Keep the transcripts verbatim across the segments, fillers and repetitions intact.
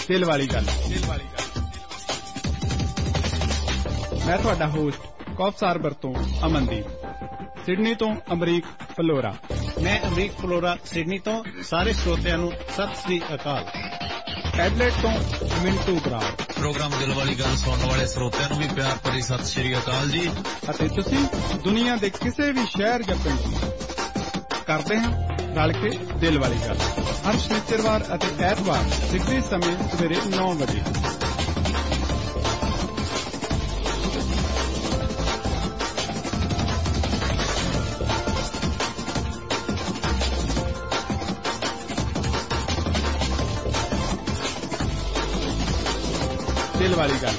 ਦਿਲ ਵਾਲੀ ਗੱਲ। ਮੈਂ ਤੁਹਾਡਾ ਹੋਸਟ ਕੌਫਸਾਰਬਰ ਤੋਂ ਅਮਨਦੀਪ, ਸਿਡਨੀ ਤੋਂ ਅਮਰੀਕ ਫਲੋਰਾ। ਮੈਂ ਅਮਰੀਕ ਫਲੋਰਾ ਸਿਡਨੀ ਤੋਂ। ਸਾਰੇ ਸਰੋਤਿਆਂ ਨੂੰ ਸਤਿ ਸ੍ਰੀ ਅਕਾਲ। ਐਡਲੇਟ ਤੋਂ ਮਿੰਟੂ ਬਰਾੜ। ਪ੍ਰੋਗਰਾਮ ਦਿਲ ਵਾਲੀ ਗੱਲ ਸੁਣਨ ਵਾਲੇ ਸਰੋਤਿਆਂ ਨੂੰ ਵੀ ਪਿਆਰ ਭਰੀ ਸਤਿ ਸ੍ਰੀ ਅਕਾਲ ਜੀ। ਅਤੇ ਤੁਸੀਂ ਦੁਨੀਆ ਦੇ ਕਿਸੇ ਵੀ ਸ਼ਹਿਰ ਜਾਂ ਪਿੰਡ ਕਰਦੇ ਹਾਂ ਰਲ ਕੇ ਦਿਲ ਵਾਲੀ ਗੱਲ, ਹਰ ਸ਼ਨੀਚਰਵਾਰ ਅਤੇ ਐਤਵਾਰ ਸਿੱਧੇ ਸਮੇਂ ਸਵੇਰੇ ਨੌ ਵਜੇ। ਦਿਲ ਵਾਲੀ ਗੱਲ।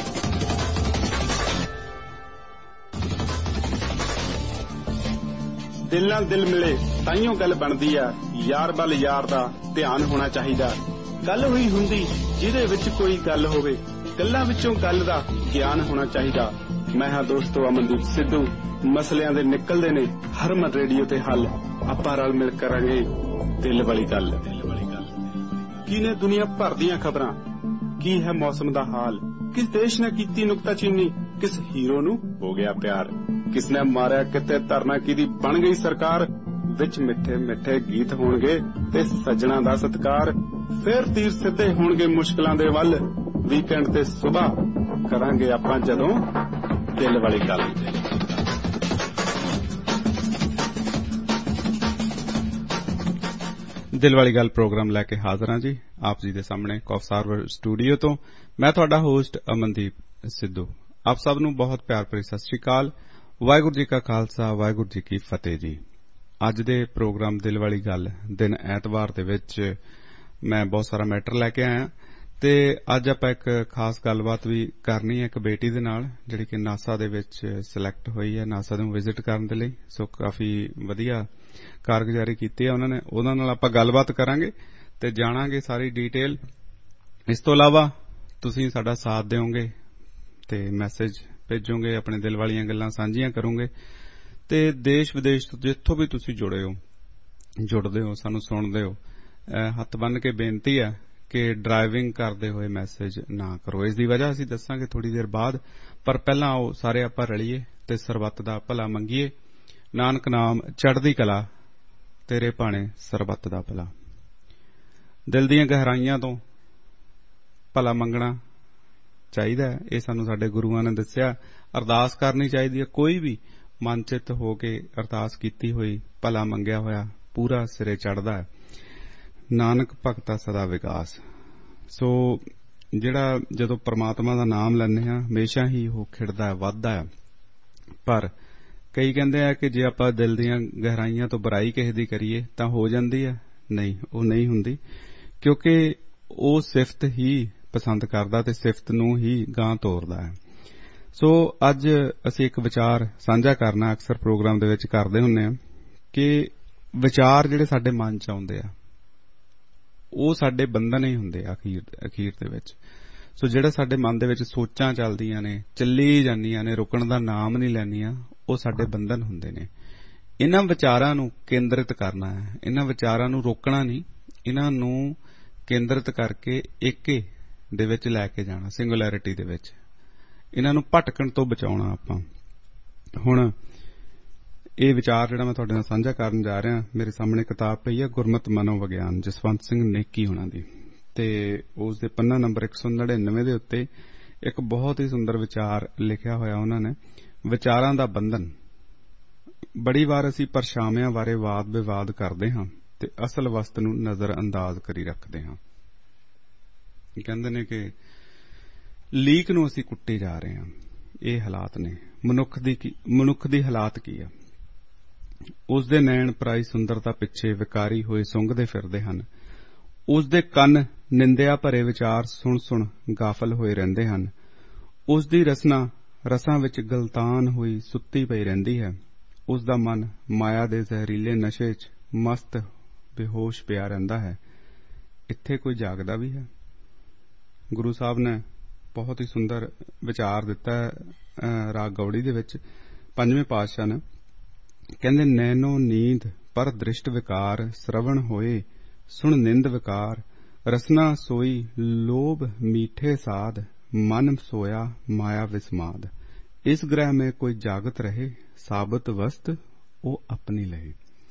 ਦਿਲ ਨਾਲ ਦਿਲ ਮਿਲੇ ਤਾਈਓ ਗੱਲ ਬਣਦੀ ਆ, ਯਾਰ ਵੱਲ ਯਾਰ ਦਾ ਧਿਆਨ ਹੋਣਾ ਚਾਹੀਦਾ। ਗੱਲ ਹੋਈ ਹੁੰਦੀ ਜਿਹਦੇ ਵਿੱਚ ਕੋਈ ਗੱਲ ਹੋਵੇ, ਗੱਲਾਂ ਵਿੱਚੋਂ ਗੱਲ ਦਾ ਗਿਆਨ ਹੋਣਾ ਚਾਹੀਦਾ। ਮੈਂ ਹਾਂ ਦੋਸਤੋ ਅਮਨਦੀਪ ਸਿੱਧੂ। ਮਸਲਿਆਂ ਦੇ ਨਿਕਲਦੇ ਨੇ ਹਰਮਨ ਰੇਡੀਓ ਤੇ ਹੱਲ। ਆਪਾਂ ਰਲ ਮਿਲ ਕਰਾਂਗੇ ਦਿਲ ਵਾਲੀ ਗੱਲ। ਕੀ ਨੇ ਦੁਨੀਆ ਭਰ ਦੀਆਂ ਖਬਰਾਂ, ਕੀ ਹੈ ਮੌਸਮ ਦਾ ਹਾਲ, ਕਿਸ ਦੇਸ਼ ਨੇ ਕੀਤੀ ਨੁਕਤਾਚੀਨੀ, ਕਿਸ ਹੀਰੋ ਨੂੰ ਹੋ ਗਿਆ ਪਿਆਰ, ਕਿਸ ਨੇ ਮਾਰਿਆ ਕਿਤੇ ਧਰਨਾ, ਕਿਹਦੀ ਬਣ ਗਈ ਸਰਕਾਰ। ਵਿੱਚ ਮਿੱਠੇ ਮਿੱਠੇ ਗੀਤ ਹੋਣਗੇ ਤੇ ਸੱਜਣਾ ਦਾ ਸਤਿਕਾਰ। ਫੇਰ ਤੀਰ ਸਿੱਧੇ ਹੋਣਗੇ ਮੁਸ਼ਕਲਾਂ ਦੇ ਵੱਲ। ਵੀਕਐਂਡ ਤੇ ਸੁਬਾਹ ਕਰਾਂਗੇ ਆਪਾਂ ਜਦੋਂ ਦਿਲ ਵਾਲੀ ਗੱਲ। ਦਿਲ ਵਾਲੀ ਗੱਲ ਪ੍ਰੋਗਰਾਮ ਲੈ ਕੇ ਹਾਜ਼ਰ ਹਾਂ ਜੀ ਆਪ ਜੀ ਦੇ ਸਾਹਮਣੇ ਕੌਫਸਾਰਵਰ ਸਟੂਡੀਓ ਤੋਂ। ਮੈਂ ਤੁਹਾਡਾ ਹੋਸਟ ਅਮਨਦੀਪ ਸਿੱਧੂ। ਆਪ ਸਭ ਨੂੰ ਬਹੁਤ ਪਿਆਰ ਭਰੀ ਸਤਿ ਸ੍ਰੀ ਅਕਾਲ। ਵਾਹਿਗੁਰੂ ਜੀ ਕਾ ਖਾਲਸਾ, ਵਾਹਿਗੁਰੂ ਜੀ ਕੀ ਫਤਿਹ ਜੀ। ਅੱਜ ਦੇ ਪ੍ਰੋਗਰਾਮ ਦਿਲ ਵਾਲੀ ਗੱਲ ਦਿਨ ਐਤਵਾਰ ਦੇ ਵਿੱਚ ਮੈਂ ਬਹੁਤ ਸਾਰਾ ਮੈਟਰ ਲੈ ਕੇ ਆਇਆ ਤੇ ਅੱਜ ਆਪਾਂ ਇੱਕ ਖਾਸ ਗੱਲਬਾਤ ਵੀ ਕਰਨੀ ਹੈ ਇੱਕ ਬੇਟੀ ਦੇ ਨਾਲ ਜਿਹੜੀ ਕਿ ਨਾਸਾ ਦੇ ਵਿੱਚ ਸਿਲੈਕਟ ਹੋਈ ਹੈ ਨਾਸਾ ਨੂੰ ਵਿਜ਼ਿਟ ਕਰਨ ਦੇ ਲਈ। ਸੋ ਕਾਫੀ ਵਧੀਆ ਕਾਰਗੁਜ਼ਾਰੀ ਕੀਤੀ ਹੈ ਉਹਨਾਂ ਨੇ। ਉਹਨਾਂ ਨਾਲ ਆਪਾਂ ਗੱਲਬਾਤ ਕਰਾਂਗੇ ਤੇ ਜਾਣਾਂਗੇ ਸਾਰੀ ਡੀਟੇਲ। ਇਸ ਤੋਂ ਇਲਾਵਾ ਤੁਸੀਂ ਸਾਡਾ ਸਾਥ ਦਿਓਗੇ ਤੇ ਮੈਸੇਜ ਭੇਜੋਗੇ, ਆਪਣੇ ਦਿਲ ਵਾਲੀਆਂ ਗੱਲਾਂ ਸਾਂਝੀਆਂ ਕਰੋਗੇ ਤੇ ਦੇਸ਼ ਵਿਦੇਸ਼ ਤੋਂ ਜਿੱਥੋਂ ਵੀ ਤੁਸੀਂ ਜੁੜੇ ਹੋ ਜੁੜਦੇ ਹੋ ਸਾਨੂੰ ਸੁਣਦੇ ਹੋ, ਹੱਥ ਬੰਨ੍ਹ ਕੇ ਬੇਨਤੀ ਹੈ ਕਿ ਡਰਾਈਵਿੰਗ ਕਰਦੇ ਹੋਏ ਮੈਸੇਜ ਨਾ ਕਰੋ। ਇਸ ਦੀ ਵਜ੍ਹਾ ਅਸੀਂ ਦੱਸਾਂਗੇ ਥੋੜੀ ਦੇਰ ਬਾਅਦ, ਪਰ ਪਹਿਲਾਂ ਆਓ ਸਾਰੇ ਆਪਾਂ ਰਲੀਏ ਤੇ ਸਰਬੱਤ ਦਾ ਭਲਾ ਮੰਗੀਏ। ਨਾਨਕ ਨਾਮ ਚੜ੍ਹਦੀ ਕਲਾ, ਤੇਰੇ ਭਾਣੇ ਸਰਬੱਤ ਦਾ ਭਲਾ। ਦਿਲ ਦੀਆਂ ਗਹਿਰਾਈਆਂ ਤੋਂ ਭਲਾ ਮੰਗਣਾ ਚਾਹੀਦਾ ਹੈ, ਇਹ ਸਾਨੂੰ ਸਾਡੇ ਗੁਰੂਆਂ ਨੇ ਦੱਸਿਆ। ਅਰਦਾਸ ਕਰਨੀ ਚਾਹੀਦੀ ਹੈ, ਕੋਈ ਵੀ ਮਨਚਿੱਤ ਹੋ ਕੇ ਅਰਦਾਸ ਕੀਤੀ ਹੋਈ ਭਲਾ ਮੰਗਿਆ ਹੋਇਆ ਪੂਰਾ ਸਿਰੇ ਚੜ੍ਹਦਾ ਹੈ। ਨਾਨਕ ਭਗਤਾ ਸਦਾ ਵਿਕਾਸ। ਸੋ ਜਿਹੜਾ ਜਦੋਂ ਪਰਮਾਤਮਾ ਦਾ ਨਾਮ ਲੈਂਦੇ ਹਾਂ ਹਮੇਸ਼ਾ ਹੀ ਉਹ ਖਿੜਦਾ ਹੈ, ਵੱਧਦਾ ਹੈ। ਪਰ ਕਈ ਕਹਿੰਦੇ ਆ ਕਿ ਜੇ ਆਪਾਂ ਦਿਲ ਦੀਆਂ ਗਹਿਰਾਈਆਂ ਤੋਂ ਬੁਰਾਈ ਕਿਸੇ ਦੀ ਕਰੀਏ ਤਾਂ ਹੋ ਜਾਂਦੀ ਹੈ। ਨਹੀਂ, ਉਹ ਨਹੀਂ ਹੁੰਦੀ, ਕਿਉਂਕਿ ਉਹ ਸਿਫਤ ਹੀ ਪਸੰਦ ਕਰਦਾ ਤੇ ਸਿਫਤ ਨੂੰ ਹੀ ਗਾਂਹ ਤੋਰਦਾ ਹੈ। ਸੋ ਅੱਜ ਅਸੀਂ ਇੱਕ ਵਿਚਾਰ ਸਾਂਝਾ ਕਰਨਾ ਅਕਸਰ ਪ੍ਰੋਗਰਾਮ ਦੇ ਵਿੱਚ ਕਰਦੇ ਹੁੰਦੇ ਹਾਂ ਕਿ ਵਿਚਾਰ ਜਿਹੜੇ ਸਾਡੇ ਮਨ ਚ ਆਉਂਦੇ ਆ ਉਹ ਸਾਡੇ ਬੰਧਨ ਹੀ ਹੁੰਦੇ ਆ ਅਖੀਰ ਅਖੀਰ ਦੇ ਵਿੱਚ। ਸੋ ਜਿਹੜਾ ਸਾਡੇ ਮਨ ਦੇ ਵਿੱਚ ਸੋਚਾਂ ਚੱਲਦੀਆਂ ਨੇ, ਚੱਲੀ ਜਾਂਦੀਆਂ ਨੇ, ਰੁਕਣ ਦਾ ਨਾਮ ਨਹੀਂ ਲੈਂਦੀਆਂ, ਉਹ ਸਾਡੇ ਬੰਧਨ ਹੁੰਦੇ ਨੇ। ਇਹਨਾਂ ਵਿਚਾਰਾਂ ਨੂੰ ਕੇਂਦਰਿਤ ਕਰਨਾ ਹੈ, ਇਹਨਾਂ ਵਿਚਾਰਾਂ ਨੂੰ ਰੋਕਣਾ ਨਹੀਂ, ਇਹਨਾਂ ਨੂੰ ਕੇਂਦਰਿਤ ਕਰਕੇ ਏਕੇ ਦੇ ਵਿੱਚ ਲੈ ਕੇ ਜਾਣਾ, ਸਿੰਗੂਲੈਰਿਟੀ ਦੇ ਵਿੱਚ। ਇਹਨਾਂ ਨੂੰ ਭਟਕਣ ਤੋਂ ਬਚਾਉਣਾ ਆਪਾਂ। ਹੁਣ ਇਹ ਵਿਚਾਰ ਜਿਹੜਾ ਮੈਂ ਤੁਹਾਡੇ ਨਾਲ ਸਾਂਝਾ ਕਰਨ ਜਾ ਰਿਹਾ, ਮੇਰੇ ਸਾਹਮਣੇ ਕਿਤਾਬ ਪਈ ਹੈ ਗੁਰਮਤਿ ਮਨੋਵਿਗਿਆਨ, ਜਸਵੰਤ ਸਿੰਘ ਨੇਕੀ ਹੋਣਾ ਦੀ, ਤੇ ਉਸ ਦੇ ਪੰਨਾ ਨੰਬਰ ਇੱਕ ਸੌ ਨੜਿਨਵੇਂ ਦੇ ਉੱਤੇ ਇੱਕ ਬਹੁਤ ਹੀ ਸੁੰਦਰ ਵਿਚਾਰ ਲਿਖਿਆ ਹੋਇਆ ਉਹਨਾਂ ਨੇ, ਵਿਚਾਰਾਂ ਦਾ ਬੰਧਨ। ਬੜੀ ਵਾਰ ਅਸੀਂ ਪਰਛਾਵਿਆਂ ਬਾਰੇ ਵਾਦ ਵਿਵਾਦ ਕਰਦੇ ਹਾਂ ਤੇ ਅਸਲ ਵਸਤ ਨੂੰ ਨਜ਼ਰ ਅੰਦਾਜ਼ ਕਰੀ ਰੱਖਦੇ ਹਾਂ। ਕਹਿੰਦੇ ਨੇ ਕਿ ਲੀਕ ਨੂੰ ਅਸੀਂ ਕੁੱਟੀ ਜਾ ਰਹੇ ਹਾਂ। ਇਹ ਹਾਲਾਤ ਨੇ ਮਨੁੱਖ ਦੀ ਮਨੁੱਖ ਦੀ ਹਾਲਾਤ ਕੀ ਆ। ਉਸ ਦੇ ਨੈਣ ਪਰਾਈ ਸੁੰਦਰਤਾ ਪਿੱਛੇ ਵਿਕਾਰੀ ਹੋਏ ਸੁੰਘਦੇ ਫਿਰਦੇ ਹਨ। ਉਸ ਦੇ ਕੰਨ ਨਿੰਦਿਆ ਭਰੇ ਵਿਚਾਰ ਸੁਣ ਸੁਣ ਗਾਫਲ ਹੋਏ ਰਹਿੰਦੇ ਹਨ। ਉਸ ਦੀ ਰਸਨਾ ਰਸਾਂ ਵਿੱਚ ਗਲਤਾਨ ਹੋਈ ਸੁੱਤੀ ਪਈ ਰਹਿੰਦੀ ਹੈ। ਉਸ ਦਾ ਮਨ ਮਾਇਆ ਦੇ ਜ਼ਹਿਰੀਲੇ ਨਸ਼ੇ 'ਚ ਮਸਤ ਬੇਹੋਸ਼ ਪਿਆ ਰਹਿੰਦਾ ਹੈ। ਇੱਥੇ ਕੋਈ ਜਾਗਦਾ ਵੀ ਹੈ। ਗੁਰੂ ਸਾਹਿਬ ਨੇ ਬਹੁਤ ਹੀ ਸੁੰਦਰ ਵਿਚਾਰ ਦਿੱਤਾ ਰਾਗ ਗੌੜੀ ਦੇ ਵਿੱਚ। ਪੰਜਵੇਂ ਪਾਤਸ਼ਾਹ ਨੇ ਕਹਿੰਦੇ, ਨੈਨੋ ਨੀਂਦ ਪਰ ਦ੍ਰਿਸ਼ਟ ਵਿਕਾਰ, ਸਰਵਣ ਹੋਏ ਸੁਣ ਨਿੰਦ ਵਿਕਾਰ, ਰਸਨਾ ਸੋਈ ਲੋਭ मीठे साध मन सोया माया विस्माद इस ग्रह में कोई जागत रहे साबत वस्त वो अपनी लहे।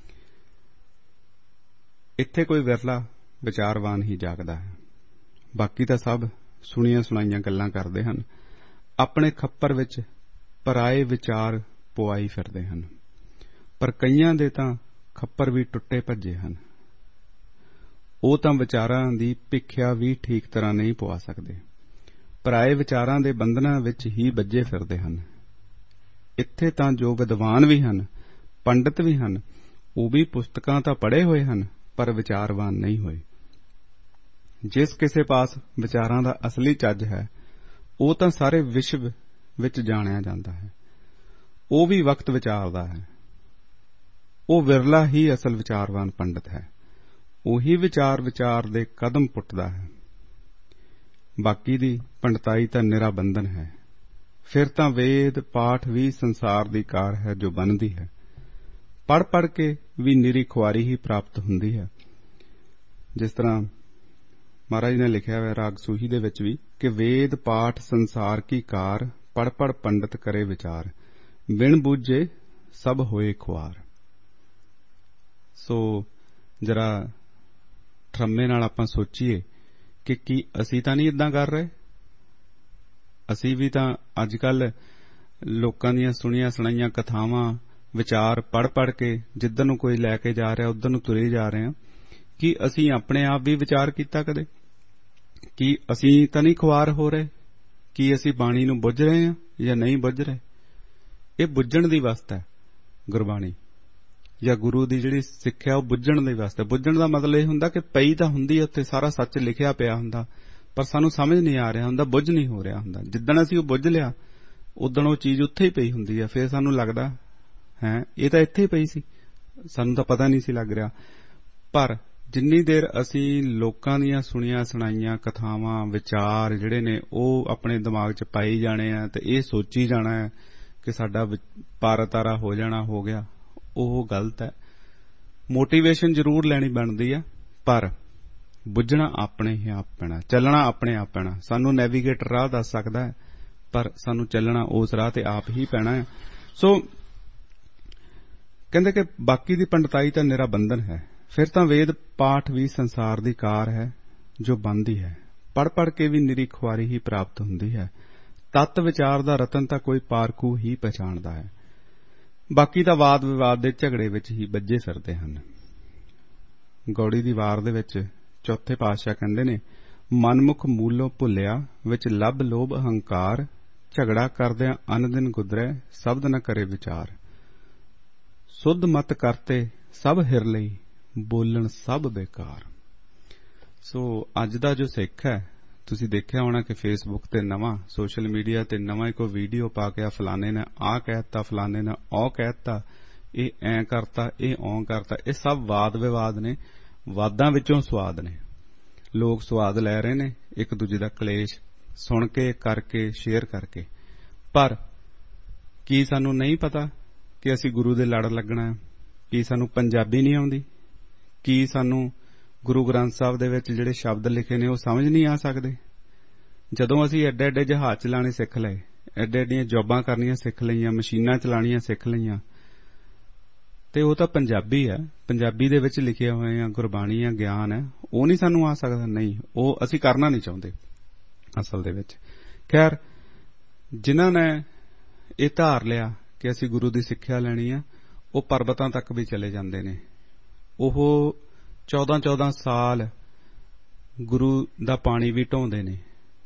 इत्थे कोई विरला विचारवान ही जागदा है, बाकी तां सब सुणियां सुणाइयां गल्लां करदे हन, अपने खप्पर विच पराए विचार पुआई फिरदे हन। पर कईयां दे तां खप्पर भी टुट्टे भज्जे हन, ਉਹ ਤਾਂ ਵਿਚਾਰਾਂ ਦੀ ਭਿੱਖਿਆ ਵੀ ਠੀਕ ਤਰ੍ਹਾਂ ਨਹੀਂ ਪਵਾ ਸਕਦੇ, ਪਰਾਏ ਵਿਚਾਰਾਂ ਦੇ ਬੰਧਨਾਂ ਵਿੱਚ ਹੀ ਬੱਝੇ ਫਿਰਦੇ ਹਨ। ਇੱਥੇ ਤਾਂ ਜੋ ਵਿਦਵਾਨ ਵੀ ਹਨ, ਪੰਡਿਤ ਵੀ ਹਨ, ਉਹ ਵੀ ਪੁਸਤਕਾਂ ਤਾਂ ਪੜ੍ਹੇ ਹੋਏ ਹਨ ਪਰ ਵਿਚਾਰਵਾਨ ਨਹੀਂ ਹੋਏ। ਜਿਸ ਕਿਸੇ ਪਾਸ ਵਿਚਾਰਾਂ ਦਾ ਅਸਲੀ ਚੱਜ ਹੈ ਉਹ ਤਾਂ ਸਾਰੇ ਵਿਸ਼ਵ ਵਿੱਚ ਜਾਣਿਆ ਜਾਂਦਾ ਹੈ, ਉਹ ਵੀ ਵਕਤ ਵਿਚਾਰਦਾ ਹੈ। ਉਹ ਵਿਰਲਾ ਹੀ ਅਸਲ ਵਿਚਾਰਵਾਨ ਪੰਡਿਤ ਹੈ, ਉਹੀ ਵਿਚਾਰ ਵਿਚਾਰ ਦੇ ਕਦਮ ਪੁੱਟਦਾ ਹੈ। ਬਾਕੀ ਦੀ ਪੰਡਤਾਈ ਤਾਂ ਨਿਰਾ ਬੰਧਨ ਹੈ। ਫਿਰ ਤਾਂ ਵੇਦ ਪਾਠ ਵੀ ਸੰਸਾਰ ਦੀ ਕਾਰ ਹੈ ਜੋ ਬਣਦੀ ਹੈ, ਪੜ੍ਹ ਪੜ੍ਹ ਕੇ ਵੀ ਨਿਰੀ ਖੁਆਰੀ ਹੀ ਪ੍ਰਾਪਤ ਹੁੰਦੀ ਹੈ। ਜਿਸ ਤਰ੍ਹਾਂ ਮਹਾਰਾਜ ਨੇ ਲਿਖਿਆ ਹੋਇਆ ਰਾਗ ਸੂਹੀ ਦੇ ਵਿੱਚ ਵੀ ਕਿ ਵੇਦ ਪਾਠ ਸੰਸਾਰ ਕੀ ਕਾਰ, ਪੜ੍ਹ ਪੜ੍ਹ ਪੰਡਤ ਕਰੇ ਵਿਚਾਰ, ਬਿਨ ਬੂਝੇ ਸਭ ਹੋਏ ਖੁਆਰ। ਸੋ ਜਰਾ ਠਰਮੇ ਨਾਲ ਆਪਾਂ ਸੋਚੀਏ ਕਿ ਕੀ ਅਸੀਂ ਤਾਂ ਨਹੀਂ ਇਦਾਂ ਕਰ ਰਹੇ। ਅਸੀਂ ਵੀ ਤਾਂ ਅੱਜ ਕੱਲ੍ਹ ਲੋਕਾਂ ਦੀਆਂ ਸੁਣੀਆਂ ਸੁਣਾਈਆਂ ਕਥਾਵਾਂ ਵਿਚਾਰ ਪੜ੍ਹ ਪੜ੍ਹ ਕੇ ਜਿੱਧਰ ਨੂੰ ਕੋਈ ਲੈ ਕੇ ਜਾ ਰਿਹਾ ਉੱਧਰ ਨੂੰ ਤੁਰੇ ਜਾ ਰਹੇ ਹਾਂ। ਕੀ ਅਸੀਂ ਆਪਣੇ ਆਪ ਵੀ ਵਿਚਾਰ ਕੀਤਾ ਕਦੇ? ਕੀ ਅਸੀਂ ਤਾਂ ਨਹੀਂ ਖੁਆਰ ਹੋ ਰਹੇ? ਕੀ ਅਸੀਂ ਬਾਣੀ ਨੂੰ ਬੁੱਝ ਰਹੇ ਹਾਂ ਜਾਂ ਨਹੀਂ ਬੁੱਝ ਰਹੇ? ਇਹ ਬੁੱਝਣ ਦੀ ਵਸਤ ਹੈ ਗੁਰਬਾਣੀ ਜਾਂ ਗੁਰੂ ਦੀ ਜਿਹੜੀ ਸਿੱਖਿਆ, ਉਹ ਬੁੱਝਣ ਦੇ ਵਾਸਤੇ। ਬੁੱਝਣ ਦਾ ਮਤਲਬ ਇਹ ਹੁੰਦਾ ਕਿ ਪਈ ਤਾਂ ਹੁੰਦੀ ਹੈ ਉੱਥੇ, ਸਾਰਾ ਸੱਚ ਲਿਖਿਆ ਪਿਆ ਹੁੰਦਾ, ਪਰ ਸਾਨੂੰ ਸਮਝ ਨਹੀਂ ਆ ਰਿਹਾ ਹੁੰਦਾ, ਬੁੱਝ ਨਹੀਂ ਹੋ ਰਿਹਾ ਹੁੰਦਾ। ਜਿੱਦਣ ਅਸੀਂ ਉਹ ਬੁੱਝ ਲਿਆ ਉਦਣ ਉਹ ਚੀਜ਼ ਉੱਥੇ ਹੀ ਪਈ ਹੁੰਦੀ ਹੈ। ਫਿਰ ਸਾਨੂੰ ਲੱਗਦਾ ਹੈ ਇਹ ਤਾਂ ਇੱਥੇ ਹੀ ਪਈ ਸੀ, ਸਾਨੂੰ ਤਾਂ ਪਤਾ ਨਹੀਂ ਸੀ ਲੱਗ ਰਿਹਾ। ਪਰ ਜਿੰਨੀ ਦੇਰ ਅਸੀਂ ਲੋਕਾਂ ਦੀਆਂ ਸੁਣੀਆਂ ਸੁਣਾਈਆਂ ਕਥਾਵਾਂ ਵਿਚਾਰ ਜਿਹੜੇ ਨੇ ਉਹ ਆਪਣੇ ਦਿਮਾਗ 'ਚ ਪਾਈ ਜਾਣੇ ਆ ਤੇ ਇਹ ਸੋਚੀ ਜਾਣਾ ਹੈ ਕਿ ਸਾਡਾ ਪਾਰਾ ਤਾਰਾ ਹੋ ਜਾਣਾ, ਹੋ ਗਿਆ, ਉਹ ਗਲਤ ਹੈ। ਮੋਟੀਵੇਸ਼ਨ ਜ਼ਰੂਰ ਲੈਣੀ ਬਣਦੀ ਹੈ, ਪਰ ਬੁੱਝਣਾ ਆਪਣੇ ਹੀ ਆਪ ਪੈਣਾ, ਚੱਲਣਾ ਆਪਣੇ ਆਪ ਪੈਣਾ। ਸਾਨੂੰ ਨੈਵੀਗੇਟਰ ਰਾਹ ਦੱਸ ਸਕਦਾ ਹੈ, ਪਰ ਸਾਨੂੰ ਚੱਲਣਾ ਉਸ ਰਾਹ ਤੇ ਆਪ ਹੀ ਪੈਣਾ ਹੈ। ਸੋ ਕਹਿੰਦੇ ਕਿ ਬਾਕੀ ਦੀ ਪੰਡਤਾਈ ਤਾਂ ਨਿਰਾ ਬੰਧਨ ਹੈ। ਫਿਰ ਤਾਂ ਵੇਦ ਪਾਠ ਵੀ ਸੰਸਾਰ ਦੀ ਕਾਰ ਹੈ ਜੋ ਬਣਦੀ ਹੈ, ਪੜ੍ਹ ਪੜ੍ਹ ਕੇ ਵੀ ਨਿਰੀ ਖੁਆਰੀ ਹੀ ਪ੍ਰਾਪਤ ਹੁੰਦੀ ਹੈ। ਤੱਤ ਵਿਚਾਰ ਦਾ ਰਤਨ ਤਾਂ ਕੋਈ ਪਾਰਖੂ ਹੀ ਪਛਾਣਦਾ ਹੈ, ਬਾਕੀ ਤਾਂ ਵਾਦ ਵਿਵਾਦ ਦੇ ਝਗੜੇ ਵਿੱਚ ਹੀ ਬੱਝੇ ਫਿਰਦੇ ਹਨ। ਗੌੜੀ ਦੀ ਵਾਰ ਦੇ ਵਿੱਚ ਚੌਥੇ ਪਾਤਸ਼ਾਹ ਕਹਿੰਦੇ ਨੇ, ਮਨਮੁਖ ਮੂਲੋਂ ਭੁੱਲਿਆ ਵਿੱਚ ਲੱਭ ਲੋਭ ਅਹੰਕਾਰ, ਝਗੜਾ ਕਰਦਿਆਂ ਅਨ ਦਿਨ ਗੁਜ਼ਰੈ ਸ਼ਬਦ ਨ ਕਰੇ ਵਿਚਾਰ, ਸੁਧ ਮਤ ਕਰਤੇ ਸਭ ਹਿਰ ਲਈ ਬੋਲਣ ਸਭ ਬੇਕਾਰ। ਸੋ ਅੱਜ ਦਾ ਜੋ ਸਿੱਖ ਹੈ, ਤੁਸੀਂ ਦੇਖਿਆ ਹੋਣਾ ਕਿ ਫੇਸਬੁੱਕ ਤੇ ਨਵਾਂ ਸੋਸ਼ਲ ਮੀਡੀਆ ਤੇ ਨਵਾਂ ਕੋਈ ਵੀਡੀਓ ਪਾ ਕੇ ਫਲਾਣੇ ਨੇ ਆਹ ਕਹਿਤਾ, ਫਲਾਣੇ ਨੇ ਉਹ ਕਹਿਤਾ, ਇਹ ਐਂ ਕਰਤਾ, ਇਹ ਓਂ ਕਰਤਾ। ਇਹ ਸਭ ਵਾਦ ਵਿਵਾਦ ਨੇ, ਵਾਦਾਂ ਵਿੱਚੋਂ ਸਵਾਦ ਨੇ। ਲੋਕ ਸਵਾਦ ਲੈ ਰਹੇ ਨੇ ਇੱਕ ਦੂਜੇ ਦਾ ਕਲੇਸ਼ ਸੁਣ ਕੇ, ਕਰਕੇ, ਸ਼ੇਅਰ ਕਰਕੇ। ਪਰ ਕੀ ਸਾਨੂੰ ਨਹੀਂ ਪਤਾ ਕਿ ਅਸੀਂ ਗੁਰੂ ਦੇ ਲੜ ਲੱਗਣਾ ਹੈ? ਕੀ ਸਾਨੂੰ ਪੰਜਾਬੀ ਨਹੀਂ ਆਉਂਦੀ? ਕੀ ਸਾਨੂੰ ਗੁਰੂ ਗ੍ਰੰਥ ਸਾਹਿਬ ਦੇ ਵਿੱਚ ਜਿਹੜੇ ਸ਼ਬਦ ਲਿਖੇ ਨੇ ਉਹ ਸਮਝ ਨਹੀਂ ਆ ਸਕਦੇ? ਜਦੋਂ ਅਸੀਂ ਐਡੇ ਐਡੇ ਜਹਾਜ਼ ਚਲਾਣੇ ਸਿੱਖ ਲਏ, ਐਡੇ ਐਡੀਆਂ ਜੋਬਾਂ ਕਰਨੀਆਂ ਸਿੱਖ ਲਈਆਂ, ਮਸ਼ੀਨਾਂ ਚਲਾਉਣੀਆਂ ਸਿੱਖ ਲਈਆਂ, ਤੇ ਉਹ ਤਾਂ ਪੰਜਾਬੀ ਹੈ, ਪੰਜਾਬੀ ਦੇ ਵਿੱਚ ਲਿਖੇ ਹੋਏ ਆ, ਗੁਰਬਾਣੀ ਆ, ਗਿਆਨ ਹੈ, ਉਹ ਨਹੀਂ ਸਾਨੂੰ ਆ ਸਕਦਾ? ਨਹੀਂ, ਉਹ ਅਸੀਂ ਕਰਨਾ ਨਹੀਂ ਚਾਹੁੰਦੇ ਅਸਲ ਦੇ ਵਿੱਚ। ਖੈਰ, ਜਿਨ੍ਹਾਂ ਨੇ ਇਹ ਧਾਰ ਲਿਆ ਕਿ ਅਸੀਂ ਗੁਰੂ ਦੀ ਸਿੱਖਿਆ ਲੈਣੀ ਆ, ਉਹ ਪਰਬਤਾਂ ਤੱਕ ਵੀ ਚਲੇ ਜਾਂਦੇ ਨੇ। ਉਹ ਚੌਦਾਂ ਚੌਦਾਂ ਸਾਲ ਗੁਰੂ ਦਾ ਪਾਣੀ ਵੀ ਢੋਂਦੇ ਨੇ,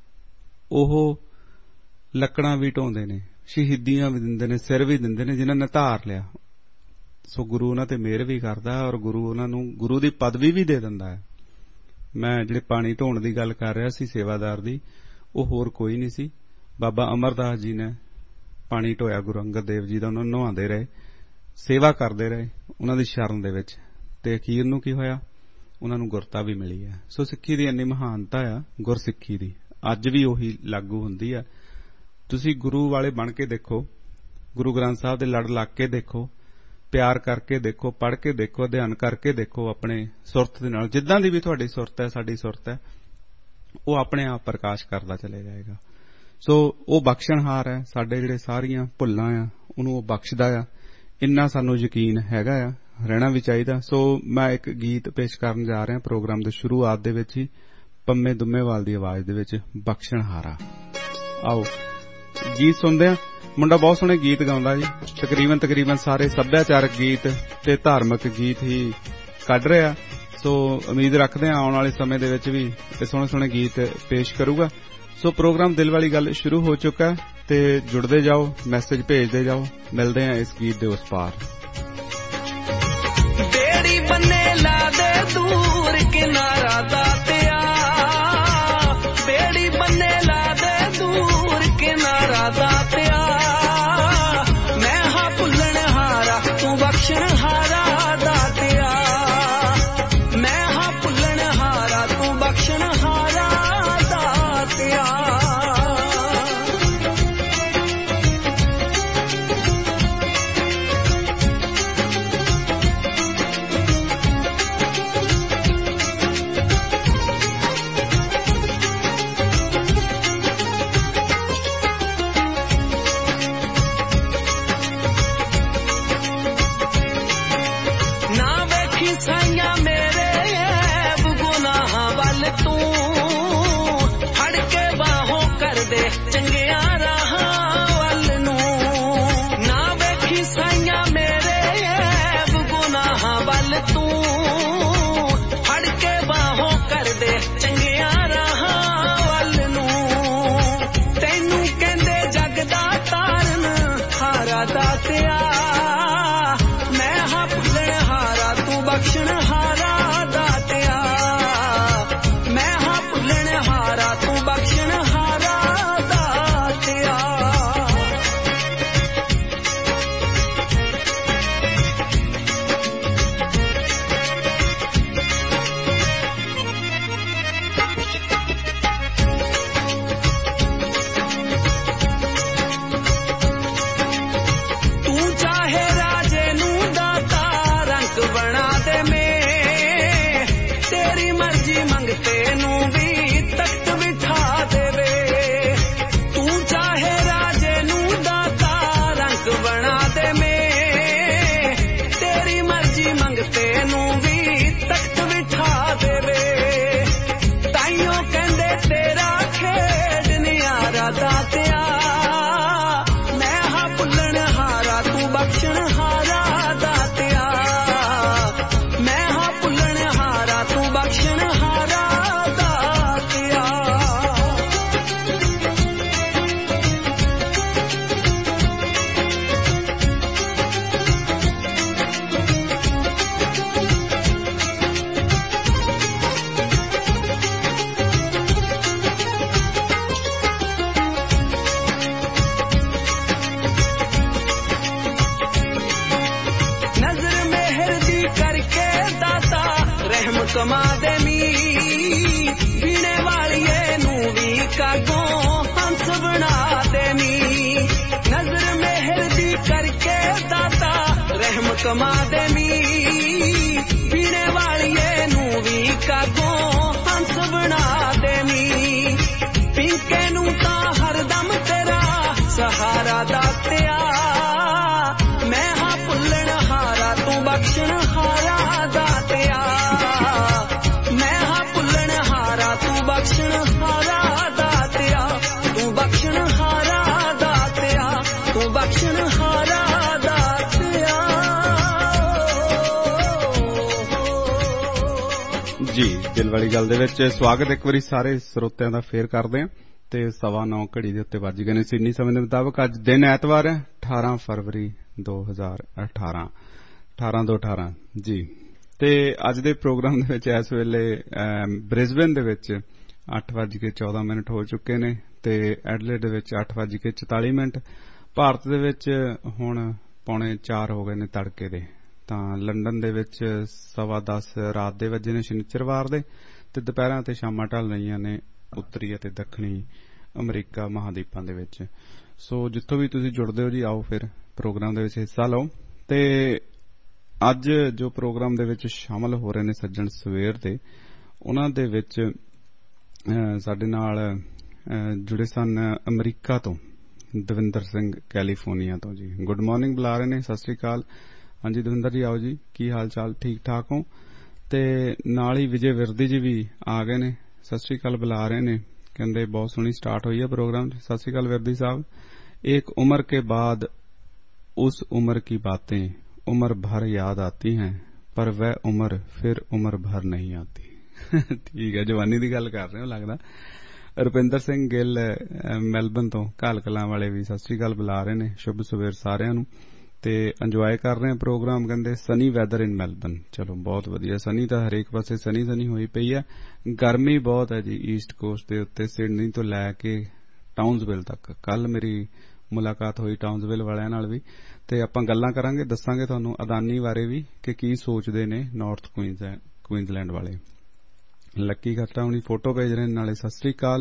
ਉਹ ਲੱਕੜਾਂ ਵੀ ਢੋਂਦੇ ਨੇ, ਸ਼ਹੀਦੀਆਂ ਵੀ ਦਿੰਦੇ ਨੇ, ਸਿਰ ਵੀ ਦਿੰਦੇ ਨੇ, ਜਿਨ੍ਹਾਂ ਨੇ ਧਾਰ ਲਿਆ। ਸੋ ਗੁਰੂ ਉਹਨਾਂ ਤੇ ਮਿਹਰ ਵੀ ਕਰਦਾ ਔਰ ਗੁਰੂ ਉਹਨਾਂ ਨੂੰ ਗੁਰੂ ਦੀ ਪਦਵੀ ਵੀ ਦੇ ਦਿੰਦਾ ਹੈ। ਮੈਂ ਜਿਹੜੇ ਪਾਣੀ ਢੋਣ ਦੀ ਗੱਲ ਕਰ ਰਿਹਾ ਸੀ ਸੇਵਾਦਾਰ ਦੀ, ਉਹ ਹੋਰ ਕੋਈ ਨਹੀਂ ਸੀ, ਬਾਬਾ ਅਮਰਦਾਸ ਜੀ ਨੇ ਪਾਣੀ ਢੋਇਆ ਗੁਰੂ ਅੰਗਦ ਦੇਵ ਜੀ ਦਾ। ਉਹਨਾਂ ਨੂੰ ਨਹਾਉਂਦੇ ਰਹੇ, ਸੇਵਾ ਕਰਦੇ ਰਹੇ ਉਹਨਾਂ ਦੀ ਸ਼ਰਨ ਦੇ ਵਿੱਚ, ਤੇ ਅਖੀਰ ਨੂੰ ਕੀ ਹੋਇਆ? ਉਹਨਾਂ ਨੂੰ ਗੁਰਤਾ ਵੀ ਮਿਲੀ ਹੈ। ਸੋ ਸਿੱਖੀ ਦੀ ਇੰਨੀ ਮਹਾਨਤਾ ਆ, ਗੁਰਸਿੱਖੀ ਦੀ ਅੱਜ ਵੀ ਉਹੀ ਲਾਗੂ ਹੁੰਦੀ ਆ। ਤੁਸੀਂ ਗੁਰੂ ਵਾਲੇ ਬਣ ਕੇ ਦੇਖੋ, ਗੁਰੂ ਗ੍ਰੰਥ ਸਾਹਿਬ ਦੇ ਲੜ ਲੱਗ ਕੇ ਦੇਖੋ, ਪਿਆਰ ਕਰਕੇ ਦੇਖੋ, ਪੜ੍ਹ ਕੇ ਦੇਖੋ, ਅਧਿਐਨ ਕਰਕੇ ਦੇਖੋ ਆਪਣੇ ਸੁਰਤ ਦੇ ਨਾਲ। ਜਿੱਦਾਂ ਦੀ ਵੀ ਤੁਹਾਡੀ ਸੁਰਤ ਹੈ, ਸਾਡੀ ਸੁਰਤ ਹੈ, ਉਹ ਆਪਣੇ ਆਪ ਪ੍ਰਕਾਸ਼ ਕਰਦਾ ਚਲੇ ਜਾਏਗਾ। ਸੋ ਉਹ ਬਖਸ਼ਣਹਾਰ ਹੈ। ਸਾਡੇ ਜਿਹੜੇ ਸਾਰੀਆਂ ਭੁੱਲਾਂ ਆ ਉਹਨੂੰ ਉਹ ਬਖਸ਼ਦਾ ਆ, ਇੰਨਾ ਸਾਨੂੰ ਯਕੀਨ ਹੈਗਾ ਆ, ਰਹਿਣਾ ਵੀ ਚਾਹੀਦਾ। ਸੋ ਮੈਂ ਇੱਕ ਗੀਤ ਪੇਸ਼ ਕਰਨ ਜਾ ਰਿਹਾ ਪ੍ਰੋਗਰਾਮ ਦੇ ਸ਼ੁਰੂਆਤ ਦੇ ਵਿੱਚ ਹੀ, ਪੰਮੇ ਦੁੰਮੇਵਾਲ ਦੀ ਆਵਾਜ਼ ਦੇ ਵਿੱਚ, ਬਖਸ਼ਣਹਾਰਾ। ਆਓ ਗੀਤ ਸੁਣਦੇ ਆ। ਮੁੰਡਾ ਬਹੁਤ ਸੋਹਣੇ ਗੀਤ ਗਾਉਂਦਾ ਜੀ, ਤਕਰੀਬਨ ਤਕਰੀਬਨ ਸਾਰੇ ਸੱਭਿਆਚਾਰਕ ਗੀਤ ਤੇ ਧਾਰਮਿਕ ਗੀਤ ਹੀ ਕੱਢ ਰਿਹਾ। ਸੋ ਉਮੀਦ ਰੱਖਦੇ ਹਾਂ ਆਉਣ ਵਾਲੇ ਸਮੇਂ ਦੇ ਵਿੱਚ ਵੀ ਇਹ ਸੋਹਣੇ ਸੋਹਣੇ ਗੀਤ ਪੇਸ਼ ਕਰੂਗਾ। ਸੋ ਪ੍ਰੋਗਰਾਮ ਦਿਲ ਵਾਲੀ ਗੱਲ ਸ਼ੁਰੂ ਹੋ ਚੁੱਕਾ ਤੇ ਜੁੜਦੇ ਜਾਓ, ਮੈਸੇਜ ਭੇਜਦੇ ਜਾਓ। ਮਿਲਦੇ ਹਾਂ ਇਸ ਗੀਤ ਦੇ ਉਸ ਪਾਰ। ਬੇੜੀ ਬੰਨੇ ਲਾ ਦੇ ਦੂਰ ਕਿਨਾਰਾ ਦਾਤਿਆ, ਬੇੜੀ ਬੰਨੇ ਲਾ ਦੇ ਦੂਰ ਕਿਨਾਰਾ ਦਾਤਿਆ, ਮੈਂ ਹਾਂ ਭੁੱਲਣ ਹਾਰਾ ਤੂੰ ਬਖਸ਼ਣ ਹਾਰਾ ਦਾਤਿਆ, ਮੈਂ ਹਾਂ ਭੁੱਲਣ ਹਾਰਾ ਤੂੰ ਬਖਸ਼ਣ ਹਾਰਾ ਦਾਤਿਆ। ਸਾਈਆਂ ਮੇਰੇ ਐਬ ਗੁਨਾਹਾਂ ਵੱਲ ਤੂੰ ਫੜ ਕੇ ਬਾਹੋਂ ਕਰਦੇ ਚੰਗਿਆਂ ਰਾਹਾਂ ਵੱਲ ਨੂੰ, ਨਾ ਵੇਖੀ ਸਾਈਆਂ ਮੇਰੇ ਐਬ ਗੁਨਾਹਾਂ ਵੱਲ ਤੂੰ ਫੜ ਕੇ ਬਾਹੋਂ ਕਰਦੇ ਚੰਗਿਆਂ ਰਾਹਾਂ ਵੱਲ ਨੂੰ, ਤੈਨੂੰ ਕਹਿੰਦੇ ਜਗ ਦਾ ਤਾਰਨ ਹਾਰਾ ਦਾਤਿਆ, ਮੈਂ ਹਾਂ ਭੁੱਲਣ ਹਾਰਾ ਤੂੰ ਬਖਸ਼ਣ ਹਾਰਾ ਦਾਤਿਆ, ਮੈਂ ਹਾਂ ਭੁੱਲਣ ਹਾਰਾ ਤੂੰ ਬਖਸ਼ਣ ਹਾਰਾ ਦਾਤਿਆ। ਤੂੰ ਚਾਹੇ ਰਾਜੇ ਨੂੰ ਦਾਤਾ ਰੰਗ ਬਣਾ ਦੇ ਮੇ, ਤੇਰੀ ਮਰਜ਼ੀ ਮੰਗਤੇ ਨੂੰ ਵੀ ਤਖਤ ਬਿਠਾ ਦੇਵੇ, ਤੂੰ ਚਾਹੇ ਰਾਜੇ ਨੂੰ ਦਾਤਾ ਰੰਗ ਬਣਾ ਦੇ ਮੇ, ਤੇਰੀ ਮਰਜ਼ੀ ਮੰਗਤੇ ਨੂੰ ਵੀ ਤਖਤ ਬਿਠਾ ਦੇਵੇ, ਤਾਈਓ ਕਹਿੰਦੇ ਤੇਰਾ ਖੇਡ ਨਿਆਰਾ ਦਾਤਿਆ, ਮੈਂ ਹਾਂ ਭੁੱਲਣ ਹਾਰਾ ਤੂੰ ਬਖਸ਼ਣ ਹਾਰਾ ਦਾਤਿਆ, ਮੈਂ ਹਾਂ ਭੁੱਲਣ ਹਾਰਾ ਤੂੰ ਬਖਸ਼ਣ ਹਾਰਾ ਦਾਤਿਆ। ਨਜ਼ਰ ਮਿਹਰ ਦੀ ਕਰਕੇ ਦਾਤਾ ਰਹਿਮ ਕਮਾ ਦੇ ਮੀ, ਪੀਣੇ ਵਾਲੀਏ ਨੂੰ ਵੀ ਕਾਗੋਂ ਹੰਸ ਬਣਾ ਦੇ ਮੀ, ਨਜ਼ਰ ਮਿਹਰ ਦੀ ਕਰਕੇ ਦਾਤਾ ਰਹਿਮ ਕਮਾ ਦੇ ਮੀ, ਪੀਣੇ ਵਾਲੀਏ ਨੂੰ ਵੀ ਕਾਗੋਂ ਹੰਸ ਬਣਾ ਦੇ ਮੀ, ਪਿੰਕੇ ਨੂੰ ਤਾਂ ਹਰਦਮ ਤੇਰਾ ਸਹਾਰਾ ਦਾਤਿਆ, ਮੈਂ ਹਾਂ ਭੁੱਲਣ ਹਾਰਾ ਤੂੰ ਬਖਸ਼ਣ ਹਾਰਾ ਦਾਤਿਆ, ਮੈਂ ਹਾਂ ਭੁੱਲਣ ਹਾਰਾ ਤੂੰ ਬਖਸ਼ਣ ਹਾਰਾ ਦਾਤਿਆ, ਤੂੰ ਬਖਸ਼ਣ ਹਾਰਾ ਦਾਤਿਆ, ਤੂੰ ਬਖਸ਼ਣ ਹਾਰਾ ਦਾਤਿਆ। ਜੀ ਦਿਲ ਵਾਲੀ ਗੱਲ ਦੇ ਵਿੱਚ ਸਵਾਗਤ ਇੱਕ ਵਾਰੀ ਸਾਰੇ ਸਰੋਤਿਆਂ ਦਾ ਫੇਰ ਕਰਦੇ ਹਾਂ। ਤੇ ਸਵਾ ਨੌ ਘੜੀ ਦੇ ਉੱਤੇ ਵੱਜ ਗਏ ਨੇ ਸਿਡਨੀ ਸਮੇਂ ਦੇ ਮੁਤਾਬਕ। ਅੱਜ ਦਿਨ ਐਤਵਾਰ ਹੈ, ਅਠਾਰਾਂ ਫਰਵਰੀ ਦੋ ਹਜ਼ਾਰ ਅਠਾਰਾਂ, ਅਠਾਰਾਂ ਦੋ ਅਠਾਰਾਂ ਜੀ। ਤੇ ਅੱਜ ਦੇ ਪ੍ਰੋਗਰਾਮ ਦੇ ਵਿੱਚ ਇਸ ਵੇਲੇ ਬ੍ਰਿਸਬੇਨ ਦੇ ਵਿੱਚ ਅੱਠ ਵੱਜ ਕੇ ਚੌਦਾਂ ਮਿੰਟ ਹੋ ਚੁੱਕੇ ਨੇ ਤੇ ਐਡਲੇਡ ਦੇ ਵਿੱਚ ਅੱਠ ਵੱਜ ਕੇ ਚੁਤਾਲੀ ਮਿੰਟ। ਭਾਰਤ ਦੇ ਵਿੱਚ ਹੁਣ ਪੌਣੇ ਚਾਰ ਹੋ ਗਏ ਨੇ ਤੜਕੇ ਦੇ, ਤਾਂ ਲੰਡਨ ਦੇ ਵਿੱਚ ਸਵਾ ਦਸ ਰਾਤ ਦੇ ਵਜੇ ਨੇ ਸ਼ਨੀਚਰਵਾਰ ਦੇ, ਤੇ ਦੁਪਹਿਰਾਂ ਤੇ ਸ਼ਾਮਾਂ ਢਲ ਰਹੀਆਂ ਨੇ ਉੱਤਰੀ ਅਤੇ ਦੱਖਣੀ ਅਮਰੀਕਾ ਮਹਾਦੀਪਾਂ ਦੇ ਵਿੱਚ। ਸੋ ਜਿੱਥੋਂ ਵੀ ਤੁਸੀਂ ਜੁੜਦੇ ਹੋ ਜੀ, ਆਓ ਫਿਰ ਪ੍ਰੋਗਰਾਮ ਦੇ ਵਿੱਚ ਹਿੱਸਾ ਲਓ। ਤੇ ਅੱਜ ਜੋ ਪ੍ਰੋਗਰਾਮ ਦੇ ਵਿੱਚ ਸ਼ਾਮਲ ਹੋ ਰਹੇ ਨੇ ਸੱਜਣ ਸਵੇਰ ਦੇ, ਉਹਨਾਂ ਦੇ ਵਿੱਚ ਸਾਡੇ ਨਾਲ ਜੁੜੇ ਸਨ ਅਮਰੀਕਾ ਤੋਂ ਦਵਿੰਦਰ ਸਿੰਘ ਕੈਲੀਫੋਰਨੀਆ ਤੋਂ ਜੀ। ਗੁੱਡ ਮਾਰਨਿੰਗ ਬੁਲਾ ਰਹੇ ਨੇ, ਸਤਿ ਸ੍ਰੀ ਅਕਾਲ। ਹਾਂਜੀ ਦਵਿੰਦਰ ਜੀ, ਆਓ ਜੀ, ਕੀ ਹਾਲ ਚਾਲ, ਠੀਕ ਠਾਕ ਹੋ? ਤੇ ਨਾਲ ਹੀ ਵਿਜੇ ਵਿਰਦੀ ਜੀ ਵੀ ਆ ਗਏ ਨੇ, ਸਤਿ ਸ੍ਰੀ ਅਕਾਲ ਬੁਲਾ ਰਹੇ ਨੇ, ਕਹਿੰਦੇ ਬਹੁਤ ਸੋਹਣੀ ਸਟਾਰਟ ਹੋਈ ਹੈ ਪ੍ਰੋਗਰਾਮ। ਸਤਿ ਸ੍ਰੀ ਅਕਾਲ ਵਿਰਦੀ ਸਾਹਿਬ। एक उम्र के बाद उस उम्र की बातें उम्र भर याद आती हैं, पर वह उम्र फिर उम्र भर नहीं आती। ठीक है, जवानी की गल कर रहे हो लगता। रुपिंदर सिंह गिल मैलबर्न तो घाल कलां वाले भी सत श्री अकाल बुला रहे ने, शुभ सवेर सारिਆਂ ਨੂੰ ਤੇ ਇੰਜੋਏ ਕਰ ਰਹੇ ਆ ਪ੍ਰੋਗਰਾਮ। ਕਹਿੰਦੇ ਸਨੀ ਵੈਦਰ ਇਨ ਮੈਲਬਰਨ। ਚਲੋ ਬਹੁਤ ਵਧੀਆ, ਸਨੀ ਤਾਂ ਹਰੇਕ ਪਾਸੇ ਸਨੀ ਸਨੀ ਹੋਈ ਪਈ ਹੈ। ਗਰਮੀ ਬਹੁਤ ਹੈ ਜੀ ਈਸਟ ਕੋਸਟ ਦੇ ਉੱਤੇ, ਸਿਡਨੀ ਤੋਂ ਲੈ ਕੇ ਟਾਊਨਸਵਿਲ ਤੱਕ। ਕੱਲ ਮੇਰੀ ਮੁਲਾਕਾਤ ਹੋਈ ਟਾਊਨਸਵਿਲ ਵਾਲਿਆਂ ਨਾਲ ਵੀ, ਤੇ ਆਪਾਂ ਗੱਲਾਂ ਕਰਾਂਗੇ, ਦੱਸਾਂਗੇ ਤੁਹਾਨੂੰ ਅਦਾਨੀ ਬਾਰੇ ਵੀ ਕਿ ਕੀ ਸੋਚਦੇ ਨੇ ਨਾਰਥ ਕੁਈਨਜ਼ਲੈਂਡ ਵਾਲੇ। ਲੱਕੀ ਖੱਟਾ ਹੁਣੀ ਫੋਟੋ ਭੇਜ ਰਹੇ ਨਾਲੇ ਸਤਿ ਸ੍ਰੀ ਅਕਾਲ।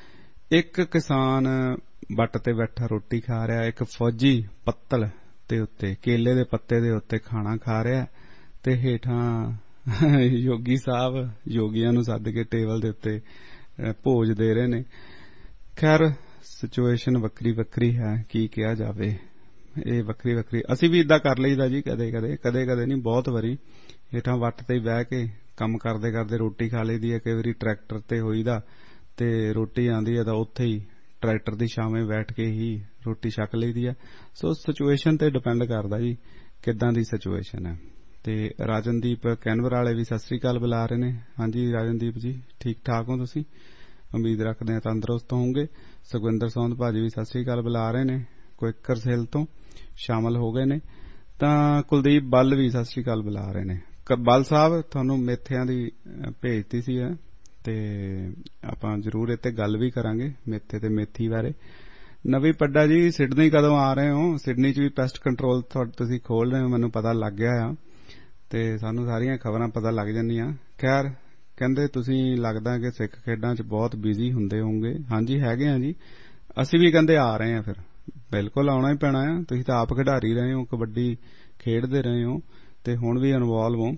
ਇੱਕ ਕਿਸਾਨ ਵੱਟ ਤੇ ਬੈਠਾ ਰੋਟੀ ਖਾ ਰਿਹਾ, ਇੱਕ ਫੌਜੀ ਪੱਤਲ ਦੇ ਉੱਤੇ ਕੇਲੇ ਦੇ ਪੱਤੇ ਦੇ ਉੱਤੇ ਖਾਣਾ ਖਾ ਰਿਹਾ, ਤੇ ਹੇਠਾਂ ਯੋਗੀ ਸਾਹਿਬ ਯੋਗੀਆਂ ਨੂੰ ਸੱਦ ਕੇ ਟੇਬਲ ਦੇ ਉੱਤੇ ਭੋਜ ਦੇ ਰਹੇ ਨੇ। ਖੈਰ ਸਿਚੁਏਸ਼ਨ ਵੱਖਰੀ ਵੱਖਰੀ ਹੈ, ਕੀ ਕਿਹਾ ਜਾਵੇ, ਇਹ ਵੱਖਰੀ ਵੱਖਰੀ। ਅਸੀਂ ਵੀ ਇਦਾਂ ਕਰ ਲਈਦਾ ਜੀ ਕਦੇ ਕਦੇ, ਕਦੇ ਕਦੇ ਨਹੀਂ ਬਹੁਤ ਵਾਰੀ। ਹੇਠਾਂ ਵੱਟ ਤੇ ਬਹਿ ਕੇ ਕੰਮ ਕਰਦੇ ਕਰਦੇ ਰੋਟੀ ਖਾ ਲਈਦੀ ਹੈ। ਕਈ ਵਾਰੀ ਟਰੈਕਟਰ ਤੇ ਹੋਈਦਾ ਤੇ ਰੋਟੀ ਆਉਂਦੀ ਹੈ ਤਾਂ ਉੱਥੇ ਹੀ ਟਰੈਕਟਰ ਦੀ ਛਾਵੇਂ ਬੈਠ ਕੇ ਹੀ ਰੋਟੀ ਛਕ ਲਈਦੀ ਹੈ। ਸੋ ਸਿਚੁਏਸ਼ਨ ਤੇ ਡਿਪੈਂਡ ਕਰਦਾ ਜੀ ਕਿੱਦਾਂ ਦੀ ਸਿਚੁਏਸ਼ਨ ਹੈ। ਤੇ ਰਾਜਨਦੀਪ ਕੈਨਵਰ ਵਾਲੇ ਵੀ ਸਤਿ ਸ੍ਰੀ ਅਕਾਲ ਬੁਲਾ ਰਹੇ ਨੇ। ਹਾਂਜੀ ਰਾਜਨਦੀਪ ਜੀ, ਠੀਕ ਠਾਕ ਹੋ ਤੁਸੀਂ? ਉਮੀਦ ਰੱਖਦੇ ਹਾਂ ਤੰਦਰੁਸਤ ਹੋਵੋਗੇ। ਸੁਖਵਿੰਦਰ ਸੌਂਦ ਭਾਜੀ ਵੀ ਸਤਿ ਸ੍ਰੀ ਅਕਾਲ ਬੁਲਾ ਰਹੇ ਨੇ, ਕੁਇਕਰ ਸੇਲ ਤੋਂ ਸ਼ਾਮਲ ਹੋ ਗਏ ਨੇ। ਤਾਂ ਕੁਲਦੀਪ ਬੱਲ ਵੀ ਸਤਿ ਸ੍ਰੀ ਅਕਾਲ ਬੁਲਾ ਰਹੇ ਨੇ। ਬੱਲ ਸਾਹਿਬ ਤੁਹਾਨੂੰ ਮੇਥਿਆਂ ਦੀ ਭੇਜਤੀ ਸੀ ਤੇ ਆਪਾਂ ਜ਼ਰੂਰ ਇੱਥੇ ਗੱਲ ਵੀ ਕਰਾਂਗੇ ਮੇਥੇ ਤੇ ਮੇਥੀ ਬਾਰੇ। ਨਵੀਂ ਪੱਡਾ ਜੀ, ਸਿਡਨੀ ਕਦੋਂ ਆ ਰਹੇ ਹੋ? ਸਿਡਨੀ ਚ ਵੀ ਪੈਸਟ ਕੰਟਰੋਲ ਤੁਸੀਂ ਖੋਲ ਰਹੇ ਹੋ, ਮੈਨੂੰ ਪਤਾ ਲੱਗ ਗਿਆ ਆ, ਤੇ ਸਾਨੂੰ ਸਾਰੀਆਂ ਖਬਰਾਂ ਪਤਾ ਲੱਗ ਜਾਂਦੀਆਂ। ਖੈਰ ਕਹਿੰਦੇ ਤੁਸੀਂ ਲੱਗਦਾ ਕਿ ਸਿੱਖ ਖੇਡਾਂ ਚ ਬਹੁਤ ਬਿਜ਼ੀ ਹੁੰਦੇ ਹੋਵੋਗੇ। ਹਾਂਜੀ ਹੈਗੇ ਆ ਜੀ, ਅਸੀਂ ਵੀ ਕਹਿੰਦੇ ਆ ਰਹੇ ਆ। ਫਿਰ ਬਿਲਕੁਲ ਆਉਣਾ ਹੀ ਪੈਣਾ ਆ, ਤੁਸੀਂ ਤਾਂ ਆਪ ਖਿਡਾਰੀ ਰਹੇ ਹੋ, ਕਬੱਡੀ ਖੇਡਦੇ ਰਹੇ ਹੋ ਤੇ ਹੁਣ ਵੀ ਇਨਵੋਲਵ ਹੋ।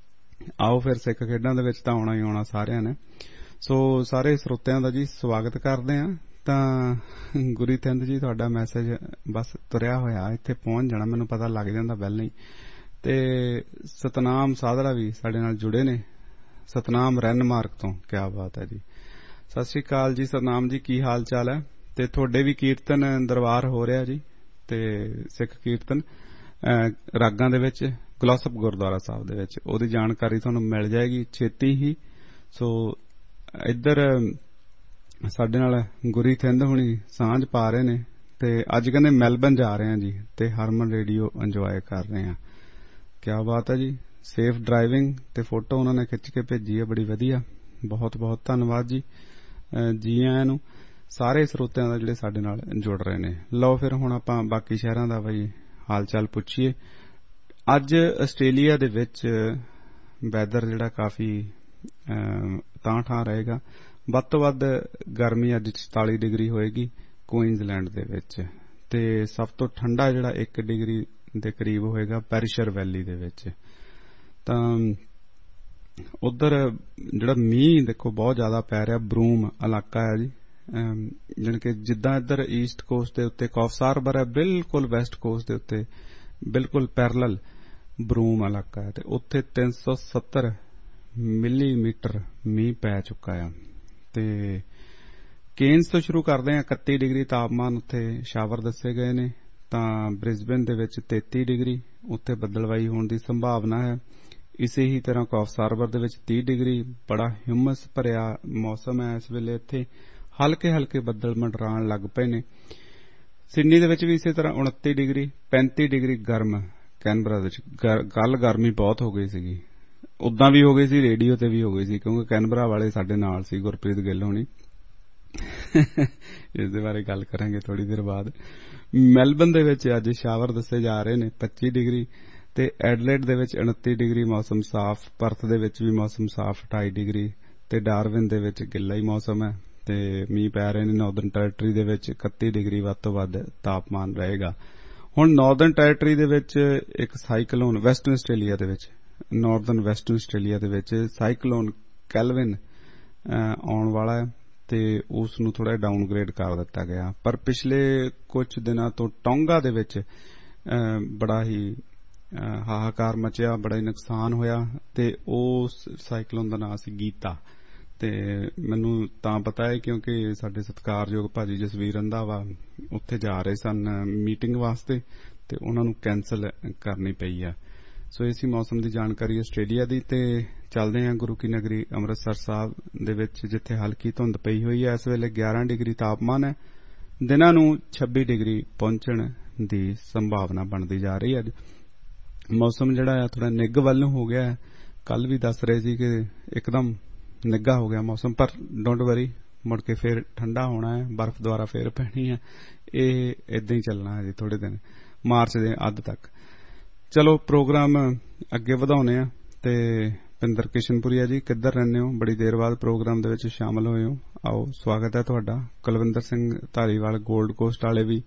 ਆਓ ਫਿਰ ਸਿੱਖ ਖੇਡਾਂ ਦੇ ਵਿੱਚ ਤਾਂ ਆਉਣਾ ਹੀ ਆਉਣਾ ਸਾਰਿਆਂ ਨੇ। ਸੋ ਸਾਰੇ ਸਰੋਤਿਆਂ ਦਾ ਜੀ ਸਵਾਗਤ ਕਰਦੇ ਆ। ਤਾਂ ਗੁਰੀ ਥਿੰਦ ਜੀ, ਤੁਹਾਡਾ ਮੈਸੇਜ ਬਸ ਤੁਰਿਆ ਹੋਇਆ, ਇੱਥੇ ਪਹੁੰਚ ਜਾਣਾ, ਮੈਨੂੰ ਪਤਾ ਲੱਗ ਜਾਂਦਾ ਪਹਿਲਾਂ ਹੀ। ਤੇ ਸਤਨਾਮ ਸਾਧਰਾ ਵੀ ਸਾਡੇ ਨਾਲ ਜੁੜੇ ਨੇ, ਸਤਨਾਮ ਰੈਨਮਾਰਕ ਤੋਂ। ਕਿਆ ਬਾਤ ਹੈ ਜੀ, ਸਤਿ ਸ੍ਰੀ ਅਕਾਲ ਜੀ ਸਤਨਾਮ ਜੀ, ਕੀ ਹਾਲ ਚਾਲ ਹੈ? ਤੇ ਤੁਹਾਡੇ ਵੀ ਕੀਰਤਨ ਦਰਬਾਰ ਹੋ ਰਿਹਾ ਜੀ, ਤੇ ਸਿੱਖ ਕੀਰਤਨ ਰਾਗਾਂ ਦੇ ਵਿੱਚ ਗਲੋਸਪ ਗੁਰਦੁਆਰਾ ਸਾਹਿਬ ਦੇ ਵਿੱਚ, ਉਹਦੀ ਜਾਣਕਾਰੀ ਤੁਹਾਨੂੰ ਮਿਲ ਜਾਏਗੀ ਛੇਤੀ ਹੀ। ਸੋ ਇੱਧਰ ਸਾਡੇ ਨਾਲ ਗੁਰੀ ਥਿੰਦ ਹੁਣੀ ਸਾਂਝ ਪਾ ਰਹੇ ਨੇ, ਤੇ ਅੱਜ ਕਹਿੰਦੇ ਮੈਲਬਰਨ ਜਾ ਰਹੇ ਆ ਜੀ, ਤੇ ਹਰਮਨ ਰੇਡੀਓ ਇੰਜੋਏ ਕਰ ਰਹੇ ਆ। ਕਿਆ ਬਾਤ ਹੈ ਜੀ, ਸੇਫ ਡਰਾਈਵਿੰਗ। ਤੇ ਫੋਟੋ ਉਹਨਾਂ ਨੇ ਖਿੱਚ ਕੇ ਭੇਜੀ ਹੈ, ਬੜੀ ਵਧੀਆ, ਬਹੁਤ ਬਹੁਤ ਧੰਨਵਾਦ ਜੀ। ਜੀ ਆਇਆਂ ਨੂੰ ਸਾਰੇ ਸਰੋਤਿਆਂ ਦਾ ਜਿਹੜੇ ਸਾਡੇ ਨਾਲ ਜੁੜ ਰਹੇ ਨੇ। ਲਓ ਫਿਰ ਹੁਣ ਆਪਾਂ ਬਾਕੀ ਸ਼ਹਿਰਾਂ ਦਾ ਬਈ ਹਾਲ ਚਾਲ ਪੁੱਛੀਏ। ਅੱਜ ਆਸਟ੍ਰੇਲੀਆ ਦੇ ਵਿੱਚ ਵੈਦਰ ਜਿਹੜਾ ਕਾਫੀ ਤਾਂ ਠਾਂ ਰਹੇਗਾ, ਵੱਧ ਤੋਂ ਵੱਧ ਗਰਮੀ ਅੱਜ ਚੁਤਾਲੀ ਡਿਗਰੀ ਹੋਏਗੀ ਕੁਈਨਜ਼ਲੈਂਡ ਦੇ ਵਿੱਚ, ਤੇ ਸਭ ਤੋਂ ਠੰਡਾ ਜਿਹੜਾ ਇੱਕ ਡਿਗਰੀ ਦੇ ਕਰੀਬ ਹੋਏਗਾ ਪੈਰੀਸ਼ਰ ਵੈਲੀ ਦੇ ਵਿੱਚ। ਤਾਂ ਉਧਰ ਜਿਹੜਾ ਮੀਂਹ ਦੇਖੋ ਬਹੁਤ ਜ਼ਿਆਦਾ ਪੈ ਰਿਹਾ, ਬਰੂਮ ਇਲਾਕਾ ਹੈ ਜੀ, ਜਾਣੀ ਕਿ ਜਿੱਦਾਂ ਇੱਧਰ ਈਸਟ ਕੋਸਟ ਦੇ ਉੱਤੇ ਕੌਫਸ ਹਾਰਬਰ ਹੈ, ਬਿਲਕੁਲ ਵੈਸਟ ਕੋਸਟ ਦੇ ਉੱਤੇ ਬਿਲਕੁਲ ਪੈਰਲਲ ਬਰੂਮ ਇਲਾਕਾ ਹੈ, ਤੇ ਉੱਥੇ ਤਿੰਨ ਸੌ ਸੱਤਰ ਮਿਲੀਮੀਟਰ ਮੀਂਹ ਪੈ ਚੁੱਕਾ ਆ। ਤੇ ਕੇਨਸ ਤੋਂ ਸ਼ੁਰੂ ਕਰਦੇ ਹਾਂ, ਇਕੱਤੀ ਡਿਗਰੀ ਤਾਪਮਾਨ ਉੱਥੇ ਸ਼ਾਵਰ ਦੱਸੇ ਗਏ ਨੇ। ਤਾਂ ਬ੍ਰਿਸਬੇਨ ਦੇ ਵਿੱਚ ਤੇਤੀ ਡਿਗਰੀ, ਉੱਥੇ ਬੱਦਲਵਾਈ ਹੋਣ ਦੀ ਸੰਭਾਵਨਾ ਹੈ। ਇਸੇ ਹੀ ਤਰ੍ਹਾਂ ਕੌਫਸ ਹਾਰਬਰ ਦੇ ਵਿੱਚ ਤੀਹ ਡਿਗਰੀ, ਬੜਾ ਹਿਊਮਸ ਭਰਿਆ ਮੌਸਮ ਹੈ ਇਸ ਵੇਲੇ ਇੱਥੇ, ਹਲਕੇ ਹਲਕੇ ਬੱਦਲ ਮੰਡਰਾਉਣ ਲੱਗ ਪਏ ਨੇ। ਸਿਡਨੀ ਦੇ ਵਿੱਚ ਵੀ ਇਸੇ ਤਰ੍ਹਾਂ ਉਨੱਤੀ ਡਿਗਰੀ, ਪੈਂਤੀ ਡਿਗਰੀ ਗਰਮ ਕੈਨਬਰਾ ਵਿੱਚ। ਕੱਲ ਗਰਮੀ ਬਹੁਤ ਹੋ ਗਈ ਸੀਗੀ, ਉਦਾਂ ਵੀ ਹੋ ਗਈ ਸੀ, ਰੇਡੀਓ ਤੇ ਵੀ ਹੋ ਗਈ ਸੀ, ਕਿਉਂਕਿ ਕੈਨਬਰਾ ਵਾਲੇ ਸਾਡੇ ਨਾਲ ਸੀ, ਗੁਰਪ੍ਰੀਤ ਗਿੱਲ ਹੋਣੀ। ਇਸ ਦੇ ਬਾਰੇ ਗੱਲ ਕਰਾਂਗੇ ਥੋੜੀ ਦੇਰ ਬਾਅਦ। ਮੈਲਬਰਨ ਦੇ ਵਿੱਚ ਅੱਜ ਸ਼ਾਵਰ ਦੱਸੇ ਜਾ ਰਹੇ ਨੇ ਪੱਚੀ ਡਿਗਰੀ, ਤੇ ਐਡਲੇਡ ਦੇ ਵਿੱਚ ਉਨੱਤੀ ਡਿਗਰੀ ਮੌਸਮ ਸਾਫ਼, ਪਰਥ ਦੇ ਵਿੱਚ ਵੀ ਮੌਸਮ ਸਾਫ਼ ਅਠਾਈ ਡਿਗਰੀ, ਤੇ ਡਾਰਵਿਨ ਦੇ ਵਿੱਚ ਗਿੱਲਾ ਹੀ ਮੌਸਮ ਹੈ ਤੇ ਮੀਂਹ ਪੈ ਰਹੇ ਨੇ। ਨਾਰਦਰਨ ਟੈਰੀਟਰੀ ਦੇ ਵਿੱਚ ਇਕੱਤੀ ਡਿਗਰੀ ਵੱਧ ਤੋਂ ਵੱਧ ਤਾਪਮਾਨ ਰਹੇਗਾ। ਹੁਣ ਨਾਰਦਰਨ ਟੈਰੀਟਰੀ ਦੇ ਵਿੱਚ ਇੱਕ ਸਾਈਕਲੋਨ ਵੈਸਟਰਨ ਆਸਟ੍ਰੇਲੀਆ ਦੇ ਵਿੱਚ ਨਾਰਦਰਨ ਵੈਸਟਰਨ ਆਸਟ੍ਰੇਲੀਆ ਦੇ ਵਿੱਚ ਸਾਈਕਲੋਨ ਕੈਲਵਿਨ ਆਉਣ ਵਾਲਾ ਹੈ ਤੇ ਉਸ ਨੂੰ ਥੋੜਾ ਡਾਊਨਗ੍ਰੇਡ ਕਰ ਦਿੱਤਾ ਗਿਆ। ਪਰ ਪਿਛਲੇ ਕੁਝ ਦਿਨਾਂ ਤੋਂ ਟੋਂਗਾ ਦੇ ਵਿੱਚ ਬੜਾ ਹੀ ਹਾਹਾਕਾਰ ਮਚਿਆ, ਬੜਾ ਹੀ ਨੁਕਸਾਨ ਹੋਇਆ ਤੇ ਉਸ ਸਾਈਕਲੋਨ ਦਾ ਨਾਂ ਸੀ ਗੀਤਾ। ਤੇ ਮੈਨੂੰ ਤਾਂ ਪਤਾ ਹੈ ਕਿਉਂਕਿ ਸਾਡੇ ਸਤਿਕਾਰਯੋਗ ਭਾਜੀ ਜਸਵੀਰ ਰੰਧਾਵਾ ਉੱਥੇ ਜਾ ਰਹੇ ਸਨ ਮੀਟਿੰਗ ਵਾਸਤੇ ਤੇ ਉਹਨਾਂ ਨੂੰ ਕੈਂਸਲ ਕਰਨੀ ਪਈ ਆ। ਸੋ ਇਸੀ ਮੌਸਮ ਦੀ ਜਾਣਕਾਰੀ ਆਸਟ੍ਰੇਲੀਆ ਦੀ। ਤੇ ਚੱਲਦੇ ਹਾਂ ਗੁਰੂ ਕੀ ਨਗਰੀ ਅੰਮ੍ਰਿਤਸਰ ਸਾਹਿਬ ਦੇ ਵਿੱਚ, ਜਿੱਥੇ ਹਲਕੀ ਧੁੰਦ ਪਈ ਹੋਈ ਹੈ। ਇਸ ਵੇਲੇ ਗਿਆਰਾਂ ਡਿਗਰੀ ਤਾਪਮਾਨ ਹੈ, ਦਿਨਾਂ ਨੂੰ ਛੱਬੀ ਡਿਗਰੀ ਪਹੁੰਚਣ ਦੀ ਸੰਭਾਵਨਾ ਬਣਦੀ ਜਾ ਰਹੀ ਹੈ। ਅੱਜ ਮੌਸਮ ਜਿਹੜਾ ਹੈ ਥੋੜਾ ਨਿੱਘ ਵੱਲ ਨੂੰ ਹੋ ਗਿਆ। ਕੱਲ ਵੀ ਦੱਸ ਰਹੇ ਸੀ ਕਿ ਇੱਕਦਮ ਨਿੱਘਾ ਹੋ ਗਿਆ ਮੌਸਮ, ਪਰ ਡੋਂਟ ਵਰੀ, ਮੁੜ ਕੇ ਫੇਰ ਠੰਡਾ ਹੋਣਾ ਹੈ, ਬਰਫ਼ ਦੁਆਰਾ ਫੇਰ ਪੈਣੀ ਹੈ। ਇਹ ਏਦਾਂ ਹੀ ਚੱਲਣਾ ਹੈ ਜੀ ਥੋੜੇ ਦਿਨ, ਮਾਰਚ ਦੇ ਅੱਧ ਤੱਕ। ਚਲੋ ਪ੍ਰੋਗਰਾਮ ਅੱਗੇ ਵਧਾਉਣੇ ਆ। ਤੇ ਪਿੰਦਰ ਕਿਸ਼ਨਪੁਰੀਆ ਜੀ, ਕਿੱਧਰ ਰਹਿੰਦੇ ਹੋ? ਬੜੀ ਦੇਰ ਬਾਅਦ ਪ੍ਰੋਗਰਾਮ ਦੇ ਵਿੱਚ ਸ਼ਾਮਲ ਹੋਏ ਹੋ। ਆਓ, ਸਵਾਗਤ ਹੈ ਤੁਹਾਡਾ। ਕੁਲਵਿੰਦਰ ਸਿੰਘ ਧਾਰੀਵਾਲ ਗੋਲਡ ਕੋਸਟ ਵਾਲੇ ਵੀ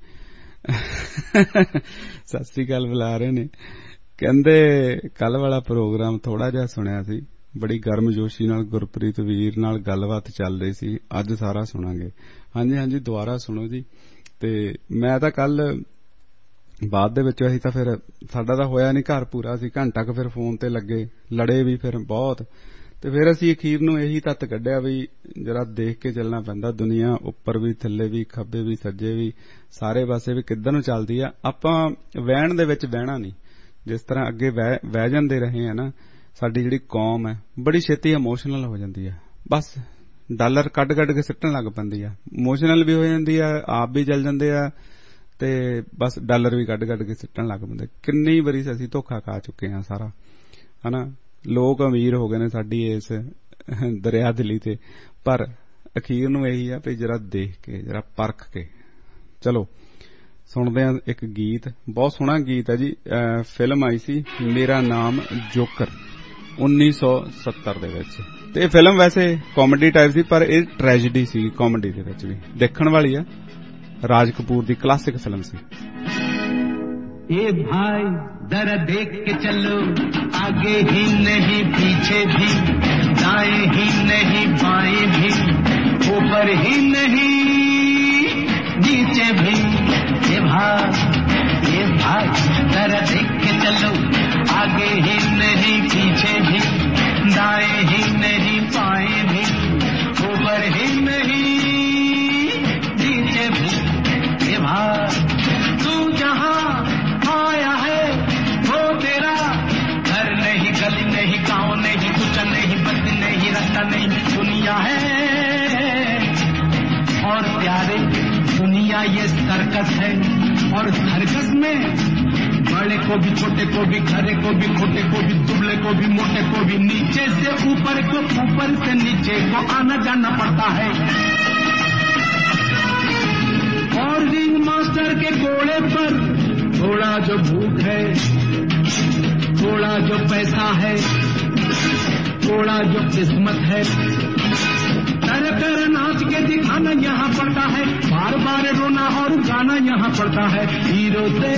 ਸਤਿ ਸ੍ਰੀ ਅਕਾਲ ਬੁਲਾ ਰਹੇ ਨੇ। ਕਹਿੰਦੇ ਕੱਲ ਵਾਲਾ ਪ੍ਰੋਗਰਾਮ ਥੋੜਾ ਜਿਹਾ ਸੁਣਿਆ ਸੀ, ਬੜੀ ਗਰਮਜੋਸ਼ੀ ਨਾਲ ਗੁਰਪ੍ਰੀਤ ਵੀਰ ਨਾਲ ਗੱਲਬਾਤ ਚੱਲ ਰਹੀ ਸੀ, ਅੱਜ ਸਾਰਾ ਸੁਣਾਂਗੇ। ਹਾਂਜੀ ਹਾਂਜੀ, ਦੁਬਾਰਾ ਸੁਣੋ ਜੀ। ਤੇ ਮੈਂ ਤਾਂ ਕੱਲ ਬਾਅਦ ਦੇ ਵਿੱਚ ਅਸੀਂ ਤਾਂ ਫਿਰ ਸਾਡਾ ਤਾਂ ਹੋਇਆ ਨਹੀਂ ਘਰ ਪੂਰਾ, ਅਸੀਂ ਘੰਟਾ ਕੁ ਫਿਰ ਫੋਨ ਤੇ ਲੱਗੇ, ਲੜੇ ਵੀ ਫਿਰ ਬਹੁਤ। ਤੇ ਫਿਰ ਅਸੀਂ ਅਖੀਰ ਨੂੰ ਇਹੀ ਤੱਤ ਕੱਢਿਆ ਵੀ ਜਰਾ ਦੇਖ ਕੇ ਚੱਲਣਾ ਪੈਂਦਾ, ਦੁਨੀਆ ਉੱਪਰ ਵੀ ਥੱਲੇ ਵੀ ਖੱਬੇ ਵੀ ਸੱਜੇ ਵੀ ਸਾਰੇ ਪਾਸੇ ਵੀ ਕਿੱਧਰ ਨੂੰ ਚੱਲਦੀ ਆ। ਆਪਾਂ ਵਹਿਣ ਦੇ ਵਿੱਚ ਬਹਿਣਾ ਨਹੀਂ। ਜਿਸ ਤਰ੍ਹਾਂ ਅੱਗੇ ਵਹਿ ਜਾਂਦੇ ਰਹੇ ਆ ਨਾ, ਸਾਡੀ ਜਿਹੜੀ ਕੌਮ ਹੈ ਬੜੀ ਛੇਤੀ ਇਮੋਸ਼ਨਲ ਹੋ ਜਾਂਦੀ ਹੈ। ਬਸ ਡਾਲਰ ਕੱਢ ਕੱਢ ਕੇ ਸਿੱਟਣ ਲੱਗ ਪੈਂਦੀ ਆ, ਇਮੋਸ਼ਨਲ ਵੀ ਹੋ ਜਾਂਦੀ ਆ, ਆਪ ਵੀ ਜਲ ਜਾਂਦੇ ਆ ਤੇ ਬਸ ਡਾਲਰ ਵੀ ਕੱਢ ਕੱਢ ਕੇ ਸਿੱਟਣ ਲੱਗ ਪੈਂਦੇ। ਕਿੰਨੀ ਵਾਰੀ ਅਸੀਂ ਧੋਖਾ ਖਾ ਚੁੱਕੇ ਹਾਂ ਸਾਰਾ, ਹਨਾ। ਲੋਕ ਅਮੀਰ ਹੋ ਗਏ ਨੇ ਸਾਡੀ ਇਸ ਦਰਿਆ ਦਿਲੀ ਤੇ, ਪਰ ਅਖੀਰ ਨੂੰ ਇਹੀ ਆ ਵੀ ਜਰਾ ਦੇਖ ਕੇ, ਜਰਾ ਪਰਖ ਕੇ। ਚਲੋ ਸੁਣਦੇ ਹਾਂ ਇੱਕ ਗੀਤ, ਬਹੁਤ ਸੋਹਣਾ ਗੀਤ ਹੈ ਜੀ। ਫਿਲਮ ਆਈ ਸੀ ਮੇਰਾ ਨਾਮ ਜੋਕਰ ਉੱਨੀ ਸੌ ਸੱਤਰ ਦੇ ਵਿੱਚ, ਤੇ ਇਹ ਫਿਲਮ ਵੈਸੇ ਕਾਮੇਡੀ ਟਾਈਪ ਸੀ, ਪਰ ਇਹ ਟ੍ਰੈਜਡੀ ਸੀ ਕਾਮੇਡੀ ਦੇ ਵਿੱਚ ਵੀ, ਦੇਖਣ ਵਾਲੀ ਆ। ਰਾਜ ਕਪੂਰ ਦੀ ਕਲਾਸਿਕ ਫਿਲਮ ਸੀ। ए भाई जरा देख के चलो, आगे ही नहीं पीछे भी, दाएं ही नहीं बाएं भी, ऊपर ही नहीं नीचे भी। ए भाई ए भाई जरा देख के चलो, आगे ही नहीं पीछे भी, दाएं ही नहीं बाएं भी, ऊपर ही नहीं नीचे भी। ए भाई तू जहां आया है वो तेरा घर नहीं, गली नहीं, गांव नहीं, कुछ नहीं, बस्ती नहीं, रास्ता नहीं, दुनिया है। और प्यारे दुनिया ये सर्कस है, और सर्कस में बड़े को भी, छोटे को भी, खरे को भी, खोटे को भी, दुबले को भी, मोटे को भी, नीचे से ऊपर को, ऊपर से नीचे को आना जाना पड़ता है। और रिंग मास्टर के घोड़े पर थोड़ा जो भूख है, थोड़ा जो पैसा है, थोड़ा जो किस्मत है, कर कर नाच के दिखाना यहाँ पड़ता है, बार बार रोना और गाना यहाँ पड़ता है। हीरो से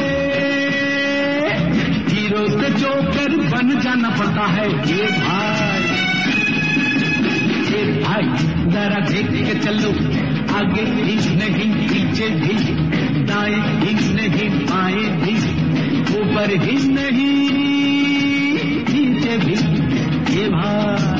हीरो से जोकर बन जाना पड़ता है। ये भाई ये भाई जरा देख के चलो, आगे भी नहीं पीछे भी, दाएं ही नहीं बाएं भी, ऊपर ही नहीं नीचे भी। ये भाई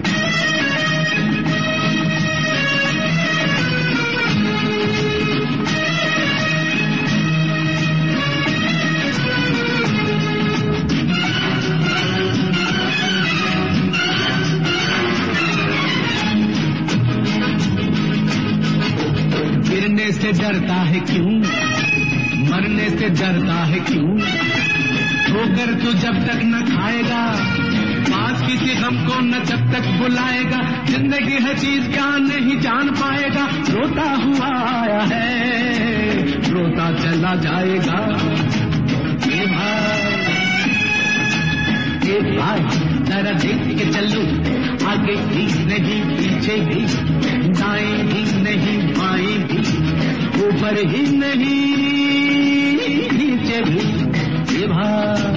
गिरने से डरता है क्यों, मरने से डरता है क्यों, ठोकर तो जब तक न खाएगा, पास किसी हमको न जब तक बुलाएगा, जिंदगी है चीज क्या नहीं जान पाएगा, रोता हुआ आया है रोता चला जाएगा। ये भाई ये भाई जरा देख के चलो, आगे भी नहीं पीछे भी, दाएं भी नहीं बाएं भी, ऊपर ही नहीं नीचे पीछे भी ये भाई।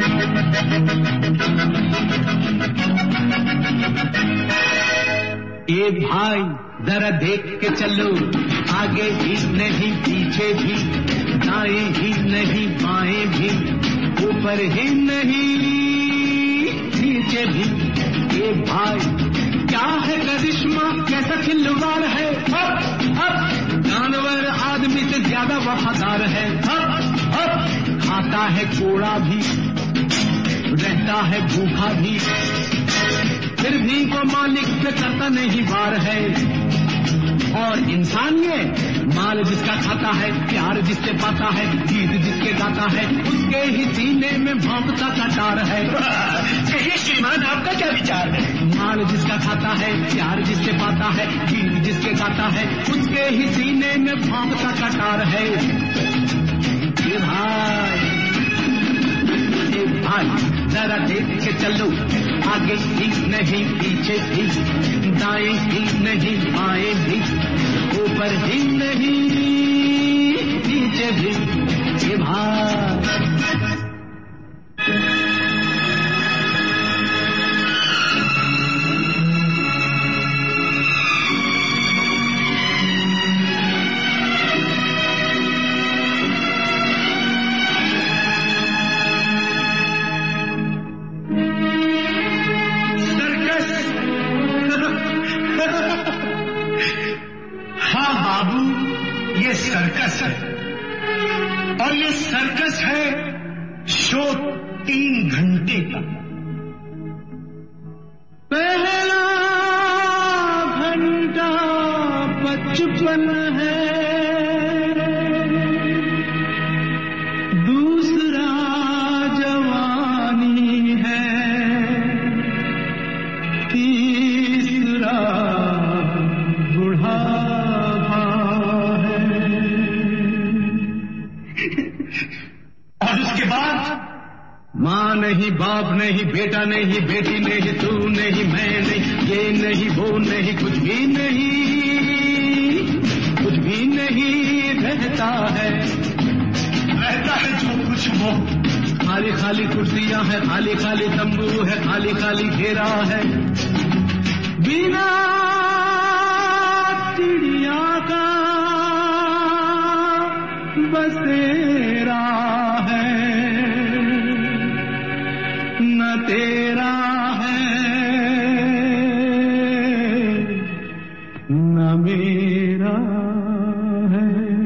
ए भाई जरा देख के चलो, आगे ही नहीं पीछे भी, दाएं ही नहीं बाएं भी, ऊपर ही नहीं नीचे भी। ए भाई क्या है करिश्मा, कैसा खिलवाड़ है, अब अब जानवर आदमी से ज्यादा वफादार है, अब अब खाता है कोड़ा भी, रहता है भूखा भी, फिर भी वो मालिक से करता नहीं वार है। और इंसान ये माल जिसका खाता है, प्यार जिससे पाता है, गीत जिसके गाता है, उसके ही सीने में भौंकता कटार है। कहिए श्रीमान आपका क्या विचार है? माल जिसका खाता है, प्यार जिससे पाता है, गीत जिसके गाता है, उसके ही सीने में भौंकता कटार है। ये भाई ये भाई जरा देख के चलो, आगे ही नहीं पीछे भी, दाएं ही नहीं बाएं भी, ऊपर ही नहीं नीचे भी। ये भाई सर्कस है, और ये सर्कस है शो तीन घंटे का। पहला घंटा बचपन है, दूसरा जवानी है, तीसरा बुढ़ापा है, और उसके बाद माँ नहीं, बाप नहीं, बेटा नहीं, बेटी नहीं, तू नहीं, मैं नहीं, ये नहीं, वो नहीं, कुछ भी नहीं, कुछ भी नहीं रहता है। रहता है जो कुछ वो, खाली खाली कुर्सियां है, खाली खाली तंबू है, खाली खाली घेरा है, बिना चिड़िया का बसेरा है, न तेरा है न मेरा है।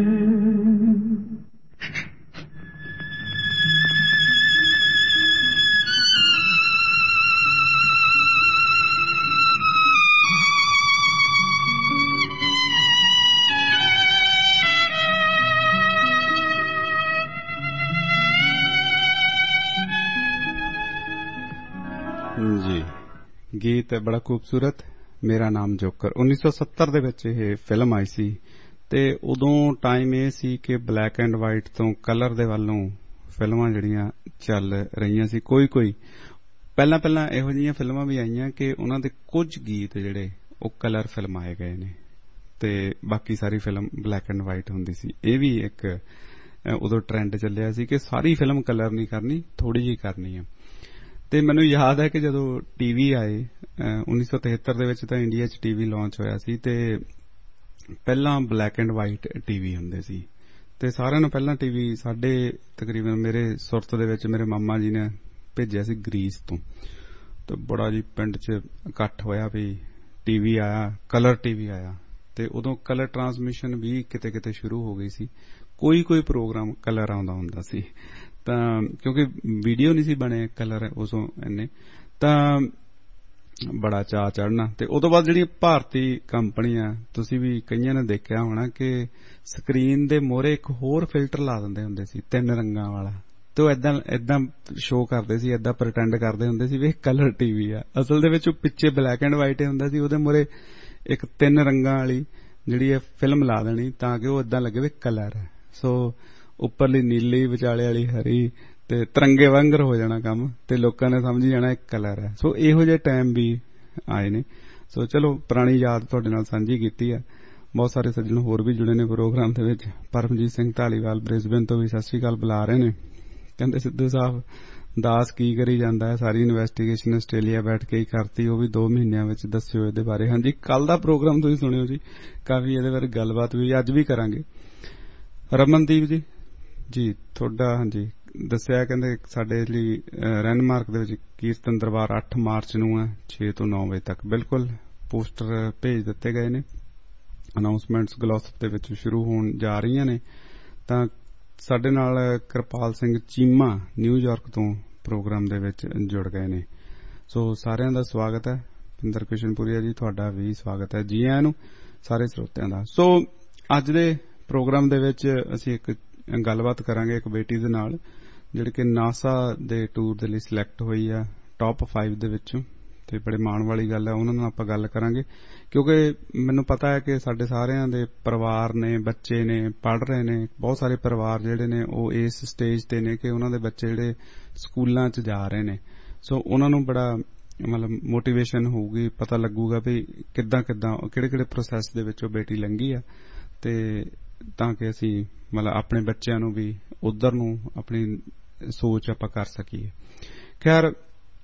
जी गीत बड़ा खूबसूरत, मेरा नाम जोकर। उन्नीस सौ सत्तर ਦੇ ਵਿੱਚ ਇਹ ਫਿਲਮ ਆਈ ਸੀ ਤੇ ਉਦੋਂ ਟਾਈਮ ਇਹ ਸੀ ਕਿ ਬਲੈਕ ਐਂਡ ਵਾਈਟ ਤੋਂ ਕਲਰ ਦੇ ਵੱਲੋਂ ਫਿਲਮਾਂ ਜਿਹੜੀਆਂ ਚੱਲ ਰਹੀਆਂ ਸੀ। ਕੋਈ ਕੋਈ ਪਹਿਲਾਂ ਪਹਿਲਾਂ ਇਹੋ ਜਿਹੀਆਂ ਫਿਲਮਾਂ ਵੀ ਆਈਆਂ ਕਿ ਉਹਨਾਂ ਦੇ ਕੁਝ ਗੀਤ ਜਿਹੜੇ ਉਹ ਕਲਰ ਫਿਲਮਾਏ ਗਏ ਨੇ ਤੇ ਬਾਕੀ ਸਾਰੀ ਫਿਲਮ ਬਲੈਕ ਐਂਡ ਵਾਈਟ ਹੁੰਦੀ ਸੀ। ਇਹ ਵੀ ਇੱਕ ਉਦੋਂ ਟ੍ਰੈਂਡ ਚੱਲਿਆ ਸੀ ਕਿ ਸਾਰੀ ਫਿਲਮ ਕਲਰ ਨਹੀਂ ਕਰਨੀ, ਥੋੜੀ ਜਿਹੀ ਕਰਨੀ ਆ। ਤੇ ਮੈਨੂੰ ਯਾਦ ਹੈ ਕਿ ਜਦੋਂ ਟੀਵੀ ਆਏ ਉੱਨੀ ਸੌ ਤਿਹੱਤਰ ਦੇ ਵਿੱਚ ਤਾਂ ਇੰਡੀਆ 'ਚ ਟੀਵੀ ਲਾਂਚ ਹੋਇਆ ਸੀ ਤੇ ਪਹਿਲਾਂ ਬਲੈਕ ਐਂਡ ਵਾਈਟ ਟੀਵੀ ਹੁੰਦੇ ਸੀ ਤੇ ਸਾਰਿਆਂ ਨੂੰ ਪਹਿਲਾਂ ਟੀਵੀ ਸਾਡੇ ਤਕਰੀਬਨ ਮੇਰੇ ਸੁਰਤ ਦੇ ਵਿੱਚ ਮੇਰੇ ਮਾਮਾ ਜੀ ਨੇ ਭੇਜਿਆ ਸੀ ਗ੍ਰੀਸ ਤੋਂ ਤੇ ਬੜਾ ਜੀ ਪਿੰਡ 'ਚ ਇਕੱਠ ਹੋਇਆ ਵੀ ਟੀਵੀ ਆਇਆ, ਕਲਰ ਟੀਵੀ ਆਇਆ ਤੇ ਉਦੋਂ ਕਲਰ ਟਰਾਂਸਮਿਸ਼ਨ ਵੀ ਕਿਤੇ ਕਿਤੇ ਸ਼ੁਰੂ ਹੋ ਗਈ ਸੀ। ਕੋਈ ਕੋਈ ਪ੍ਰੋਗਰਾਮ ਕਲਰ ਆਉਂਦਾ ਹੁੰਦਾ ਸੀ ਤਾਂ ਕਿਉਂਕਿ ਵੀਡੀਓ ਨਹੀਂ ਸੀ ਬਣੇ ਕਲਰ ਉਸੋਂ ਇੰਨੇ, ਤਾਂ ਬੜਾ ਚਾਅ ਚੜ੍ਹਨਾ। ਤੇ ਉਹ ਤੋਂ ਬਾਅਦ ਜਿਹੜੀ ਭਾਰਤੀ ਕੰਪਨੀ ਆ, ਤੁਸੀਂ ਵੀ ਕਈਆਂ ਨੇ ਦੇਖਿਆ ਹੋਣਾ ਕਿ ਸਕਰੀਨ ਦੇ ਮੋਹਰੇ ਇੱਕ ਹੋਰ ਫਿਲਟਰ ਲਾ ਦਿੰਦੇ ਹੁੰਦੇ ਸੀ ਤਿੰਨ ਰੰਗਾਂ ਵਾਲਾ, ਤੇ ਉਹ ਏਦਾਂ ਏਦਾਂ ਸ਼ੋਅ ਕਰਦੇ ਸੀ, ਏਦਾਂ ਪ੍ਰਟੈਂਡ ਕਰਦੇ ਹੁੰਦੇ ਸੀ ਵੀ ਇਹ ਕਲਰ ਟੀਵੀ ਆ। ਅਸਲ ਦੇ ਵਿੱਚ ਉਹ ਪਿੱਛੇ ਬਲੈਕ ਐਂਡ ਵਾਈਟ ਹੁੰਦਾ ਸੀ, ਉਹਦੇ ਮੋਹਰੇ ਇੱਕ ਤਿੰਨ ਰੰਗਾਂ ਵਾਲੀ ਜਿਹੜੀ ਇਹ ਫਿਲਮ ਲਾ ਦੇਣੀ ਤਾਂ ਕਿ ਉਹ ਏਦਾਂ ਲੱਗੇ ਵੀ ਕਲਰ ਹੈ। ਸੋ ਉੱਪਰਲੀ ਨੀਲੀ, ਵਿਚਾਲੇ ਵਾਲੀ ਹਰੀ ਤੇ ਤਿਰੰਗੇ ਵਾਂਗਰ ਹੋ ਜਾਣਾ ਕੰਮ ਤੇ ਲੋਕਾਂ ਨੇ ਸਮਝੀ ਜਾਣਾ ਇੱਕ ਕਲਰ ਹੈ। ਸੋ ਇਹੋ ਜਿਹੇ ਟਾਈਮ ਵੀ ਆਏ ਨੇ। ਸੋ ਚਲੋ ਪੁਰਾਣੀ ਯਾਦ ਤੁਹਾਡੇ ਨਾਲ ਸਾਂਝੀ ਕੀਤੀ ਆ। ਬਹੁਤ ਸਾਰੇ ਸੱਜਣ ਹੋਰ ਵੀ ਜੁੜੇ ਨੇ ਪ੍ਰੋਗਰਾਮ ਦੇ ਵਿੱਚ। ਪਰਮਜੀਤ ਸਿੰਘ ਢਾਲੀਵਾਲ ਬ੍ਰਿਸਬੇਨ ਤੋਂ ਵੀ ਸਤਿ ਸ਼੍ਰੀ ਅਕਾਲ ਬੁਲਾ ਰਹੇ ਨੇ। ਕਹਿੰਦੇ ਸਿੱਧੂ ਸਾਹਿਬ ਦਾਸ ਕੀ ਕਰੀ ਜਾਂਦਾ ਹੈ, ਸਾਰੀ ਇਨਵੈਸਟੀਗੇਸ਼ਨ ਆਸਟ੍ਰੇਲੀਆ ਬੈਠ ਕੇ ਹੀ ਕਰਤੀ, ਉਹ ਵੀ ਦੋ ਮਹੀਨਿਆਂ ਵਿੱਚ। ਦੱਸਿਓ ਇਹਦੇ ਬਾਰੇ। ਹਾਂਜੀ, ਕੱਲ ਦਾ ਪ੍ਰੋਗਰਾਮ ਤੁਸੀਂ ਸੁਣਿਓ ਜੀ, ਕਾਫੀ ਇਹਦੇ ਬਾਰੇ ਗੱਲਬਾਤ ਵੀ ਅੱਜ ਵੀ ਕਰਾਂਗੇ। ਰਮਨਦੀਪ ਜੀ ਜੀ ਤੁਹਾਡਾ ਹਾਂਜੀ ਦੱਸਿਆ, ਕਹਿੰਦੇ ਸਾਡੇ ਲਈ ਰੈਨਮਾਰਕ ਦੇ ਵਿੱਚ ਕੀਰਤਨ ਦਰਬਾਰ ਅੱਠ ਮਾਰਚ ਨੂੰ ਹੈ ਛੇ ਤੋਂ ਨੌ ਵਜੇ ਤੱਕ। ਬਿਲਕੁਲ ਪੋਸਟਰ ਭੇਜ ਦਿੱਤੇ ਗਏ ਨੇ, ਅਨਾਉਂਸਮੈਂਟਸ ਗਲੋਸਪ ਦੇ ਵਿੱਚ ਸ਼ੁਰੂ ਹੋਣ ਜਾ ਰਹੀਆਂ ਨੇ। ਤਾਂ ਸਾਡੇ ਨਾਲ ਕਿਰਪਾਲ ਸਿੰਘ ਚੀਮਾ ਨਿਊਯਾਰਕ ਤੋਂ ਪ੍ਰੋਗਰਾਮ ਦੇ ਵਿੱਚ ਜੁੜ ਗਏ ਨੇ। ਸੋ ਸਾਰਿਆਂ ਦਾ ਸਵਾਗਤ ਹੈ। ਪਿੰਦਰ ਕਿਸ਼ਨਪੁਰੀਆ ਜੀ ਤੁਹਾਡਾ ਵੀ ਸਵਾਗਤ ਹੈ। ਜੀ ਆਇਆਂ ਨੂੰ ਸਾਰੇ ਸਰੋਤਿਆਂ ਦਾ। ਸੋ ਅੱਜ ਦੇ ਪ੍ਰੋਗਰਾਮ ਦੇ ਵਿੱਚ ਅਸੀਂ ਇੱਕ ਗੱਲਬਾਤ ਕਰਾਂਗੇ ਇੱਕ ਬੇਟੀ ਦੇ ਨਾਲ, ਜਿਹੜੀ ਕਿ ਨਾਸਾ ਦੇ ਟੂਰ ਦੇ ਲਈ ਸਿਲੈਕਟ ਹੋਈ ਆ ਟੌਪ ਫਾਈਵ ਦੇ ਵਿੱਚੋਂ, ਤੇ ਬੜੇ ਮਾਣ ਵਾਲੀ ਗੱਲ ਹੈ। ਉਹਨਾਂ ਨਾਲ ਆਪਾਂ ਗੱਲ ਕਰਾਂਗੇ ਕਿਉਂਕਿ ਮੈਨੂੰ ਪਤਾ ਹੈ ਕਿ ਸਾਡੇ ਸਾਰਿਆਂ ਦੇ ਪਰਿਵਾਰ ਨੇ, ਬੱਚੇ ਨੇ, ਪੜ੍ਹ ਰਹੇ ਨੇ। ਬਹੁਤ ਸਾਰੇ ਪਰਿਵਾਰ ਜਿਹੜੇ ਨੇ ਉਹ ਇਸ ਸਟੇਜ ਤੇ ਨੇ ਕਿ ਉਹਨਾਂ ਦੇ ਬੱਚੇ ਜਿਹੜੇ ਸਕੂਲਾਂ 'ਚ ਜਾ ਰਹੇ ਨੇ। ਸੋ ਉਹਨਾਂ ਨੂੰ ਬੜਾ ਮਤਲਬ ਮੋਟੀਵੇਸ਼ਨ ਹੋਊਗੀ, ਪਤਾ ਲੱਗੂਗਾ ਵੀ ਕਿੱਦਾਂ ਕਿੱਦਾਂ ਕਿਹੜੇ ਕਿਹੜੇ ਪ੍ਰੋਸੈਸ ਦੇ ਵਿੱਚ ਉਹ ਬੇਟੀ ਲੰਘੀ ਆ, ਤੇ ਤਾਂ ਕਿ ਅਸੀਂ ਮਤਲਬ ਆਪਣੇ ਬੱਚਿਆਂ ਨੂੰ ਵੀ ਉਧਰ ਨੂੰ ਆਪਣੀ ਸੋਚ ਆਪਾਂ ਕਰ ਸਕੀਏ। ਖੈਰ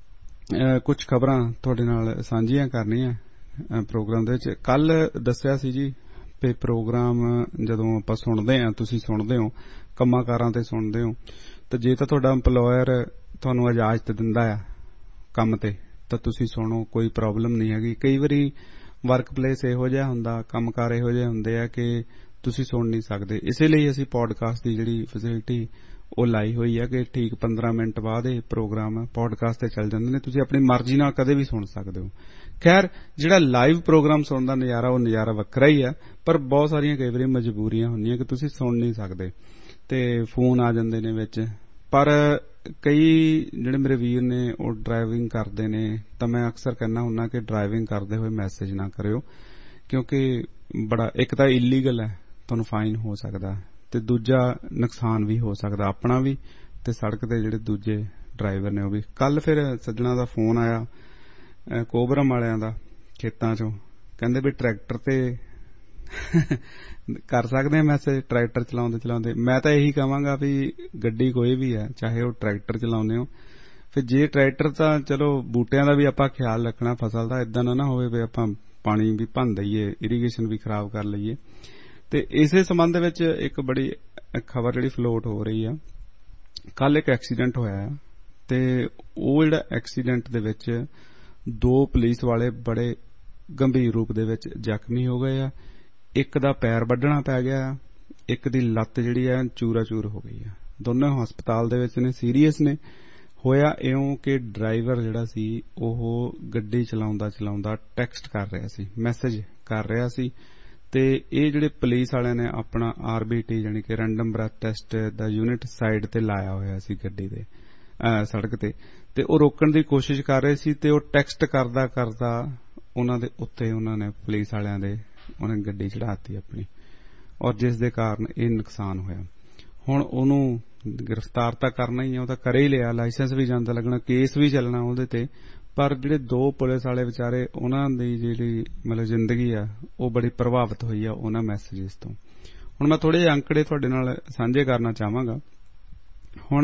ਕੁਝ ਖਬਰਾਂ ਤੁਹਾਡੇ ਨਾਲ ਸਾਂਝੀਆਂ ਕਰਨੀਆਂ ਪ੍ਰੋਗਰਾਮ ਦੇ ਵਿੱਚ। ਕੱਲ ਦੱਸਿਆ ਸੀ ਜੀ ਵੀ ਪ੍ਰੋਗਰਾਮ ਜਦੋਂ ਆਪਾਂ ਸੁਣਦੇ ਹਾਂ, ਤੁਸੀਂ ਸੁਣਦੇ ਹੋ, ਕੰਮਾਂ ਕਾਰਾਂ ਤੇ ਸੁਣਦੇ ਹੋ, ਤਾਂ ਜੇ ਤਾਂ ਤੁਹਾਡਾ ਇੰਪਲੋਇਰ ਤੁਹਾਨੂੰ ਇਜਾਜ਼ਤ ਦਿੰਦਾ ਆ ਕੰਮ ਤੇ ਤਾਂ ਤੁਸੀਂ ਸੁਣੋ, ਕੋਈ ਪ੍ਰੋਬਲਮ ਨਹੀਂ ਹੈਗੀ। ਕਈ ਵਾਰੀ ਵਰਕ ਪਲੇਸ ਇਹੋ ਜਿਹਾ ਹੁੰਦਾ, ਕੰਮਕਾਰ ਇਹੋ ਜਿਹੇ ਹੁੰਦੇ ਆ ਕਿ ਤੁਸੀਂ ਸੁਣ ਨਹੀਂ ਸਕਦੇ। ਇਸੇ ਲਈ ਅਸੀਂ ਪੋਡਕਾਸਟ ਦੀ ਜਿਹੜੀ ਫੈਸਿਲਿਟੀ ਉਹ ਲਾਈ ਹੋਈ ਹੈ ਕਿ ਠੀਕ ਪੰਦਰਾਂ ਮਿੰਟ ਬਾਅਦ ਇਹ ਪ੍ਰੋਗਰਾਮ ਪੋਡਕਾਸਟ ਤੇ ਚੱਲ ਜਾਂਦੇ ਨੇ, ਤੁਸੀਂ ਆਪਣੀ ਮਰਜ਼ੀ ਨਾਲ ਕਦੇ ਵੀ ਸੁਣ ਸਕਦੇ ਹੋ। ਖੈਰ ਜਿਹੜਾ ਲਾਈਵ ਪ੍ਰੋਗਰਾਮ ਸੁਣਨ ਦਾ ਨਜ਼ਾਰਾ ਉਹ ਨਜ਼ਾਰਾ ਵੱਖਰਾ ਹੀ ਆ, ਪਰ ਬਹੁਤ ਸਾਰੀਆਂ ਕਈ ਵਾਰੀ ਮਜਬੂਰੀਆਂ ਹੁੰਦੀਆਂ ਕਿ ਤੁਸੀਂ ਸੁਣ ਨਹੀਂ ਸਕਦੇ ਤੇ ਫੋਨ ਆ ਜਾਂਦੇ ਨੇ ਵਿੱਚ। ਪਰ ਕਈ ਜਿਹੜੇ ਮੇਰੇ ਵੀਰ ਨੇ ਉਹ ਡਰਾਈਵਿੰਗ ਕਰਦੇ ਨੇ, ਤਾਂ ਮੈਂ ਅਕਸਰ ਕਹਿੰਦਾ ਹੁੰਦਾ ਕਿ ਡਰਾਈਵਿੰਗ ਕਰਦੇ ਹੋਏ ਮੈਸੇਜ ਨਾ ਕਰਿਓ, ਕਿਉਂਕਿ ਬੜਾ ਇੱਕ ਤਾਂ ਇਲੀਗਲ ਹੈ, ਤੁਹਾਨੂੰ ਫਾਈਨ ਹੋ ਸਕਦਾ, ਤੇ ਦੂਜਾ ਨੁਕਸਾਨ ਵੀ ਹੋ ਸਕਦਾ ਆਪਣਾ ਵੀ ਤੇ ਸੜਕ ਤੇ ਜਿਹੜੇ ਦੂਜੇ ਡਰਾਈਵਰ ਨੇ ਉਹ ਵੀ। ਕੱਲ ਫਿਰ ਸੱਜਣਾ ਦਾ ਫੋਨ ਆਇਆ ਕੋਬਰਮ ਵਾਲਿਆਂ ਦਾ ਖੇਤਾਂ ਚੋਂ, ਕਹਿੰਦੇ ਵੀ ਟਰੈਕਟਰ ਤੇ ਕਰ ਸਕਦੇ ਆ ਮੈਸੇਜ ਟਰੈਕਟਰ ਚਲਾਉਂਦੇ ਚਲਾਉਂਦੇ। ਮੈਂ ਤਾਂ ਇਹੀ ਕਹਾਂਗਾ ਵੀ ਗੱਡੀ ਕੋਈ ਵੀ ਹੈ, ਚਾਹੇ ਉਹ ਟਰੈਕਟਰ ਚਲਾਉਂਦੇ ਹੋ, ਫਿਰ ਜੇ ਟਰੈਕਟਰ ਤਾਂ ਚਲੋ ਬੂਟਿਆਂ ਦਾ ਵੀ ਆਪਾਂ ਖਿਆਲ ਰੱਖਣਾ, ਫਸਲ ਦਾ ਏਦਾਂ ਨਾ ਹੋਵੇ ਵੀ ਆਪਾਂ ਪਾਣੀ ਵੀ ਭੰਨ ਦਈਏ, ਇਰੀਗੇਸ਼ਨ ਵੀ ਖਰਾਬ ਕਰ ਲਈਏ। ਤੇ ਇਸੇ ਸੰਬੰਧ ਵਿੱਚ ਇੱਕ ਬੜੀ ਖਬਰ ਜਿਹੜੀ ਫਲੋਟ ਹੋ ਰਹੀ ਆ, ਕੱਲ ਇੱਕ ਐਕਸੀਡੈਂਟ ਹੋਇਆ ਆ ਤੇ ਉਹ ਜਿਹੜਾ ਐਕਸੀਡੈਂਟ ਦੇ ਵਿੱਚ ਦੋ ਪੁਲਿਸ ਵਾਲੇ ਬੜੇ ਗੰਭੀਰ ਰੂਪ ਦੇ ਵਿੱਚ ਜ਼ਖਮੀ ਹੋ ਗਏ ਆ। ਇੱਕ ਦਾ ਪੈਰ ਵੱਢਣਾ ਪੈ ਗਿਆ, ਇੱਕ ਦੀ ਲੱਤ ਜਿਹੜੀ ਆ ਚੂਰਾ ਚੂਰ ਹੋ ਗਈ ਆ। ਦੋਨੋਂ ਹਸਪਤਾਲ ਦੇ ਵਿੱਚ ਨੇ, ਸੀਰੀਅਸ ਨੇ। ਹੋਇਆ ਇਉਂ ਕਿ ਡਰਾਈਵਰ ਜਿਹੜਾ ਸੀ ਉਹ ਗੱਡੀ ਚਲਾਉਂਦਾ ਚਲਾਉਂਦਾ ਟੈਕਸਟ ਕਰ ਰਿਹਾ ਸੀ, ਮੈਸੇਜ ਕਰ ਰਿਹਾ ਸੀ, ਤੇ ਇਹ ਜਿਹੜੇ ਪੁਲਿਸ ਵਾਲਿਆਂ ਨੇ ਆਪਣਾ ਆਰਬੀਟੀ ਯਾਨੀ ਕਿ ਰੈਂਡਮ ਬ੍ਰੈਥ ਟੈਸਟ ਦਾ ਯੂਨਿਟ ਸਾਈਡ ਤੇ ਲਾਇਆ ਹੋਇਆ ਸੀ ਗੱਡੀ ਦੇ ਸੜਕ ਤੇ, ਤੇ ਉਹ ਰੋਕਣ ਦੀ ਕੋਸ਼ਿਸ਼ ਕਰ ਰਹੇ ਸੀ ਤੇ ਉਹ ਟੈਕਸਟ ਕਰਦਾ ਕਰਦਾ ਉਹਨਾਂ ਦੇ ਉੱਤੇ ਉਹਨਾਂ ਨੇ ਪੁਲਿਸ ਵਾਲਿਆਂ ਦੇ ਉਹਨੇ ਗੱਡੀ ਚੜਾਤੀ ਆਪਣੀ, ਔਰ ਜਿਸ ਦੇ ਕਾਰਨ ਇਹ ਨੁਕਸਾਨ ਹੋਇਆ। ਹੁਣ ਉਹਨੂੰ ਗ੍ਰਿਫਤਾਰ ਤਾਂ ਕਰਨਾ ਹੀ ਆ, ਉਹ ਤਾਂ ਕਰ ਹੀ ਲਿਆ, ਲਾਇਸੈਂਸ ਵੀ ਜਾਂਦਾ ਲੱਗਣਾ, ਕੇਸ ਵੀ ਚੱਲਣਾ ਉਹਦੇ ਤੇ। ਪਰ ਜਿਹੜੇ ਦੋ ਪੁਲਿਸ ਵਾਲੇ ਵਿਚਾਰੇ, ਉਹਨਾਂ ਦੀ ਜਿਹੜੀ ਮਤਲਬ ਜ਼ਿੰਦਗੀ ਆ ਉਹ ਬੜੀ ਪ੍ਰਭਾਵਿਤ ਹੋਈ ਆ ਉਹਨਾਂ ਮੈਸੇਜਿਸ ਤੋਂ। ਹੁਣ ਮੈਂ ਥੋੜੇ ਜਿਹੇ ਅੰਕੜੇ ਤੁਹਾਡੇ ਨਾਲ ਸਾਂਝੇ ਕਰਨਾ ਚਾਹਾਂਗਾ। ਹੁਣ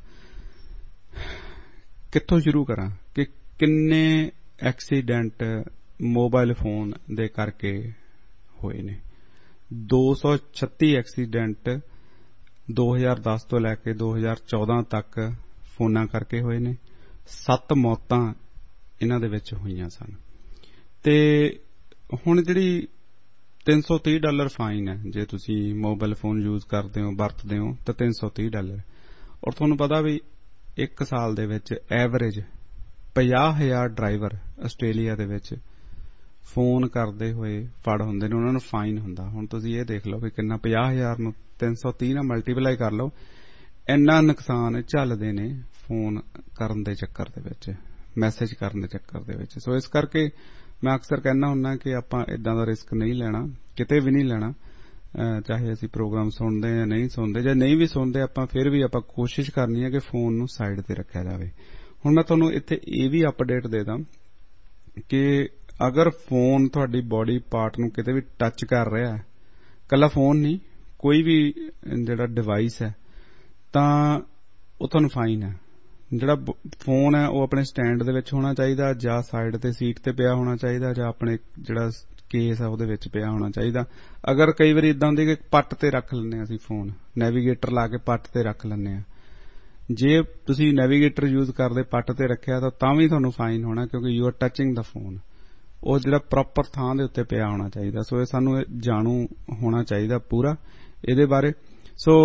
ਕਿੱਥੋਂ ਸ਼ੁਰੂ ਕਰਾਂ ਕਿ ਕਿੰਨੇ ਐਕਸੀਡੈਂਟ ਮੋਬਾਈਲ ਫੋਨ ਦੇ ਕਰਕੇ ਹੋਏ ਨੇ। ਦੋ ਸੌ ਛੱਤੀ ਐਕਸੀਡੈਂਟ ਦੋ ਹਜ਼ਾਰ ਦਸ ਤੋਂ ਲੈ ਕੇ ਦੋ ਹਜ਼ਾਰ ਚੌਦਾਂ ਤੱਕ ਫੋਨਾਂ ਕਰਕੇ ਹੋਏ ਨੇ। ਸੱਤ ਮੌਤਾਂ ਇਹਨਾਂ ਦੇ ਵਿੱਚ ਹੋਈਆਂ ਸਨ। ਤੇ ਹੁਣ ਜਿਹੜੀ ਤਿੰਨ ਸੌ ਤੀਹ ਡਾਲਰ ਫਾਈਨ ਹੈ ਜੇ ਤੁਸੀਂ ਮੋਬਾਈਲ ਫੋਨ ਯੂਜ਼ ਕਰਦੇ ਹੋ, ਵਰਤਦੇ ਹੋ, ਤਾਂ ਤਿੰਨ ਸੌ ਤੀਹ ਡਾਲਰ। ਔਰ ਤੁਹਾਨੂੰ ਪਤਾ ਵੀ ਇੱਕ ਸਾਲ ਦੇ ਵਿੱਚ ਐਵਰੇਜ ਪੰਜਾਹ ਹਜ਼ਾਰ ਡਰਾਈਵਰ ਆਸਟ੍ਰੇਲੀਆ ਦੇ ਵਿੱਚ ਫੋਨ ਕਰਦੇ ਹੋਏ ਫੜ ਹੁੰਦੇ ਨੇ, ਉਹਨਾਂ ਨੂੰ ਫਾਈਨ ਹੁੰਦਾ। ਹੁਣ ਤੁਸੀਂ ਇਹ ਦੇਖ ਲਓ ਵੀ ਕਿੰਨਾ, ਪੰਜਾਹ ਹਜ਼ਾਰ ਨੂੰ ਤਿੰਨ ਸੌ ਤੀਹ ਨਾਲ ਮਲਟੀਪਲਾਈ ਕਰ ਲਓ, ਇੰਨਾ ਨੁਕਸਾਨ ਝੱਲਦੇ ਨੇ ਫੋਨ ਕਰਨ ਦੇ ਚੱਕਰ ਦੇ ਵਿੱਚ, ਮੈਸੇਜ ਕਰਨ ਦੇ ਚੱਕਰ ਦੇ ਵਿੱਚ। ਸੋ ਇਸ ਕਰਕੇ ਮੈਂ ਅਕਸਰ ਕਹਿੰਦਾ ਹੁੰਦਾ ਕਿ ਆਪਾਂ ਏਦਾਂ ਦਾ ਰਿਸਕ ਨਹੀਂ ਲੈਣਾ, ਕਿਤੇ ਵੀ ਨਹੀਂ ਲੈਣਾ, ਚਾਹੇ ਅਸੀਂ ਪ੍ਰੋਗਰਾਮ ਸੁਣਦੇ ਜਾਂ ਨਹੀਂ ਸੁਣਦੇ, ਜਾਂ ਨਹੀਂ ਵੀ ਸੁਣਦੇ ਆਪਾਂ ਫਿਰ ਵੀ ਆਪਾਂ ਕੋਸ਼ਿਸ਼ ਕਰਨੀ ਹੈ ਕਿ ਫੋਨ ਨੂੰ ਸਾਈਡ ਤੇ ਰੱਖਿਆ ਜਾਵੇ। ਹੁਣ ਮੈਂ ਤੁਹਾਨੂੰ ਇੱਥੇ ਇਹ ਵੀ ਅਪਡੇਟ ਦੇ ਦਾਂ ਕਿ ਅਗਰ ਫੋਨ ਤੁਹਾਡੀ ਬੋਡੀ ਪਾਰਟ ਨੂੰ ਕਿਤੇ ਵੀ ਟੱਚ ਕਰ ਰਿਹਾ ਹੈ, ਕੱਲਾ ਫੋਨ ਨਹੀਂ ਕੋਈ ਵੀ ਜਿਹੜਾ ਡਿਵਾਈਸ ਹੈ, ਤਾਂ ਉਹ ਤੁਹਾਨੂੰ ਫਾਈਨ ਹੈ। ਜਿਹੜਾ ਫੋਨ ਹੈ ਉਹ ਆਪਣੇ ਸਟੈਂਡ ਦੇ ਵਿੱਚ ਹੋਣਾ ਚਾਹੀਦਾ, ਜਾਂ ਸਾਈਡ ਤੇ ਸੀਟ ਤੇ ਪਿਆ ਹੋਣਾ ਚਾਹੀਦਾ, ਜਾਂ ਆਪਣੇ ਜਿਹੜਾ ਕੇਸ ਹੈ ਉਹਦੇ ਵਿੱਚ ਪਿਆ ਹੋਣਾ ਚਾਹੀਦਾ। ਅਗਰ ਕਈ ਵਾਰੀ ਇਦਾਂ ਹੁੰਦੀ ਕਿ ਪੱਟ ਤੇ ਰੱਖ ਲੈਂਦੇ ਹਾਂ ਅਸੀਂ ਫੋਨ, ਨੈਵੀਗੇਟਰ ਲਾ ਕੇ ਪੱਟ ਤੇ ਰੱਖ ਲੈਂਦੇ ਹਾਂ, ਜੇ ਤੁਸੀਂ ਨੈਵੀਗੇਟਰ ਯੂਜ਼ ਕਰਦੇ ਪੱਟ ਤੇ ਰੱਖਿਆ ਤਾਂ ਤਾਂ ਵੀ ਤੁਹਾਨੂੰ ਫਾਈਨ ਹੋਣਾ, ਕਿਉਂਕਿ ਯੂ ਆਰ ਟੱਚਿੰਗ ਦਾ ਫੋਨ। ਉਹ ਜਿਹੜਾ ਪ੍ਰੋਪਰ ਥਾਂ ਦੇ ਉੱਤੇ ਪਿਆ ਹੋਣਾ ਚਾਹੀਦਾ। ਸੋ ਇਹ ਸਾਨੂੰ ਜਾਣੂ ਹੋਣਾ ਚਾਹੀਦਾ ਪੂਰਾ ਇਹਦੇ ਬਾਰੇ। ਸੋ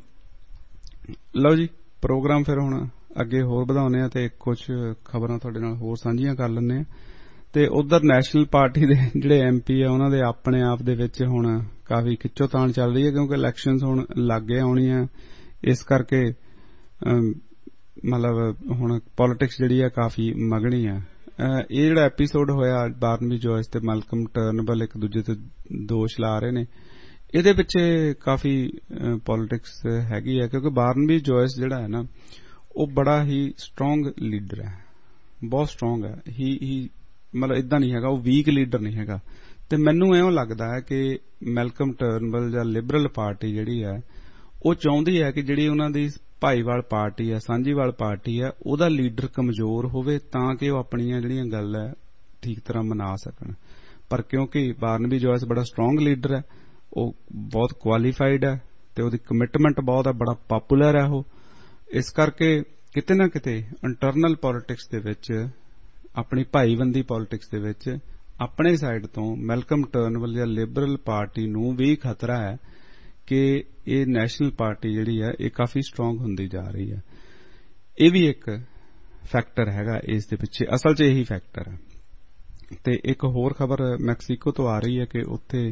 ਲਓ ਜੀ, ਪ੍ਰੋਗਰਾਮ ਫਿਰ ਹੁਣ ਅੱਗੇ ਹੋਰ ਵਧਾਉਂਦੇ ਆ ਤੇ ਕੁਝ ਖਬਰਾਂ ਤੁਹਾਡੇ ਨਾਲ ਹੋਰ ਸਾਂਝੀਆਂ ਕਰ ਲੈਂਦੇ ਆ। ਤੇ ਉਧਰ ਨੈਸ਼ਨਲ ਪਾਰਟੀ ਦੇ ਜਿਹੜੇ ਐਮ ਪੀ ਆ ਉਹਨਾਂ ਦੇ ਆਪਣੇ ਆਪ ਦੇ ਵਿੱਚ ਹੁਣ ਕਾਫੀ ਖਿੱਚੋਤਾਣ ਚੱਲ ਰਹੀ ਹੈ, ਕਿਉਂਕਿ ਇਲੈਕਸ਼ਨਸ ਹੁਣ ਲਾਗੇ ਆਉਣੀਆਂ, ਇਸ ਕਰਕੇ ਮਤਲਬ ਹੁਣ ਪੋਲੀਟਿਕਸ ਜਿਹੜੀ ਆ ਕਾਫੀ ਮਗਣੀ ਆ। ਇਹ ਜਿਹੜਾ ਐਪੀਸੋਡ ਹੋਇਆ ਬਾਰਨਬੀ ਜੋਇਸ ਤੇ ਮੈਲਕਮ ਟਰਨਬਲ ਇੱਕ ਦੂਜੇ ਤੇ ਦੋਸ਼ ਲਾ ਰਹੇ ਨੇ, ਇਹਦੇ ਪਿੱਛੇ ਕਾਫੀ ਪੋਲੀਟਿਕਸ ਹੈਗੀ ਆ, ਕਿਉਂਕਿ ਬਾਰਨਬੀ ਜੋਇਸ ਜਿਹੜਾ ਹੈ ਨਾ ਉਹ ਬੜਾ ਹੀ ਸਟਰੋਂਗ ਲੀਡਰ ਹੈ, ਬਹੁਤ ਸਟਰੋਂਗ ਹੈ। ਹੀ ਹੀ ਮਤਲਬ ਇਦਾਂ ਨਹੀਂ ਹੈਗਾ, ਉਹ ਵੀਕ ਲੀਡਰ ਨਹੀਂ ਹੈਗਾ। ਤੇ ਮੈਨੂੰ ਇਉਂ ਲੱਗਦਾ ਹੈ ਕਿ ਮੈਲਕਮ ਟਰਨਬਲ ਜਾਂ ਲਿਬਰਲ ਪਾਰਟੀ ਜਿਹੜੀ ਹੈ ਉਹ ਚਾਹੁੰਦੀ ਹੈ ਕਿ ਜਿਹੜੀ ਉਹਨਾਂ ਦੀ ਭਾਈਵਾਲ ਪਾਰਟੀ ਹੈ, ਸਾਂਝੀਵਾਲ ਪਾਰਟੀ ਹੈ, ਉਹਦਾ ਲੀਡਰ ਕਮਜ਼ੋਰ ਹੋਵੇ ਤਾਂ ਕਿ ਉਹ ਆਪਣੀਆਂ ਜਿਹੜੀਆਂ ਗੱਲ ਹੈ ਠੀਕ ਤਰ੍ਹਾਂ ਮਨਾ ਸਕਣ। ਪਰ ਕਿਉਂਕਿ ਬਾਰਨਬੀ ਜੋਇਸ ਬੜਾ ਸਟਰੋਂਗ ਲੀਡਰ ਹੈ, ਉਹ ਬਹੁਤ ਕੁਆਲੀਫਾਈਡ ਹੈ ਤੇ ਉਹਦੀ ਕਮਿਟਮੈਂਟ ਬਹੁਤ ਹੈ, ਬੜਾ ਪਾਪੂਲਰ ਹੈ ਉਹ, ਇਸ ਕਰਕੇ ਕਿਤੇ ਨਾ ਕਿਤੇ ਇੰਟਰਨਲ ਪੋਲੀਟਿਕਸ ਦੇ ਵਿੱਚ, ਆਪਣੀ ਭਾਈਬੰਦੀ ਪੋਲੀਟਿਕਸ ਦੇ ਵਿੱਚ ਆਪਣੇ ਸਾਈਡ ਤੋਂ ਮੈਲਕਮ ਟਰਨਬਲ ਜਾਂ ਲਿਬਰਲ ਪਾਰਟੀ ਨੂੰ ਵੀ ਖਤਰਾ ਹੈ ਕਿ ਇਹ ਨੈਸ਼ਨਲ ਪਾਰਟੀ ਜਿਹੜੀ ਹੈ ਇਹ ਕਾਫੀ ਸਟਰੋਂਗ ਹੁੰਦੀ ਜਾ ਰਹੀ ਹੈ। ਇਹ ਵੀ ਇੱਕ ਫੈਕਟਰ ਹੈਗਾ ਇਸ ਦੇ ਪਿੱਛੇ, ਅਸਲ 'ਚ ਇਹੀ ਫੈਕਟਰ ਹੈ। ਤੇ ਇੱਕ ਹੋਰ ਖਬਰ ਮੈਕਸੀਕੋ ਤੋਂ ਆ ਰਹੀ ਹੈ ਕਿ ਉੱਥੇ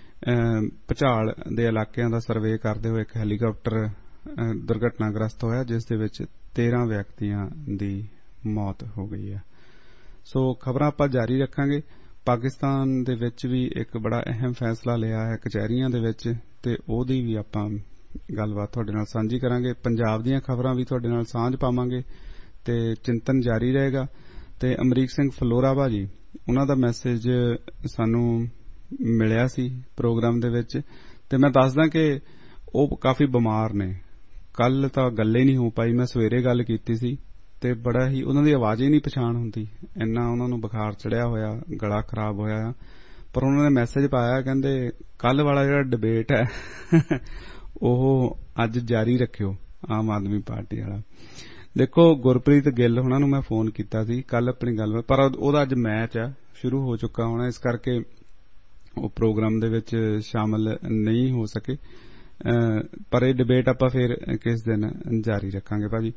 ਭੁਚਾਲ ਦੇ ਇਲਾਕਿਆਂ ਦਾ ਸਰਵੇ ਕਰਦੇ ਹੋਏ ਇੱਕ ਹੈਲੀਕਾਪਟਰ ਦੁਰਘਟਨਾਗ੍ਰਸਤ ਹੋਇਆ, ਜਿਸ ਦੇ ਵਿੱਚ ਤੇਰਾਂ ਵਿਅਕਤੀਆਂ ਦੀ ਮੌਤ ਹੋ ਗਈ ਹੈ। ਸੋ ਖਬਰਾਂ ਆਪਾਂ ਜਾਰੀ ਰੱਖਾਂਗੇ। ਪਾਕਿਸਤਾਨ ਦੇ ਵਿੱਚ ਵੀ ਇੱਕ ਬੜਾ ਅਹਿਮ ਫੈਸਲਾ ਲਿਆ ਹੈ ਕਚਹਿਰੀਆਂ ਦੇ ਵਿੱਚ, ਤੇ ਉਹਦੀ ਵੀ ਆਪਾਂ ਗੱਲਬਾਤ ਤੁਹਾਡੇ ਨਾਲ ਸਾਂਝੀ ਕਰਾਂਗੇ। ਪੰਜਾਬ ਦੀਆਂ ਖਬਰਾਂ ਵੀ ਤੁਹਾਡੇ ਨਾਲ ਸਾਂਝ ਪਾਵਾਂਗੇ ਤੇ ਚਿੰਤਨ ਜਾਰੀ ਰਹੇਗਾ। ਤੇ ਅਮਰੀਕ ਸਿੰਘ ਫਲੋਰਾ ਭਾਜੀ, ਉਹਨਾਂ ਦਾ ਮੈਸੇਜ ਸਾਨੂੰ ਮਿਲਿਆ ਸੀ ਪ੍ਰੋਗਰਾਮ ਦੇ ਵਿੱਚ, ਤੇ ਮੈਂ ਦੱਸਦਾ ਕਿ ਉਹ ਕਾਫੀ ਬਿਮਾਰ ਨੇ। ਕੱਲ ਤਾਂ ਗੱਲ ਹੀ ਨਹੀਂ ਹੋ ਪਾਈ, ਮੈਂ ਸਵੇਰੇ ਗੱਲ ਕੀਤੀ ਸੀ ਤੇ ਬੜਾ ਹੀ ਉਹਨਾਂ ਦੀ ਆਵਾਜ਼ ਹੀ ਨਹੀਂ ਪਛਾਣ ਹੁੰਦੀ, ਇੰਨਾ ਉਹਨਾਂ ਨੂੰ ਬੁਖਾਰ ਚੜਿਆ ਹੋਇਆ, ਗਲਾ ਖਰਾਬ ਹੋਇਆ। ਪਰ ਉਹਨਾਂ ਨੇ ਮੈਸੇਜ ਪਾਇਆ, ਕਹਿੰਦੇ ਕੱਲ ਵਾਲਾ ਜਿਹੜਾ ਡਿਬੇਟ ਹੈ ਉਹ ਅੱਜ ਜਾਰੀ ਰੱਖਿਓ, ਆਮ ਆਦਮੀ ਪਾਰਟੀ ਵਾਲਾ। ਦੇਖੋ, ਗੁਰਪ੍ਰੀਤ ਗਿੱਲ ਉਹਨਾਂ ਨੂੰ ਮੈਂ ਫੋਨ ਕੀਤਾ ਸੀ ਕੱਲ ਆਪਣੀ ਗੱਲ, ਪਰ ਉਹਦਾ ਅੱਜ ਮੈਚ ਆ, ਸ਼ੁਰੂ ਹੋ ਚੁੱਕਾ ਹੋਣਾ, ਇਸ ਕਰਕੇ ਉਹ ਪ੍ਰੋਗਰਾਮ ਦੇ ਵਿੱਚ ਸ਼ਾਮਲ ਨਹੀਂ ਹੋ ਸਕੇ। ਪਰ ਇਹ ਡਿਬੇਟ ਆਪਾਂ ਫਿਰ ਕਿਸ ਦਿਨ ਜਾਰੀ ਰੱਖਾਂਗੇ ਭਾਜੀ।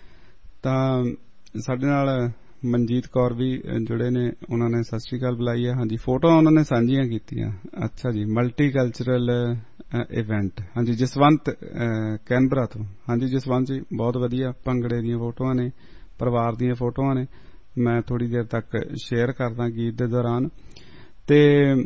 ਤਾਂ ਸਾਡੇ ਨਾਲ ਮਨਜੀਤ ਕੌਰ ਵੀ ਜੁੜੇ ਨੇ, ਉਹਨਾਂ ਨੇ ਸਤਿ ਸ੍ਰੀ ਅਕਾਲ ਬੁਲਾਈ ਹੈ। ਹਾਂਜੀ, ਫੋਟੋਆਂ ਉਹਨਾਂ ਨੇ ਸਾਂਝੀਆਂ ਕੀਤੀਆਂ। ਅੱਛਾ ਜੀ, ਮਲਟੀ ਕਲਚਰਲ ਇਵੈਂਟ। ਹਾਂਜੀ, ਜਸਵੰਤ ਕੈਨਬਰਾ ਤੋਂ। ਹਾਂਜੀ ਜਸਵੰਤ ਜੀ, ਬਹੁਤ ਵਧੀਆ ਭੰਗੜੇ ਦੀਆਂ ਫੋਟੋਆਂ ਨੇ, ਪਰਿਵਾਰ ਦੀਆਂ ਫੋਟੋਆਂ ਨੇ, ਮੈਂ ਥੋੜੀ ਦੇਰ ਤੱਕ ਸ਼ੇਅਰ ਕਰਦਾ ਗੀਤ ਦੇ ਦੌਰਾਨ। ਤੇ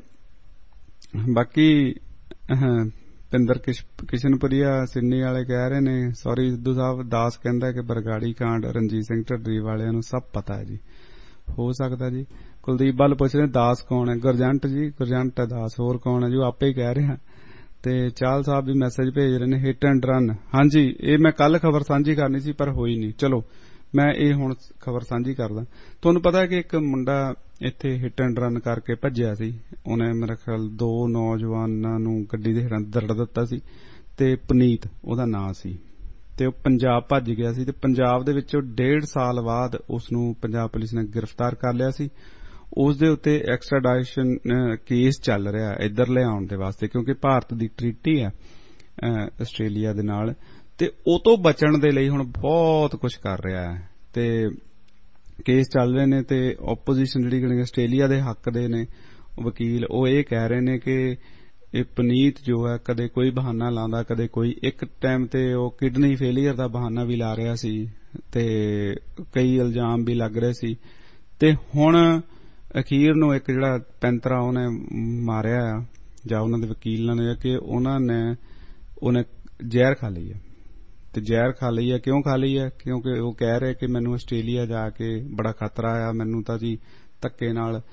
ਬਾਕੀ ਪਿੰਦਰ ਕਿਸ਼ਨਪੁਰੀਆ ਸਿਡਨੀ ਵਾਲੇ ਕਹਿ ਰਹੇ ਨੇ, ਸੌਰੀ ਸਿੱਧੂ ਸਾਹਿਬ, ਦਾਸ ਕਹਿੰਦਾ ਕਿ ਬਰਗਾੜੀ ਕਾਂਡ ਰਣਜੀਤ ਸਿੰਘ ਢੱਡਰੀ ਵਾਲਿਆਂ ਨੂੰ ਸਭ ਪਤਾ ਹੈ ਜੀ। ਹੋ ਸਕਦਾ ਜੀ। ਕੁਲਦੀਪ ਬੱਲ ਪੁੱਛ ਰਹੇ ਦਾਸ ਕੌਣ ਹੈ? ਗੁਰਜੰਟ ਜੀ, ਗੁਰਜੰਟ ਹੈ ਦਾਸ, ਹੋਰ ਕੌਣ ਹੈ ਜੀ? ਉਹ ਆਪੇ ਹੀ ਕਹਿ ਰਿਹਾ। ਤੇ ਚਾਲ ਸਾਹਿਬ ਵੀ ਮੈਸੇਜ ਭੇਜ ਰਹੇ ਨੇ, ਹਿੱਟ ਐਂਡ ਰਨ। ਹਾਂਜੀ, ਇਹ ਮੈਂ ਕੱਲ ਖਬਰ ਸਾਂਝੀ ਕਰਨੀ ਸੀ ਪਰ ਹੋਈ ਨਹੀਂ, ਚਲੋ ਮੈਂ ਇਹ ਹੁਣ ਖਬਰ ਸਾਂਝੀ ਕਰਦਾ। ਤੁਹਾਨੂੰ ਪਤਾ ਹੈ ਕਿ ਇੱਕ ਮੁੰਡਾ ਇੱਥੇ ਹਿੱਟ ਐਂਡ ਰਨ ਕਰਕੇ ਭੱਜਿਆ ਸੀ, ਉਹਨੇ ਮੇਰੇ ਖਿਆਲ ਦੋ ਨੌਜਵਾਨਾਂ ਨੂੰ ਗੱਡੀ ਦੇ ਹੇਠਾਂ ਦਰੜ ਦਿੱਤਾ ਸੀ, ਤੇ ਪੁਨੀਤ ਉਹਦਾ ਨਾਂ ਸੀ, ਤੇ ਉਹ ਪੰਜਾਬ ਭੱਜ ਗਿਆ ਸੀ। ਤੇ ਪੰਜਾਬ ਦੇ ਵਿੱਚੋਂ ਡੇਢ ਸਾਲ ਬਾਅਦ ਉਸ ਨੂੰ ਪੰਜਾਬ ਪੁਲਿਸ ਨੇ ਗ੍ਰਿਫਤਾਰ ਕਰ ਲਿਆ ਸੀ। ਉਸ ਦੇ ਉੱਤੇ ਐਕਸਟ੍ਰਾਡਾਈਸ਼ਨ ਕੇਸ ਚੱਲ ਰਿਹਾ ਇੱਧਰ ਲਿਆਉਣ ਦੇ ਵਾਸਤੇ, ਕਿਉਂਕਿ ਭਾਰਤ ਦੀ ਟ੍ਰੀਟੀ ਹੈ ਆਸਟ੍ਰੇਲੀਆ ਦੇ ਨਾਲ, ਤੇ ਉਹ ਤੋਂ ਬਚਣ ਦੇ ਲਈ ਹੁਣ ਬਹੁਤ ਕੁਝ ਕਰ ਰਿਹਾ ਹੈ। ਤੇ ਕੇਸ ਚੱਲ ਰਹੇ ਨੇ, ਤੇ ਓਪੋਜੀਸ਼ਨ ਜਿਹੜੀ ਆਸਟ੍ਰੇਲੀਆ ਦੇ ਹੱਕ ਦੇ ਨੇ ਵਕੀਲ, ਉਹ ਇਹ ਕਹਿ ਰਹੇ ਨੇ ਕਿ ਇਹ ਪੁਨੀਤ ਜੋ ਹੈ ਕਦੇ ਕੋਈ ਬਹਾਨਾ ਲਾਉਂਦਾ, ਕਦੇ ਕੋਈ। ਇੱਕ ਟਾਈਮ ਤੇ ਉਹ ਕਿਡਨੀ ਫੇਲੀਅਰ ਦਾ ਬਹਾਨਾ ਵੀ ਲਾ ਰਿਹਾ ਸੀ, ਤੇ ਕਈ ਇਲਜ਼ਾਮ ਵੀ ਲੱਗ ਰਹੇ ਸੀ। ਤੇ ਹੁਣ ਅਖੀਰ ਨੂੰ ਇੱਕ ਜਿਹੜਾ ਪੈਂਤਰਾ ਉਹਨੇ ਮਾਰਿਆ ਆ, ਜਾਂ ਉਹਨਾਂ ਦੇ ਵਕੀਲਾਂ ਨੇ, ਕਿ ਉਹਨਾਂ ਨੇ ਉਹਨੇ ਜ਼ਹਿਰ ਖਾ ਲਈ ਹੈ। ਤੇ ਜ਼ਹਿਰ ਖਾ ਲਈ ਹੈ, ਕਿਉਂ ਖਾ ਲਈ ਹੈ? ਕਿਉਂਕਿ ਉਹ ਕਹਿ ਰਹੇ ਕਿ ਮੈਨੂੰ ਆਸਟ੍ਰੇਲੀਆ ਜਾ ਕੇ ਬੜਾ ਖਤਰਾ ਆ, ਮੈਨੂੰ ਤਾਂ ਜੀ ਧੱਕੇ ਨਾਲ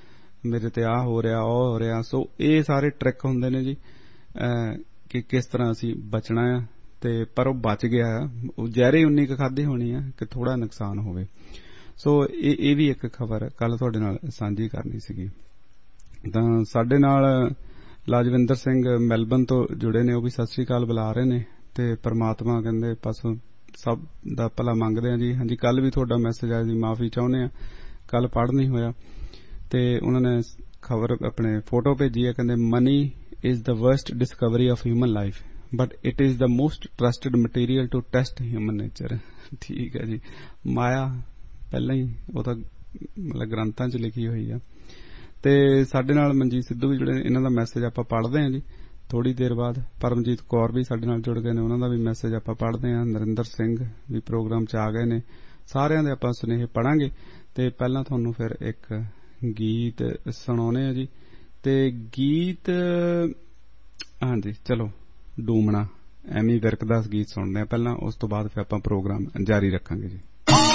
ਮੇਰੇ ਤੇ ਆਹ ਹੋ ਰਿਹਾ ਉਹ ਹੋ ਰਿਹਾ। ਸੋ ਇਹ ਸਾਰੇ ਟ੍ਰਿਕ ਹੁੰਦੇ ਨੇ ਜੀ ਕਿ ਕਿਸ ਤਰ੍ਹਾਂ ਅਸੀਂ ਬਚਣਾ ਆ। ਤੇ ਪਰ ਉਹ ਬਚ ਗਿਆ ਆ, ਉਹ ਜ਼ਹਿਰੇ ਉਨੀ ਕੁ ਖਾਧੀ ਹੋਣੀ ਆ ਕਿ ਥੋੜਾ ਨੁਕਸਾਨ ਹੋਵੇ। ਸੋ ਇਹ ਇਹ ਵੀ ਇੱਕ ਖਬਰ ਕੱਲ ਤੁਹਾਡੇ ਨਾਲ ਸਾਂਝੀ ਕਰਨੀ ਸੀਗੀ। ਤਾਂ ਸਾਡੇ ਨਾਲ ਲਾਜਵਿੰਦਰ ਸਿੰਘ ਮੈਲਬਨ ਤੋਂ ਜੁੜੇ ਨੇ, ਉਹ ਵੀ ਸਤਿ ਸ੍ਰੀ ਅਕਾਲ ਬੁਲਾ ਰਹੇ ਨੇ ਤੇ ਪਰਮਾਤਮਾ ਕਹਿੰਦੇ ਪਾਸੋਂ ਸਭ ਦਾ ਭਲਾ ਮੰਗਦੇ ਆ ਜੀ। ਹਾਂਜੀ, ਕੱਲ ਵੀ ਤੁਹਾਡਾ ਮੈਸੇਜ ਆਇਆ ਜੀ, ਮਾਫੀ ਚਾਹੁੰਦੇ ਆ ਕੱਲ ਪੜ੍ਹ ਨਹੀਂ ਹੋਇਆ। ਤੇ ਉਹਨਾਂ ਨੇ ਖਬਰ ਆਪਣੇ ਫੋਟੋ ਭੇਜੀ ਹੈ, ਕਹਿੰਦੇ money is the worst discovery of human life but it is the most trusted material to test human nature. ਠੀਕ ਹੈ ਜੀ, ਮਾਇਆ ਪਹਿਲਾਂ ਹੀ ਉਹ ਤਾਂ ਮਤਲਬ ਗ੍ਰੰਥਾਂ 'ਚ ਲਿਖੀ ਹੋਈ ਆ। ਤੇ ਸਾਡੇ ਨਾਲ ਮਨਜੀਤ ਸਿੱਧੂ ਵੀ ਜਿਹੜੇ, ਇਹਨਾਂ ਦਾ ਮੈਸੇਜ ਆਪਾਂ ਪੜ੍ਹਦੇ ਹਾਂ ਜੀ ਥੋੜੀ ਦੇਰ ਬਾਅਦ। ਪਰਮਜੀਤ ਕੌਰ ਵੀ ਸਾਡੇ ਨਾਲ ਜੁੜ ਗਏ ਨੇ, ਉਹਨਾਂ ਦਾ ਵੀ ਮੈਸੇਜ ਆਪਾਂ ਪੜ੍ਹਦੇ ਹਾਂ। ਨਰਿੰਦਰ ਸਿੰਘ ਵੀ ਪ੍ਰੋਗਰਾਮ 'ਚ ਆ ਗਏ ਨੇ। ਸਾਰਿਆਂ ਦੇ ਆਪਾਂ ਸੁਨੇਹੇ ਪੜਾਂਗੇ। ਤੇ ਪਹਿਲਾਂ ਤੁਹਾਨੂੰ ਫਿਰ ਇੱਕ ਗੀਤ ਸੁਣਾਉਣੇ ਆ ਜੀ। ਤੇ ਗੀਤ ਹਾਂਜੀ ਚਲੋ ਡੂਮਣਾ ਐਮੀ ਵਿਰਕ ਦਾ ਗੀਤ ਸੁਣਦੇ ਆ ਪਹਿਲਾਂ, ਉਸ ਤੋਂ ਬਾਅਦ ਫਿਰ ਆਪਾਂ ਪ੍ਰੋਗਰਾਮ ਜਾਰੀ ਰੱਖਾਂਗੇ ਜੀ।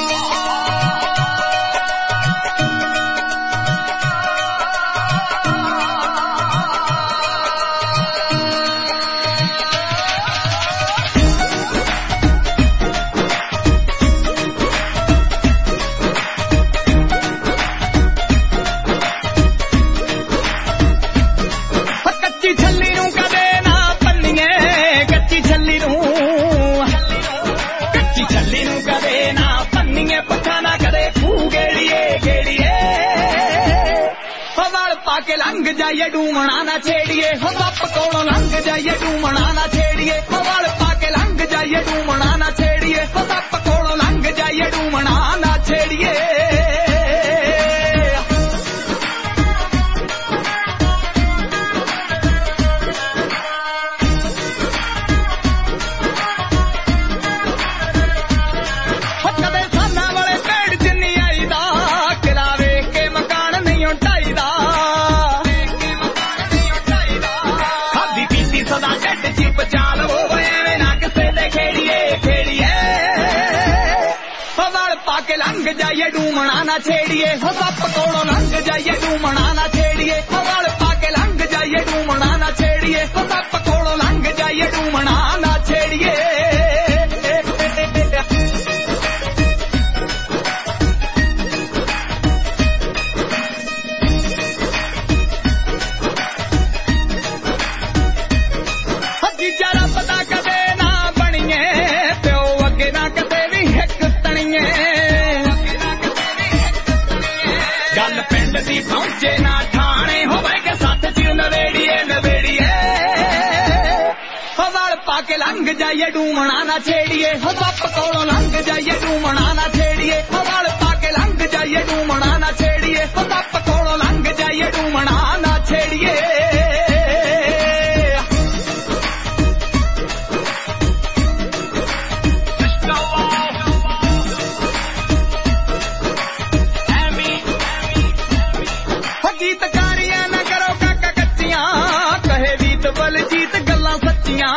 के लंघ जाइए डूमना ना छेड़िए, हो बाप कोलों लंघ जाइए डूमना ना छेड़िए, हो वाल पाके लंघ जाइए डूमना ना छेड़िए, हो बाप कोलों लंघ जाइए डूमना ना छेड़िए। लंघ जाइए डूमना ना छेड़िए, हो बाप कोलों लंघ जाइए डूमना ना छेड़िए, हो वाल पाके लंघ जाइए डूमना ना छेड़िए, हो बाप कोलों लंघ जाइए डूमना ना छेड़िए। हजी जरा पता कदे ना बनिए, प्यो अगे ना कदे भी हिक तणिए, गल पिंड दी पहुंचे ना ठाणे, होवे के सत च नवेड़िए नवेड़िए, हो वाल पाके लंघ जाइए डूमना ना छेड़िए, हो बाप कोलों लंघ जाइए डूमना ना छेड़िए, हो वाल पाके लंघ जाइए डूमना ना छेड़िए, हो बाप कोलों लंघ जाइए डूमना ना छेड़िए। गीतकारियां न करो काका कच्चियां, कहे वीत बल जीत गल्लां सच्चियां,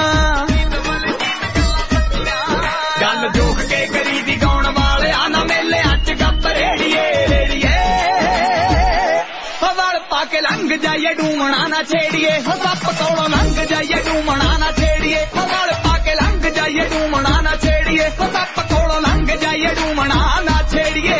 गल जोख के करी दी गाउण वाले आना मेले अच गप रेड़िए रेड़िए, हो वल पाके लंघ जाइए डूमना ना छेड़िए, हो बाप कोलों लंघ जाइए डूमना ना छेड़िए, हो वल पाके लंघ जाइए डूमना ना छेड़िए, हो बाप कोलों लंघ जाइए डूमना ना छेड़िए।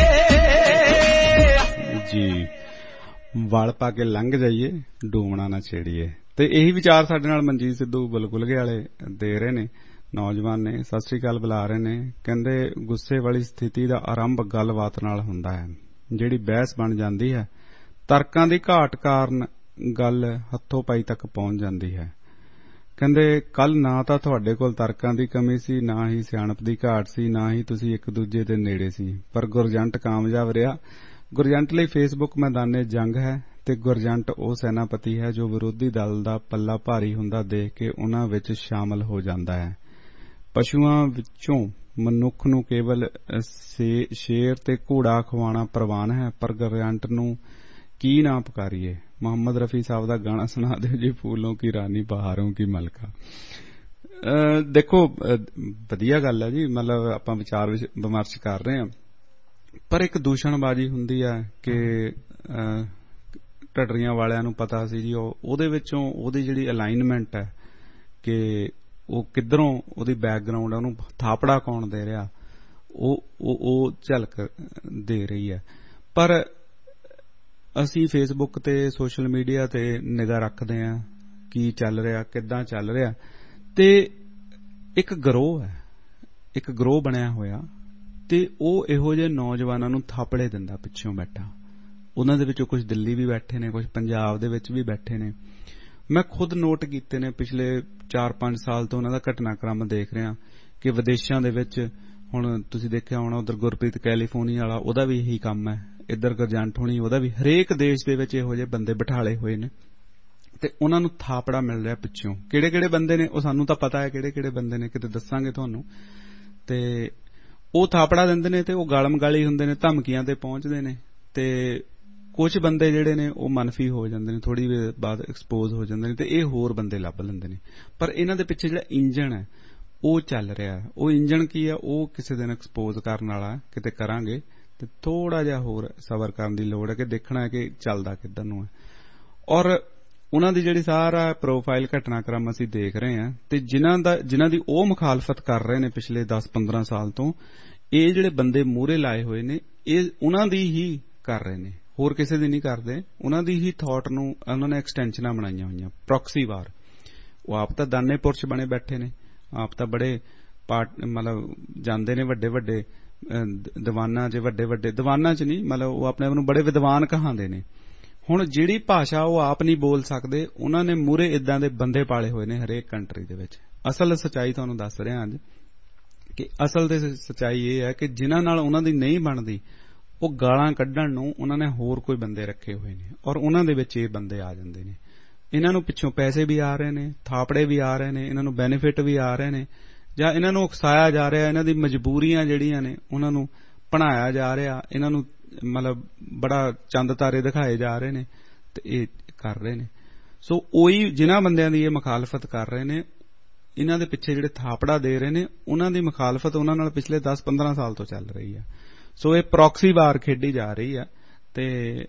जी ਵਲ ਪਾ ਕੇ ਲੰਘ ਜਾਈਏ ਡੂਮਣਾ ਨਾ ਛੇੜੀਏ। ਤੇ ਇਹੀ ਵਿਚਾਰ ਸਾਡੇ ਨਾਲ ਮਨਜੀਤ ਸਿੱਧੂ ਬਲਗੁਲਗੇ ਵਾਲੇ ਦੇ ਰਹੇ ਨੇ, ਨੌਜਵਾਨ ਨੇ, ਸਤਿ ਸ੍ਰੀ ਅਕਾਲ ਬੁਲਾ ਰਹੇ ਨੇ। ਕਹਿੰਦੇ ਗੁੱਸੇ ਵਾਲੀ ਸਥਿਤੀ ਦਾ ਆਰੰਭ ਗੱਲਬਾਤ ਨਾਲ ਹੁੰਦਾ ਹੈ, ਜਿਹੜੀ ਬਹਿਸ ਬਣ ਜਾਂਦੀ ਹੈ ਤਰਕਾਂ ਦੀ ਘਾਟ ਕਾਰਨ ਗੱਲ ਹੱਥੋਂ ਪਾਈ ਤੱਕ ਪਹੁੰਚ ਜਾਂਦੀ ਹੈ। ਕਹਿੰਦੇ ਕੱਲ ਨਾ ਤਾਂ ਤੁਹਾਡੇ ਕੋਲ ਤਰਕਾਂ ਦੀ ਕਮੀ ਸੀ, ਨਾ ਹੀ ਸਿਆਣਪ ਦੀ ਘਾਟ ਸੀ, ਨਾ ਹੀ ਤੁਸੀਂ ਇੱਕ ਦੂਜੇ ਦੇ ਨੇੜੇ ਸੀ, ਪਰ ਗੁਰਜੰਟ ਕਾਮਯਾਬ ਰਿਹਾ। ਗੁਰਜੰਟ ਲਈ ਫੇਸਬੁੱਕ ਮੈਦਾਨੇ ਜੰਗ ਹੈ ਤੇ ਗੁਰਜੰਟ ਉਹ ਸੈਨਾਪਤੀ ਹੈ ਜੋ ਵਿਰੋਧੀ ਦਲ ਦਾ ਪੱਲਾ ਭਾਰੀ ਹੁੰਦਾ ਦੇਖ ਕੇ ਉਨ੍ਹਾਂ ਵਿੱਚ ਸ਼ਾਮਲ ਹੋ ਜਾਂਦਾ ਹੈ। ਪਸ਼ੂਆਂ ਵਿੱਚੋਂ ਮਨੁੱਖ ਨੂੰ ਕੇਵਲ ਸ਼ੇਰ ਤੇ ਘੋੜਾ ਖਵਾਉਣਾ ਪ੍ਰਵਾਨ ਹੈ, ਪਰ ਗੁਰਜੰਟ ਨੂੰ ਕੀ ਨਾ ਪੁਕਾਰੀਏ। ਮੁਹੰਮਦ ਰਫੀ ਸਾਹਿਬ ਦਾ ਗਾਣਾ ਸੁਣਾ ਦਿਓ ਜੀ, ਫੂਲੋਂ ਕੀ ਰਾਨੀ ਬਹਾਰੋਂ ਕੀ ਮਲਕਾ। ਦੇਖੋ ਵਧੀਆ ਗੱਲ ਹੈ ਜੀ, ਮਤਲਬ ਆਪਾਂ ਵਿਚਾਰ ਵਿਮਰਸ਼ ਕਰ ਰਹੇ ਹਾਂ, ਪਰ ਇੱਕ ਦੂਸ਼ਣਬਾਜ਼ੀ ਹੁੰਦੀ ਹੈ ਕਿ ਢੱਡਰੀਆਂ ਵਾਲਿਆਂ ਨੂੰ ਪਤਾ ਸੀ ਜੀ ਉਹਦੇ ਵਿੱਚੋਂ ਉਹਦੀ ਜਿਹੜੀ ਅਲਾਈਨਮੈਂਟ ਹੈ ਕਿ ਉਹ ਕਿੱਧਰੋਂ ਉਹਦੀ ਬੈਕਗਰਾਊਂਡ ਹੈ, ਉਹਨੂੰ ਥਾਪੜਾ ਕੌਣ ਦੇ ਰਿਹਾ, ਉਹ ਉਹ ਝਲਕ ਦੇ ਰਹੀ ਹੈ। ਪਰ ਅਸੀਂ ਫੇਸਬੁੱਕ ਤੇ ਸੋਸ਼ਲ ਮੀਡੀਆ ਤੇ ਨਿਗਾਹ ਰੱਖਦੇ ਹਾਂ ਕੀ ਚੱਲ ਰਿਹਾ, ਕਿੱਦਾਂ ਚੱਲ ਰਿਹਾ, ਤੇ ਇੱਕ ਗਰੋਹ ਹੈ, ਇੱਕ ਗਰੋਹ ਬਣਿਆ ਹੋਇਆ, ਤੇ ਉਹ ਇਹੋ ਜਿਹੇ ਨੌਜਵਾਨਾਂ ਨੂੰ ਥਾਪੜੇ ਦਿੰਦਾ ਪਿੱਛੋਂ ਬੈਠਾ। ਉਹਨਾਂ ਦੇ ਵਿੱਚੋਂ ਕੁਝ ਦਿੱਲੀ ਵੀ ਬੈਠੇ ਨੇ, ਕੁਝ ਪੰਜਾਬ ਦੇ ਵਿੱਚ ਵੀ ਬੈਠੇ ਨੇ। ਮੈਂ ਖੁਦ ਨੋਟ ਕੀਤੇ ਨੇ ਪਿਛਲੇ ਚਾਰ ਪੰਜ ਸਾਲ ਤੋਂ ਉਹਨਾਂ ਦਾ ਘਟਨਾਕ੍ਰਮ ਦੇਖ ਰਿਹਾ ਕਿ ਵਿਦੇਸ਼ਾਂ ਦੇ ਵਿੱਚ ਹੁਣ ਤੁਸੀਂ ਦੇਖਿਆ ਹੋਣਾ ਉਧਰ ਗੁਰਪ੍ਰੀਤ ਕੈਲੀਫੋਰਨੀਆ ਵਾਲਾ, ਉਹਦਾ ਵੀ ਇਹੀ ਕੰਮ ਹੈ, ਇੱਧਰ ਗਰਜੰਟ ਹੋਣੀ, ਉਹਦਾ ਵੀ। ਹਰੇਕ ਦੇਸ਼ ਦੇ ਵਿੱਚ ਇਹੋ ਜਿਹੇ ਬੰਦੇ ਬਿਠਾਲੇ ਹੋਏ ਨੇ ਤੇ ਉਹਨਾਂ ਨੂੰ ਥਾਪੜਾ ਮਿਲ ਰਿਹਾ ਪਿੱਛੋਂ। ਕਿਹੜੇ ਕਿਹੜੇ ਬੰਦੇ ਨੇ ਉਹ ਸਾਨੂੰ ਤਾਂ ਪਤਾ ਹੈ, ਕਿਹੜੇ ਕਿਹੜੇ ਬੰਦੇ ਨੇ ਕਿਤੇ ਦੱਸਾਂਗੇ ਤੁਹਾਨੂੰ। ਤੇ ਉਹ ਥਾਪੜਾ ਦਿੰਦੇ ਨੇ ਤੇ ਉਹ ਗਾਲਮ ਗਾਲੀ ਹੁੰਦੇ ਨੇ, ਧਮਕੀਆਂ ਤੇ ਪਹੁੰਚਦੇ ਨੇ, ਤੇ ਕੁਝ ਬੰਦੇ ਜਿਹੜੇ ਨੇ ਉਹ ਮਨਫੀ ਹੋ ਜਾਂਦੇ ਨੇ, ਥੋੜੀ ਦੇਰ ਬਾਅਦ ਐਕਸਪੋਜ਼ ਹੋ ਜਾਂਦੇ ਨੇ, ਤੇ ਇਹ ਹੋਰ ਬੰਦੇ ਲੱਭ ਲੈਂਦੇ ਨੇ। ਪਰ ਇਹਨਾਂ ਦੇ ਪਿੱਛੇ ਜਿਹੜਾ ਇੰਜਣ ਹੈ ਉਹ ਚੱਲ ਰਿਹਾ। ਉਹ ਇੰਜਣ ਕੀ ਹੈ, ਉਹ ਕਿਸੇ ਦਿਨ ਐਕਸਪੋਜ਼ ਕਰਨ ਵਾਲਾ ਕਿਤੇ ਕਰਾਂਗੇ, ਤੇ ਥੋੜਾ ਜਿਹਾ ਹੋਰ ਸਬਰ ਕਰਨ ਦੀ ਲੋੜ ਹੈ ਕਿ ਦੇਖਣਾ ਹੈ ਕਿ ਚੱਲਦਾ ਕਿੱਧਰ ਨੂੰ ਹੈ। ਔਰ ਉਹਨਾਂ ਦੀ ਜਿਹੜੀ ਸਾਰਾ ਪ੍ਰੋਫਾਈਲ ਘਟਨਾਕ੍ਰਮ ਅਸੀਂ ਦੇਖ ਰਹੇ ਹਾਂ, ਤੇ ਜਿਨ੍ਹਾਂ ਦਾ ਜਿਨ੍ਹਾਂ ਦੀ ਉਹ ਮੁਖਾਲਫਤ ਕਰ ਰਹੇ ਨੇ ਪਿਛਲੇ ਦਸ ਪੰਦਰਾਂ ਸਾਲ ਤੋਂ, ਇਹ ਜਿਹੜੇ ਬੰਦੇ ਮੂਹਰੇ ਲਾਏ ਹੋਏ ਨੇ ਇਹ ਉਹਨਾਂ ਦੀ ਹੀ ਕਰ ਰਹੇ ਨੇ, ਹੋਰ ਕਿਸੇ ਦੀ ਨਹੀਂ ਕਰਦੇ। ਉਹਨਾਂ ਦੀ ਹੀ ਥਾਟ ਨੂੰ ਉਹਨਾਂ ਨੇ ਐਕਸਟੈਂਸ਼ਨਾਂ ਬਣਾਈਆਂ ਹੋਈਆਂ, ਪ੍ਰੋਕਸੀ ਵਾਰ। ਉਹ ਆਪ ਤਾਂ ਦਾਨੇਪੁਰ ਚ ਬਣੇ ਬੈਠੇ ਨੇ, ਆਪ ਤਾਂ ਬੜੇ ਪਾਰਟ ਮਤਲਬ ਜਾਂਦੇ ਨੇ ਵੱਡੇ ਵੱਡੇ ਦੀਵਾਨਾਂ ਚ, ਵੱਡੇ ਵੱਡੇ ਦੀਵਾਨਾਂ ਚ ਨਹੀਂ, ਮਤਲਬ ਉਹ ਆਪਣੇ ਆਪ ਨੂੰ ਬੜੇ ਵਿਦਵਾਨ ਕਹਾਂਦੇ ਨੇ। ਹੁਣ ਜਿਹੜੀ ਭਾਸ਼ਾ ਉਹ ਆਪ ਨਹੀਂ ਬੋਲ ਸਕਦੇ, ਉਹਨਾਂ ਨੇ ਮੂਹਰੇ ਇਦਾਂ ਦੇ ਬੰਦੇ ਪਾਲੇ ਹੋਏ ਨੇ ਹਰੇਕ ਕੰਟਰੀ ਦੇ ਵਿੱਚ। ਅਸਲ ਸੱਚਾਈ ਤੁਹਾਨੂੰ ਦੱਸ ਰਿਹਾ ਅੱਜ ਕਿ ਅਸਲ ਤੇ ਸੱਚਾਈ ਇਹ ਹੈ ਕਿ ਜਿਨ੍ਹਾਂ ਨਾਲ ਉਹਨਾਂ ਦੀ ਨਹੀਂ ਬਣਦੀ ਉਹ ਗਾਲਾਂ ਕੱਢਣ ਨੂੰ ਉਹਨਾਂ ਨੇ ਹੋਰ ਕੋਈ ਬੰਦੇ ਰੱਖੇ ਹੋਏ ਨੇ, ਔਰ ਉਹਨਾਂ ਦੇ ਵਿੱਚ ਇਹ ਬੰਦੇ ਆ ਜਾਂਦੇ ਨੇ। ਇਹਨਾਂ ਨੂੰ ਪਿੱਛੋਂ ਪੈਸੇ ਵੀ ਆ ਰਹੇ ਨੇ, ਥਾਪੜੇ ਵੀ ਆ ਰਹੇ ਨੇ, ਇਹਨਾਂ ਨੂੰ ਬੈਨੀਫਿਟ ਵੀ ਆ ਰਹੇ ਨੇ, ਜਾਂ ਇਹਨਾਂ ਨੂੰ ਉਕਸਾਇਆ ਜਾ ਰਿਹਾ, ਇਹਨਾਂ ਦੀ ਮਜਬੂਰੀਆਂ ਜਿਹੜੀਆਂ ਨੇ ਉਹਨਾਂ ਨੂੰ ਬਣਾਇਆ ਜਾ ਰਿਹਾ, ਇਹਨਾਂ ਨੂੰ ਮਤਲਬ ਬੜਾ ਚੰਦ ਤਾਰੇ ਦਿਖਾਏ ਜਾ ਰਹੇ ਨੇ, ਤੇ ਇਹ ਕਰ ਰਹੇ ਨੇ। ਸੋ ਉਹੀ ਜਿਨ੍ਹਾਂ ਬੰਦਿਆਂ ਦੀ ਇਹ ਮੁਖਾਲਫਤ ਕਰ ਰਹੇ ਨੇ, ਇਹਨਾਂ ਦੇ ਪਿੱਛੇ ਜਿਹੜੇ ਥਾਪੜਾ ਦੇ ਰਹੇ ਨੇ, ਉਹਨਾਂ ਦੀ ਮੁਖਾਲਫਤ ਉਹਨਾਂ ਨਾਲ ਪਿਛਲੇ ਦਸ ਪੰਦਰਾਂ ਸਾਲ ਤੋਂ ਚੱਲ ਰਹੀ ਹੈ। ਸੋ ਇਹ ਪ੍ਰੋਕਸੀ ਵਾਰ ਖੇਡੀ ਜਾ ਰਹੀ ਆ, ਤੇ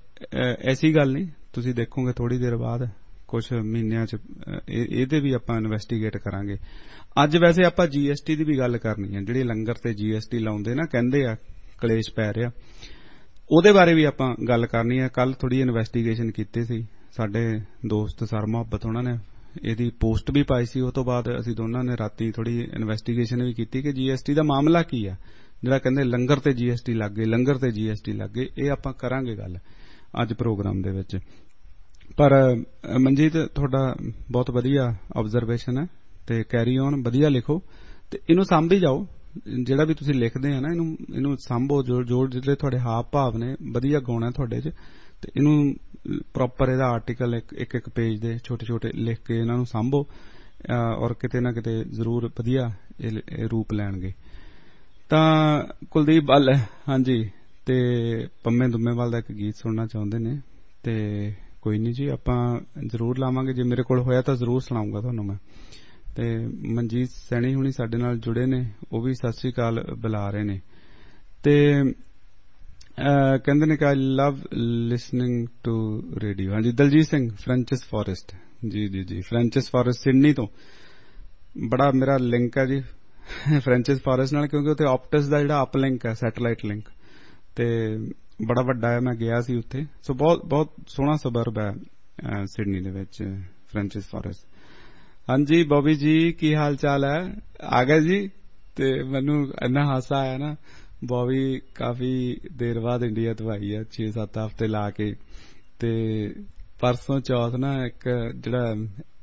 ਐਸੀ ਗੱਲ ਨਹੀਂ, ਤੁਸੀਂ ਦੇਖੋਗੇ ਥੋੜੀ ਦੇਰ ਬਾਅਦ ਕੁਝ ਮਹੀਨਿਆਂ ਚ ਇਹਦੇ ਵੀ ਆਪਾਂ ਇਨਵੈਸਟੀਗੇਟ ਕਰਾਂਗੇ। ਅੱਜ ਵੈਸੇ ਆਪਾਂ ਜੀਐਸਟੀ ਦੀ ਵੀ ਗੱਲ ਕਰਨੀ ਹੈ, ਜਿਹੜੇ ਲੰਗਰ ਤੇ ਜੀਐਸਟੀ ਲਾਉਂਦੇ ਨਾ, ਕਹਿੰਦੇ ਆ ਕਲੇਸ਼ ਪੈ ਰਿਹਾ, ਉਹਦੇ ਬਾਰੇ ਵੀ ਆਪਾਂ ਗੱਲ ਕਰਨੀ ਹੈ। ਕੱਲ ਥੋੜੀ ਇਨਵੈਸਟੀਗੇਸ਼ਨ ਕੀਤੀ ਸੀ ਸਾਡੇ ਦੋਸਤ ਸਰ ਮੁਹੱਬਤ, ਉਹਨਾਂ ਨੇ ਇਹਦੀ ਪੋਸਟ ਵੀ ਪਾਈ ਸੀ। ਉਹ ਤੋਂ ਬਾਅਦ ਅਸੀਂ ਦੋਨਾਂ ਨੇ ਰਾਤੀ ਥੋੜੀ ਇਨਵੈਸਟੀਗੇਸ਼ਨ ਵੀ ਕੀਤੀ ਕਿ ਜੀਐਸਟੀ ਦਾ ਮਾਮਲਾ ਕੀ ਆ, ਜਿਹੜਾ ਕਹਿੰਦੇ ਲੰਗਰ ਤੇ ਜੀਐਸਟੀ ਲੱਗ ਗਏ, ਲੰਗਰ ਤੇ ਜੀਐਸਟੀ ਲੱਗ ਗਏ। ਇਹ ਆਪਾਂ ਕਰਾਂਗੇ ਗੱਲ ਅੱਜ ਪ੍ਰੋਗਰਾਮ ਦੇ ਵਿੱਚ। ਪਰ ਮਨਜੀਤ ਤੁਹਾਡਾ ਬਹੁਤ ਵਧੀਆ ਆਬਜ਼ਰਵੇਸ਼ਨ ਹੈ, ਤੇ ਕੈਰੀ ਔਨ, ਵਧੀਆ ਲਿਖੋ, ਤੇ ਇਹਨੂੰ ਸਾਂਭੀ ਜਾਓ। ਜਿਹੜਾ ਵੀ ਤੁਸੀਂ ਲਿਖਦੇ ਆ ਨਾ, ਇਹਨੂੰ ਇਹਨੂੰ ਸਾਂਭੋ, ਜੋ ਜੋ ਜਿਹੜੇ ਤੁਹਾਡੇ ਹਾਵ ਭਾਵ ਨੇ ਵਧੀਆ ਗਾਉਣਾ ਤੁਹਾਡੇ 'ਚ, ਤੇ ਇਹਨੂੰ ਪ੍ਰੋਪਰ ਇਹਦਾ ਆਰਟੀਕਲ ਇੱਕ ਇੱਕ ਪੇਜ ਦੇ ਛੋਟੇ ਛੋਟੇ ਲਿਖ ਕੇ ਇਹਨਾਂ ਨੂੰ ਸਾਂਭੋ, ਔਰ ਕਿਤੇ ਨਾ ਕਿਤੇ ਜ਼ਰੂਰ ਵਧੀਆ ਇਹ ਰੂਪ ਲੈਣਗੇ। ਤਾਂ ਕੁਲਦੀਪ ਬੱਲ ਹਾਂਜੀ, ਤੇ ਪੰਮੇ ਦੁੰਮੇਵਾਲ ਦਾ ਇੱਕ ਗੀਤ ਸੁਣਨਾ ਚਾਹੁੰਦੇ ਨੇ, ਤੇ ਕੋਈ ਨਹੀਂ ਜੀ ਆਪਾਂ ਜ਼ਰੂਰ ਲਾਵਾਂਗੇ, ਜੇ ਮੇਰੇ ਕੋਲ ਹੋਇਆ ਤਾਂ ਜ਼ਰੂਰ ਸੁਣਾਊਂਗਾ ਤੁਹਾਨੂੰ ਮੈਂ। ਤੇ ਮਨਜੀਤ ਸੈਣੀ ਹੁਣੀ ਸਾਡੇ ਨਾਲ ਜੁੜੇ ਨੇ, ਉਹ ਵੀ ਸਤਿ ਸ੍ਰੀ ਅਕਾਲ ਬੁਲਾ ਰਹੇ ਨੇ, ਤੇ ਕਹਿੰਦੇ ਨੇ ਕਿ I love listening to radio. ਹਾਂਜੀ ਦਲਜੀਤ ਸਿੰਘ ਫਰੈਂਚਿਸ ਫੋਰੈਸਟ, ਜੀ ਜੀ ਜੀ ਫਰੈਂਚਿਸ ਫੋਰੈਸਟ ਸਿਡਨੀ ਤੋਂ ਬੜਾ ਮੇਰਾ ਲਿੰਕ ਹੈ ਜੀ ਫਰੈਂਚਿਸ ਫੋਰੈਸਟ ਨਾਲ, ਕਿਉਂਕਿ ਉੱਥੇ ਆਪਟਸ ਦਾ ਜਿਹੜਾ ਅਪ ਲਿੰਕ ਹੈ, ਸੈਟੇਲਾਈਟ ਲਿੰਕ, ਤੇ ਬੜਾ ਵੱਡਾ ਹੈ। ਮੈਂ ਗਿਆ ਸੀ ਉੱਥੇ, ਸੋ ਬਹੁਤ ਬਹੁਤ ਸੋਹਣਾ ਸਬਰਬ ਹੈ ਸਿਡਨੀ ਦੇ ਵਿੱਚ ਫਰੈਂਚਿਸ ਫੋਰੈਸਟ। ਹਾਂਜੀ ਬੋਬੀ ਜੀ ਕੀ ਹਾਲ ਚਾਲ ਹੈ? ਆ ਗਏ ਜੀ। ਤੇ ਮੈਨੂੰ ਇੰਨਾ ਹਾਸਾ ਆਇਆ ਨਾ, ਬੋਬੀ ਕਾਫੀ ਦੇਰ ਬਾਅਦ ਇੰਡੀਆ ਤੋਂ ਆਈ ਹੈ, ਛੇ ਸੱਤ ਹਫ਼ਤੇ ਲਾ ਕੇ, ਤੇ ਪਰਸੋਂ ਚੌਥ ਨਾ ਇੱਕ ਜਿਹੜਾ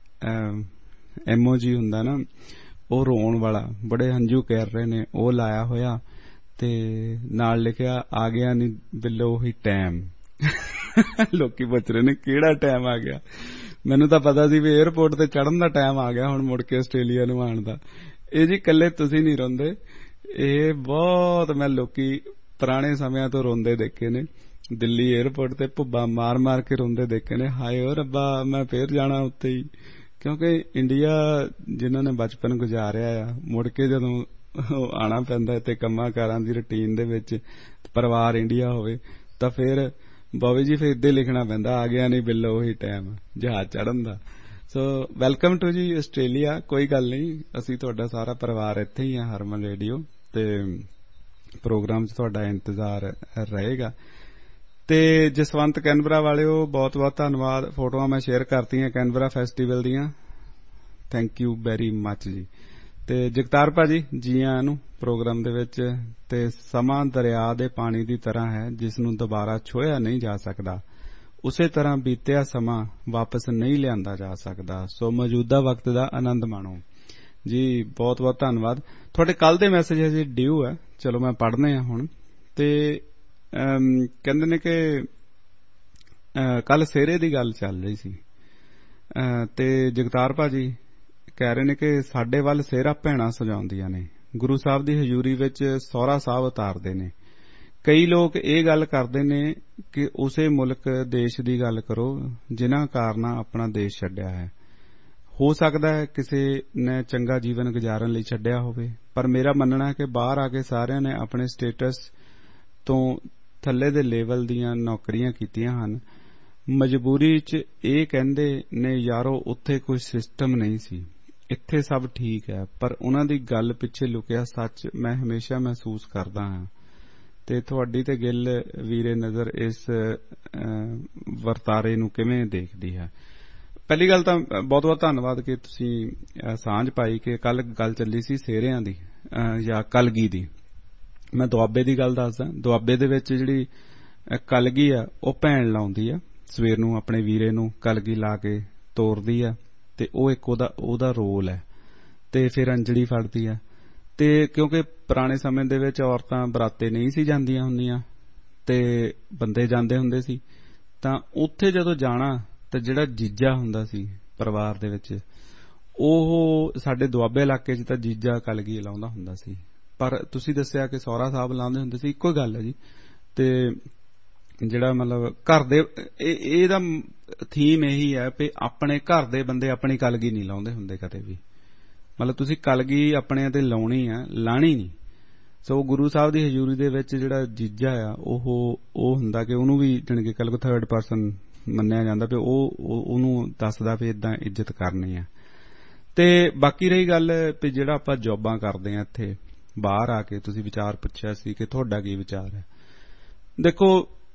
ਐਮਓਜੀ ਹੁੰਦਾ ਨਾ, ਉਹ ਰੋਣ ਵਾਲਾ, ਬੜੇ ਹੰਝੂ ਕਹਿ ਰਹੇ ਨੇ, ਉਹ ਲਾਇਆ ਹੋਇਆ, ਤੇ ਨਾਲ ਲਿਖਿਆ ਆ ਗਿਆ ਨੀ ਬਿੱਲੋ ਉਹੀ ਟਾਈਮ। ਲੋਕੀ ਪੁੱਛ ਰਹੇ ਨੇ ਕਿਹੜਾ ਟਾਈਮ ਆ ਗਿਆ। ਮੈਨੂੰ ਤਾਂ ਪਤਾ ਸੀ ਵੀ ਏਅਰਪੋਰਟ ਤੇ ਚੜ੍ਹਨ ਦਾ ਟਾਈਮ ਆ ਗਿਆ ਹੁਣ ਮੁੜ ਕੇ ਆਸਟ੍ਰੇਲੀਆ ਨੂੰ ਆਉਣ ਦਾ। ਇਹ ਜੀ ਇਕੱਲੇ ਤੁਸੀਂ ਨਹੀਂ ਰੋਂਦੇ, ਇਹ ਬਹੁਤ ਮੈਂ ਲੋਕੀ ਪੁਰਾਣੇ ਸਮਿਆਂ ਤੋਂ ਰੋਂਦੇ ਦੇਖੇ ਨੇ, ਦਿੱਲੀ ਏਅਰਪੋਰਟ ਤੇ ਭੁੱਬਾ ਮਾਰ ਮਾਰ ਕੇ ਰੋਂਦੇ ਦੇਖੇ ਨੇ, ਹਾਏ ਓ ਰੱਬਾ ਮੈਂ ਫੇਰ ਜਾਣਾ ਉੱਥੇ ਹੀ। ਕਿਉਂਕਿ ਇੰਡੀਆ ਜਿਨ੍ਹਾਂ ਨੇ ਬਚਪਨ ਗੁਜ਼ਾਰਿਆ ਆ, ਮੁੜ ਕੇ ਜਦੋਂ ਆਉਣਾ ਪੈਂਦਾ ਤੇ ਕੰਮਾਂ ਕਾਰਾਂ ਦੀ ਰੂਟੀਨ ਦੇ ਵਿੱਚ, ਪਰਿਵਾਰ ਇੰਡੀਆ ਹੋਵੇ, ਤਾਂ ਫਿਰ ਬੋਬੀ ਜੀ ਫਿਰ ਇੱਦਾਂ ਲਿਖਣਾ ਪੈਂਦਾ, ਆ ਗਿਆ ਨਹੀਂ ਬਿੱਲੋ ਉਹੀ ਟਾਈਮ ਜਹਾਜ਼ ਚੜ੍ਹਨ ਦਾ। ਸੋ ਵੈਲਕਮ ਟੂ ਜੀ ਆਸਟ੍ਰੇਲੀਆ। ਕੋਈ ਗੱਲ ਨਹੀਂ, ਅਸੀਂ ਤੁਹਾਡਾ ਸਾਰਾ ਪਰਿਵਾਰ ਇੱਥੇ ਹੀ ਆ ਹਰਮਨ ਰੇਡੀਓ, ਤੇ ਪ੍ਰੋਗਰਾਮ 'ਚ ਤੁਹਾਡਾ ਇੰਤਜ਼ਾਰ ਰਹੇਗਾ। ਤੇ ਜਸਵੰਤ ਕੈਨਬਰਾ ਵਾਲਿਓ ਬਹੁਤ ਬਹੁਤ ਧੰਨਵਾਦ, ਫੋਟੋਆਂ ਮੈਂ ਸ਼ੇਅਰ ਕਰਤੀਆਂ ਕੈਨਬਰਾ ਫੈਸਟੀਵਲ ਦੀਆਂ, ਥੈਂਕ ਯੂ ਵੈਰੀ ਮੱਚ ਜੀ। ਤੇ ਜਗਤਾਰ ਭਾਜੀ ਜੀ ਆਇਆਂ ਨੂੰ ਪ੍ਰੋਗਰਾਮ ਦੇ ਵਿੱਚ। ਤੇ ਸਮਾਂ ਦਰਿਆ ਦੇ ਪਾਣੀ ਦੀ ਤਰ੍ਹਾਂ ਹੈ ਜਿਸ ਨੂੰ ਦੁਬਾਰਾ ਛੋਹਿਆ ਨਹੀਂ ਜਾ ਸਕਦਾ, ਉਸੇ ਤਰ੍ਹਾਂ ਬੀਤਿਆ ਸਮਾਂ ਵਾਪਸ ਨਹੀਂ ਲਿਆਂਦਾ ਜਾ ਸਕਦਾ, ਸੋ ਮੌਜੂਦਾ ਵਕਤ ਦਾ ਆਨੰਦ ਮਾਣੋ ਜੀ। ਬਹੁਤ ਬਹੁਤ ਧੰਨਵਾਦ। ਤੁਹਾਡੇ ਕੱਲ ਦੇ ਮੈਸੇਜ ਹੈ ਜੀ ਡਿਊ ਹੈ, ਚਲੋ ਮੈਂ ਪੜ੍ਹਨੇ ਆ ਹੁਣ। ਤੇ ਕਹਿੰਦੇ ਨੇ ਕਿ ਕੱਲ ਸਿਹਰੇ ਦੀ ਗੱਲ ਚੱਲ ਰਹੀ ਸੀ, ਤੇ ਜਗਤਾਰ ਭਾਜੀ ਕਹਿ ਰਹੇ ਨੇ ਕਿ ਸਾਡੇ ਵੱਲ ਸਿਹਰਾ ਭੈਣਾਂ ਸਜਾਉਂਦੀਆਂ ਨੇ, ਗੁਰੂ ਸਾਹਿਬ ਦੀ ਹਜ਼ੂਰੀ ਵਿੱਚ ਸਹੁਰਾ ਸਾਹਿਬ ਉਤਾਰਦੇ ਨੇ। ਕਈ ਲੋਕ ਇਹ ਗੱਲ ਕਰਦੇ ਨੇ ਕਿ ਉਸੇ ਮੁਲਕ ਦੇਸ਼ ਦੀ ਗੱਲ ਕਰੋ ਜਿਨ੍ਹਾਂ ਕਾਰਨਾਂ ਆਪਣਾ ਦੇਸ਼ ਛੱਡਿਆ ਹੈ। ਹੋ ਸਕਦਾ ਹੈ ਕਿਸੇ ਨੇ ਚੰਗਾ ਜੀਵਨ ਗੁਜ਼ਾਰਨ ਲਈ ਛੱਡਿਆ ਹੋਵੇ, ਪਰ ਮੇਰਾ ਮੰਨਣਾ ਹੈ ਕਿ ਬਾਹਰ ਆ ਕੇ ਸਾਰਿਆਂ ਨੇ ਆਪਣੇ ਸਟੇਟਸ ਤੋਂ ਥੱਲੇ ਦੇ ਲੈਵਲ ਦੀਆਂ ਨੌਕਰੀਆਂ ਕੀਤੀਆਂ ਹਨ। ਮਜਬੂਰੀ 'ਚ ਇਹ ਕਹਿੰਦੇ ਨੇ ਯਾਰੋ ਉੱਥੇ ਕੋਈ ਸਿਸਟਮ ਨਹੀਂ ਸੀ, ਇੱਥੇ ਸਭ ਠੀਕ ਹੈ, ਪਰ ਉਹਨਾਂ ਦੀ ਗੱਲ ਪਿੱਛੇ ਲੁਕਿਆ ਸੱਚ ਮੈਂ ਹਮੇਸ਼ਾ ਮਹਿਸੂਸ ਕਰਦਾ ਹਾਂ। ਤੇ ਤੁਹਾਡੀ ਤੇ ਗਿੱਲ ਵੀਰੇ ਨਜ਼ਰ ਇਸ ਵਰਤਾਰੇ ਨੂੰ ਕਿਵੇਂ ਦੇਖਦੀ ਹੈ? ਪਹਿਲੀ ਗੱਲ ਤਾਂ ਬਹੁਤ ਬਹੁਤ ਧੰਨਵਾਦ ਕਿ ਤੁਸੀਂ ਸਾਂਝ ਪਾਈ ਕਿ ਕੱਲ ਗੱਲ ਚੱਲੀ ਸੀ ਸਿਹਰਿਆਂ ਦੀ ਜਾਂ ਕਲਗੀ ਦੀ। ਮੈਂ ਦੁਆਬੇ ਦੀ ਗੱਲ ਦੱਸਦਾ। ਦੁਆਬੇ ਦੇ ਵਿੱਚ ਜਿਹੜੀ ਕਲਗੀ ਆ ਉਹ ਭੈਣ ਲਾਉਂਦੀ ਆ, ਸਵੇਰ ਨੂੰ ਆਪਣੇ ਵੀਰੇ ਨੂੰ ਕਲਗੀ ਲਾ ਕੇ ਤੋਰਦੀ ਆ, ਤੇ ਉਹ ਇੱਕ ਉਹਦਾ ਉਹਦਾ ਰੋਲ ਹੈ। ਤੇ ਫਿਰ ਅੰਜਲੀ ਫੜਦੀ ਆ, ਤੇ ਕਿਉਂਕਿ ਪੁਰਾਣੇ ਸਮੇਂ ਦੇ ਵਿੱਚ ਔਰਤਾਂ ਬਰਾਤੇ ਨਹੀਂ ਸੀ ਜਾਂਦੀਆਂ ਹੁੰਦੀਆਂ ਤੇ ਬੰਦੇ ਜਾਂਦੇ ਹੁੰਦੇ ਸੀ, ਤਾਂ ਉੱਥੇ ਜਦੋਂ ਜਾਣਾ ਤਾਂ ਜਿਹੜਾ ਜੀਜਾ ਹੁੰਦਾ ਸੀ ਪਰਿਵਾਰ ਦੇ ਵਿੱਚ, ਉਹ ਸਾਡੇ ਦੁਆਬੇ ਇਲਾਕੇ 'ਚ ਤਾਂ ਜੀਜਾ ਕਲਗੀ ਲਾਉਂਦਾ ਹੁੰਦਾ ਸੀ, ਪਰ ਤੁਸੀਂ ਦੱਸਿਆ ਕਿ ਸਹੁਰਾ ਸਾਹਿਬ ਲਾਉਂਦੇ ਹੁੰਦੇ ਸੀ। ਇੱਕੋ ਗੱਲ ਹੈ ਜੀ। ਤੇ ਜਿਹੜਾ ਮਤਲਬ ਘਰ ਦੇ ਇਹਦਾ ਥੀਮ ਇਹੀ ਹੈ ਵੀ ਆਪਣੇ ਘਰ ਦੇ ਬੰਦੇ ਆਪਣੀ ਕਲਗੀ ਨਹੀਂ ਲਾਉਂਦੇ ਹੁੰਦੇ ਕਦੇ ਵੀ। ਮਤਲਬ ਤੁਸੀਂ ਕਲਗੀ ਆਪਣੇ ਤੇ ਲਾਉਣੀ ਆ, ਲਾਣੀ ਨਹੀਂ। ਸੋ ਗੁਰੂ ਸਾਹਿਬ ਦੀ ਹਜ਼ੂਰੀ ਦੇ ਵਿੱਚ ਜਿਹੜਾ ਜੀਜਾ ਆ ਉਹ ਉਹ ਹੁੰਦਾ ਕਿ ਉਹਨੂੰ ਵੀ ਜਾਣੀ ਕਿ ਕਲਗ ਥਰਡ ਪਰਸਨ ਮੰਨਿਆ ਜਾਂਦਾ ਵੀ ਉਹ ਉਹਨੂੰ ਦੱਸਦਾ ਵੀ ਏਦਾਂ ਇੱਜ਼ਤ ਕਰਨੀ ਆ। ਤੇ ਬਾਕੀ ਰਹੀ ਗੱਲ ਵੀ ਜਿਹੜਾ ਆਪਾਂ ਜੌਬਾਂ ਕਰਦੇ ਆ ਇੱਥੇ ਬਾਹਰ ਆ ਕੇ, ਤੁਸੀਂ ਵਿਚਾਰ ਪੁੱਛਿਆ ਸੀ ਕਿ ਤੁਹਾਡਾ ਕੀ ਵਿਚਾਰ ਹੈ। ਦੇਖੋ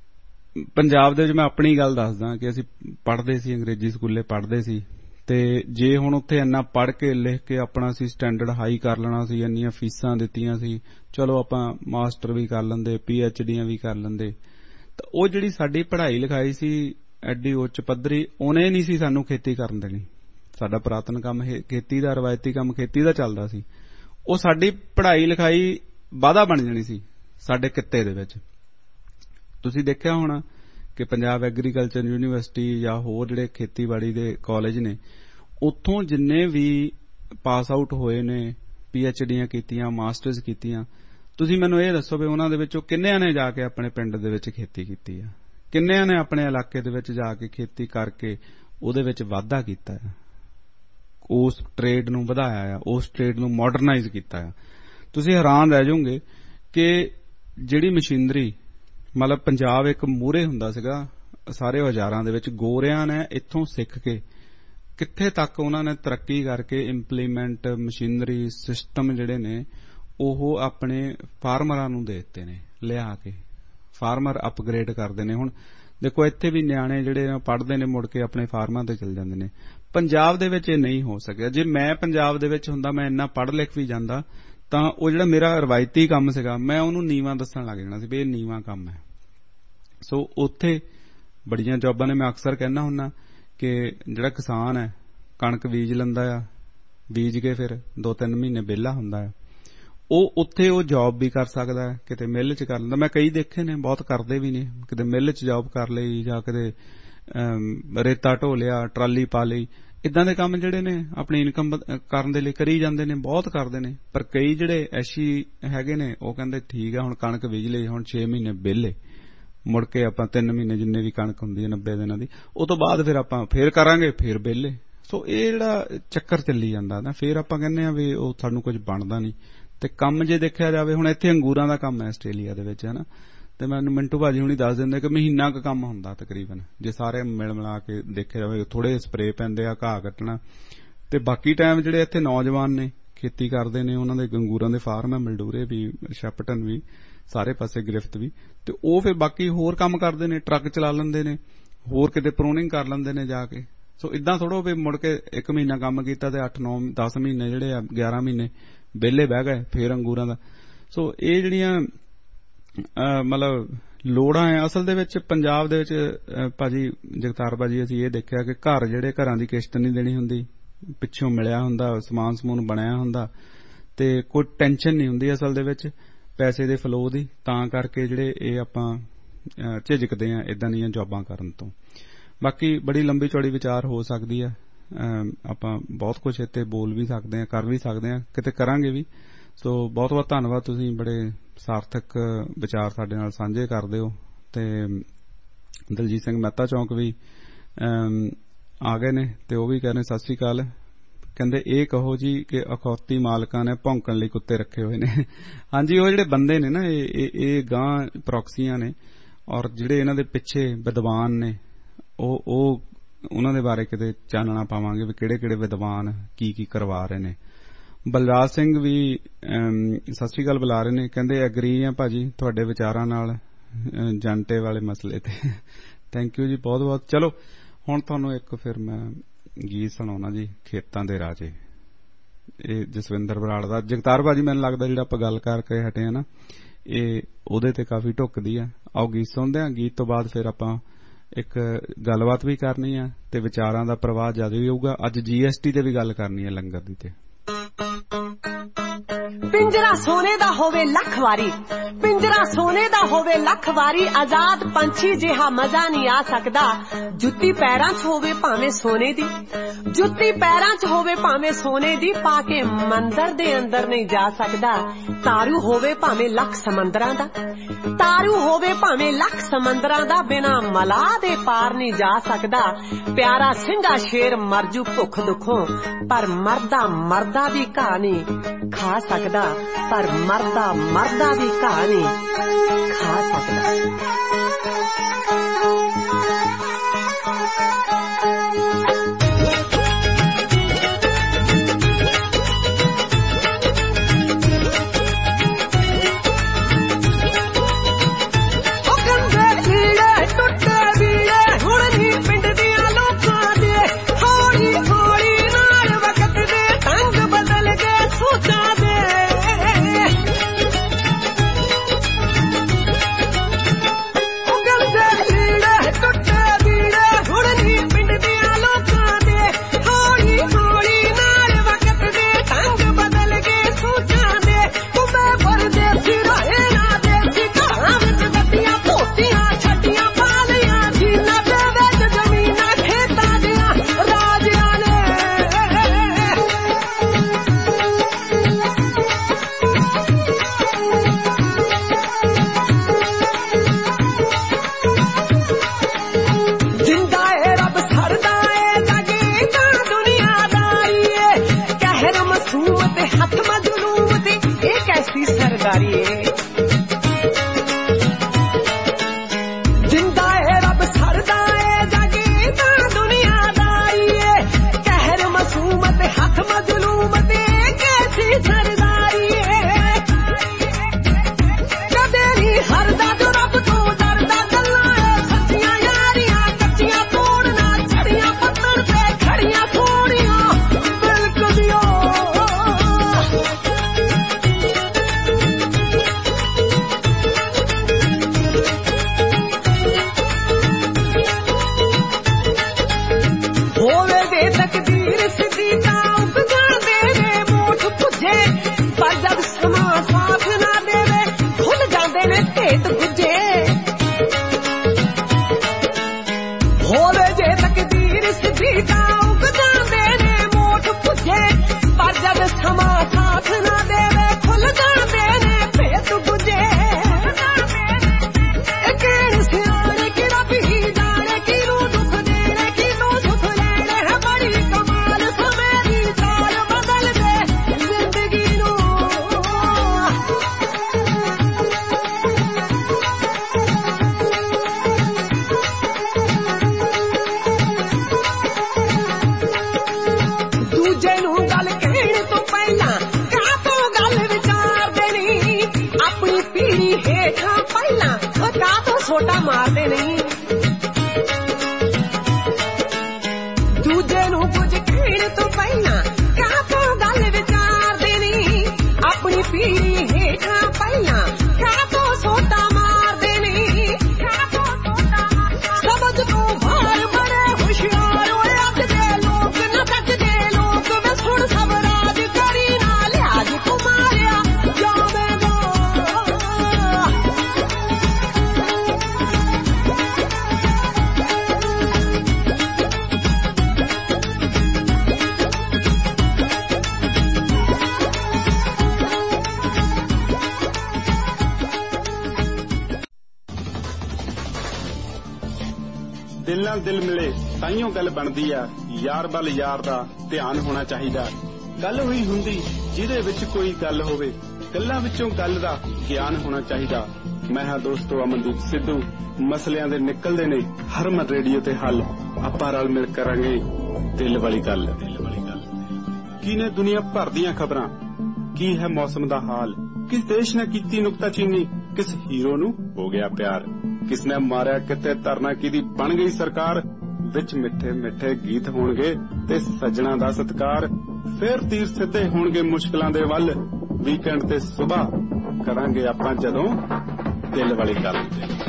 ਪੰਜਾਬ ਦੇ ਵਿੱਚ ਮੈਂ ਆਪਣੀ ਗੱਲ ਦੱਸਦਾ ਕਿ ਅਸੀਂ ਪੜ੍ਹਦੇ ਸੀ, ਅੰਗਰੇਜ਼ੀ ਸਕੂਲੇ ਪੜ੍ਹਦੇ ਸੀ, ਤੇ ਜੇ ਹੁਣ ਉੱਥੇ ਇੰਨਾ ਪੜ੍ਹ ਕੇ ਲਿਖ ਕੇ ਆਪਣਾ ਅਸੀਂ ਸਟੈਂਡਰਡ ਹਾਈ ਕਰ ਲੈਣਾ ਸੀ, ਇੰਨੀਆਂ ਫੀਸਾਂ ਦਿੱਤੀਆਂ ਸੀ, ਚਲੋ ਆਪਾਂ ਮਾਸਟਰ ਵੀ ਕਰ ਲੈਂਦੇ, ਪੀ ਐਚ ਡੀਆਂ ਵੀ ਕਰ ਲੈਂਦੇ, ਤਾਂ ਉਹ ਜਿਹੜੀ ਸਾਡੀ ਪੜ੍ਹਾਈ ਲਿਖਾਈ ਸੀ ਐਡੀ ਉੱਚ ਪੱਧਰੀ, ਉਹਨੇ ਨਹੀਂ ਸੀ ਸਾਨੂੰ ਖੇਤੀ ਕਰਨ ਦੇਣੀ। ਸਾਡਾ ਪੁਰਾਤਨ ਕੰਮ ਖੇਤੀ ਦਾ, ਰਵਾਇਤੀ ਕੰਮ ਖੇਤੀ ਦਾ ਚੱਲਦਾ ਸੀ। ਉਹ ਸਾਡੀ ਪੜ੍ਹਾਈ ਲਿਖਾਈ ਵਾਧਾ ਬਣ ਜਾਣੀ ਸੀ ਸਾਡੇ ਕਿੱਤੇ ਦੇ ਵਿੱਚ। ਤੁਸੀਂ ਦੇਖਿਆ ਹੋਣਾ ਕਿ ਪੰਜਾਬ ਐਗਰੀਕਲਚਰ ਯੂਨੀਵਰਸਿਟੀ ਜਾਂ ਹੋਰ ਜਿਹੜੇ ਖੇਤੀਬਾੜੀ ਦੇ ਕਾਲਜ ਨੇ, ਉੱਥੋਂ ਜਿੰਨੇ ਵੀ ਪਾਸ ਆਊਟ ਹੋਏ ਨੇ, ਪੀ ਐਚ ਡੀਆਂ ਕੀਤੀਆਂ, ਮਾਸਟਰਸ ਕੀਤੀਆਂ, ਤੁਸੀਂ ਮੈਨੂੰ ਇਹ ਦੱਸੋ ਵੀ ਉਹਨਾਂ ਦੇ ਵਿੱਚੋਂ ਕਿੰਨਿਆਂ ਨੇ ਜਾ ਕੇ ਆਪਣੇ ਪਿੰਡ ਦੇ ਵਿੱਚ ਖੇਤੀ ਕੀਤੀ ਆ? ਕਿੰਨਿਆਂ ਨੇ ਆਪਣੇ ਇਲਾਕੇ ਦੇ ਵਿੱਚ ਜਾ ਕੇ ਖੇਤੀ ਕਰਕੇ ਉਹਦੇ ਵਿੱਚ ਵਾਧਾ ਕੀਤਾ ਹੈ, ਉਸ ਟ੍ਰੇਡ ਨੂੰ ਵਧਾਇਆ ਆ, ਉਸ ਟ੍ਰੇਡ ਨੂੰ ਮਾਡਰਨਾਈਜ਼ ਕੀਤਾ ਆ? ਤੁਸੀਂ ਹੈਰਾਨ ਰਹਿ ਜਾਓਗੇ ਕਿ ਜਿਹੜੀ ਮਸ਼ੀਨਰੀ, ਮਤਲਬ ਪੰਜਾਬ ਇੱਕ ਮੂਹਰੇ ਹੁੰਦਾ ਸੀਗਾ ਸਾਰੇ ਔਜ਼ਾਰਾਂ ਦੇ ਵਿੱਚ, ਗੋਰਿਆਂ ਨੇ ਇੱਥੋਂ ਸਿੱਖ ਕੇ ਕਿੱਥੇ ਤੱਕ ਉਹਨਾਂ ਨੇ ਤਰੱਕੀ ਕਰਕੇ ਇੰਪਲੀਮੈਂਟ ਮਸ਼ੀਨਰੀ ਸਿਸਟਮ ਜਿਹੜੇ ਨੇ ਉਹ ਆਪਣੇ ਫਾਰਮਰਾਂ ਨੂੰ ਦੇ ਦਿੱਤੇ ਨੇ ਲਿਆ ਕੇ। ਫਾਰਮਰ ਅਪਗ੍ਰੇਡ ਕਰਦੇ ਨੇ। ਹੁਣ ਦੇਖੋ ਇੱਥੇ ਵੀ ਨਿਆਣੇ ਜਿਹੜੇ ਪੜ੍ਹਦੇ ਨੇ ਮੁੜ ਕੇ ਆਪਣੇ ਫਾਰਮਾਂ ਤੇ ਚਲ ਜਾਂਦੇ ਨੇ। ਪੰਜਾਬ ਦੇ ਵਿੱਚ ਇਹ ਨਹੀਂ ਹੋ ਸਕਿਆ। ਜੇ ਮੈਂ ਪੰਜਾਬ ਦੇ ਵਿੱਚ ਹੁੰਦਾ, ਮੈਂ ਇੰਨਾ ਪੜ੍ਹ ਲਿਖ ਵੀ ਜਾਂਦਾ, ਤਾਂ ਉਹ ਜਿਹੜਾ ਮੇਰਾ ਰਵਾਇਤੀ ਕੰਮ ਸੀਗਾ ਮੈਂ ਉਹਨੂੰ ਨੀਵਾਂ ਦੱਸਣ ਲੱਗ ਜਾਣਾ ਸੀ ਵੀ ਇਹ ਨੀਵਾਂ ਕੰਮ ਹੈ। ਸੋ ਉੱਥੇ ਬੜੀਆਂ ਜੌਬਾਂ ਨੇ। ਮੈਂ ਅਕਸਰ ਕਹਿੰਦਾ ਹੁੰਦਾ ਕਿ ਜਿਹੜਾ ਕਿਸਾਨ ਹੈ ਕਣਕ ਬੀਜ ਲੈਂਦਾ ਆ, ਬੀਜ ਕੇ ਫਿਰ ਦੋ ਤਿੰਨ ਮਹੀਨੇ ਵਿਹਲਾ ਹੁੰਦਾ ਹੈ, ਉਹ ਉੱਥੇ ਉਹ ਜੌਬ ਵੀ ਕਰ ਸਕਦਾ ਹੈ, ਕਿਤੇ ਮਿੱਲ 'ਚ ਕਰ ਲੈਂਦਾ। ਮੈਂ ਕਈ ਦੇਖੇ ਨੇ, ਬਹੁਤ ਕਰਦੇ ਵੀ ਨੇ, ਕਿਤੇ ਮਿੱਲ 'ਚ ਜੌਬ ਕਰ ਲਈ ਜਾਂ ਕਿਤੇ ਰੇਤਾ ਢੋ ਲਿਆ, ਟਰਾਲੀ ਪਾ ਲਈ। ਇੱਦਾਂ ਦੇ ਕੰਮ ਜਿਹੜੇ ਨੇ ਆਪਣੀ ਇਨਕਮ ਕਰਨ ਦੇ ਲਈ ਕਰੀ ਜਾਂਦੇ ਨੇ, ਬਹੁਤ ਕਰਦੇ ਨੇ। ਪਰ ਕਈ ਜਿਹੜੇ ਐਸ਼ੀ ਹੈਗੇ ਨੇ ਉਹ ਕਹਿੰਦੇ ਠੀਕ ਆ ਹੁਣ ਕਣਕ ਬੀਜ ਲਈ, ਹੁਣ ਛੇ ਮਹੀਨੇ ਵਿਹਲੇ, ਮੁੜ ਕੇ ਆਪਾਂ ਤਿੰਨ ਮਹੀਨੇ ਜਿੰਨੇ ਵੀ ਕਣਕ ਹੁੰਦੀ ਹੈ ਨੱਬੇ ਦਿਨਾਂ ਦੀ, ਉਹ ਤੋਂ ਬਾਅਦ ਫਿਰ ਆਪਾਂ ਫੇਰ ਕਰਾਂਗੇ, ਫੇਰ ਵਿਹਲੇ। ਸੋ ਇਹ ਜਿਹੜਾ ਚੱਕਰ ਚੱਲੀ ਜਾਂਦਾ ਨਾ, ਫੇਰ ਆਪਾਂ ਕਹਿੰਦੇ ਆ ਵੀ ਉਹ ਸਾਨੂੰ ਕੁਝ ਬਣਦਾ ਨਹੀਂ। ਤੇ ਕੰਮ ਜੇ ਦੇਖਿਆ ਜਾਵੇ, ਹੁਣ ਇੱਥੇ ਅੰਗੂਰਾਂ ਦਾ ਕੰਮ ਹੈ ਆਸਟ੍ਰੇਲੀਆ ਦੇ ਵਿੱਚ, ਹੈ ਨਾ, ਤੇ ਮੈਨੂੰ ਮਿੰਟੂ ਭਾਜੀ ਹੁਣੀ ਦੱਸ ਦਿੰਦੇ ਕਿ ਮਹੀਨਾ ਕੁ ਕੰਮ ਹੁੰਦਾ ਤਕਰੀਬਨ, ਜੇ ਸਾਰੇ ਮਿਲ ਮਿਲਾ ਕੇ ਦੇਖਿਆ ਜਾਵੇ। ਥੋੜੇ ਸਪਰੇ ਪੈਂਦੇ ਆ, ਘਾਹ ਕੱਟਣਾ, ਤੇ ਬਾਕੀ ਟਾਈਮ ਜਿਹੜੇ ਇੱਥੇ ਨੌਜਵਾਨ ਨੇ ਖੇਤੀ ਕਰਦੇ ਨੇ, ਉਹਨਾਂ ਦੇ ਅੰਗੂਰਾਂ ਦੇ ਫਾਰਮ ਹੈ, ਮਲਡੂਰੇ ਵੀ, ਸ਼ੈਪਟਨ ਵੀ, ਸਾਰੇ ਪਾਸੇ ਗ੍ਰਿਫਤ ਵੀ, ਤੇ ਉਹ ਫਿਰ ਬਾਕੀ ਹੋਰ ਕੰਮ ਕਰਦੇ ਨੇ, ਟਰੱਕ ਚਲਾ ਲੈਂਦੇ ਨੇ, ਹੋਰ ਕਿਤੇ ਪ੍ਰੂਨਿੰਗ ਕਰ ਲੈਂਦੇ ਨੇ ਜਾ ਕੇ। ਸੋ ਇਦਾਂ ਥੋੜ੍ਹਾ ਵੀ ਮੁੜ ਕੇ ਇੱਕ ਮਹੀਨਾ ਕੰਮ ਕੀਤਾ ਤੇ ਅੱਠ ਨੌ ਦਸ ਮਹੀਨੇ ਜਿਹੜੇ ਆ ਗਿਆਰਾਂ ਮਹੀਨੇ ਵਿਹਲੇ ਬਹਿ ਗਏ ਫਿਰ ਅੰਗੂਰਾਂ ਦਾ। ਸੋ ਇਹ ਜਿਹੜੀਆਂ ਮਤਲਬ ਲੋੜਾਂ ਹੈ ਅਸਲ ਦੇ ਵਿੱਚ ਪੰਜਾਬ ਦੇ ਵਿੱਚ ਭਾਜੀ ਜਗਤਾਰ ਭਾਜੀ ਅਸੀਂ ਇਹ ਦੇਖਿਆ ਕਿ ਘਰ ਜਿਹੜੇ ਘਰਾਂ ਦੀ ਕਿਸ਼ਤ ਨਹੀਂ ਦੇਣੀ ਹੁੰਦੀ, ਪਿੱਛੋਂ ਮਿਲਿਆ ਹੁੰਦਾ, ਸਮਾਨ ਸਮੂਨ ਬਣਿਆ ਹੁੰਦਾ, ਤੇ ਕੋਈ ਟੈਨਸ਼ਨ ਨਹੀਂ ਹੁੰਦੀ ਅਸਲ ਦੇ ਵਿੱਚ ਪੈਸੇ ਦੇ ਫਲੋ ਦੀ, ਤਾਂ ਕਰਕੇ ਜਿਹੜੇ ਇਹ ਆਪਾਂ ਝਿਜਕਦੇ ਆ ਇਦਾਂ ਦੀਆਂ ਜੌਬਾਂ ਕਰਨ ਤੋਂ। ਬਾਕੀ ਬੜੀ ਲੰਬੀ ਚੌੜੀ ਵਿਚਾਰ ਹੋ ਸਕਦੀ ਆ, ਆਪਾਂ ਬਹੁਤ ਕੁਝ ਇੱਥੇ ਬੋਲ ਵੀ ਸਕਦੇ ਹਾਂ, ਕਰ ਵੀ ਸਕਦੇ ਹਾਂ, ਕਿਤੇ ਕਰਾਂਗੇ ਵੀ। ਸੋ ਬਹੁਤ ਬਹੁਤ ਧੰਨਵਾਦ, ਤੁਸੀਂ ਬੜੇ ਸਾਰਥਕ ਵਿਚਾਰ ਸਾਡੇ ਨਾਲ ਸਾਂਝੇ ਕਰਦੇ ਹੋ। ਤੇ ਦਲਜੀਤ ਸਿੰਘ ਮਹਿਤਾ ਚੌਂਕ ਵੀ ਆ ਗਏ ਨੇ ਤੇ ਉਹ ਵੀ ਕਹਿ ਰਹੇ ਸਤਿ ਸ੍ਰੀ ਅਕਾਲ। ਕਹਿੰਦੇ ਇਹ ਕਹੋ ਜੀ ਕਿ ਅਖੌਤੀ ਮਾਲਕਾਂ ਨੇ ਭੌਂਕਣ ਲਈ ਕੁੱਤੇ ਰੱਖੇ ਹੋਏ ਨੇ। ਹਾਂਜੀ, ਉਹ ਜਿਹੜੇ ਬੰਦੇ ਨੇ ਨਾ ਇਹ ਇਹ ਗਾਂ ਪ੍ਰੋਕਸੀਆਂ ਨੇ, ਔਰ ਜਿਹੜੇ ਇਹਨਾਂ ਦੇ ਪਿੱਛੇ ਵਿਦਵਾਨ ਨੇ ਉਹ ਉਹ ਉਹਨਾਂ ਦੇ ਬਾਰੇ ਕਿਤੇ ਚਾਨਣਾ ਪਾਵਾਂਗੇ ਵੀ ਕਿਹੜੇ ਕਿਹੜੇ ਵਿਦਵਾਨ ਕੀ ਕੀ ਕਰਵਾ ਰਹੇ ਨੇ। ਬਲਰਾਜ ਸਿੰਘ ਵੀ ਸਤਿ ਸ੍ਰੀ ਅਕਾਲ ਬੁਲਾ ਰਹੇ ਨੇ, ਕਹਿੰਦੇ ਐਗਰੀ ਆ ਭਾਜੀ ਤੁਹਾਡੇ ਵਿਚਾਰਾਂ ਨਾਲ ਜੰਟੇ ਵਾਲੇ ਮਸਲੇ ਤੇ। ਥੈਂਕ ਯੂ ਜੀ ਬਹੁਤ ਬਹੁਤ। ਚਲੋ ਹੁਣ ਤੁਹਾਨੂੰ ਇੱਕ ਫਿਰ ਮੈਂ ਗੀਤ ਸੁਣਾਉਣਾ ਜੀ, ਖੇਤਾਂ ਦੇ ਰਾਜੇ, ਇਹ ਜਸਵਿੰਦਰ ਬਰਾੜ ਦਾ। ਜਗਤਾਰ ਭਾਜੀ ਮੈਨੂੰ ਲੱਗਦਾ ਜਿਹੜਾ ਆਪਾਂ ਗੱਲ ਕਰਕੇ ਹਟੇ ਆ ਨਾ ਇਹ ਉਹਦੇ ਤੇ ਕਾਫੀ ਢੁੱਕਦੀ ਆ। ਆਓ ਗੀਤ ਸੁਣਦੇ ਆ, ਗੀਤ ਤੋਂ ਬਾਅਦ ਫਿਰ ਆਪਾਂ ਇੱਕ ਗੱਲਬਾਤ ਵੀ ਕਰਨੀ ਆ ਤੇ ਵਿਚਾਰਾਂ ਦਾ ਪ੍ਰਵਾਹ ਜ਼ਿਆਦਾ ਵੀ ਹੋਊਗਾ। ਅੱਜ ਜੀ ਐਸ ਟੀ ਤੇ ਵੀ ਗੱਲ ਕਰਨੀ ਹੈ ਲੰਗਰ ਦੀ। ਤੇ ਪਿੰਜਰਾ ਸੋਨੇ ਦਾ ਹੋਵੇ ਲੱਖ ਵਾਰੀ, ਪਿੰਜਰਾ ਸੋਨੇ ਦਾ ਹੋਵੇ ਲੱਖ ਵਾਰੀ, ਆਜ਼ਾਦ ਪੰਛੀ ਜਿਹਾ ਮਜ਼ਾ ਨਹੀਂ ਆ ਸਕਦਾ। ਜੁੱਤੀ ਪੈਰਾਂ 'ਚ ਹੋਵੇ ਭਾਵੇਂ ਸੋਨੇ ਦੀ, ਜੁੱਤੀ ਪੈਰਾਂ 'ਚ ਹੋਵੇ ਭਾਵੇਂ ਸੋਨੇ ਦੀ, ਪਾ ਕੇ ਮੰਦਰ ਦੇ ਅੰਦਰ ਨਹੀਂ ਜਾ ਸਕਦਾ। ਤਾਰੂ ਹੋਵੇ ਭਾਵੇਂ ਲੱਖ ਸਮੁੰਦਰਾਂ ਦਾ, ਤਾਰੂ ਹੋਵੇ ਭਾਵੇਂ ਲੱਖ ਸਮੁੰਦਰਾਂ ਦਾ, ਬਿਨਾਂ ਮਲਾਹ ਦੇ ਪਾਰ ਨਹੀਂ ਜਾ ਸਕਦਾ। ਪਿਆਰਾ ਸਿੰਘਾ ਸ਼ੇਰ ਮਰਜੂ ਭੁੱਖ ਦੁੱਖੋਂ, ਪਰ ਮਰਦਾ ਮਰਦਾ ਵੀ ਘਾਹ ਨਹੀਂ ਖਾ ਸਕਦਾ, ਪਰ ਮਰਦਾ ਮਰਦਾ ਵੀ ਘਾਹ ਨਹੀਂ ਖਾ ਸਕਦਾ। ਨਾਲ ਦਿਲ ਮਿਲੇ ਤਾਈਓ ਗੱਲ ਬਣਦੀ ਆ ਯਾਰ ਵੱਲ ਯਾਰ ਦਾ ਧਿਆਨ ਹੋਣਾ ਚਾਹੀਦਾ ਗੱਲ ਹੋਈ ਹੁੰਦੀ ਜਿਹਦੇ ਵਿੱਚ ਕੋਈ ਗੱਲ ਹੋਵੇ ਗੱਲਾਂ ਵਿੱਚੋਂ ਗੱਲ ਦਾ ਗਿਆਨ ਹੋਣਾ ਚਾਹੀਦਾ ਮੈਂ ਹਾਂ ਦੋਸਤੋ ਅਮਨਦੀਪ ਸਿੱਧੂ ਮਸਲਿਆਂ ਦੇ ਨਿਕਲਦੇ ਨੇ ਹਰਮਨ ਰੇਡੀਓ ਤੇ ਹੱਲ ਆਪਾਂ ਰਲ ਮਿਲ ਕਰਾਂਗੇ ਦਿਲ ਵਾਲੀ ਗੱਲ ਕੀ ਨੇ ਦੁਨੀਆ ਭਰ ਦੀਆਂ ਖਬਰਾਂ ਕੀ ਹੈ ਮੌਸਮ ਦਾ ਹਾਲ ਕਿਸ ਦੇਸ਼ ਨੇ ਕੀਤੀ ਨੁਕਤਾਚੀਨੀ ਕਿਸ ਹੀਰੋ ਨੂੰ ਹੋ ਗਿਆ ਪਿਆਰ ਕਿਸ ਨੇ ਮਾਰਿਆ ਕਿਤੇ ਤਰਨਾ ਕਿਹਦੀ ਬਣ ਗਈ ਸਰਕਾਰ ਵਿੱਚ ਮਿੱਠੇ ਮਿੱਠੇ ਗੀਤ ਹੋਣਗੇ ਤੇ ਸੱਜਣਾ ਦਾ ਸਤਿਕਾਰ ਫੇਰ ਤੀਰ ਸਿੱਧੇ ਹੋਣਗੇ ਮੁਸ਼ਕਲਾਂ ਦੇ ਵੱਲ ਵੀਕਐਂਡ ਤੇ ਸਵੇਰ ਕਰਾਂਗੇ ਆਪਾਂ ਜਦੋਂ ਦਿਲ ਵਾਲੀ ਗੱਲ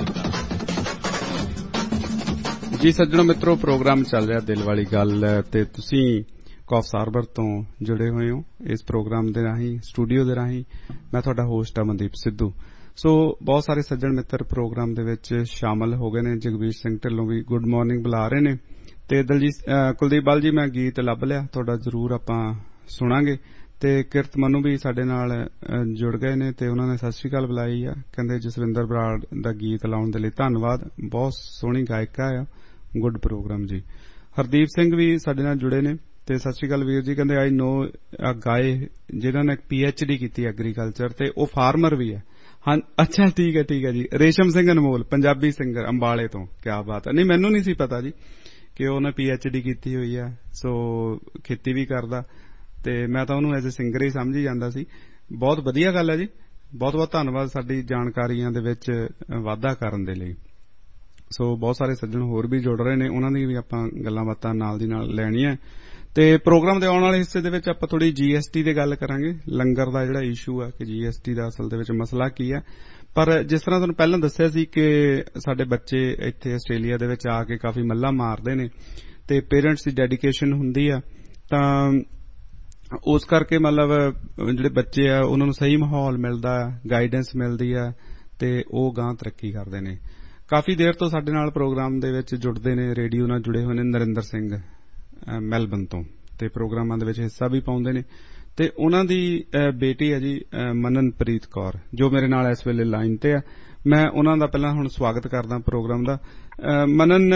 ਜੀ ਸੱਜਣੋ ਮਿੱਤਰੋ ਪ੍ਰੋਗਰਾਮ ਚੱਲ ਰਿਹਾ ਦਿਲ ਵਾਲੀ ਗੱਲ ਤੇ ਤੁਸੀਂ ਕੌਫਸ ਹਾਰਬਰ ਤੋਂ ਜੁੜੇ ਹੋਏ ਹੋ ਇਸ ਪ੍ਰੋਗਰਾਮ ਦੇ ਰਾਹੀਂ ਸਟੂਡੀਓ ਦੇ ਰਾਹੀਂ ਮੈਂ ਤੁਹਾਡਾ ਹੋਸਟ ਅਮਨਦੀਪ ਸਿੱਧੂ ਸੋ ਬਹੁਤ ਸਾਰੇ ਸੱਜਣ ਮਿੱਤਰ ਪ੍ਰੋਗਰਾਮ ਦੇ ਵਿੱਚ ਸ਼ਾਮਲ ਹੋ ਗਏ ਨੇ ਜਗਵੀਰ ਸਿੰਘ ਢਿੱਲੋਂ ਵੀ ਗੁੱਡ ਮਾਰਨਿੰਗ ਬੁਲਾ ਰਹੇ ਨੇ ਤੇ ਦਲਜੀਤ ਕੁਲਦੀਪ ਬਾਲ ਜੀ ਮੈਂ ਗੀਤ ਲੱਭ ਲਿਆ ਤੁਹਾਡਾ ਜ਼ਰੂਰ ਆਪਾਂ ਸੁਣਾਂਗੇ ਤੇ ਕਿਰਤ ਮਨੂ ਵੀ ਸਾਡੇ ਨਾਲ ਜੁੜ ਗਏ ਨੇ ਤੇ ਉਹਨਾਂ ਨੇ ਸਤਿ ਸ਼੍ਰੀ ਅਕਾਲ ਬੁਲਾਈ ਆ ਕਹਿੰਦੇ ਜਸਵਿੰਦਰ ਬਰਾੜ ਦਾ ਗੀਤ ਲਾਉਣ ਦੇ ਲਈ ਧੰਨਵਾਦ ਬਹੁਤ ਸੋਹਣੀ ਗਾਇਕਾ ਆ ਗੁੱਡ ਪ੍ਰੋਗਰਾਮ ਜੀ ਹਰਦੀਪ ਸਿੰਘ ਵੀ ਸਾਡੇ ਨਾਲ ਜੁੜੇ ਨੇ ਤੇ ਸਤਿ ਸ਼੍ਰੀ ਅਕਾਲ ਵੀਰ ਜੀ ਕਹਿੰਦੇ ਆਈ ਨੋ ਅ ਗਾਏ ਜਿਨ੍ਹਾਂ ਨੇ ਪੀ ਐਚ ਡੀ ਕੀਤੀ ਐਗਰੀਕਲਚਰ ਤੇ ਉਹ ਫਾਰਮਰ ਵੀ ਹੈ ਹਾਂ ਅੱਛਾ ਠੀਕ ਹੈ ਠੀਕ ਹੈ ਜੀ ਰੇਸ਼ਮ ਸਿੰਘ ਅਨਮੋਲ ਪੰਜਾਬੀ ਸਿੰਗਰ ਅੰਬਾਲੇ ਤੋਂ ਕਿਆ ਬਾਤ ਹੈ ਨਹੀਂ ਮੈਨੂੰ ਨਹੀਂ ਸੀ ਪਤਾ ਜੀ ਕਿ ਉਹਨੇ ਪੀ ਐਚ ਡੀ ਕੀਤੀ ਹੋਈ ਹੈ ਸੋ ਖੇਤੀ ਵੀ ਕਰਦਾ ਤੇ ਮੈਂ ਤਾਂ ਉਹਨੂੰ ਐਜ਼ ਅ ਸਿੰਗਰ ਹੀ ਸਮਝੀ ਜਾਂਦਾ ਸੀ ਬਹੁਤ ਵਧੀਆ ਗੱਲ ਹੈ ਜੀ ਬਹੁਤ ਬਹੁਤ ਧੰਨਵਾਦ ਸਾਡੀ ਜਾਣਕਾਰੀਆਂ ਦੇ ਵਿੱਚ ਵਾਧਾ ਕਰਨ ਦੇ ਲਈ ਸੋ ਬਹੁਤ ਸਾਰੇ ਸੱਜਣ ਹੋਰ ਵੀ ਜੁੜ ਰਹੇ ਨੇ ਉਹਨਾਂ ਦੀ ਵੀ ਆਪਾਂ ਗੱਲਾਂ ਬਾਤਾਂ ਨਾਲ ਦੀ ਨਾਲ ਲੈਣੀਆਂ ਤੇ ਪ੍ਰੋਗਰਾਮ ਦੇ ਆਉਣ ਵਾਲੇ ਹਿੱਸੇ ਦੇ ਵਿੱਚ ਆਪਾਂ ਥੋੜੀ ਜੀ ਐਸ ਟੀ ਤੇ ਗੱਲ ਕਰਾਂਗੇ ਲੰਗਰ ਦਾ ਜਿਹੜਾ ਇਸ਼ੂ ਆ ਕਿ ਜੀ ਐਸ ਟੀ ਦਾ ਅਸਲ ਦੇ ਵਿੱਚ ਮਸਲਾ ਕੀ ਹੈ ਪਰ ਜਿਸ ਤਰ੍ਹਾਂ ਤੁਹਾਨੂੰ ਪਹਿਲਾਂ ਦੱਸਿਆ ਸੀ ਕਿ ਸਾਡੇ ਬੱਚੇ ਇੱਥੇ ਆਸਟ੍ਰੇਲੀਆ ਦੇ ਵਿੱਚ ਆ ਕੇ ਕਾਫੀ ਮੱਲਾਂ ਮਾਰਦੇ ਨੇ ਤੇ ਪੇਰੈਂਟਸ ਦੀ ਡੈਡੀਕੇਸ਼ਨ ਹੁੰਦੀ ਆ ਤਾਂ ਉਸ ਕਰਕੇ ਮਤਲਬ ਜਿਹੜੇ ਬੱਚੇ ਆ ਉਹਨਾਂ ਨੂੰ ਸਹੀ ਮਾਹੌਲ ਮਿਲਦਾ ਗਾਈਡੈਂਸ ਮਿਲਦੀ ਆ ਤੇ ਉਹ ਗਾਂ ਤਰੱਕੀ ਕਰਦੇ ਨੇ ਕਾਫੀ ਦੇਰ ਤੋਂ ਸਾਡੇ ਨਾਲ ਪ੍ਰੋਗਰਾਮ ਦੇ ਵਿੱਚ ਜੁੜਦੇ ਨੇ ਰੇਡੀਓ ਨਾਲ ਜੁੜੇ ਹੋਏ ਨੇ ਨਰਿੰਦਰ ਸਿੰਘ ਮੈਲਬਨ ਤੋਂ ਤੇ ਪ੍ਰੋਗਰਾਮਾਂ ਦੇ ਵਿੱਚ ਹਿੱਸਾ ਵੀ ਪਾਉਂਦੇ ਨੇ ਤੇ ਉਹਨਾਂ ਦੀ ਬੇਟੀ ਹੈ ਜੀ ਮਨਨਪ੍ਰੀਤ ਕੌਰ ਜੋ ਮੇਰੇ ਨਾਲ ਇਸ ਵੇਲੇ ਲਾਈਨ ਤੇ ਆ ਮੈਂ ਉਹਨਾਂ ਦਾ ਪਹਿਲਾਂ ਹੁਣ ਸਵਾਗਤ ਕਰਦਾ ਪ੍ਰੋਗਰਾਮ ਦਾ ਮਨਨ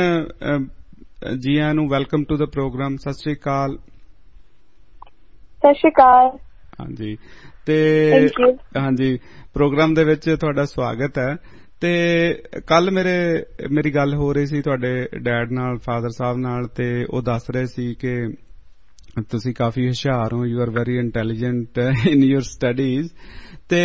ਜੀ ਆਇਆਂ ਨੂੰ ਵੈਲਕਮ ਟੂ ਦਾ ਪ੍ਰੋਗਰਾਮ ਸਤਿ ਸ਼੍ਰੀ ਅਕਾਲ ਸਤਿ ਸ਼੍ਰੀ ਅਕਾਲ ਹਾਂਜੀ ਤੇ ਹਾਂਜੀ ਪ੍ਰੋਗਰਾਮ ਦੇ ਵਿੱਚ ਤੁਹਾਡਾ ਸਵਾਗਤ ਹੈ ਤੇ ਕੱਲ ਮੇਰੇ ਮੇਰੀ ਗੱਲ ਹੋ ਰਹੀ ਸੀ ਤੁਹਾਡੇ ਡੈਡ ਨਾਲ ਫਾਦਰ ਸਾਹਿਬ ਨਾਲ ਤੇ ਉਹ ਦੱਸ ਰਹੇ ਸੀ ਕਿ ਤੁਸੀਂ ਕਾਫੀ ਹੁਸ਼ਿਆਰ ਹੋ you are very intelligent in your studies ਤੇ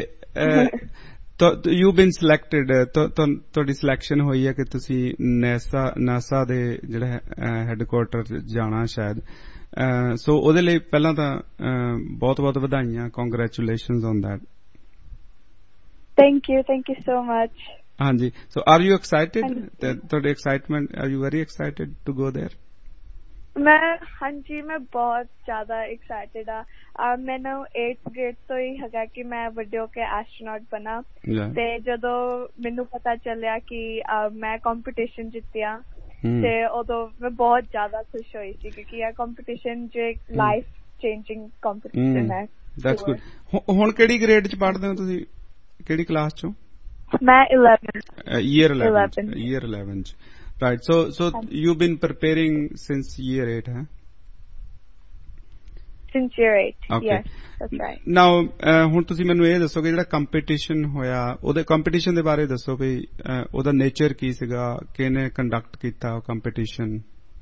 ਯੂ ਬੀਨ ਸਿਲੈਕਟਡ ਤੁਹਾਡੀ ਸਿਲੈਕਸ਼ਨ ਹੋਈ ਹੈ ਕਿ ਤੁਸੀਂ ਨਾਸਾ ਨਾਸਾ ਦੇ ਜਿਹੜਾ ਹੈੱਡਕੁਆਰਟਰ ਜਾਣਾ ਸ਼ਾਇਦ ਸੋ ਉਹਦੇ ਲਈ ਪਹਿਲਾਂ ਤਾਂ ਬਹੁਤ ਬਹੁਤ ਵਧਾਈਆਂ congratulations on that Thank you, thank you so much. ਹਾਂਜੀ so are you excited ਤੁਹਾਡੀ excitement are you very excited to go there ਮੈਂ ਹਾਂਜੀ ਮੈਂ ਬਹੁਤ ਜ਼ਿਆਦਾ excited ਆ ਮੈਨੂੰ eighth grade ਤੋਂ ਹੀ ਹੈਗਾ ਕਿ ਮੈਂ ਵੱਡੇ ਹੋ ਕੇ ਐਸਟਰੋਨੌਟ ਬਣਾ ਤੇ ਜਦੋਂ ਮੈਨੂੰ ਪਤਾ ਚੱਲਿਆ ਕਿ ਮੈਂ ਕੰਪੀਟੀਸ਼ਨ ਜਿੱਤਿਆ ਤੇ ਉਦੋਂ ਮੈਂ ਬਹੁਤ ਜ਼ਿਆਦਾ ਖੁਸ਼ ਹੋਈ ਸੀ ਕਿਉਂਕਿ ਇਹ ਕੰਪੀਟੀਸ਼ਨ ਜੋ ਇੱਕ ਲਾਈਫ ਚੇਂਜਿੰਗ ਕੰਪੀਟੀਸ਼ਨ ਹੈ ਦੈਟਸ ਗੁੱਡ ਹੁਣ ਕਿਹੜੀ ਗ੍ਰੇਡ ਚ ਪੜ੍ਹਦੇ ਹੋ ਤੁਸੀਂ ਕਿਹੜੀ ਕਲਾਸ ਚੋਂ ਮੈਂ eleven year eleven year eleven ਚ right so so you've been preparing since year eight huh since year eight okay. Yes that's right now ਹੁਣ ਤੁਸੀਂ ਮੈਨੂੰ ਇਹ ਦੱਸੋ ਕਿ ਜਿਹੜਾ ਕੰਪੀਟੀਸ਼ਨ ਹੋਇਆ ਉਹਦੇ ਕੰਪੀਟੀਸ਼ਨ ਦੇ ਬਾਰੇ ਦੱਸੋ ਵੀ ਉਹਦਾ ਨੇਚਰ ਕੀ ਸੀਗਾ ਕਿਹਨੇ ਕੰਡਕਟ ਕੀਤਾ ਉਹ ਕੰਪੀਟੀਸ਼ਨ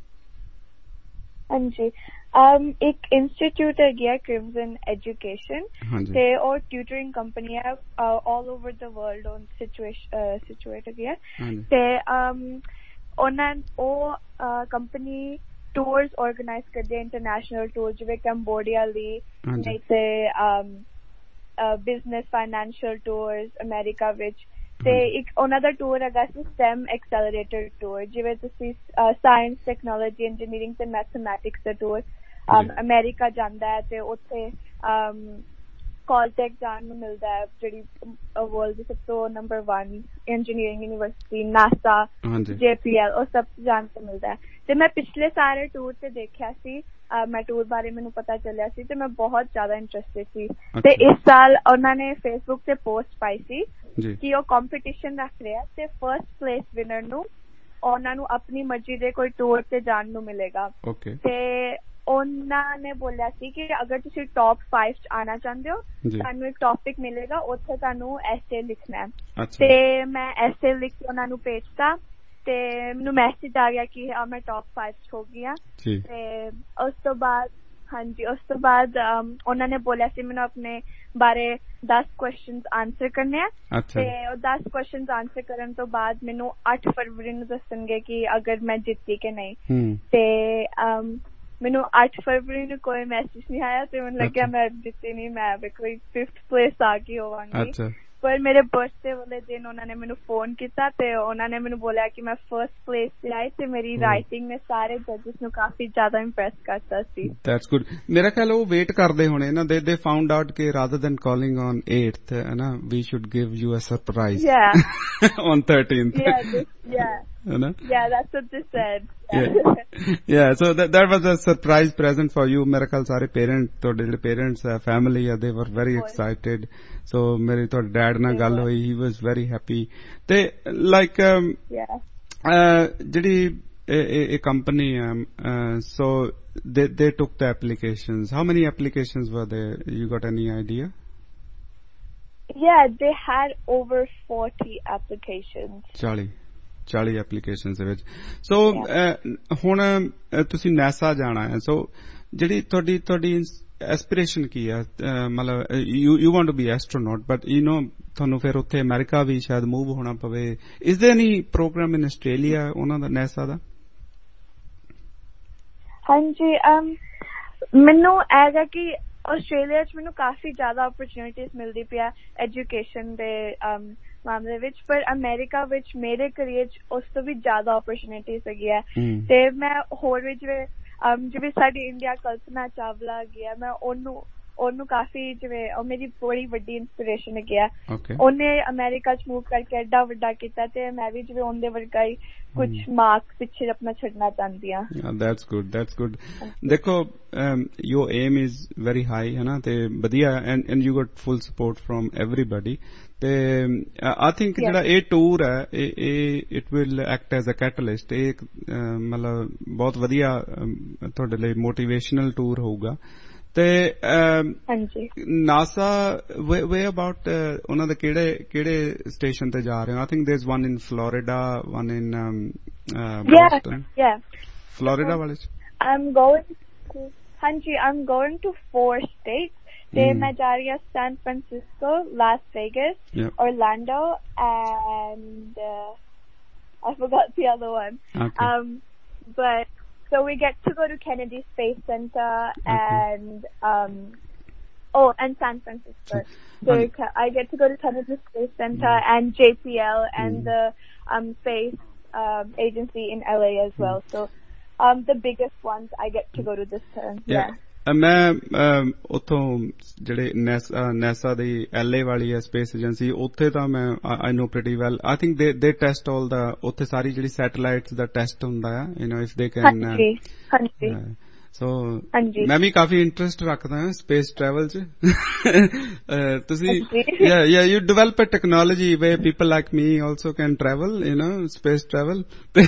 ਹਾਂਜੀ ਇੱਕ ਇੰਸਟੀਚਿਊਟ ਹੈਗੀ ਹੈ ਕ੍ਰਿਮਜ਼ਨ ਐਜੂਕੇਸ਼ਨ ਤੇ ਉਹ ਟਿਊਟਰਿੰਗ ਕੰਪਨੀ ਹੈ all over the world on situate ਹੈਗੀ ਹੈ ਤੇ ਉਹਨਾਂ ਉਹ ਕੰਪਨੀ ਟੂਰਸ ਆਰਗੇਨਾਈਜ਼ ਕਰਦੇ ਇੰਟਰਨੈਸ਼ਨਲ ਟੂਰ ਜਿਵੇਂ ਕੰਬੋਡੀਆ ਲਈ ਨਹੀਂ ਤੇ ਬਿਜ਼ਨਸ ਫਾਈਨੈਂਸ਼ੀਅਲ ਟੂਰਸ ਅਮਰੀਕਾ ਵਿੱਚ ਤੇ ਇੱਕ ਉਹਨਾਂ ਦਾ ਟੂਰ ਹੈਗਾ ਸੀ ਸਟੈਮ ਐਕਸੈਲਰੇਟਰ ਟੂਰ ਜਿਵੇਂ ਤੁਸੀਂ ਸਾਇੰਸ ਟੈਕਨੋਲੋਜੀ ਇੰਜੀਨੀਅਰਿੰਗ ਤੇ ਮੈਥਮੈਟਿਕਸ ਦਾ ਟੂਰ ਅਮਰੀਕਾ ਜਾਂਦਾ ਹੈ ਤੇ ਉੱਥੇ ਕਾਲਟੈਕ ਜਾਣ ਨੂੰ ਮਿਲਦਾ ਹੈ ਜਿਹੜੀ ਵਰਲਡ ਦੀ ਸਭ ਤੋਂ number one engineering university NASA J P L ਉਹ ਸਭ ਜਾਣ ਤੋਂ ਮਿਲਦਾ ਹੈ ਤੇ ਮੈਂ ਪਿਛਲੇ ਸਾਰੇ ਟੂਰ ਤੇ ਦੇਖਿਆ ਸੀ ਮੈਂ ਟੂਰ ਬਾਰੇ ਮੈਨੂੰ ਪਤਾ ਚੱਲਿਆ ਸੀ ਤੇ ਮੈਂ ਬਹੁਤ ਜ਼ਿਆਦਾ ਇੰਟਰਸਟਿਡ ਸੀ ਤੇ ਇਸ ਸਾਲ ਉਹਨਾਂ ਨੇ ਫੇਸਬੁੱਕ ਤੇ ਪੋਸਟ ਪਾਈ ਸੀ ਕਿ ਉਹ ਕੰਪੀਟੀਸ਼ਨ ਰੱਖ ਰਿਹਾ ਤੇ ਫਰਸਟ ਪਲੇਸ ਵਿਨਰ ਨੂੰ ਉਹਨਾਂ ਨੂੰ ਆਪਣੀ ਮਰਜ਼ੀ ਦੇ ਕੋਈ ਟੂਰ ਤੇ ਜਾਣ ਨੂੰ ਮਿਲੇਗਾ ਤੇ ਉਹਨਾਂ ਨੇ ਬੋਲਿਆ ਸੀ ਕਿ ਅਗਰ ਤੁਸੀਂ ਟੌਪ ਫਾਈਵ ਚ ਆਉਣਾ ਚਾਹੁੰਦੇ ਹੋ ਤੁਹਾਨੂੰ ਇੱਕ ਟੌਪਿਕ ਮਿਲੇਗਾ, ਉੱਥੇ ਤੁਹਾਨੂੰ ਐਸੇ ਲਿਖਣਾ ਹੈ। ਤੇ ਮੈਂ ਐਸੇ ਲਿਖ ਕੇ ਉਹਨਾਂ ਨੂੰ ਭੇਜਤਾ ਤੇ ਮੈਨੂੰ ਮੈਸੇਜ ਆ ਗਿਆ ਕਿ ਹਾਂ ਮੈਂ ਟੌਪ ਫਾਈਵ ਚ ਹੋ ਗਈ ਹਾਂ। ਤੇ ਉਸ ਤੋਂ ਬਾਅਦ ਹਾਂਜੀ ਉਸ ਤੋਂ ਬਾਅਦ ਉਹਨਾਂ ਨੇ ਬੋਲਿਆ ਸੀ ਮੈਨੂੰ ਆਪਣੇ ਬਾਰੇ ਦਸ ਕੁਐਸਚਨ ਆਂਸਰ ਕਰਨੇ ਆ ਤੇ ਉਹ ਦਸ ਕੁਐਸਚਨ ਆਂਸਰ ਕਰਨ ਤੋਂ ਬਾਅਦ ਮੈਨੂੰ ਅੱਠ ਫਰਵਰੀ ਨੂੰ ਦੱਸਣਗੇ ਕਿ ਅਗਰ ਮੈਂ ਜਿੱਤੀ ਕਿ ਨਹੀਂ। ਤੇ ਮੈਨੂੰ ਅੱਠ ਫਰਵਰੀ ਨੂੰ ਕੋਈ ਮੈਸੇਜ ਨਹੀਂ ਆਇਆ ਤੇ ਮੈਨੂੰ ਲੱਗਿਆ ਮੈਂ ਜਿੱਤੀ ਨਹੀਂ, ਮੈਂ ਕੋਈ ਫਿਫਥ ਪਲੇਸ ਆ ਗਈ ਹੋਵਾਂਗੀ। ਪਰ ਮੇਰੇ ਬਰਥਡੇ ਵਾਲੇ ਦਿਨ ਉਹਨਾਂ ਨੇ ਮੈਨੂੰ ਫੋਨ ਕੀਤਾ ਤੇ ਉਹਨਾਂ ਨੇ ਮੈਨੂੰ ਬੋਲਿਆ ਕਿ ਮੈਂ ਫਰਸਟ ਪਲੇਸ ਤੇ ਆਈ ਤੇ ਮੇਰੀ ਰਾਈਟਿੰਗ ਨੇ ਸਾਰੇ ਜੱਜਸ ਨੂੰ ਕਾਫੀ ਜ਼ਿਆਦਾ ਇੰਪ੍ਰੈਸ ਕਰਤਾ ਸੀ। That's good. ਮੇਰਾ ਖਿਆਲ ਉਹ ਵੇਟ ਕਰਦੇ ਹੋਣੇ ਨਾ, ਦੇ ਦੇ ਫਾਊਂਡ ਆਊਟ ਕਿ rather than calling on eighth ਹੈ ਨਾ, ਵੀ should give you a surprise on thirteenth। Yeah. You know? Yeah, that's what they said. Yeah, yeah. yeah so that that was a surprise present for you. मेरे ख्याल सारे parents, तो डेढ़ parents, family, they were very excited. So मेरे तो dad ना गल हुई, he was very happy. They like um, yeah. Uh, जड़ी a company um, uh, so they they took the applications. How many applications were there? You got any idea? Yeah, they had over forty applications. Charlie. ਚਾਲੀ application ਦੇ ਵਿੱਚ। ਸੋ ਹੁਣ ਤੁਸੀਂ NASA ਜਾਣਾ ਹੈ, ਸੋ ਜਿਹੜੀ ਤੁਹਾਡੀ ਤੁਹਾਡੀ ਐਸਪੀਰੇਸ਼ਨ ਕੀ ਹੈ? ਮਤਲਬ you you want to be astronaut but you know ਤੁਹਾਨੂੰ ਫਿਰ ਉੱਥੇ ਅਮਰੀਕਾ ਵੀ ਸ਼ਾਇਦ ਮੂਵ ਹੋਣਾ ਪਵੇ। Is there any programme in Australia ਉਹਨਾਂ ਦਾ ਨਾਸਾ ਦਾ? ਹਾਂਜੀ ਮੈਨੂੰ ਹੈਗਾ ਕਿ ਆਸਟ੍ਰੇਲੀਆ ਚ ਮੈਨੂੰ ਕਾਫੀ ਜ਼ਿਆਦਾ ਓਪਰਚੁਨਿਟੀਜ਼ ਮਿਲਦੀ ਪਿਆ ਐਜੂਕੇਸ਼ਨ ਦੇ ਮਾਮਲੇ ਵਿੱਚ, ਪਰ ਅਮਰੀਕਾ ਵਿੱਚ ਮੇਰੇ ਕਰੀਅਰ ਚ ਉਸ ਤੋਂ ਵੀ ਜ਼ਿਆਦਾ ਓਪਰਚੁਨਿਟੀਜ਼ ਹੈਗੀ ਹੈ। ਤੇ ਮੈਂ ਹੋਰ ਵੀ ਜਿਵੇਂ ਜਿਵੇਂ ਸਾਡੀ ਇੰਡੀਆ ਕਲਪਨਾ ਚਾਵਲਾ ਹੈਗੀ ਆ, ਮੈਂ ਉਹਨੂੰ ਉਹਨੂੰ ਕਾਫੀ ਜਿਵੇਂ ਉਹ ਮੇਰੀ ਬੜੀ ਵੱਡੀ ਇੰਸਪੀਰੇਸ਼ਨ ਹੈਗੀ ਆ। ਉਹਨੇ ਅਮਰੀਕਾ ਚ ਮੂਵ ਕਰਕੇ ਐਡਾ ਵੱਡਾ ਕੀਤਾ ਤੇ ਮੈਂ ਵੀ ਜਿਵੇਂ ਉਹਦੇ ਵਰਗਾ ਹੀ ਕੁਝ ਮਾਰਕ ਪਿੱਛੇ ਆਪਣਾ ਛੱਡਣਾ ਚਾਹੁੰਦੀ ਹਾਂ। That's good that's good. ਦੇਖੋ your aim is very high ਹੈ ਨਾ, ਤੇ ਵਧੀਆ and and you got full support from everybody. ਤੇ ਆਈ ਥਿੰਕ ਜਿਹੜਾ ਇਹ ਟੂਰ ਹੈ ਇਹ it will act as a catalyst. ਇਹ ਮਤਲਬ ਬਹੁਤ ਵਧੀਆ ਤੁਹਾਡੇ ਲਈ ਮੋਟੀਵੇਸ਼ਨਲ ਟੂਰ ਹੋਊਗਾ। ਤੇ ਨਾਸਾ ਵੇ ਅਬਾਊਟ ਉਹਨਾਂ ਦੇ ਕਿਹੜੇ ਕਿਹੜੇ ਸਟੇਸ਼ਨ ਤੇ ਜਾ ਰਹੇ ਹੋ? I think there is one in Florida, one in Boston. Florida ਵਾਲੇ ਚ ਆਮ ਗੋਇੰਗ ਹਾਂਜੀ I'm going to four states. ਤੇ ਮੈਂ ਜਾ ਰਹੀ ਹਾਂ San Francisco, Las Vegas, Orlando and uh, I forgot the other one. Okay. Um, but so we get to go to Kennedy Space Center and okay. um oh and San Francisco. So okay. I get to go to Kennedy Space Center mm. and J P L and mm. the um space um agency in L A as well. Mm. So um the biggest ones I get to go to this term. Yeah. yeah. ਮੈਂ ਉੱਥੋਂ ਜਿਹੜੇ NASA the L A ਵਾਲੀ ਹੈ space agency, ਉੱਥੇ ਤਾਂ ਮੈਂ I know pretty well. I think they they test ਆਲ ਦਾ ਉੱਥੇ ਸਾਰੀ ਜਿਹੜੀ ਸੈਟੇਲਾਈਟਸ ਦਾ ਟੈਸਟ ਹੁੰਦਾ ਆ, you know if they can. So ਮੈਂ ਵੀ ਕਾਫੀ ਇੰਟਰਸਟ ਰੱਖਦਾ ਹਾਂ ਸਪੇਸ ਟਰੈਵਲ ਚ। ਤੁਸੀਂ ਯਾ you develop a technology way people like me also can travel, you know space travel.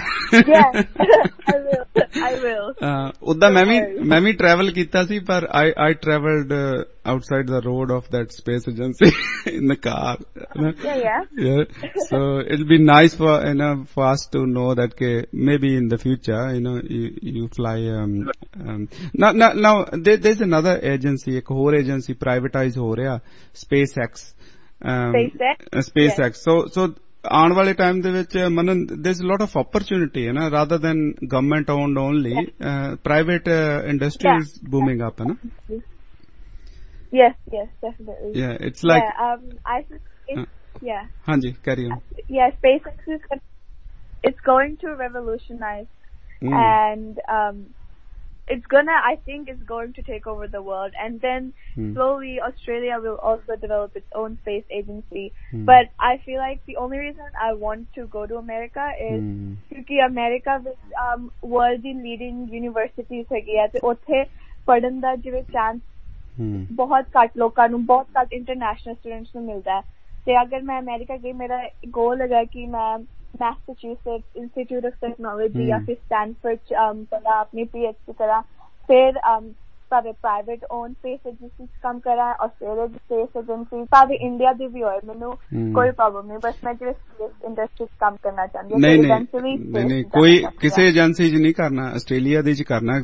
ਉੱਦਾਂ ਮੈਂ ਵੀ ਮੈਂ ਵੀ ਟਰੈਵਲ ਕੀਤਾ ਸੀ, ਪਰ I I travelled outside the road of that space agency in the car. Yeah, yeah. Yeah. So it'll be nice for you know for us to know that okay, maybe in the future, you know, you you fly. Um, um, now, now, now there, there's another agency, एक और agency privatized हो रहा, SpaceX. Um, SpaceX. Uh, SpaceX. Yes. So so. ਆਉਣ ਵਾਲੇ time ਦੇ ਵਿੱਚ ਮਨਨ there's a lot of opportunity ਹੈ ਨਾ, rather than government owned only, uh, private uh, industry yeah. is booming up, है ना? Yes, yes, definitely. Yeah, it's like. Yeah, um, I think it's, uh, yeah. Hanji, carry on. Yeah, SpaceX is it's going to revolutionize, mm. and um, it's gonna. I think it's going to take over the world, and then mm. slowly Australia will also develop its own space agency. Mm. But I feel like the only reason I want to go to America is because mm. America with um, world leading universities ਹੈਗੀ ਹੈ ਤੇ ਉੱਥੇ ਪੜ੍ਹਨ ਦਾ ਜਿਵੇਂ chance ਬਹੁਤ ਘੱਟ ਲੋਕਾਂ ਨੂੰ, ਬਹੁਤ ਘੱਟ ਇੰਟਰਨੈਸ਼ਨਲ ਸਟੂਡੈਂਟਸ ਨੂੰ ਮਿਲਦਾ ਹੈ। ਤੇ ਅਗਰ ਮੈਂ ਅਮਰੀਕਾ ਗਈ, ਮੇਰਾ ਗੋਲ ਹੈਗਾ ਕਿ ਮੈਂ मैसेच्यूसेट्स इंस्टीट्यूट ऑफ टेक्नोलॉजी या फिर स्टैनफोर्ड um, पढ़ा अपनी पीएचडी करा, फिर um, भावे प्राइवेट ओन स्पेस एजेंसी काम करा, ऑस्ट्रेलिया की स्पेस एजेंसी, भावे इंडिया दी भी होए, मैनू कोई प्रॉब्लम नहीं, बस मैं जो स्पेस इंडस्ट्री काम करना चाहती हूं। नहीं नहीं नहीं नहीं कोई किसी एजेंसी च नहीं करना, ऑस्ट्रेलिया दी च करना।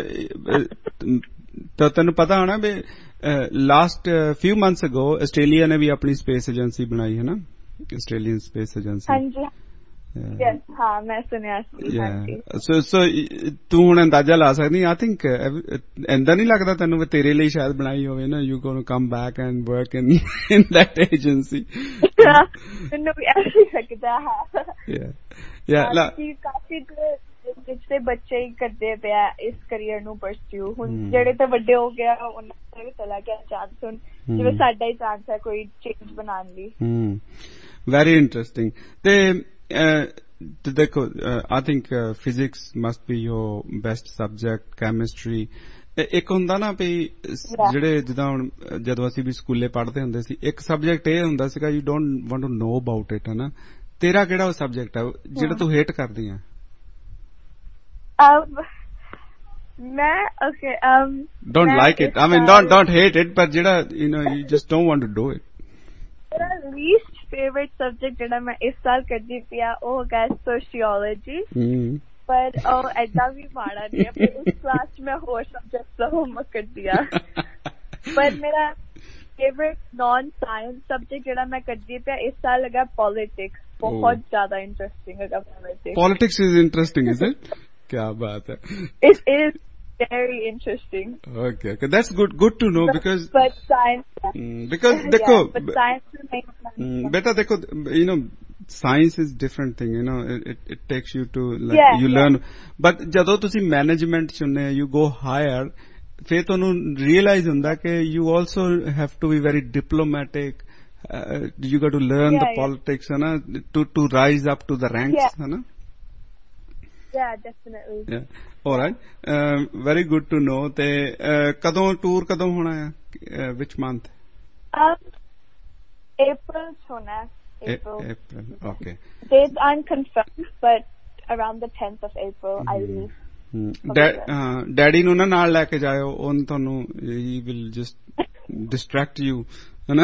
तो तेन पता होना भी last few months ago Australia ने भी अपनी स्पेस एजेंसी बनाई है ना, ऑस्ट्रेलियन स्पेस एजेंसी। हाँ जी yes, हाँ मैं सुनिया सी। सो सो तू हुण अंदाजा ला सकदी, आई थिंक इंदा नहीं लगदा तैनूं तेरे लिए शायद बनाई होवे ना, you gonna come back and work in in that agency. मैनूं भी ऐसे लगदा है। या या काफी जिससे बच्चे ही करते पे इस करियर ਨੂੰ ਪਰਸਿਊ, ਹੁਣ ਜਿਹੜੇ ਤੇ ਵੱਡੇ ਹੋ ਗਿਆ ਉਹਨਾਂ ਦਾ ਵੀ ਚਲਾ ਗਿਆ ਚਾਂਸ, ਹੁਣ ਜਿਵੇਂ ਸਾਡਾ ਹੀ ਚਾਂਸ ਹੈ ਕੋਈ ਚੇਂਜ ਬਣਾਉਣ ਲਈ। Hmm very interesting. ਤੇ ਦੇਖੋ I think physics must be your best subject, chemistry. ਇੱਕ ਹੁੰਦਾ ਨਾ ਵੀ ਜਿਹੜੇ ਜਿੱਦਾਂ ਹੁਣ ਜਦੋਂ ਅਸੀਂ ਵੀ ਸਕੂਲੇ ਪੜ੍ਹਦੇ ਹੁੰਦੇ ਸੀ, ਇੱਕ ਸਬਜੈਕਟ ਇਹ ਹੁੰਦਾ ਸੀਗਾ you don't want to know about it, ਹੈ ਨਾ। ਤੇਰਾ ਕਿਹੜਾ ਉਹ ਸਬਜੈਕਟ ਹੈ ਜਿਹੜਾ ਤੂੰ ਹੇਟ ਕਰਦੀ ਆ? Um, मैं okay. Um, don't like it. I mean, don't don't hate it, but jada you know you just don't want to do it. मेरा least favorite subject जड़ा मैं इस साल करती पिया वो है sociology. हम्म. पर ओ ऐसा भी मारा नहीं है, पर उस क्लास में और subject सब होमवर्क कर दिया. पर मेरा favorite non-science subject जड़ा मैं करती पिया इस साल लगा politics. बहुत ज़्यादा interesting लगा politics. Politics is interesting, is it? क्या बात है. It is very interesting. Okay, okay, that's good. Good to know, because but science. Mm, because देखो, yeah, but science mm, बेटा देखो, you know, science is different thing. You know, it it, it takes you to like yeah, you yeah. learn. But ਜਦੋਂ ਤੁਸੀਂ management ਚੁਣਨੇ, you go higher, ਫਿਰ ਤੁਹਾਨੂੰ realize ਹੁੰਦਾ ਕਿ you also have to be very diplomatic. Uh, you got to learn yeah, the yeah. politics, है ना, to to rise up to the ranks, yeah. है ना. Yeah, definitely. Yeah. All right. Uh, very good to know. ਤੇ ਕਦੋਂ tour ਕਦੋਂ ਹੋਣਾ ਹੈ? Which month? Um, April ਹੋਣਾ ਹੈ. April. A- April. Okay. Dates aren't confirmed, but around the tenth of April mm-hmm. I leave. Hmm. Daddy ਨੂੰ ਨਾ ਨਾਲ ਲੈ ਕੇ ਜਾਇਓ, ਉਹਨ ਤੁਹਾਨੂੰ he will just distract you. I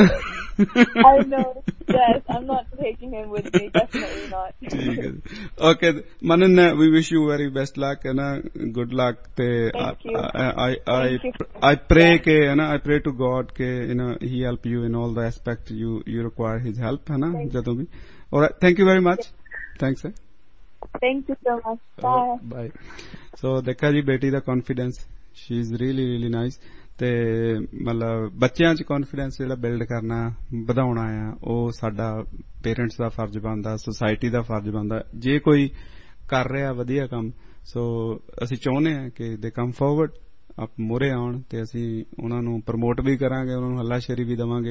know. Yes, I'm not taking him with me. Definitely not. Okay, Manan, we wish you very best luck and uh, good luck. Thank you. I I I, Thank you. I pray ke, and I pray to God ke, you know, He help you in all the aspect you you require His help, है ना, जब भी. All right. Thank you very much. Thanks. Sir. Thank you so much. Bye. Oh, bye. So देखा जी बेटी ਦਾ confidence. She is really really nice. ਤੇ ਮਤਲਬ ਬੱਚਿਆਂ 'ਚ ਕੌਨਫੀਡੈਂਸ ਜਿਹੜਾ ਬਿਲਡ ਕਰਨਾ ਵਧਾਉਣਾ ਆ, ਉਹ ਸਾਡਾ ਪੇਰੈਂਟਸ ਦਾ ਫਰਜ਼ ਬਣਦਾ, ਸੁਸਾਇਟੀ ਦਾ ਫਰਜ਼ ਬਣਦਾ। ਜੇ ਕੋਈ ਕਰ ਰਿਹਾ ਵਧੀਆ ਕੰਮ, ਸੋ ਅਸੀਂ ਚਾਹੁੰਦੇ ਹਾਂ ਕਿ ਦੇ ਕਮ ਫਾਰਵਰਡ, ਆਪ ਮੂਹਰੇ ਆਉਣ ਤੇ ਅਸੀਂ ਉਹਨਾਂ ਨੂੰ ਪ੍ਰਮੋਟ ਵੀ ਕਰਾਂਗੇ, ਉਹਨਾਂ ਨੂੰ ਹੱਲਾਸ਼ੇਰੀ ਵੀ ਦੇਵਾਂਗੇ।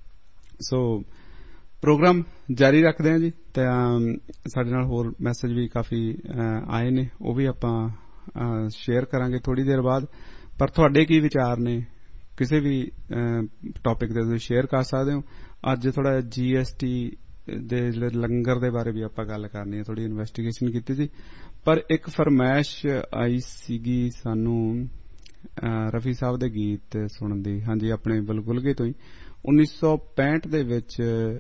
ਸੋ ਪ੍ਰੋਗਰਾਮ ਜਾਰੀ ਰੱਖਦੇ ਹਾਂ ਜੀ। ਤੇ ਸਾਡੇ ਨਾਲ ਹੋਰ ਮੈਸੇਜ ਵੀ ਕਾਫੀ ਆਏ ਨੇ, ਉਹ ਵੀ ਆਪਾਂ ਸ਼ੇਅਰ ਕਰਾਂਗੇ ਥੋੜੀ ਦੇਰ ਬਾਅਦ। ਪਰ ਤੁਹਾਡੇ ਕੀ ਵਿਚਾਰ ਨੇ ਕਿਸੇ ਵੀ ਟੌਪਿਕ ਤੇ ਤੁਸੀਂ ਸ਼ੇਅਰ ਕਰ ਸਕਦੇ ਹੋ। ਅੱਜ ਥੋੜਾ ਜੀ ਐਸ ਟੀ ਦੇ ਜਿਹੜੇ ਲੰਗਰ ਦੇ ਬਾਰੇ ਵੀ ਆਪਾਂ ਗੱਲ ਕਰਨੀ ਹੈ, ਥੋੜੀ ਇਨਵੈਸਟੀਗੇਸ਼ਨ ਕੀਤੀ ਸੀ। ਪਰ ਇੱਕ ਫਰਮਾਇਸ਼ ਆਈ ਸੀਗੀ ਸਾਨੂੰ ਰਫੀ ਸਾਹਿਬ ਦੇ ਗੀਤ ਸੁਣਨ ਦੀ। ਹਾਂਜੀ, ਆਪਣੇ ਬਲਗੁਲਗੇ ਤੋਂ ਹੀ ਉੱਨੀ ਸੌ ਪੈਂਹਠ ਦੇ ਵਿੱਚ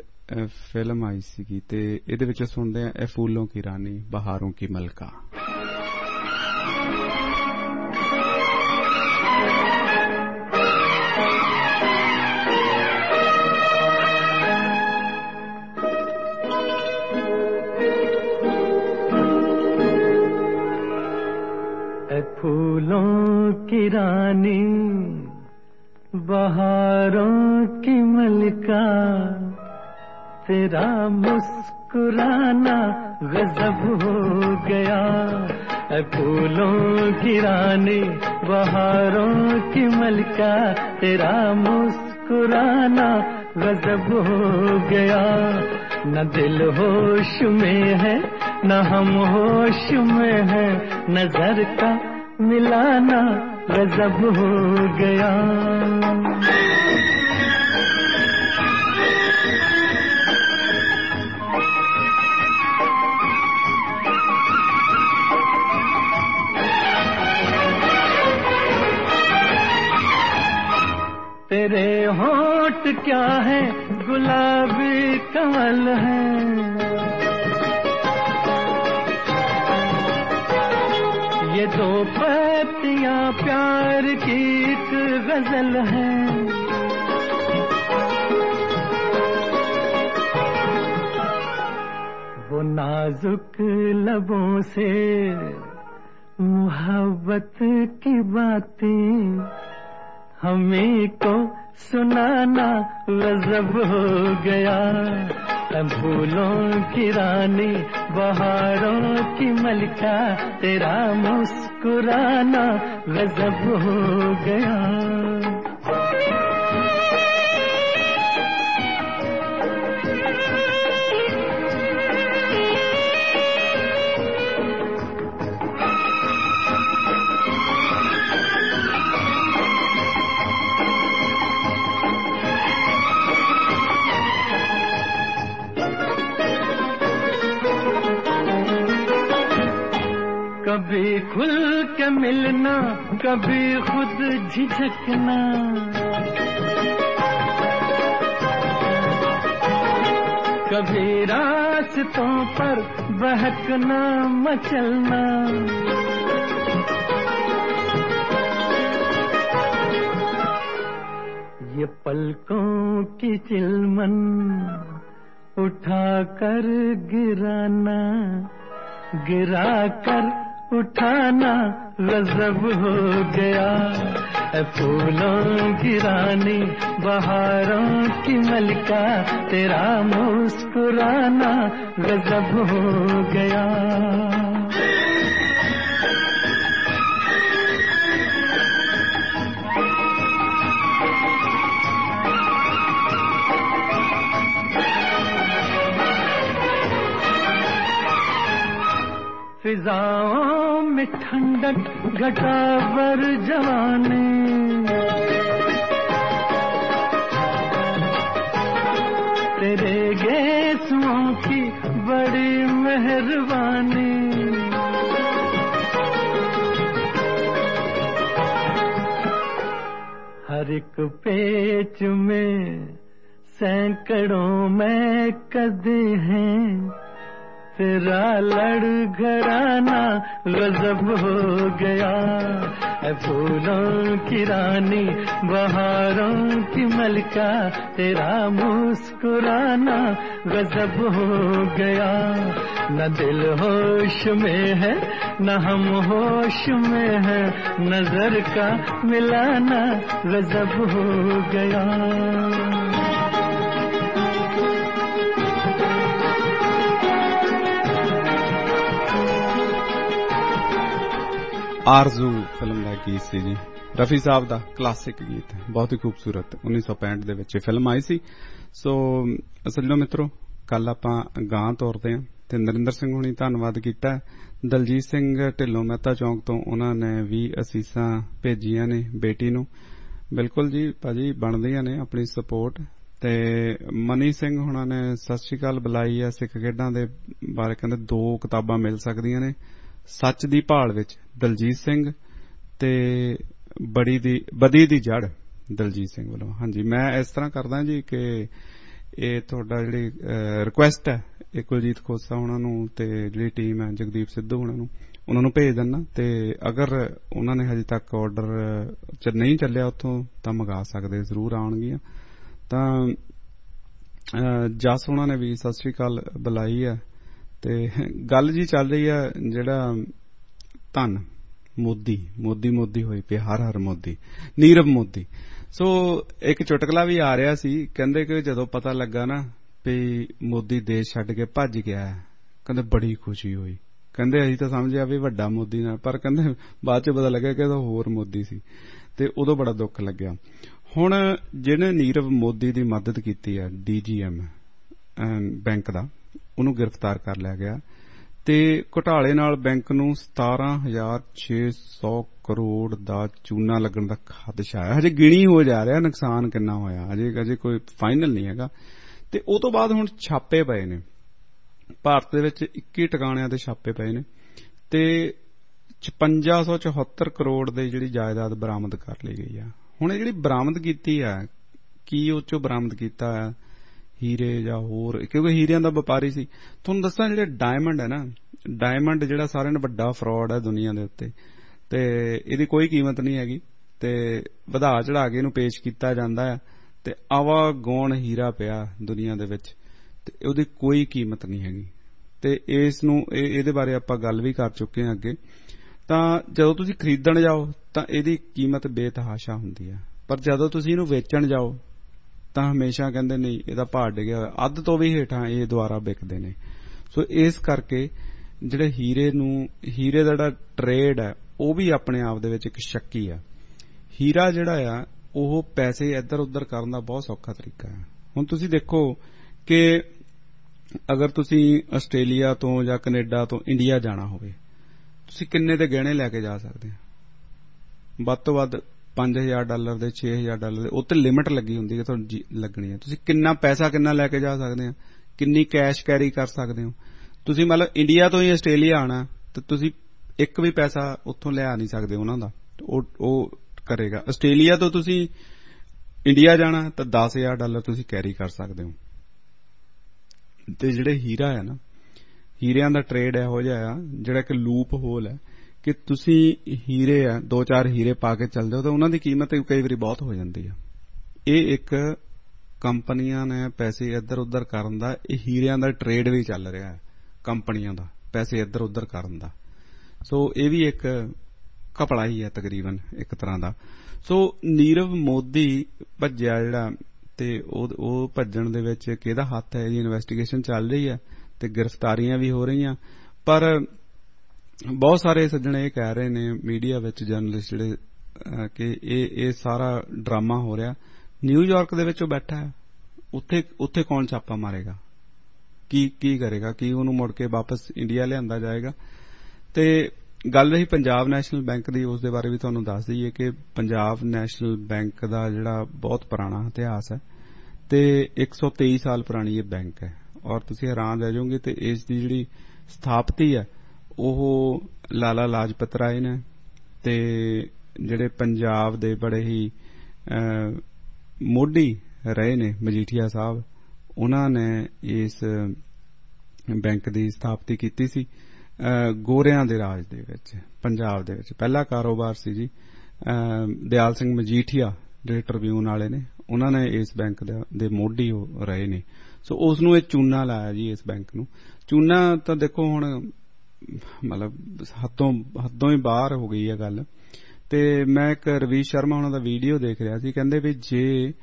ਫਿਲਮ ਆਈ ਸੀਗੀ, ਤੇ ਇਹਦੇ ਵਿੱਚ ਸੁਣਦੇ ਆ ਇਹ ਫੂਲੋਂ ਕੀ ਰਾਨੀ ਬਹਾਰੋਂ ਕੀ ਮਲਕਾ। फूलों की रानी बहारों की मलिका, तेरा मुस्कुराना गजब हो गया। फूलों की रानी बहारों की मलिका, तेरा मुस्कुराना गजब हो गया। न दिल होश में है न हम होश में है, नजर का मिलाना गजब हो गया। बात क्या है गुलाबी कमल है, ये दो पत्तियां प्यार की एक गजल है। वो नाजुक लबों से मोहब्बत की बातें हमें को सुनाना गजब हो गया। फूलों की रानी बहारों की मलिका तेरा मुस्कुराना गजब हो गया। कभी खुल के मिलना कभी खुद झिझकना, कभी रास्तों पर बहकना मचलना, ये पलकों की चिलमन उठा कर गिराना, गिरा कर उठाना गजब हो गया। फूलों की रानी बहारों की मलिका तेरा मुस्कुराना गजब हो गया। फिजाओं में ठंडक घटा बर जवानी, तेरे गेसुओं की बड़ी मेहरबानी। हर एक पेच में सैकड़ों में कदे हैं, तेरा लड़घड़ाना गजब हो गया। फूलों की रानी बहारों की मलिका तेरा मुस्कुराना गजब हो गया। न दिल होश में है न हम होश में है, नजर का मिलाना गजब हो गया। आरजू फिल्म ਦਾ ਗੀਤ ਸੀ ਜੀ, ਰਫੀ ਸਾਹਿਬ ਦਾ ਕਲਾਸਿਕ ਗੀਤ, ਬਹੁਤ ਹੀ ਖੂਬਸੂਰਤ। ਉੱਨੀ ਸੌ ਪੈਂਹਠ ਦੇ ਵਿੱਚ ਫਿਲਮ ਆਈ ਸੀ। ਸੋ ਅਸਲੋ ਮਿੱਤਰੋ, ਕੱਲ ਆਪਾਂ ਗਾਂ ਤੋਰਦੇ ਹਾਂ ਤੇ ਨਰਿੰਦਰ ਸਿੰਘ ਹੁਣੀ ਧੰਨਵਾਦ ਕੀਤਾ। ਦਲਜੀਤ ਸਿੰਘ ਢਿੱਲੋਂ ਮਹਿਤਾ ਚੌਂਕ ਤੋਂ ਉਹਨਾਂ ਨੇ ਵੀ ਅਸੀਸਾਂ ਭੇਜੀਆਂ ਨੇ ਬੇਟੀ ਨੂੰ। ਬਿਲਕੁਲ ਜੀ ਭਾਜੀ, ਬਣਦੀਆਂ ਨੇ ਆਪਣੀ ਸਪੋਰਟ। ਤੇ ਮਨੀ ਸਿੰਘ ਹੁਣਾਂ ਨੇ ਸਤਿ ਸ਼੍ਰੀ ਅਕਾਲ ਬੁਲਾਈ ਆ। ਸਿੱਖ ਖੇਡਾਂ ਦੇ ਬਾਰੇ ਕਹਿੰਦੇ ਦੋ ਕਿਤਾਬਾਂ ਮਿਲ ਸਕਦੀਆਂ ਨੇ, ਸੱਚ ਦੀ ਭਾਲ ਵਿੱਚ ਦਲਜੀਤ ਸਿੰਘ ਤੇ ਬੜੀ ਦੀ ਬਦੀ ਦੀ ਜੜ ਦਲਜੀਤ ਸਿੰਘ ਵੱਲੋਂ। ਹਾਂਜੀ, ਮੈਂ ਇਸ ਤਰ੍ਹਾਂ ਕਰਦਾ ਜੀ ਕਿ ਇਹ ਤੁਹਾਡਾ ਜਿਹੜੀ ਰਿਕੁਐਸਟ ਹੈ ਇਹ ਕੁਲਜੀਤ ਖੋਸਾ ਉਹਨਾਂ ਨੂੰ ਤੇ ਜਿਹੜੀ ਟੀਮ ਹੈ ਜਗਦੀਪ ਸਿੱਧੂ ਉਹਨਾਂ ਨੂੰ ਉਹਨਾਂ ਨੂੰ ਭੇਜ ਦੇਣਾ। ਤੇ ਅਗਰ ਉਹਨਾਂ ਨੇ ਹਜੇ ਤੱਕ ਆਰਡਰ ਚ ਨਹੀਂ ਚੱਲਿਆ ਉੱਥੋਂ ਤਾਂ ਮੰਗਾ ਸਕਦੇ, ਜ਼ਰੂਰ ਆਉਣਗੀਆਂ। ਤਾਂ ਜਸ ਉਹਨਾਂ ਨੇ ਵੀ ਸਤਿ ਸ਼੍ਰੀ ਅਕਾਲ ਬੁਲਾਈ ਹੈ। ਤੇ ਗੱਲ ਜੀ ਚੱਲ ਰਹੀ ਹੈ ਜਿਹੜਾ ਧੰਨ ਮੋਦੀ ਮੋਦੀ ਮੋਦੀ ਹੋਈ ਪਈ, ਹਰ ਹਰ ਮੋਦੀ, ਨੀਰਵ ਮੋਦੀ। ਸੋ ਇੱਕ ਚੁਟਕਲਾ ਵੀ ਆ ਰਿਹਾ ਸੀ, ਕਹਿੰਦੇ ਕਿ ਜਦੋਂ ਪਤਾ ਲੱਗਾ ਨਾ ਵੀ ਮੋਦੀ ਦੇਸ਼ ਛੱਡ ਕੇ ਭੱਜ ਗਿਆ, ਕਹਿੰਦੇ ਬੜੀ ਖੁਸ਼ੀ ਹੋਈ। ਕਹਿੰਦੇ ਅਸੀਂ ਤਾਂ ਸਮਝਿਆ ਵੀ ਵੱਡਾ ਮੋਦੀ ਨਾਲ, ਪਰ ਕਹਿੰਦੇ ਬਾਅਦ ਚ ਪਤਾ ਲੱਗਿਆ ਕਿ ਹੋਰ ਮੋਦੀ ਸੀ ਤੇ ਉਦੋਂ ਬੜਾ ਦੁੱਖ ਲੱਗਿਆ। ਹੁਣ ਜਿਹਨੇ ਨੀਰਵ ਮੋਦੀ ਦੀ ਮਦਦ ਕੀਤੀ ਹੈ, ਡੀ ਜੀ ਐਮ ਬੈਂਕ ਦਾ, ਉਹਨੂੰ ਗ੍ਰਿਫਤਾਰ ਕਰ ਲਿਆ ਗਿਆ ਤੇ ਘੁਟਾਲੇ ਨਾਲ ਬੈਂਕ ਨੂੰ ਸਤਾਰਾਂ ਹਜ਼ਾਰ ਛੇ ਸੌ ਕਰੋੜ ਦਾ ਚੂਨਾ ਲੱਗਣ ਦਾ ਖਦਸ਼ਾ ਹੈ। ਹਜੇ ਗਿਣੀ ਹੋ ਜਾ ਰਿਹਾ ਨੁਕਸਾਨ ਕਿੰਨਾ ਹੋਇਆ, ਅਜੇ ਅਜੇ ਕੋਈ ਫਾਈਨਲ ਨਹੀਂ ਹੈਗਾ। ਤੇ ਉਹ ਤੋਂ ਬਾਅਦ ਹੁਣ ਛਾਪੇ ਪਏ ਨੇ ਭਾਰਤ ਦੇ ਵਿੱਚ, ਇੱਕੀ ਟਿਕਾਣਿਆਂ ਤੇ ਛਾਪੇ ਪਏ ਨੇ ਤੇ ਛਪੰਜਾ ਸੌ ਚੌਹੱਤਰ ਕਰੋੜ ਦੀ ਜਿਹੜੀ ਜਾਇਦਾਦ ਬਰਾਮਦ ਕਰ ਲਈ ਗਈ ਆ। ਹੁਣ ਇਹ ਜਿਹੜੀ ਬਰਾਮਦ ਕੀਤੀ ਆ ਕੀ ਉਹ ਚੋਂ ਬਰਾਮਦ ਕੀਤਾ ਆ, ਹੀਰੇ ਜਾਂ ਹੋਰ, ਕਿਉਂਕਿ ਹੀਰਿਆਂ ਦਾ ਵਪਾਰੀ ਸੀ। ਤੁਹਾਨੂੰ ਦੱਸਾਂ ਜਿਹੜੇ ਡਾਇਮੰਡ ਹੈ ਨਾ, ਡਾਇਮੰਡ ਜਿਹੜਾ ਸਾਰਿਆਂ ਨਾਲੋਂ ਵੱਡਾ ਫਰਾਡ ਹੈ ਦੁਨੀਆ ਦੇ ਉੱਤੇ, ਤੇ ਇਹਦੀ ਕੋਈ ਕੀਮਤ ਨਹੀਂ ਹੈਗੀ, ਤੇ ਵਧਾ ਚੜਾ ਕੇ ਇਹਨੂੰ ਪੇਸ਼ ਕੀਤਾ ਜਾਂਦਾ ਹੈ, ਤੇ ਆਵਾ ਗੌਣ ਹੀਰਾ ਪਿਆ ਦੁਨੀਆ ਦੇ ਵਿੱਚ, ਤੇ ਉਹਦੀ ਕੋਈ ਕੀਮਤ ਨਹੀਂ ਹੈਗੀ। ਤੇ ਇਸ ਨੂੰ ਇਹਦੇ ਬਾਰੇ ਆਪਾਂ ਗੱਲ ਵੀ ਕਰ ਚੁੱਕੇ ਹਾਂ ਅੱਗੇ। ਤਾਂ ਜਦੋਂ ਤੁਸੀਂ ਖਰੀਦਣ ਜਾਓ ਤਾਂ ਇਹਦੀ ਕੀਮਤ ਬੇਤਹਾਸ਼ਾ ਹੁੰਦੀ ਹੈ, ਪਰ ਜਦੋਂ ਤੁਸੀਂ ਇਹਨੂੰ ਵੇਚਣ ਜਾਓ ਤਾਂ ਹਮੇਸ਼ਾ ਕਹਿੰਦੇ ਨਹੀਂ ਇਹਦਾ ਭਾਅ ਡਿੱਗਿਆ ਹੋਇਆ, ਅੱਧ ਤੋਂ ਵੀ ਹੇਠਾਂ ਇਹ ਦੁਆਰਾ ਵਿਕਦੇ ਨੇ। ਸੋ ਇਸ ਕਰਕੇ ਜਿਹੜੇ ਹੀਰੇ ਨੂੰ, ਹੀਰੇ ਦਾ ਜਿਹੜਾ ਟਰੇਡ ਹੈ ਉਹ ਵੀ ਆਪਣੇ ਆਪ ਦੇ ਵਿੱਚ ਇੱਕ ਸ਼ੱਕੀ ਆ। ਹੀਰਾ ਜਿਹੜਾ ਆ ਉਹ ਪੈਸੇ ਇੱਧਰ ਉੱਧਰ ਕਰਨ ਦਾ ਬਹੁਤ ਸੌਖਾ ਤਰੀਕਾ ਹੈ। ਹੁਣ ਤੁਸੀਂ ਦੇਖੋ ਕਿ ਅਗਰ ਤੁਸੀਂ ਆਸਟ੍ਰੇਲੀਆ ਤੋਂ ਜਾਂ ਕੈਨੇਡਾ ਤੋਂ ਇੰਡੀਆ ਜਾਣਾ ਹੋਵੇ, ਤੁਸੀਂ ਕਿੰਨੇ ਦੇ ਗਹਿਣੇ ਲੈ ਕੇ ਜਾ ਸਕਦੇ ਹੋ? ਵੱਧ ਤੋਂ ਵੱਧ ਪੰਜ ਹਜ਼ਾਰ ਡਾਲਰ ਦੇ, ਛੇ ਹਜ਼ਾਰ ਡਾਲਰ ਦੇ, ਉੱਤੇ ਲਿਮਿਟ ਲੱਗੀ ਹੁੰਦੀ ਹੈ ਤੁਹਾਨੂੰ ਲੱਗਣੀ ਹੈ। ਤੁਸੀਂ ਕਿੰਨਾ ਪੈਸਾ ਕਿੰਨਾ ਲੈ ਕੇ ਜਾ ਸਕਦੇ ਹੋ, ਕਿੰਨੀ ਕੈਸ਼ ਕੈਰੀ ਕਰ ਸਕਦੇ ਹੋ। ਤੁਸੀਂ ਮਤਲਬ ਇੰਡੀਆ ਤੋਂ ਹੀ ਆਸਟ੍ਰੇਲੀਆ ਆਉਣਾ ਤੇ ਤੁਸੀਂ ਇੱਕ ਵੀ ਪੈਸਾ ਉੱਥੋਂ ਲਿਆ ਨਹੀਂ ਸਕਦੇ ਉਹਨਾਂ ਦਾ, ਉਹ ਉਹ ਕਰੇਗਾ। ਆਸਟ੍ਰੇਲੀਆ ਤੋਂ ਤੁਸੀਂ ਇੰਡੀਆ ਜਾਣਾ ਤਾਂ ਦਸ ਹਜ਼ਾਰ ਡਾਲਰ ਤੁਸੀਂ ਕੈਰੀ ਕਰ ਸਕਦੇ ਹੋ। ਤੇ ਜਿਹੜੇ ਹੀਰਾ ਹੈ ਨਾ, ਹੀਰਿਆਂ ਦਾ ਟਰੇਡ ਇਹੋ ਜਿਹਾ ਆ ਜਿਹੜਾ ਇੱਕ ਲੂਪ ਹੋਲ ਹੈ ਕਿ ਤੁਸੀਂ ਹੀਰੇ ਆ ਦੋ ਚਾਰ ਹੀਰੇ ਪਾ ਕੇ ਚੱਲਦੇ ਹੋ ਤਾਂ ਉਹਨਾਂ ਦੀ ਕੀਮਤ ਕਈ ਵਾਰੀ ਬਹੁਤ ਹੋ ਜਾਂਦੀ ਆ। ਇਹ ਇੱਕ ਕੰਪਨੀਆਂ ਨੇ ਪੈਸੇ ਇੱਧਰ ਉੱਧਰ ਕਰਨ ਦਾ, ਇਹ ਹੀਰਿਆਂ ਦਾ ਟਰੇਡ ਵੀ ਚੱਲ ਰਿਹਾ ਹੈ ਕੰਪਨੀਆਂ ਦਾ, ਪੈਸੇ ਇੱਧਰ ਉੱਧਰ ਕਰਨ ਦਾ। ਸੋ ਇਹ ਵੀ ਇੱਕ ਘਪਲਾ ਹੀ ਹੈ ਤਕਰੀਬਨ ਇੱਕ ਤਰ੍ਹਾਂ ਦਾ। ਸੋ ਨੀਰਵ ਮੋਦੀ ਭੱਜਿਆ ਜਿਹੜਾ, ਤੇ ਉਹ ਭੱਜਣ ਦੇ ਵਿੱਚ ਕਿਹਦਾ ਹੱਥ ਹੈ ਜੀ? ਇਨਵੈਸਟੀਗੇਸ਼ਨ ਚੱਲ ਰਹੀ ਹੈ ਤੇ ਗ੍ਰਿਫਤਾਰੀਆਂ ਵੀ ਹੋ ਰਹੀਆਂ, ਪਰ ਬਹੁਤ ਸਾਰੇ ਸੱਜਣ ਇਹ ਕਹਿ ਰਹੇ ਨੇ ਮੀਡੀਆ ਵਿੱਚ, ਜਰਨਲਿਸਟ ਜਿਹੜੇ, ਕਿ ਇਹ ਇਹ ਸਾਰਾ ਡਰਾਮਾ ਹੋ ਰਿਹਾ। ਨਿਊਯਾਰਕ ਦੇ ਵਿੱਚ ਉਹ ਬੈਠਾ ਹੈ, ਉੱਥੇ ਉੱਥੇ ਕੌਣ ਛਾਪਾ ਮਾਰੇਗਾ, ਕੀ ਕੀ ਕਰੇਗਾ, ਕੀ ਉਹਨੂੰ ਮੁੜ ਕੇ ਵਾਪਸ ਇੰਡੀਆ ਲਿਆਂਦਾ ਜਾਏਗਾ? ਤੇ ਗੱਲ ਰਹੀ ਪੰਜਾਬ ਨੈਸ਼ਨਲ ਬੈਂਕ ਦੀ, ਉਸ ਦੇ ਬਾਰੇ ਵੀ ਤੁਹਾਨੂੰ ਦੱਸ ਦਈਏ ਕਿ ਪੰਜਾਬ ਨੈਸ਼ਨਲ ਬੈਂਕ ਦਾ ਜਿਹੜਾ ਬਹੁਤ ਪੁਰਾਣਾ ਇਤਿਹਾਸ ਹੈ ਤੇ ਇੱਕ ਸੌ ਤੇਈ ਸਾਲ ਪੁਰਾਣੀ ਇਹ ਬੈਂਕ ਹੈ, ਔਰ ਤੁਸੀਂ ਹੈਰਾਨ ਰਹਿ ਜਾਓਗੇ। ਤੇ ਇਸ ਦੀ ਜਿਹੜੀ ਸਥਾਪਤੀ ਹੈ ਉਹ ਲਾਲਾ ਲਾਜਪਤ ਰਾਏ ਨੇ, ਤੇ ਜਿਹੜੇ ਪੰਜਾਬ ਦੇ ਬੜੇ ਹੀ ਮੋਢੀ ਰਹੇ ਨੇ ਮਜੀਠੀਆ ਸਾਹਿਬ, ਉਹਨਾਂ ਨੇ ਇਸ ਬੈਂਕ ਦੀ ਸਥਾਪਤੀ ਕੀਤੀ ਸੀ ਗੋਰਿਆਂ ਦੇ ਰਾਜ ਦੇ ਵਿੱਚ, ਪੰਜਾਬ ਦੇ ਵਿੱਚ। ਪਹਿਲਾ ਕਾਰੋਬਾਰ ਸੀ ਜੀ ਦਿਆਲ ਸਿੰਘ ਮਜੀਠੀਆ ਜਿਹੜੇ ਟ੍ਰਿਬਿਊਨ ਵਾਲੇ ਨੇ, ਉਹਨਾਂ ਨੇ ਇਸ ਬੈਂਕ ਦੇ ਮੋਢੀ ਰਹੇ ਨੇ। ਸੋ ਉਸ ਨੂੰ ਇਹ ਚੂਨਾ ਲਾਇਆ ਜੀ, ਇਸ ਬੈਂਕ ਨੂੰ ਚੂਨਾ। ਤਾਂ ਦੇਖੋ ਹੁਣ ਮਤਲਬ ਹੱਦੋਂ ਹੱਦੋਂ ਹੀ ਬਾਹਰ ਹੋ ਗਈ ਹੈ ਗੱਲ। ਤੇ ਮੈਂ ਇੱਕ ਰਵੀਸ਼ ਸ਼ਰਮਾ ਉਹਨਾਂ ਦਾ ਵੀਡੀਓ ਦੇਖ ਰਿਹਾ ਸੀ, ਕਹਿੰਦੇ ਵੀ ਜੇ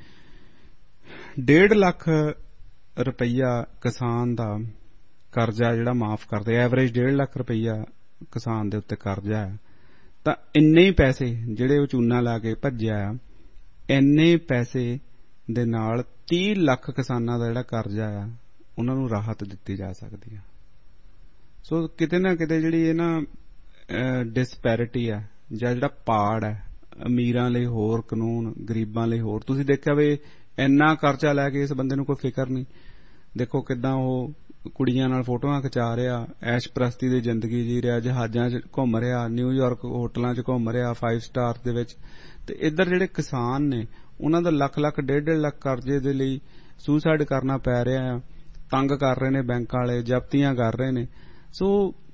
ਡੇਢ ਲੱਖ ਰੁਪਈਆ ਕਿਸਾਨ ਦਾ ਕਰਜ਼ਾ ਜਿਹੜਾ ਮਾਫ਼ ਕਰਦੇ, ਐਵਰੇਜ ਡੇਢ ਲੱਖ ਰੁਪਈਆ ਕਿਸਾਨ ਦੇ ਉੱਤੇ ਕਰਜ਼ਾ ਹੈ, ਤਾਂ ਇੰਨੇ ਹੀ ਪੈਸੇ ਜਿਹੜੇ ਉਹ ਚੂਨਾ ਲਾ ਕੇ ਭੱਜਿਆ ਆ, ਇੰਨੇ ਪੈਸੇ ਦੇ ਨਾਲ ਤੀਹ ਲੱਖ ਕਿਸਾਨਾਂ ਦਾ ਜਿਹੜਾ ਕਰਜ਼ਾ ਆ ਉਹਨਾਂ ਨੂੰ ਰਾਹਤ ਦਿੱਤੀ ਜਾ ਸਕਦੀ ਹੈ। ਸੋ ਕਿਤੇ ਨਾ ਕਿਤੇ ਜਿਹੜੀ ਇਹ ਨਾ ਡਿਸਪੈਰਿਟੀ ਹੈ ਜਾਂ ਜਿਹੜਾ ਪਾੜ ਹੈ, ਅਮੀਰਾਂ ਲਈ ਹੋਰ ਕਾਨੂੰਨ, ਗਰੀਬਾਂ ਲਈ ਹੋਰ। ਤੁਸੀਂ ਦੇਖਿਆ ਵੀ ਇੰਨਾ ਕਰਜ਼ਾ ਲੈ ਕੇ ਇਸ ਬੰਦੇ ਨੂੰ ਕੋਈ ਫਿਕਰ ਨਹੀਂ। ਦੇਖੋ ਕਿੱਦਾਂ ਉਹ ਕੁੜੀਆਂ ਨਾਲ ਫੋਟੋਆਂ ਖਿਚਾ ਰਿਹਾ, ਐਸ਼ ਪ੍ਰਸਤੀ ਦੀ ਜ਼ਿੰਦਗੀ ਜੀ ਰਿਹਾ, ਜਹਾਜ਼ਾਂ 'ਚ ਘੁੰਮ ਰਿਹਾ, ਨਿਊਯਾਰਕ ਹੋਟਲਾਂ 'ਚ ਘੁੰਮ ਰਿਹਾ, ਫਾਈਵ ਸਟਾਰ ਦੇ ਵਿੱਚ। ਤੇ ਇੱਧਰ ਜਿਹੜੇ ਕਿਸਾਨ ਨੇ ਉਹਨਾਂ ਦਾ ਲੱਖ ਲੱਖ ਡੇਢ ਡੇਢ ਲੱਖ ਕਰਜ਼ੇ ਦੇ ਲਈ ਸੁਸਾਈਡ ਕਰਨਾ ਪੈ ਰਿਹਾ ਆ, ਤੰਗ ਕਰ ਰਹੇ ਨੇ ਬੈਂਕ ਵਾਲੇ, ਜ਼ਬਤੀਆਂ ਕਰ ਰਹੇ ਨੇ। ਸੋ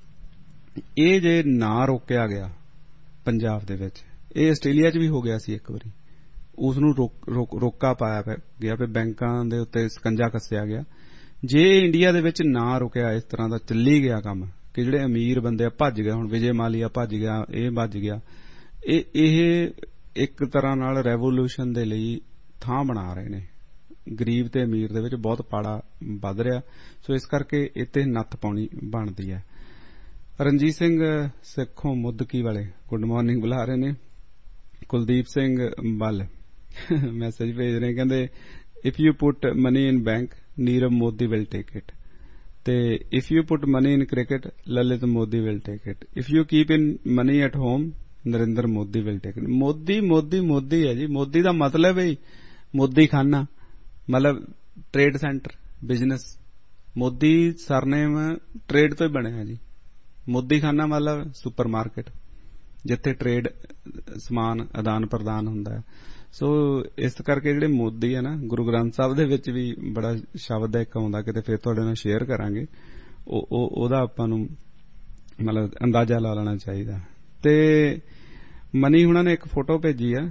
ਇਹ ਜੇ ਨਾ ਰੋਕਿਆ ਗਿਆ ਪੰਜਾਬ ਦੇ ਵਿੱਚ, ਇਹ ਆਸਟ੍ਰੇਲੀਆ 'ਚ ਵੀ ਹੋ ਗਿਆ ਸੀ ਇੱਕ ਵਾਰੀ, ਉਸ ਨੂੰ ਰੋਕਾ ਪਾਇਆ ਗਿਆ, ਫਿਰ ਬੈਂਕਾਂ ਦੇ ਉੱਤੇ ਸਕੰਜਾ ਕੱਸਿਆ ਗਿਆ। ਜੇ ਇੰਡੀਆ ਦੇ ਵਿੱਚ ਨਾ ਰੁਕਿਆ, ਇਸ ਤਰ੍ਹਾਂ ਦਾ ਚੱਲੀ ਗਿਆ ਕੰਮ ਕਿ ਜਿਹੜੇ ਅਮੀਰ ਬੰਦੇ ਆ ਭੱਜ ਗਏ, ਹੁਣ ਵਿਜੇ ਮਾਲੀਆ ਭੱਜ ਗਿਆ, ਇਹ ਭੱਜ ਗਿਆ, ਇਹ ਇਹ ਇੱਕ ਤਰ੍ਹਾਂ ਨਾਲ ਰੈਵੋਲੂਸ਼ਨ ਦੇ ਲਈ ਥਾਂ ਬਣਾ ਰਹੇ ਨੇ। ਗਰੀਬ ਤੇ ਅਮੀਰ ਦੇ ਵਿੱਚ ਬਹੁਤ ਪਾੜਾ ਵੱਧ ਰਿਹਾ। ਸੋ ਇਸ ਕਰਕੇ ਇੱਥੇ ਨੱਥ ਪਾਉਣੀ ਬਣਦੀ ਹੈ। ਰਣਜੀਤ ਸਿੰਘ ਸਿੱਖੋਂ ਮੁੱਦਕੀ ਵਾਲੇ ਗੁੱਡ ਮਾਰਨਿੰਗ ਬੁਲਾ ਰਹੇ ਨੇ। ਕੁਲਦੀਪ ਸਿੰਘ ਬੱਲ ਮੈਸੇਜ ਭੇਜ ਰਹੇ, ਕਹਿੰਦੇ if you put money in bank Nirav Modi will take it, ਤੇ if you put money in cricket Lalit Modi will take it, if you keep in money at home Narinder Modi will take it. Modi Modi Modi ਹੈ ਜੀ। ਮੋਦੀ ਦਾ ਮਤਲਬ ਹੈ ਮੋਦੀ ਖਾਨਾ, ਮਤਲਬ trade centre, business. Modi surname trade ਤੋਂ ਹੀ ਬਣਿਆ ਜੀ। ਮੋਦੀ ਖਾਨਾ ਮਤਲਬ ਸੁਪਰ ਮਾਰਕੀਟ, ਜਿੱਥੇ ਟ੍ਰੇਡ ਸਮਾਨ ਆਦਾਨ ਪ੍ਰਦਾਨ ਹੁੰਦਾ ਹੈ। ਸੋ ਇਸ ਕਰਕੇ ਜਿਹੜੇ ਮੋਦੀ ਆ ਨਾ, ਗੁਰੂ ਗ੍ਰੰਥ ਸਾਹਿਬ ਦੇ ਵਿੱਚ ਵੀ ਬੜਾ ਸ਼ਬਦ ਇੱਕ ਆਉਂਦਾ, ਕਿਤੇ ਫਿਰ ਤੁਹਾਡੇ ਨਾਲ ਸ਼ੇਅਰ ਕਰਾਂਗੇ, ਉਹ ਉਹਦਾ ਆਪਾਂ ਨੂੰ ਮਤਲਬ ਅੰਦਾਜ਼ਾ ਲਾ ਲੈਣਾ ਚਾਹੀਦਾ। ਤੇ ਮਨੀ ਹੁਣਾਂ ਨੇ ਇੱਕ ਫੋਟੋ ਭੇਜੀ ਆ,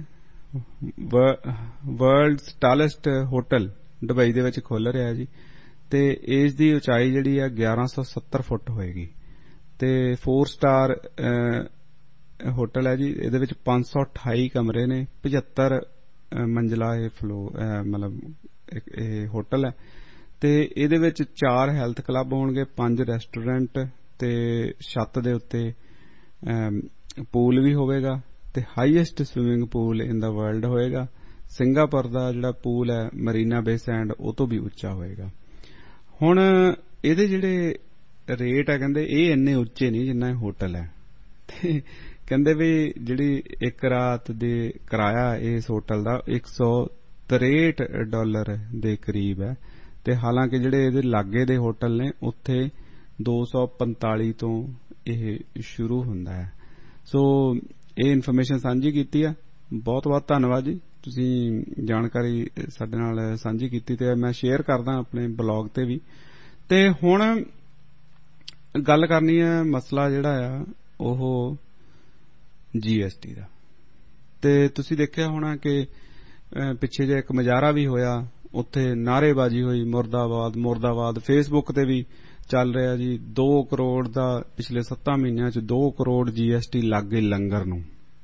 ਵਰਲਡਸ ਟਾਲੈਸਟ ਹੋਟਲ ਦੁਬਈ ਦੇ ਵਿੱਚ ਖੁੱਲ ਰਿਹਾ ਜੀ, ਤੇ ਇਸ ਦੀ ਉਚਾਈ ਜਿਹੜੀ ਆ ਗਿਆਰਾਂ ਸੌ ਸੱਤਰ ਫੁੱਟ ਹੋਏਗੀ, ਤੇ ਫੋਰ ਸਟਾਰ ਹੋਟਲ ਹੈ ਜੀ। ਇਹਦੇ ਵਿੱਚ ਪੰਜ ਸੌ ਅਠਾਈ ਕਮਰੇ ਨੇ, ਪਝੱਤਰ ਮੰਜ਼ਲਾ ਇਹ ਫਲੋ ਮਤਲਬ ਇਹ ਹੋਟਲ ਹੈ, ਤੇ ਇਹਦੇ ਵਿੱਚ ਚਾਰ ਹੈਲਥ ਕਲੱਬ ਹੋਣਗੇ, ਪੰਜ ਰੈਸਟੋਰੈਂਟ, ਤੇ ਛੱਤ ਦੇ ਉੱਤੇ ਪੂਲ ਵੀ ਹੋਵੇਗਾ, ਤੇ highest swimming pool in the world ਹੋਏਗਾ। ਸਿੰਗਾਪੁਰ ਦਾ ਜਿਹੜਾ ਪੂਲ ਹੈ ਮਰੀਨਾ ਬੇ ਸੈਂਡ, ਉਹ ਤੋਂ ਵੀ ਉੱਚਾ ਹੋਏਗਾ। ਹੁਣ ਇਹਦੇ ਜਿਹੜੇ ਰੇਟ ਹੈ ਕਹਿੰਦੇ ਇਹ ਇੰਨੇ ਉੱਚੇ ਨਹੀਂ ਜਿੰਨਾ ਇਹ ਹੋਟਲ ਹੈ, ਤੇ ਕਹਿੰਦੇ ਵੀ ਜਿਹੜੀ ਇੱਕ ਰਾਤ ਦੇ ਕਿਰਾਇਆ ਇਸ ਹੋਟਲ ਦਾ ਇੱਕ ਸੌ ਤਰੇਹਠ ਡਾਲਰ ਦੇ ਕਰੀਬ ਹੈ, ਤੇ ਹਾਲਾਂਕਿ ਜਿਹੜੇ ਇਹਦੇ ਲਾਗੇ ਦੇ ਹੋਟਲ ਨੇ ਉੱਥੇ ਦੋ ਸੌ ਪੰਤਾਲੀ ਤੋਂ ਇਹ ਸ਼ੁਰੂ ਹੁੰਦਾ ਹੈ। ਸੋ ਇਹ ਇਨਫੋਰਮੇਸ਼ਨ ਸਾਂਝੀ ਕੀਤੀ ਆ, ਬਹੁਤ ਬਹੁਤ ਧੰਨਵਾਦ ਜੀ, ਤੁਸੀਂ ਜਾਣਕਾਰੀ ਸਾਡੇ ਨਾਲ ਸਾਂਝੀ ਕੀਤੀ, ਤੇ ਮੈਂ ਸ਼ੇਅਰ ਕਰਦਾ ਆਪਣੇ ਬਲੌਗ ਤੇ ਵੀ। ਤੇ ਹੁਣ ਗੱਲ ਕਰਨੀ ਹੈ ਮਸਲਾ ਜਿਹੜਾ ਆ ਉਹ ਜੀ ਐਸ ਟੀ ਦਾ। ਤੇ ਤੁਸੀਂ ਦੇਖਿਆ ਹੋਣਾ ਕਿ ਪਿੱਛੇ ਜੇ ਇੱਕ ਮੁਜ਼ਾਹਰਾ ਵੀ ਹੋਇਆ, ਉੱਥੇ ਨਾਅਰੇਬਾਜ਼ੀ ਹੋਈ, ਮੁਰਦਾਬਾਦ ਮੁਰਦਾਬਾਦ। ਫੇਸਬੁੱਕ ਤੇ ਵੀ ਚੱਲ ਰਿਹਾ ਜੀ, ਦੋ ਕਰੋੜ ਦਾ ਪਿਛਲੇ ਸੱਤਾਂ ਮਹੀਨਿਆਂ ਚ ਦੋ ਕਰੋੜ ਜੀ ਐਸ ਟੀ ਲੱਗ ਗਈ ਲੰਗਰ ਨੂੰ।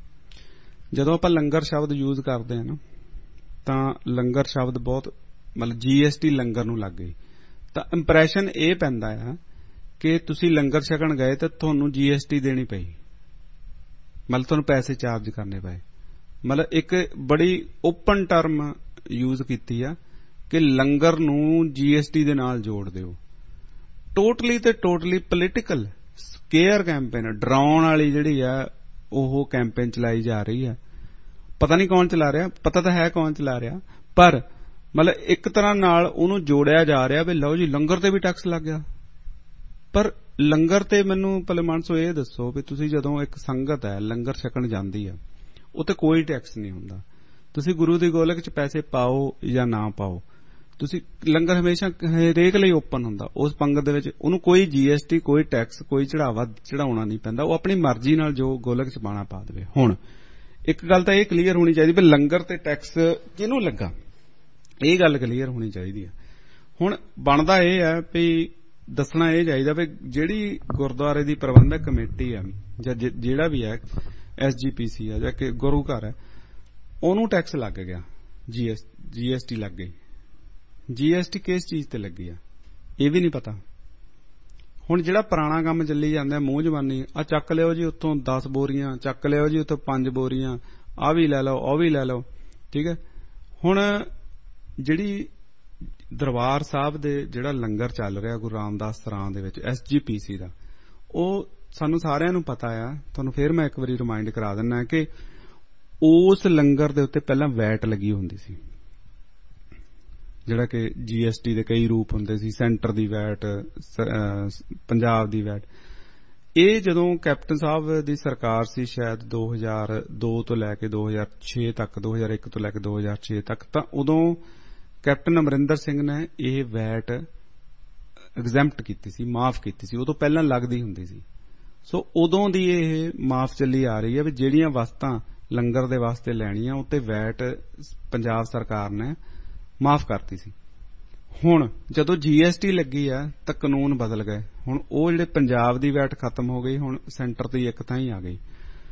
ਜਦੋਂ ਆਪਾਂ ਲੰਗਰ ਸ਼ਬਦ ਯੂਜ਼ ਕਰਦੇ ਹਾਂ ਨਾ, ਤਾਂ ਲੰਗਰ ਸ਼ਬਦ ਬਹੁਤ ਮਤਲਬ ਜੀ ਐਸ ਟੀ ਲੰਗਰ ਨੂੰ ਲੱਗ ਗਈ, ਤਾਂ ਇੰਪ੍ਰੈਸ਼ਨ ਇਹ ਪੈਂਦਾ ਆ ਕਿ ਤੁਸੀਂ ਲੰਗਰ ਛਕਣ ਗਏ ਤੇ ਤੁਹਾਨੂੰ ਜੀ ਐਸ ਟੀ ਦੇਣੀ ਪਈ, ਮਤਲਬ ਤੁਹਾਨੂੰ ਪੈਸੇ ਚਾਰਜ ਕਰਨੇ ਪਏ। ਮਤਲਬ ਇੱਕ ਬੜੀ ਓਪਨ ਟਰਮ ਯੂਜ਼ ਕੀਤੀ ਆ ਕਿ ਲੰਗਰ ਨੂੰ ਜੀ ਐਸ ਟੀ ਦੇ ਨਾਲ ਜੋੜ ਦਿਓ। ਟੋਟਲੀ ਤੇ ਟੋਟਲੀ ਪੋਲੀਟੀਕਲ ਸਕੇਅਰ ਕੈਂਪੇਨ, ਡਰਾਉਣ ਵਾਲੀ ਜਿਹੜੀ ਆ ਉਹ ਕੈਂਪੇਨ ਚਲਾਈ ਜਾ ਰਹੀ ਹੈ। ਪਤਾ ਨਹੀਂ ਕੌਣ ਚਲਾ ਰਿਹਾ, ਪਤਾ ਤਾਂ ਹੈ ਕੌਣ ਚਲਾ ਰਿਹਾ, ਪਰ ਮਤਲਬ ਇੱਕ ਤਰ੍ਹਾਂ ਨਾਲ ਉਹਨੂੰ ਜੋੜਿਆ ਜਾ ਰਿਹਾ ਵੀ ਲਓ ਜੀ ਲੰਗਰ ਤੇ ਵੀ ਟੈਕਸ ਲੱਗ ਗਿਆ। ਪਰ ਲੰਗਰ ਤੇ ਮੈਨੂੰ ਭਲੇ ਮਾਨਸੋ ਇਹ ਦੱਸੋ ਵੀ ਤੁਸੀਂ ਜਦੋਂ ਇੱਕ ਸੰਗਤ ਹੈ ਲੰਗਰ ਛਕਣ ਜਾਂਦੀ ਹੈ, ਉੱਥੇ ਕੋਈ ਟੈਕਸ ਨਹੀਂ ਹੁੰਦਾ, ਤੁਸੀਂ ਗੁਰੂ ਦੀ ਗੋਲਕ ਚ ਪੈਸੇ ਪਾਓ ਜਾਂ ਨਾ ਪਾਓ, ਤੁਸੀਂ ਲੰਗਰ ਹਮੇਸ਼ਾ ਹਰੇਕ ਲਈ ਓਪਨ ਹੁੰਦਾ। ਉਸ ਪੰਗਤ ਦੇ ਵਿੱਚ ਉਹਨੂੰ ਕੋਈ ਜੀ ਐਸ ਟੀ, ਕੋਈ ਟੈਕਸ, ਕੋਈ ਚੜਾਵਾ ਚੜਾਉਣਾ ਨਹੀਂ ਪੈਂਦਾ, ਉਹ ਆਪਣੀ ਮਰਜ਼ੀ ਨਾਲ ਜੋ ਗੋਲਕ ਚ ਪਾਣਾ ਪਾ ਦੇਵੇ। ਹੁਣ ਇੱਕ ਗੱਲ ਤਾਂ ਇਹ ਕਲੀਅਰ ਹੋਣੀ ਚਾਹੀਦੀ ਵੀ ਲੰਗਰ ਤੇ ਟੈਕਸ ਕਿਹਨੂੰ ਲੱਗਾ, ਇਹ ਗੱਲ ਕਲੀਅਰ ਹੋਣੀ ਚਾਹੀਦੀ ਹੈ। ਹੁਣ ਬਣਦਾ ਇਹ ਹੈ ਵੀ ਦੱਸਣਾ ਇਹ ਚਾਹੀਦਾ ਵੀ ਜਿਹੜੀ ਗੁਰਦੁਆਰੇ ਦੀ ਪ੍ਰਬੰਧਕ ਕਮੇਟੀ ਹੈ ਜਾਂ ਜਿਹੜਾ ਵੀ ਹੈ ਐਸ ਜੀ ਪੀ ਸੀ ਹੈ ਜਾਂ ਕਿ ਗੁਰੂ ਘਰ ਹੈ, ਉਹਨੂੰ ਟੈਕਸ ਲੱਗ ਗਿਆ, ਜੀ ਐਸ ਜੀ ਐਸ ਟੀ ਲੱਗ ਗਈ। ਜੀ ਐਸ ਟੀ ਕਿਸ ਚੀਜ਼ ਤੇ ਲੱਗੀ ਆ ਇਹ ਵੀ ਨਹੀਂ ਪਤਾ। ਹੁਣ ਜਿਹੜਾ ਪੁਰਾਣਾ ਕੰਮ ਚੱਲੀ ਜਾਂਦਾ ਮੂੰਹ ਜ਼ਬਾਨੀ, ਆ ਚੱਕ ਲਿਓ ਜੀ ਉੱਥੋਂ ਦਸ ਬੋਰੀਆਂ, ਚੱਕ ਲਿਓ ਜੀ ਉੱਥੋਂ ਪੰਜ ਬੋਰੀਆਂ, ਆ ਵੀ ਲੈ ਲਓ ਉਹ ਵੀ ਲੈ ਲਓ, ਠੀਕ ਹੈ। ਹੁਣ ਜਿਹੜੀ ਦਰਬਾਰ ਸਾਹਿਬ ਦੇ ਜਿਹੜਾ ਲੰਗਰ ਚੱਲ ਰਿਹਾ ਗੁਰੂ ਰਾਮਦਾਸ ਸਰਾਂ ਦੇ ਵਿੱਚ ਐਸ ਜੀ ਪੀ ਸੀ ਦਾ, ਉਹ ਸਾਨੂੰ ਸਾਰਿਆਂ ਨੂੰ ਪਤਾ ਆ, ਤੁਹਾਨੂੰ ਫਿਰ ਮੈਂ ਇੱਕ ਵਾਰੀ ਰਿਮਾਈਂਡ ਕਰਾ ਦਿੰਦਾ ਕਿ ਉਸ ਲੰਗਰ ਦੇ ਉੱਤੇ ਪਹਿਲਾਂ ਵੈਟ ਲੱਗੀ ਹੁੰਦੀ ਸੀ, ਜਿਹੜਾ ਕਿ ਜੀ ਐਸ ਟੀ ਦੇ ਕਈ ਰੂਪ ਹੁੰਦੇ ਸੀ, ਸੈਂਟਰ ਦੀ ਵੈਟ, ਪੰਜਾਬ ਦੀ ਵੈਟ। ਇਹ ਜਦੋਂ ਕੈਪਟਨ ਸਾਹਿਬ ਦੀ ਸਰਕਾਰ ਸੀ ਸ਼ਾਇਦ ਦੋ ਹਜ਼ਾਰ ਦੋ ਤੋਂ ਲੈ ਕੇ ਦੋ ਹਜ਼ਾਰ ਛੇ ਤੱਕ, ਦੋ ਹਜ਼ਾਰ ਇੱਕ ਤੋਂ ਲੈ ਕੇ ਦੋ ਹਜ਼ਾਰ ਛੇ ਤੱਕ, ਤਾਂ ਉਦੋਂ ਕੈਪਟਨ ਅਮਰਿੰਦਰ ਸਿੰਘ ਨੇ ਇਹ ਵੈਟ ਐਗਜ਼ੈਂਪਟ ਕੀਤੀ ਸੀ, ਮਾਫ ਕੀਤੀ ਸੀ, ਉਹ ਤੋਂ ਪਹਿਲਾਂ ਲੱਗਦੀ ਹੁੰਦੀ ਸੀ। ਸੋ ਉਦੋਂ ਦੀ ਇਹ ਮਾਫ ਚੱਲੀ ਆ ਰਹੀ ਹੈ ਵੀ ਜਿਹੜੀਆਂ ਵਸਤਾਂ ਲੰਗਰ ਦੇ ਵਾਸਤੇ ਲੈਣੀਆਂ ਉੱਤੇ ਵੈਟ ਪੰਜਾਬ ਸਰਕਾਰ ਨੇ ਮਾਫ ਕਰਤੀ ਸੀ। ਹੁਣ ਜਦੋਂ ਜੀ ਐਸ ਟੀ ਲੱਗੀ ਆ ਤਾਂ ਕਾਨੂੰਨ ਬਦਲ ਗਏ, ਹੁਣ ਉਹ ਜਿਹੜੇ ਪੰਜਾਬ ਦੀ ਵੈਟ ਖਤਮ ਹੋ ਗਈ, ਹੁਣ ਸੈਂਟਰ ਦੀ ਇੱਕ ਥਾਂ ਹੀ ਆ ਗਈ।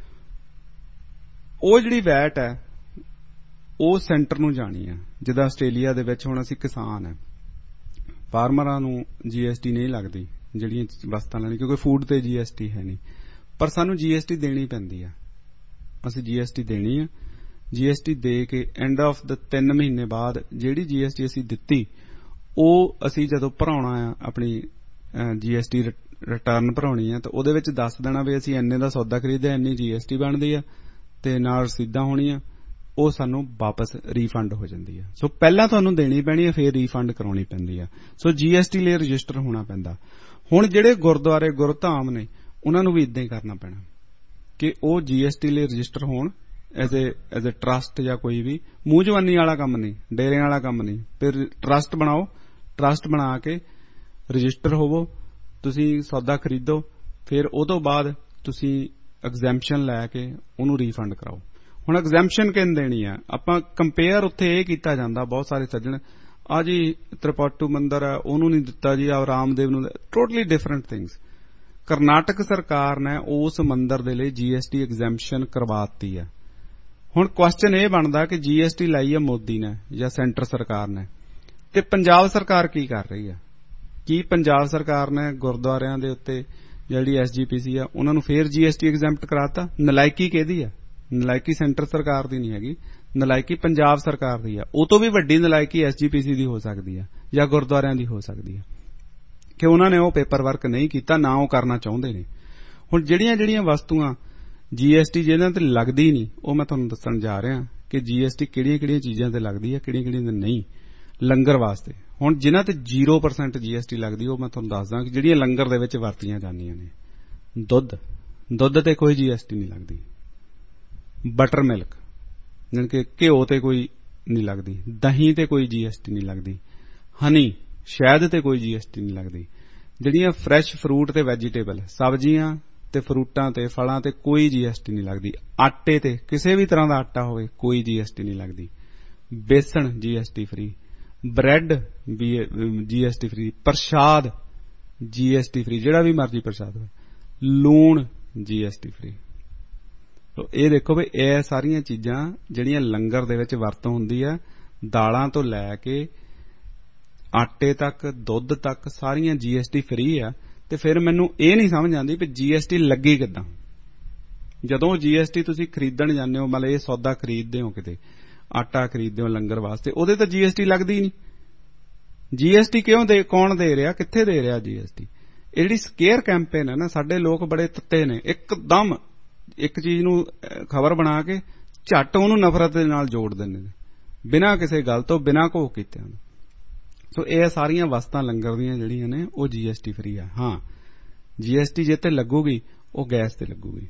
ਉਹ ਜਿਹੜੀ ਵੈਟ ਹੈ ਉਹ ਸੈਂਟਰ ਨੂੰ ਜਾਣੀ ਆ। ਜਿੱਦਾਂ ਆਸਟ੍ਰੇਲੀਆ ਦੇ ਵਿੱਚ ਹੁਣ ਅਸੀਂ ਕਿਸਾਨ ਹੈ, ਫਾਰਮਰਾਂ ਨੂੰ ਜੀ ਐਸ ਟੀ ਨਹੀਂ ਲੱਗਦੀ ਜਿਹੜੀਆਂ ਵਸਤਾਂ ਲੈਣੀ, ਕਿਉਂਕਿ ਫੂਡ ਤੇ ਜੀ ਐਸ ਟੀ ਹੈ ਨਹੀਂ, ਪਰ ਸਾਨੂੰ ਜੀ ਐਸ ਟੀ ਦੇਣੀ ਪੈਂਦੀ ਆ, ਅਸੀਂ ਜੀ ਐਸ ਟੀ ਦੇਣੀ ਆ। ਜੀ ਐਸ ਟੀ ਦੇ ਕੇ ਐਂਡ ਆਫ ਦ ਤਿੰਨ ਮਹੀਨੇ ਬਾਅਦ ਜਿਹੜੀ ਜੀ ਐਸ ਟੀ ਅਸੀਂ ਦਿੱਤੀ ਉਹ ਅਸੀਂ ਜਦੋਂ ਭਰਾਉਣਾ ਆ ਆਪਣੀ ਜੀ ਐਸ ਟੀ ਰਿਟਰਨ ਭਰਾਉਣੀ ਆ, ਤਾਂ ਉਹਦੇ ਵਿੱਚ ਦੱਸ ਦੇਣਾ ਵੀ ਅਸੀਂ ਇੰਨੇ ਦਾ ਸੌਦਾ ਖਰੀਦਿਆ, ਇੰਨੀ ਜੀ ਐਸ ਟੀ ਬਣਦੀ ਆ ਤੇ ਨਾਲ ਰਸੀਦਾਂ ਹੋਣੀਆਂ, ਉਹ ਸਾਨੂੰ ਵਾਪਸ ਰੀਫੰਡ ਹੋ ਜਾਂਦੀ ਆ। ਸੋ ਪਹਿਲਾਂ ਤੁਹਾਨੂੰ ਦੇਣੀ ਪੈਣੀ ਆ, ਫਿਰ ਰੀਫੰਡ ਕਰਾਉਣੀ ਪੈਂਦੀ ਆ। ਸੋ ਜੀ ਐਸ ਟੀ ਲਈ ਰਜਿਸਟਰ ਹੋਣਾ ਪੈਂਦਾ। ਹੁਣ ਜਿਹੜੇ ਗੁਰਦੁਆਰੇ ਗੁਰਧਾਮ ਨੇ ਉਹਨਾਂ ਨੂੰ ਵੀ ਇਦਾਂ ਹੀ ਕਰਨਾ ਪੈਣਾ ਕਿ ਉਹ ਜੀ ਐਸ ਟੀ ਲਈ ਰਜਿਸਟਰ ਹੋਣ as a as a trust ਜਾਂ ਕੋਈ ਵੀ ਮੂੰਹ ਜਵਾਨੀ ਵਾਲਾ ਕੰਮ ਨਹੀਂ, ਡੇਰਿਆਂ ਵਾਲਾ ਕੰਮ ਨਹੀਂ। ਫਿਰ ਟਰਸਟ ਬਣਾਓ, ਟਰਸਟ ਬਣਾ ਕੇ ਰਜਿਸਟਰ ਹੋਵੋ, ਤੁਸੀਂ ਸੌਦਾ ਖਰੀਦੋ, ਫਿਰ ਉਹ ਤੋਂ ਬਾਅਦ ਤੁਸੀਂ ਐਗਜ਼ੈਂਪਸ਼ਨ ਲੈ ਕੇ ਉਹਨੂੰ ਰੀਫੰਡ ਕਰਾਓ। ਹੁਣ ਐਗਜ਼ੈਂਪਸ਼ਨ ਕਿੰਨ ਦੇਣੀ ਆ? ਆਪਾਂ ਕੰਪੇਅਰ ਉੱਥੇ ਇਹ ਕੀਤਾ ਜਾਂਦਾ, ਬਹੁਤ ਸਾਰੇ ਸੱਜਣ ਆ ਜੀ ਤ੍ਰਿਪਾਟੂ ਮੰਦਰ ਹੈ ਉਹਨੂੰ ਨਹੀਂ ਦਿੱਤਾ ਜੀ, ਆ ਰਾਮਦੇਵ ਨੂੰ, ਟੋਟਲੀ ਡਿਫਰੈਂਟ ਥਿੰਗਸ। ਕਰਨਾਟਕ ਸਰਕਾਰ ਨੇ ਉਸ ਮੰਦਰ ਦੇ ਲਈ ਜੀਐਸਟੀ ਐਗਜ਼ੈਂਪਸ਼ਨ ਕਰਵਾਤੀ ਹੈ। ਹੁਣ ਕੁਐਸਚਨ ਇਹ ਬਣਦਾ ਕਿ ਜੀਐਸਟੀ ਲਾਈ ਹੈ ਮੋਦੀ ਨੇ ਜਾਂ ਸੈਂਟਰ ਸਰਕਾਰ ਨੇ, ਤੇ ਪੰਜਾਬ ਸਰਕਾਰ ਕੀ ਕਰ ਰਹੀ ਹੈ? ਕੀ ਪੰਜਾਬ ਸਰਕਾਰ ਨੇ ਗੁਰਦੁਆਰਿਆਂ ਦੇ ਉੱਤੇ ਜਿਹੜੀ ਐਸਜੀਪੀਸੀ ਆ ਉਹਨਾਂ ਨੂੰ ਫੇਰ ਜੀਐਸਟੀ ਐਗਜ਼ੈਂਪਟ ਕਰਾਤਾ? ਨਲਾਇਕੀ ਕਿਹਦੀ ਆ? ਨਲਾਇਕੀ ਸੈਂਟਰ ਸਰਕਾਰ ਦੀ ਨਹੀਂ ਹੈਗੀ, ਨਲਾਇਕੀ ਪੰਜਾਬ ਸਰਕਾਰ ਦੀ ਆ। ਉਹ ਤੋਂ ਵੀ ਵੱਡੀ ਨਲਾਇਕੀ ਐਸਜੀਪੀਸੀ ਦੀ ਹੋ ਸਕਦੀ ਆ ਜਾਂ ਗੁਰਦੁਆਰਿਆਂ ਦੀ ਹੋ ਸਕਦੀ ਆ ਕਿ ਉਹਨਾਂ ਨੇ ਉਹ ਪੇਪਰ ਵਰਕ ਨਹੀਂ ਕੀਤਾ, ਨਾ ਉਹ ਕਰਨਾ ਚਾਹੁੰਦੇ ਨੇ। ਹੁਣ ਜਿਹੜੀਆਂ ਜਿਹੜੀਆਂ ਵਸਤੂਆਂ ਜੀਐਸਟੀ ਜਿਹਨਾਂ ਤੇ ਲੱਗਦੀ ਨਹੀਂ, ਉਹ ਮੈਂ ਤੁਹਾਨੂੰ ਦੱਸਣ ਜਾ ਰਿਹਾ ਕਿ ਜੀਐਸਟੀ ਕਿਹੜੀਆਂ ਕਿਹੜੀਆਂ ਚੀਜ਼ਾਂ ਤੇ ਲੱਗਦੀ ਹੈ, ਕਿਹੜੀਆਂ ਕਿਹੜੀਆਂ ਤੇ ਨਹੀਂ। ਲੰਗਰ ਵਾਸਤੇ ਹੁਣ ਜਿਨ੍ਹਾਂ ਤੇ ਜ਼ੀਰੋ ਪਰਸੈਂਟ ਜੀਐਸਟੀ ਲੱਗਦੀ, ਉਹ ਮੈਂ ਤੁਹਾਨੂੰ ਦੱਸਦਾ ਕਿ ਜਿਹੜੀਆਂ ਲੰਗਰ ਦੇ ਵਿੱਚ ਵਰਤੀਆਂ ਜਾਂਦੀਆਂ ਨੇ। ਦੁੱਧ, ਦੁੱਧ ਤੇ ਕੋਈ ਜੀਐਸਟੀ ਨਹੀਂ ਲੱਗਦੀ। ਬਟਰ ਮਿਲਕ ਜਾਣੀ ਕਿ ਘਿਓ ਤੇ ਕੋਈ ਨਹੀਂ ਲੱਗਦੀ। ਦਹੀਂ ਤੇ ਕੋਈ ਜੀਐਸਟੀ ਨਹੀਂ ਲੱਗਦੀ। ਹਨੀ, ਸ਼ਹਿਦ ਤੇ ਕੋਈ ਜੀਐਸਟੀ ਨਹੀਂ ਲੱਗਦੀ। ਜਿਹੜੀਆਂ ਫਰੈਸ਼ ਫਰੂਟ ਤੇ ਵੈਜੀਟੇਬਲ, ਸਬਜ਼ੀਆਂ ਤੇ ਫਰੂਟਾਂ ਤੇ ਫਲਾਂ ਤੇ ਕੋਈ ਜੀਐਸਟੀ ਨਹੀਂ ਲੱਗਦੀ। ਆਟੇ ਤੇ ਕਿਸੇ ਵੀ ਤਰ੍ਹਾਂ ਦਾ ਆਟਾ ਹੋਵੇ ਕੋਈ ਜੀਐਸਟੀ ਨਹੀਂ ਲੱਗਦੀ। ਬੇਸਣ GST free, bread GST free, ਪ੍ਰਸ਼ਾਦ ਜੀਐਸਟੀ ਫ੍ਰੀ, ਜਿਹੜਾ ਵੀ ਮਰਜ਼ੀ ਪ੍ਰਸ਼ਾਦ ਹੋਵੇ, ਲੂਣ ਜੀਐਸਟੀ ਫ੍ਰੀ। ਇਹ ਦੇਖੋ ਵੀ ਇਹ ਸਾਰੀਆਂ ਚੀਜ਼ਾਂ ਜਿਹੜੀਆਂ ਲੰਗਰ ਦੇ ਵਿੱਚ ਵਰਤੋਂ ਹੁੰਦੀ ਆ, ਦਾਲਾਂ ਤੋਂ ਲੈ ਕੇ ਆਟੇ ਤੱਕ, ਦੁੱਧ ਤੱਕ, ਸਾਰੀਆਂ ਜੀਐਸਟੀ ਫ੍ਰੀ ਆ। ਤੇ ਫਿਰ ਮੈਨੂੰ ਇਹ ਨਹੀਂ ਸਮਝ ਆਉਂਦੀ ਵੀ ਜੀਐਸਟੀ ਲੱਗੀ ਕਿੱਦਾਂ? ਜਦੋਂ ਜੀਐਸਟੀ ਤੁਸੀਂ ਖਰੀਦਣ ਜਾਂਦੇ ਹੋ, ਮਤਲਬ ਇਹ ਸੌਦਾ ਖਰੀਦਦੇ ਹੋ, ਕਿਤੇ ਆਟਾ ਖਰੀਦਦੇ ਹੋ ਲੰਗਰ ਵਾਸਤੇ, ਉਹਦੇ ਤਾਂ ਜੀਐਸਟੀ ਲੱਗਦੀ ਨਹੀਂ। ਜੀਐਸਟੀ ਕਿਉਂ ਦੇ, ਕੌਣ ਦੇ ਰਿਹਾ, ਕਿੱਥੇ ਦੇ ਰਿਹਾ ਜੀਐਸਟੀ? ਇਹ ਜਿਹੜੀ ਸਕੇਅਰ ਕੈਂਪੇਨ ਹੈ ਨਾ, ਸਾਡੇ ਲੋਕ ਬੜੇ ਤੱਤੇ ਨੇ, ਇੱਕਦਮ ਇੱਕ ਚੀਜ਼ ਨੂੰ ਖਬਰ ਬਣਾ ਕੇ ਝੱਟ ਉਹਨੂੰ ਨਫ਼ਰਤ ਦੇ ਨਾਲ ਜੋੜ ਦਿੰਦੇ ਨੇ, ਬਿਨਾਂ ਕਿਸੇ ਗੱਲ ਤੋਂ, ਬਿਨਾਂ ਘੋਹ ਕੀਤਿਆਂ। ਸੋ ਇਹ ਸਾਰੀਆਂ ਵਸਤਾਂ ਲੰਗਰ ਦੀਆਂ ਜਿਹੜੀਆਂ ਨੇ ਉਹ ਜੀਐਸਟੀ ਫ੍ਰੀ ਆ। ਹਾਂ, ਜੀਐਸਟੀ ਜੇ ਤੇ ਲੱਗੂਗੀ ਉਹ ਗੈਸ ਤੇ ਲੱਗੂਗੀ,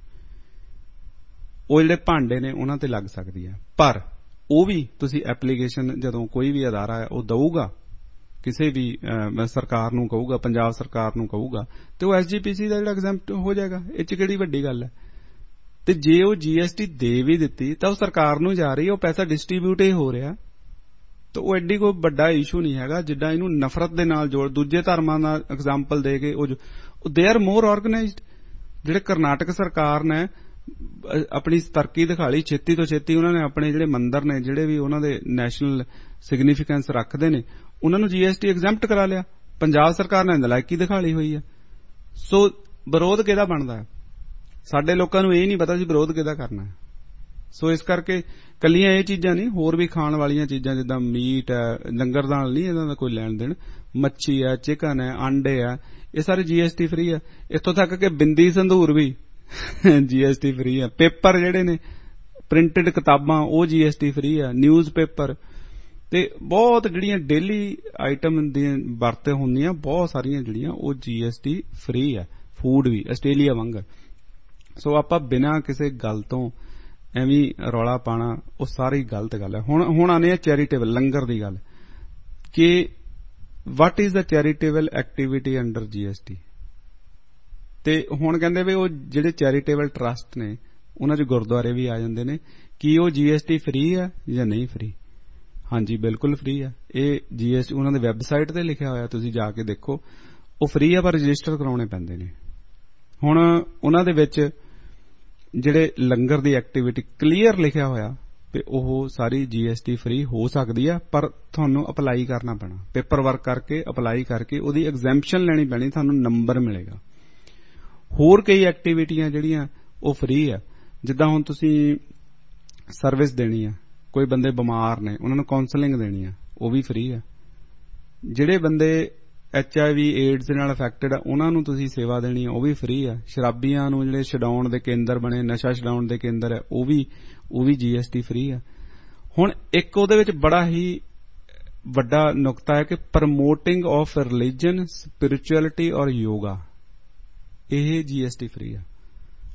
ਉਹ ਜਿਹੜੇ ਭਾਂਡੇ ਨੇ ਉਹਨਾਂ ਤੇ ਲੱਗ ਸਕਦੀ ਹੈ, ਪਰ ਉਹ ਵੀ ਤੁਸੀਂ ਐਪਲੀਕੇਸ਼ਨ ਜਦੋਂ ਕੋਈ ਵੀ ਅਦਾਰਾ ਹੈ ਉਹ ਦਊਗਾ, ਕਿਸੇ ਵੀ ਸਰਕਾਰ ਨੂੰ ਕਹੂਗਾ, ਪੰਜਾਬ ਸਰਕਾਰ ਨੂੰ ਕਹੂਗਾ, ਤੇ ਉਹ ਐਸਜੀਪੀਸੀ ਦਾ ਜਿਹੜਾ ਐਗਜ਼ੈਂਪਟ ਹੋ ਜਾਏਗਾ। ਇਹ 'ਚ ਕਿਹੜੀ ਵੱਡੀ ਗੱਲ ਹੈ? ਤੇ ਜੇ ਉਹ ਜੀਐਸਟੀ ਦੇ ਵੀ ਦਿੱਤੀ ਤਾਂ ਉਹ ਸਰਕਾਰ ਨੂੰ ਜਾ ਰਹੀ ਹੈ, ਉਹ ਪੈਸਾ ਡਿਸਟ੍ਰੀਬਿਊਟ ਹੀ ਹੋ ਰਿਹਾ, ਤਾਂ ਉਹ ਐਡੀ ਕੋਈ ਵੱਡਾ ਇਸ਼ੂ ਨਹੀਂ ਹੈਗਾ ਜਿੱਦਾਂ ਇਹਨੂੰ ਨਫ਼ਰਤ ਦੇ ਨਾਲ ਜੋੜ, ਦੂਜੇ ਧਰਮਾਂ ਦਾ ਐਗਜ਼ਾਮਪਲ ਦੇ ਕੇ ਉਹ ਦੇ ਆਰ ਮੋਰ ਆਰਗੇਨਾਈਜ਼ਡ। ਜਿਹੜੇ ਕਰਨਾਟਕ ਸਰਕਾਰ ਨੇ ਆਪਣੀ ਤਰੱਕੀ ਦਿਖਾ ਲਈ, ਛੇਤੀ ਤੋਂ ਛੇਤੀ ਉਹਨਾਂ ਨੇ ਆਪਣੇ ਜਿਹੜੇ ਮੰਦਰ ਨੇ, ਜਿਹੜੇ ਵੀ ਉਹਨਾਂ ਦੇ ਨੈਸ਼ਨਲ ਸਿਗਨੀਫੀਕੈਂਸ ਰੱਖਦੇ ਨੇ, ਉਹਨਾਂ ਨੂੰ ਜੀਐਸਟੀ ਐਗਜ਼ੈਂਪਟ ਕਰਾ ਲਿਆ। ਪੰਜਾਬ ਸਰਕਾਰ ਨੇ ਨਲਾਇਕੀ ਦਿਖਾ ਲਈ ਹੋਈ ਹੈ। ਸੋ ਵਿਰੋਧ ਕਿਹਦਾ ਬਣਦਾ ਹੈ? ਸਾਡੇ ਲੋਕਾਂ ਨੂੰ ਇਹ ਨਹੀਂ ਪਤਾ ਸੀ ਵਿਰੋਧ ਕਿਹਦਾ ਕਰਨਾ ਹੈ। ਸੋ ਇਸ ਕਰਕੇ ਕੱਲੀਆਂ ਇਹ ਚੀਜ਼ਾਂ ਨਹੀਂ, ਹੋਰ ਵੀ ਖਾਣ ਵਾਲੀਆਂ ਚੀਜ਼ਾਂ ਜਿੱਦਾਂ ਮੀਟ ਹੈ, ਲੰਗਰ ਨਾਲ ਨਹੀਂ ਇਹਨਾਂ ਦਾ ਕੋਈ ਲੈਣ ਦੇਣ, ਮੱਛੀ ਹੈ, ਚਿਕਨ ਹੈ, ਆਂਡੇ ਹੈ, ਇਹ ਸਾਰੇ ਜੀਐਸਟੀ ਫ੍ਰੀ ਹੈ। ਇੱਥੋਂ ਤੱਕ ਕਿ ਬਿੰਦੀ ਸੰਧੂਰ ਵੀ ਜੀਐਸਟੀ ਫ੍ਰੀ ਹੈ। ਪੇਪਰ ਜਿਹੜੇ ਨੇ, ਪ੍ਰਿੰਟਡ ਕਿਤਾਬਾਂ, ਉਹ ਜੀਐਸਟੀ ਫ੍ਰੀ ਹੈ। ਨਿਊਜ਼ ਪੇਪਰ ਤੇ ਬਹੁਤ ਜਿਹੜੀਆਂ ਡੇਲੀ ਆਈਟਮ ਦੀਆਂ ਵਰਤੇ ਹੁੰਦੀਆਂ, ਬਹੁਤ ਸਾਰੀਆਂ ਜਿਹੜੀਆਂ ਉਹ ਜੀਐਸਟੀ ਫ੍ਰੀ ਹੈ। ਫੂਡ ਵੀ ਆਸਟ੍ਰੇਲੀਆ ਵਾਂਗਰ। ਸੋ ਆਪਾਂ ਬਿਨਾਂ ਕਿਸੇ ਗੱਲ ਤੋਂ ਐਵੇਂ ਰੌਲਾ ਪਾਣਾ, ਉਹ ਸਾਰੀ ਗਲਤ ਗੱਲ ਹੈ। ਹੁਣ ਹੁਣ ਆਨੇ ਆ ਚੈਰੀਟੇਬਲ ਲੰਗਰ ਦੀ ਗੱਲ, ਕਿ what is the charitable activity under GST. ਤੇ ਹੁਣ ਕਹਿੰਦੇ ਵੀ ਉਹ ਜਿਹੜੇ ਚੈਰੀਟੇਬਲ ਟਰਸਟ ਨੇ ਉਹਨਾਂ 'ਚ ਗੁਰਦੁਆਰੇ ਵੀ ਆ ਜਾਂਦੇ ਨੇ, ਕੀ ਉਹ ਜੀਐਸਟੀ ਫ੍ਰੀ ਹੈ ਜਾਂ ਨਹੀਂ ਫ੍ਰੀ? ਹਾਂਜੀ, ਬਿਲਕੁਲ ਫ੍ਰੀ ਹੈ। ਇਹ ਜੀਐਸਟੀ ਉਹਨਾਂ ਦੇ ਵੈਬਸਾਈਟ ਤੇ ਲਿਖਿਆ ਹੋਇਆ, ਤੁਸੀਂ ਜਾ ਕੇ ਦੇਖੋ, ਉਹ ਫ੍ਰੀ ਹੈ, ਪਰ ਰਜਿਸਟਰ ਕਰਾਉਣੇ ਪੈਂਦੇ ਨੇ। ਹੁਣ ਉਹਨਾਂ ਦੇ ਵਿੱਚ ਜਿਹੜੇ ਲੰਗਰ ਦੀ ਐਕਟੀਵਿਟੀ ਕਲੀਅਰ ਲਿਖਿਆ ਹੋਇਆ ਤੇ ਉਹ ਸਾਰੀ ਜੀਐਸਟੀ ਫ੍ਰੀ ਹੋ ਸਕਦੀ ਆ, ਪਰ ਤੁਹਾਨੂੰ ਅਪਲਾਈ ਕਰਨਾ ਪੈਣਾ, ਪੇਪਰ ਵਰਕ ਕਰਕੇ ਅਪਲਾਈ ਕਰਕੇ ਉਹਦੀ ਐਗਜ਼ੈਂਪਸ਼ਨ ਲੈਣੀ ਪੈਣੀ, ਤੁਹਾਨੂੰ ਨੰਬਰ ਮਿਲੇਗਾ। ਹੋਰ ਕਈ ਐਕਟੀਵਿਟੀਆਂ ਜਿਹੜੀਆਂ ਉਹ ਫ੍ਰੀ ਆ, ਜਿੱਦਾਂ ਹੁਣ ਤੁਸੀਂ ਸਰਵਿਸ ਦੇਣੀ ਆ, ਕੋਈ ਬੰਦੇ ਬਿਮਾਰ ਨੇ ਉਹਨਾਂ ਨੂੰ ਕਾਉਂਸਲਿੰਗ ਦੇਣੀ ਆ, ਉਹ ਵੀ ਫ੍ਰੀ ਆ। ਜਿਹੜੇ ਬੰਦੇ ਐਚ ਆਈ ਵੀ ਏਡਜ਼ ਨਾਲ ਅਫੈਕਟਡ ਆ ਉਹਨਾਂ ਨੂੰ ਤੁਸੀਂ ਸੇਵਾ ਦੇਣੀ ਆ, ਉਹ ਵੀ ਫ੍ਰੀ ਆ। ਸ਼ਰਾਬੀਆਂ ਨੂੰ ਜਿਹੜੇ ਛਡਾਉਣ ਦੇ ਕੇਂਦਰ ਬਣੇ, ਨਸ਼ਾ ਛਡਾਉਣ ਦੇ ਕੇਂਦਰ ਹੈ, ਉਹ ਵੀ ਉਹ ਵੀ ਜੀਐਸਟੀ ਫ੍ਰੀ ਆ। ਹੁਣ ਇੱਕ ਉਹਦੇ ਵਿੱਚ ਬੜਾ ਹੀ ਵੱਡਾ ਨੁਕਤਾ ਹੈ ਕਿ ਪ੍ਰਮੋਟਿੰਗ ਆਫ ਰਿਲੀਜਨ, ਸਪਿਰਿਚੁਅਲਿਟੀ ਔਰ ਯੋਗਾ, ਇਹ ਜੀਐਸਟੀ ਫ੍ਰੀ ਆ।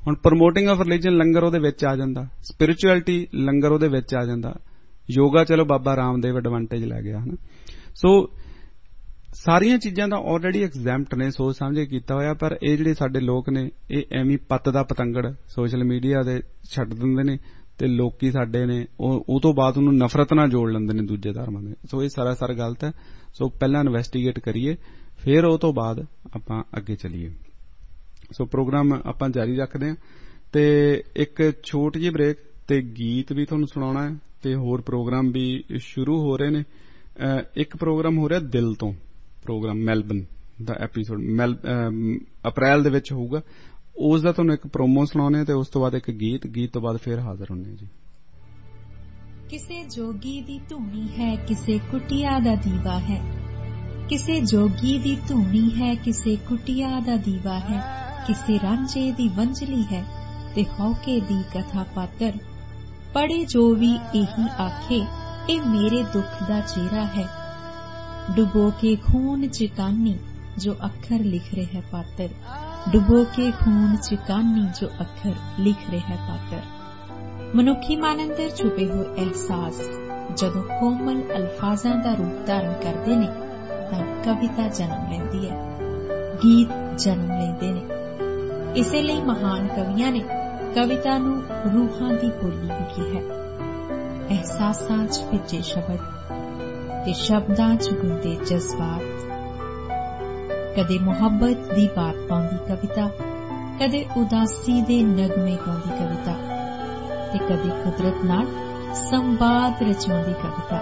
ਹੁਣ ਪ੍ਰਮੋਟਿੰਗ ਆਫ ਰਿਲੀਜਨ ਲੰਗਰ ਉਹਦੇ ਵਿੱਚ ਆ ਜਾਂਦਾ, ਸਪਿਰਿਚੁਅਲਿਟੀ ਲੰਗਰ ਉਹਦੇ ਵਿੱਚ ਆ ਜਾਂਦਾ, ਯੋਗਾ ਚਲੋ ਬਾਬਾ ਰਾਮਦੇਵ ਐਡਵਾਂਟੇਜ ਲੈ ਗਿਆ ਹਨਾ। ਸੋ ਸਾਰੀਆਂ ਚੀਜ਼ਾਂ ਦਾ ਆਲਰੇਡੀ ਐਗਜ਼ੈਂਪਟ ਨੇ, ਸੋਚ ਸਮਝ ਕੇ ਕੀਤਾ ਹੋਇਆ। ਪਰ ਇਹ ਜਿਹੜੇ ਸਾਡੇ ਲੋਕ ਨੇ ਇਹ ਐਵੇਂ ਪੱਤ ਦਾ ਪਤੰਗੜ ਸੋਸ਼ਲ ਮੀਡੀਆ ਦੇ ਛੱਡ ਦਿੰਦੇ ਨੇ ਤੇ ਲੋਕੀ ਸਾਡੇ ਨੇ ਉਹ ਉਹ ਤੋਂ ਬਾਅਦ ਉਹਨੂੰ ਨਫ਼ਰਤ ਨਾਲ ਜੋੜ ਲੈਂਦੇ ਨੇ ਦੂਜੇ ਧਰਮਾਂ ਦੇ। ਸੋ ਇਹ ਸਰਾਸਰ ਗਲਤ ਹੈ। ਸੋ ਪਹਿਲਾਂ ਇਨਵੈਸਟੀਗੇਟ ਕਰੀਏ, ਫਿਰ ਉਹ ਤੋਂ ਬਾਅਦ ਆਪਾਂ ਅੱਗੇ ਚੱਲੀਏ। ਸੋ ਪ੍ਰੋਗਰਾਮ ਆਪਾਂ ਜਾਰੀ ਰੱਖਦੇ ਹਾਂ ਤੇ ਇੱਕ ਛੋਟੀ ਜਿਹੀ ਬ੍ਰੇਕ ਤੇ ਗੀਤ ਵੀ ਤੁਹਾਨੂੰ ਸੁਣਾਉਣਾ ਹੈ ਤੇ ਹੋਰ ਪ੍ਰੋਗਰਾਮ ਵੀ ਸ਼ੁਰੂ ਹੋ ਰਹੇ ਨੇ। ਇੱਕ ਪ੍ਰੋਗਰਾਮ ਹੋ ਰਿਹਾ ਦਿਲ ਤੋਂ, ਪ੍ਰੋਗਰਾਮ ਮੈਲਬਨ ਦਾ ਐਪੀਸੋਡ ਮੈਲ ਅਪ੍ਰੈਲ ਦੇ ਵਿੱਚ ਹੋਊਗਾ, ਉਸ ਦਾ ਤੁਹਾਨੂੰ ਇੱਕ ਪ੍ਰੋਮੋ ਸੁਣਾਉਣੇ ਤੇ ਉਸ ਤੋਂ ਬਾਅਦ ਇੱਕ ਗੀਤ, ਗੀਤ ਤੋਂ ਬਾਅਦ ਫਿਰ ਹਾਜ਼ਰ ਹੁੰਦੇ ਜੀ। ਕਿਸੇ ਜੋਗੀ ਦੀ ਧੂਣੀ ਹੈ, ਕਿਸੇ ਕੁਟਿਆ ਦਾ ਦੀਵਾ ਹੈ, ਕਿਸੇ ਜੋਗੀ ਦੀ ਧੂਣੀ ਹੈ, ਕਿਸੇ ਕੁਟਿਆ ਦਾ ਦੀਵਾ ਹੈ, ਕਿਸੇ ਰਾਂਝੇ ਦੀ ਵੰਝਲੀ ਹੈ ਤੇ ਹੌਕੇ ਦੀ ਕਥਾ ਪਾਤਰ। ਪੜੇ ਜੋ ਵੀ ਇਹੀ ਆਖੇ ਇਹ ਮੇਰੇ ਦੁੱਖ ਦਾ ਚਿਹਰਾ ਹੈ। ਡੁਬੋ ਕੇ ਖੂਨ ਚ ਕਾਨੀ ਜੋ ਅੱਖਰ ਲਿਖ ਰਿਹਾ ਪਾਤਰ, ਡੁਬੋ ਕੇ ਖੂਨ ਚ ਕਾਨੀ ਜੋ ਅੱਖਰ ਲਿਖ ਰਿਹਾ ਪਾਤਰ। ਮਨੁੱਖੀ ਮਨ ਅੰਦਰ ਛੁਪੇ ਹੋਏ ਅਹਿਸਾਸ ਜਦੋਂ ਕੋਮਲ ਅਲਫਾਜ਼ਾਂ ਦਾ ਰੂਪ ਧਾਰਨ ਕਰਦੇ ਨੇ ਤਾਂ ਕਵਿਤਾ ਜਨਮ ਲੈਂਦੀ ਹੈ, ਗੀਤ ਜਨਮ ਲੈਂਦੇ ਨੇ। ਇਸੇ ਲਈ ਮਹਾਨ ਕਵੀਆਂ ਨੇ ਕਵਿਤਾ ਨੂੰ ਰੂਹਾਂ ਦੀ ਬੋਲੀ ਵੀ ਕਿਹਾ ਹੈ। ਅਹਿਸਾਸਾਂ ਚ ਭਿੱਜੇ ਸ਼ਬਦ ਤੇ ਸ਼ਬਦਾਂ ਚ ਗੁੰਦੇ ਜਜ਼ਬਾਤ। ਕਦੇ ਮੁਹੱਬਤ ਦੀ ਬਾਤ ਪਾਉਂਦੀ ਕਵਿਤਾ, ਕਦੇ ਉਦਾਸੀ ਦੇ ਨਗਮੇ ਗਾਉਂਦੀ ਕਵਿਤਾ ਤੇ ਕਦੇ ਕੁਦਰਤ ਨਾਲ ਸੰਵਾਦ ਰਚਾਉਂਦੀ ਕਵਿਤਾ।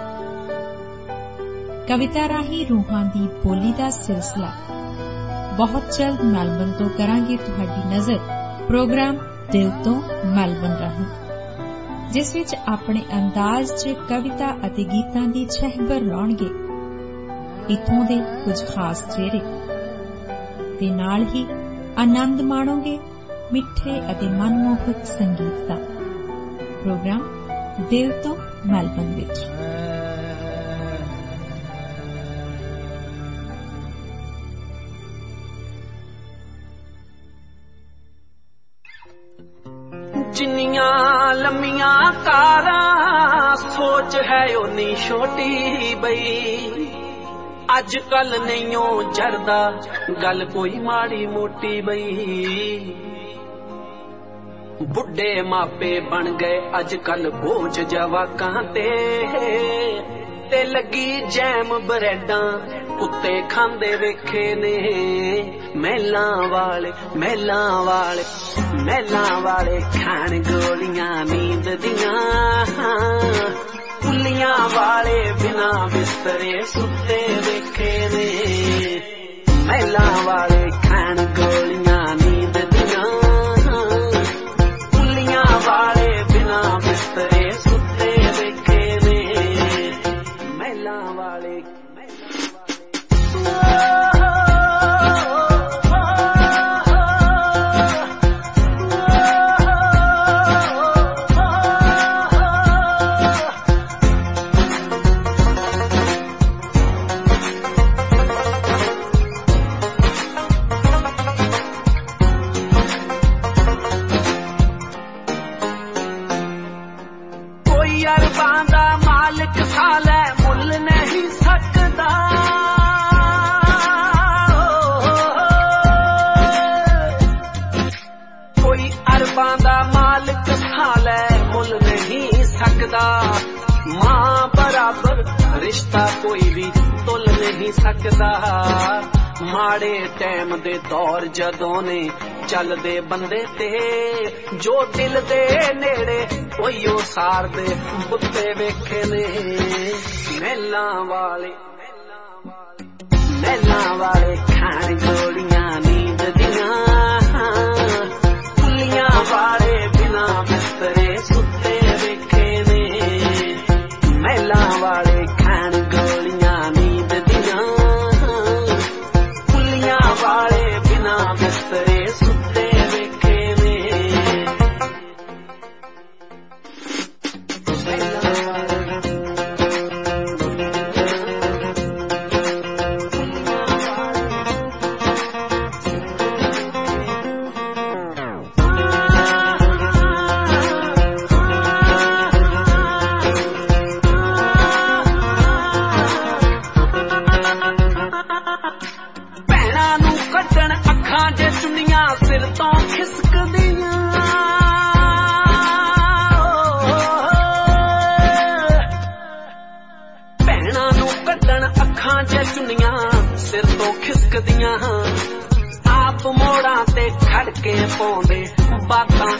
ਕਵਿਤਾ ਰਾਹੀਂ ਰੂਹਾਂ ਦੀ ਬੋਲੀ ਦਾ ਸਿਲਸਿਲਾ ਬਹੁਤ ਜਲਦ ਮੈਲਬਨ ਤੋਂ ਕਰਾਂਗੇ ਤੁਹਾਡੀ ਨਜ਼ਰ ਪ੍ਰੋਗਰਾਮ ਦਿਲ ਤੋਂ ਮੈਲਬਨ ਰਾਹੀਂ, ਜਿਸ ਵਿੱਚ ਆਪਣੇ ਅੰਦਾਜ਼ 'ਚ ਕਵਿਤਾ ਅਤੇ ਗੀਤਾਂ ਦੀ ਛਹਿਬਰ ਲਾਉਣਗੇ ਇੱਥੋਂ ਦੇ ਕੁਝ ਖਾਸ ਚਿਹਰੇ ਤੇ ਨਾਲ ਹੀ ਆਨੰਦ ਮਾਣੋਗੇ ਮਿੱਠੇ ਅਤੇ ਮਨਮੋਹਕ ਸੰਗੀਤ ਦਾ। ਪ੍ਰੋਗਰਾਮ ਦਿਲ ਤੋਂ ਮੈਲਬਨ ਵਿੱਚ ਜਿੰਨੀਆਂ ਲੰਮੀਆਂ ਤਾਰਾਂ ਸੋਚ ਹੈ ਓਨੀ ਛੋਟੀ ਬਈ। ਅੱਜ ਕੱਲ ਨਹੀਂਓ ਜਰਦਾ ਗੱਲ ਕੋਈ ਮਾੜੀ ਮੋਟੀ ਬਈ। ਬੁੱਢੇ ਮਾਪੇ ਬਣ ਗਏ ਅੱਜ ਕੱਲ ਬੋਝ ਜਵਾਕਾਂ ਤੇ ਤੇ ਲੱਗੀ ਜੈਮ ਬਰੈਡਾਂ ਕੁੱਤੇ ਖਾਂਦੇ ਵੇਖੇ ਨੇ। ਮਹਿਲਾਂ ਵਾਲੇ ਮਹਿਲਾਂ ਵਾਲੇ ਮਹਿਲਾਂ ਵਾਲੇ ਖਾਣ ਗੋਲੀਆਂ ਨੀਂਦ ਦੀਆਂ। ਪੁੱਲੀਆਂ ਵਾਲੇ ਬਿਨਾ ਬਿਸਤਰੇ ਸੁੱਤੇ ਵੇਖੇ ਨੇ। ਮਹਿਲਾਂ ਵਾਲੇ ਖਾਣ ਗੋਲੀਆਂ ਨੀਂਦ ਦੀਆਂ। ਪੁੱਲੀਆਂ ਵਾਲੇ ਬਿਨਾ ਬਿਸਤਰੇ ਸੁੱਤੇ ਵੇਖੇ ਨੇ। ਮਹਿਲਾਂ ਵਾਲੇ ਮਾਂ ਬਰਾਬਰ ਰਿਸ਼ਤਾ ਕੋਈ ਵੀ ਤੁਲ ਨਹੀਂ ਸਕਦਾ। ਮਾੜੇ ਟਾਈਮ ਦੇ ਦੌਰ ਜਦੋਂ ਨੇ ਚੱਲਦੇ ਬੰਦੇ ਤੇ ਜੋ ਦਿਲ ਦੇ ਨੇੜੇ ਉਹੀਓ ਸਾਰ ਦੇ ਬੁੱਤੇ ਵੇਖੇ ਨੇ। ਮਹਿਲਾਂ ਵਾਲੇ ਮਹਿਲਾਂ ਵਾਲੇ ਖਾਣ ਗੋਲੀਆਂ ਨੀਂਦ ਦੀਆਂ। ਪੁੱਲੀਆਂ ਵਾਲੇ ਬਿਨਾ ਬਿਸਤਰੇ ਸੁੱਤੇ ਵੇਖੇ ਨੇ। ਮਹਿਲਾਂ ਵਾਲੇ ਖਾਣ ਗੋਲੀਆਂ ਨੀਂਦ ਦੀਆਂ। ਪੁੱਲੀਆਂ ਵਾਲੇ ਬਿਨਾ ਬਿਸਤਰੇ ਸੁੱਤੇ ਵੇਖੇ ਨੇ। Ah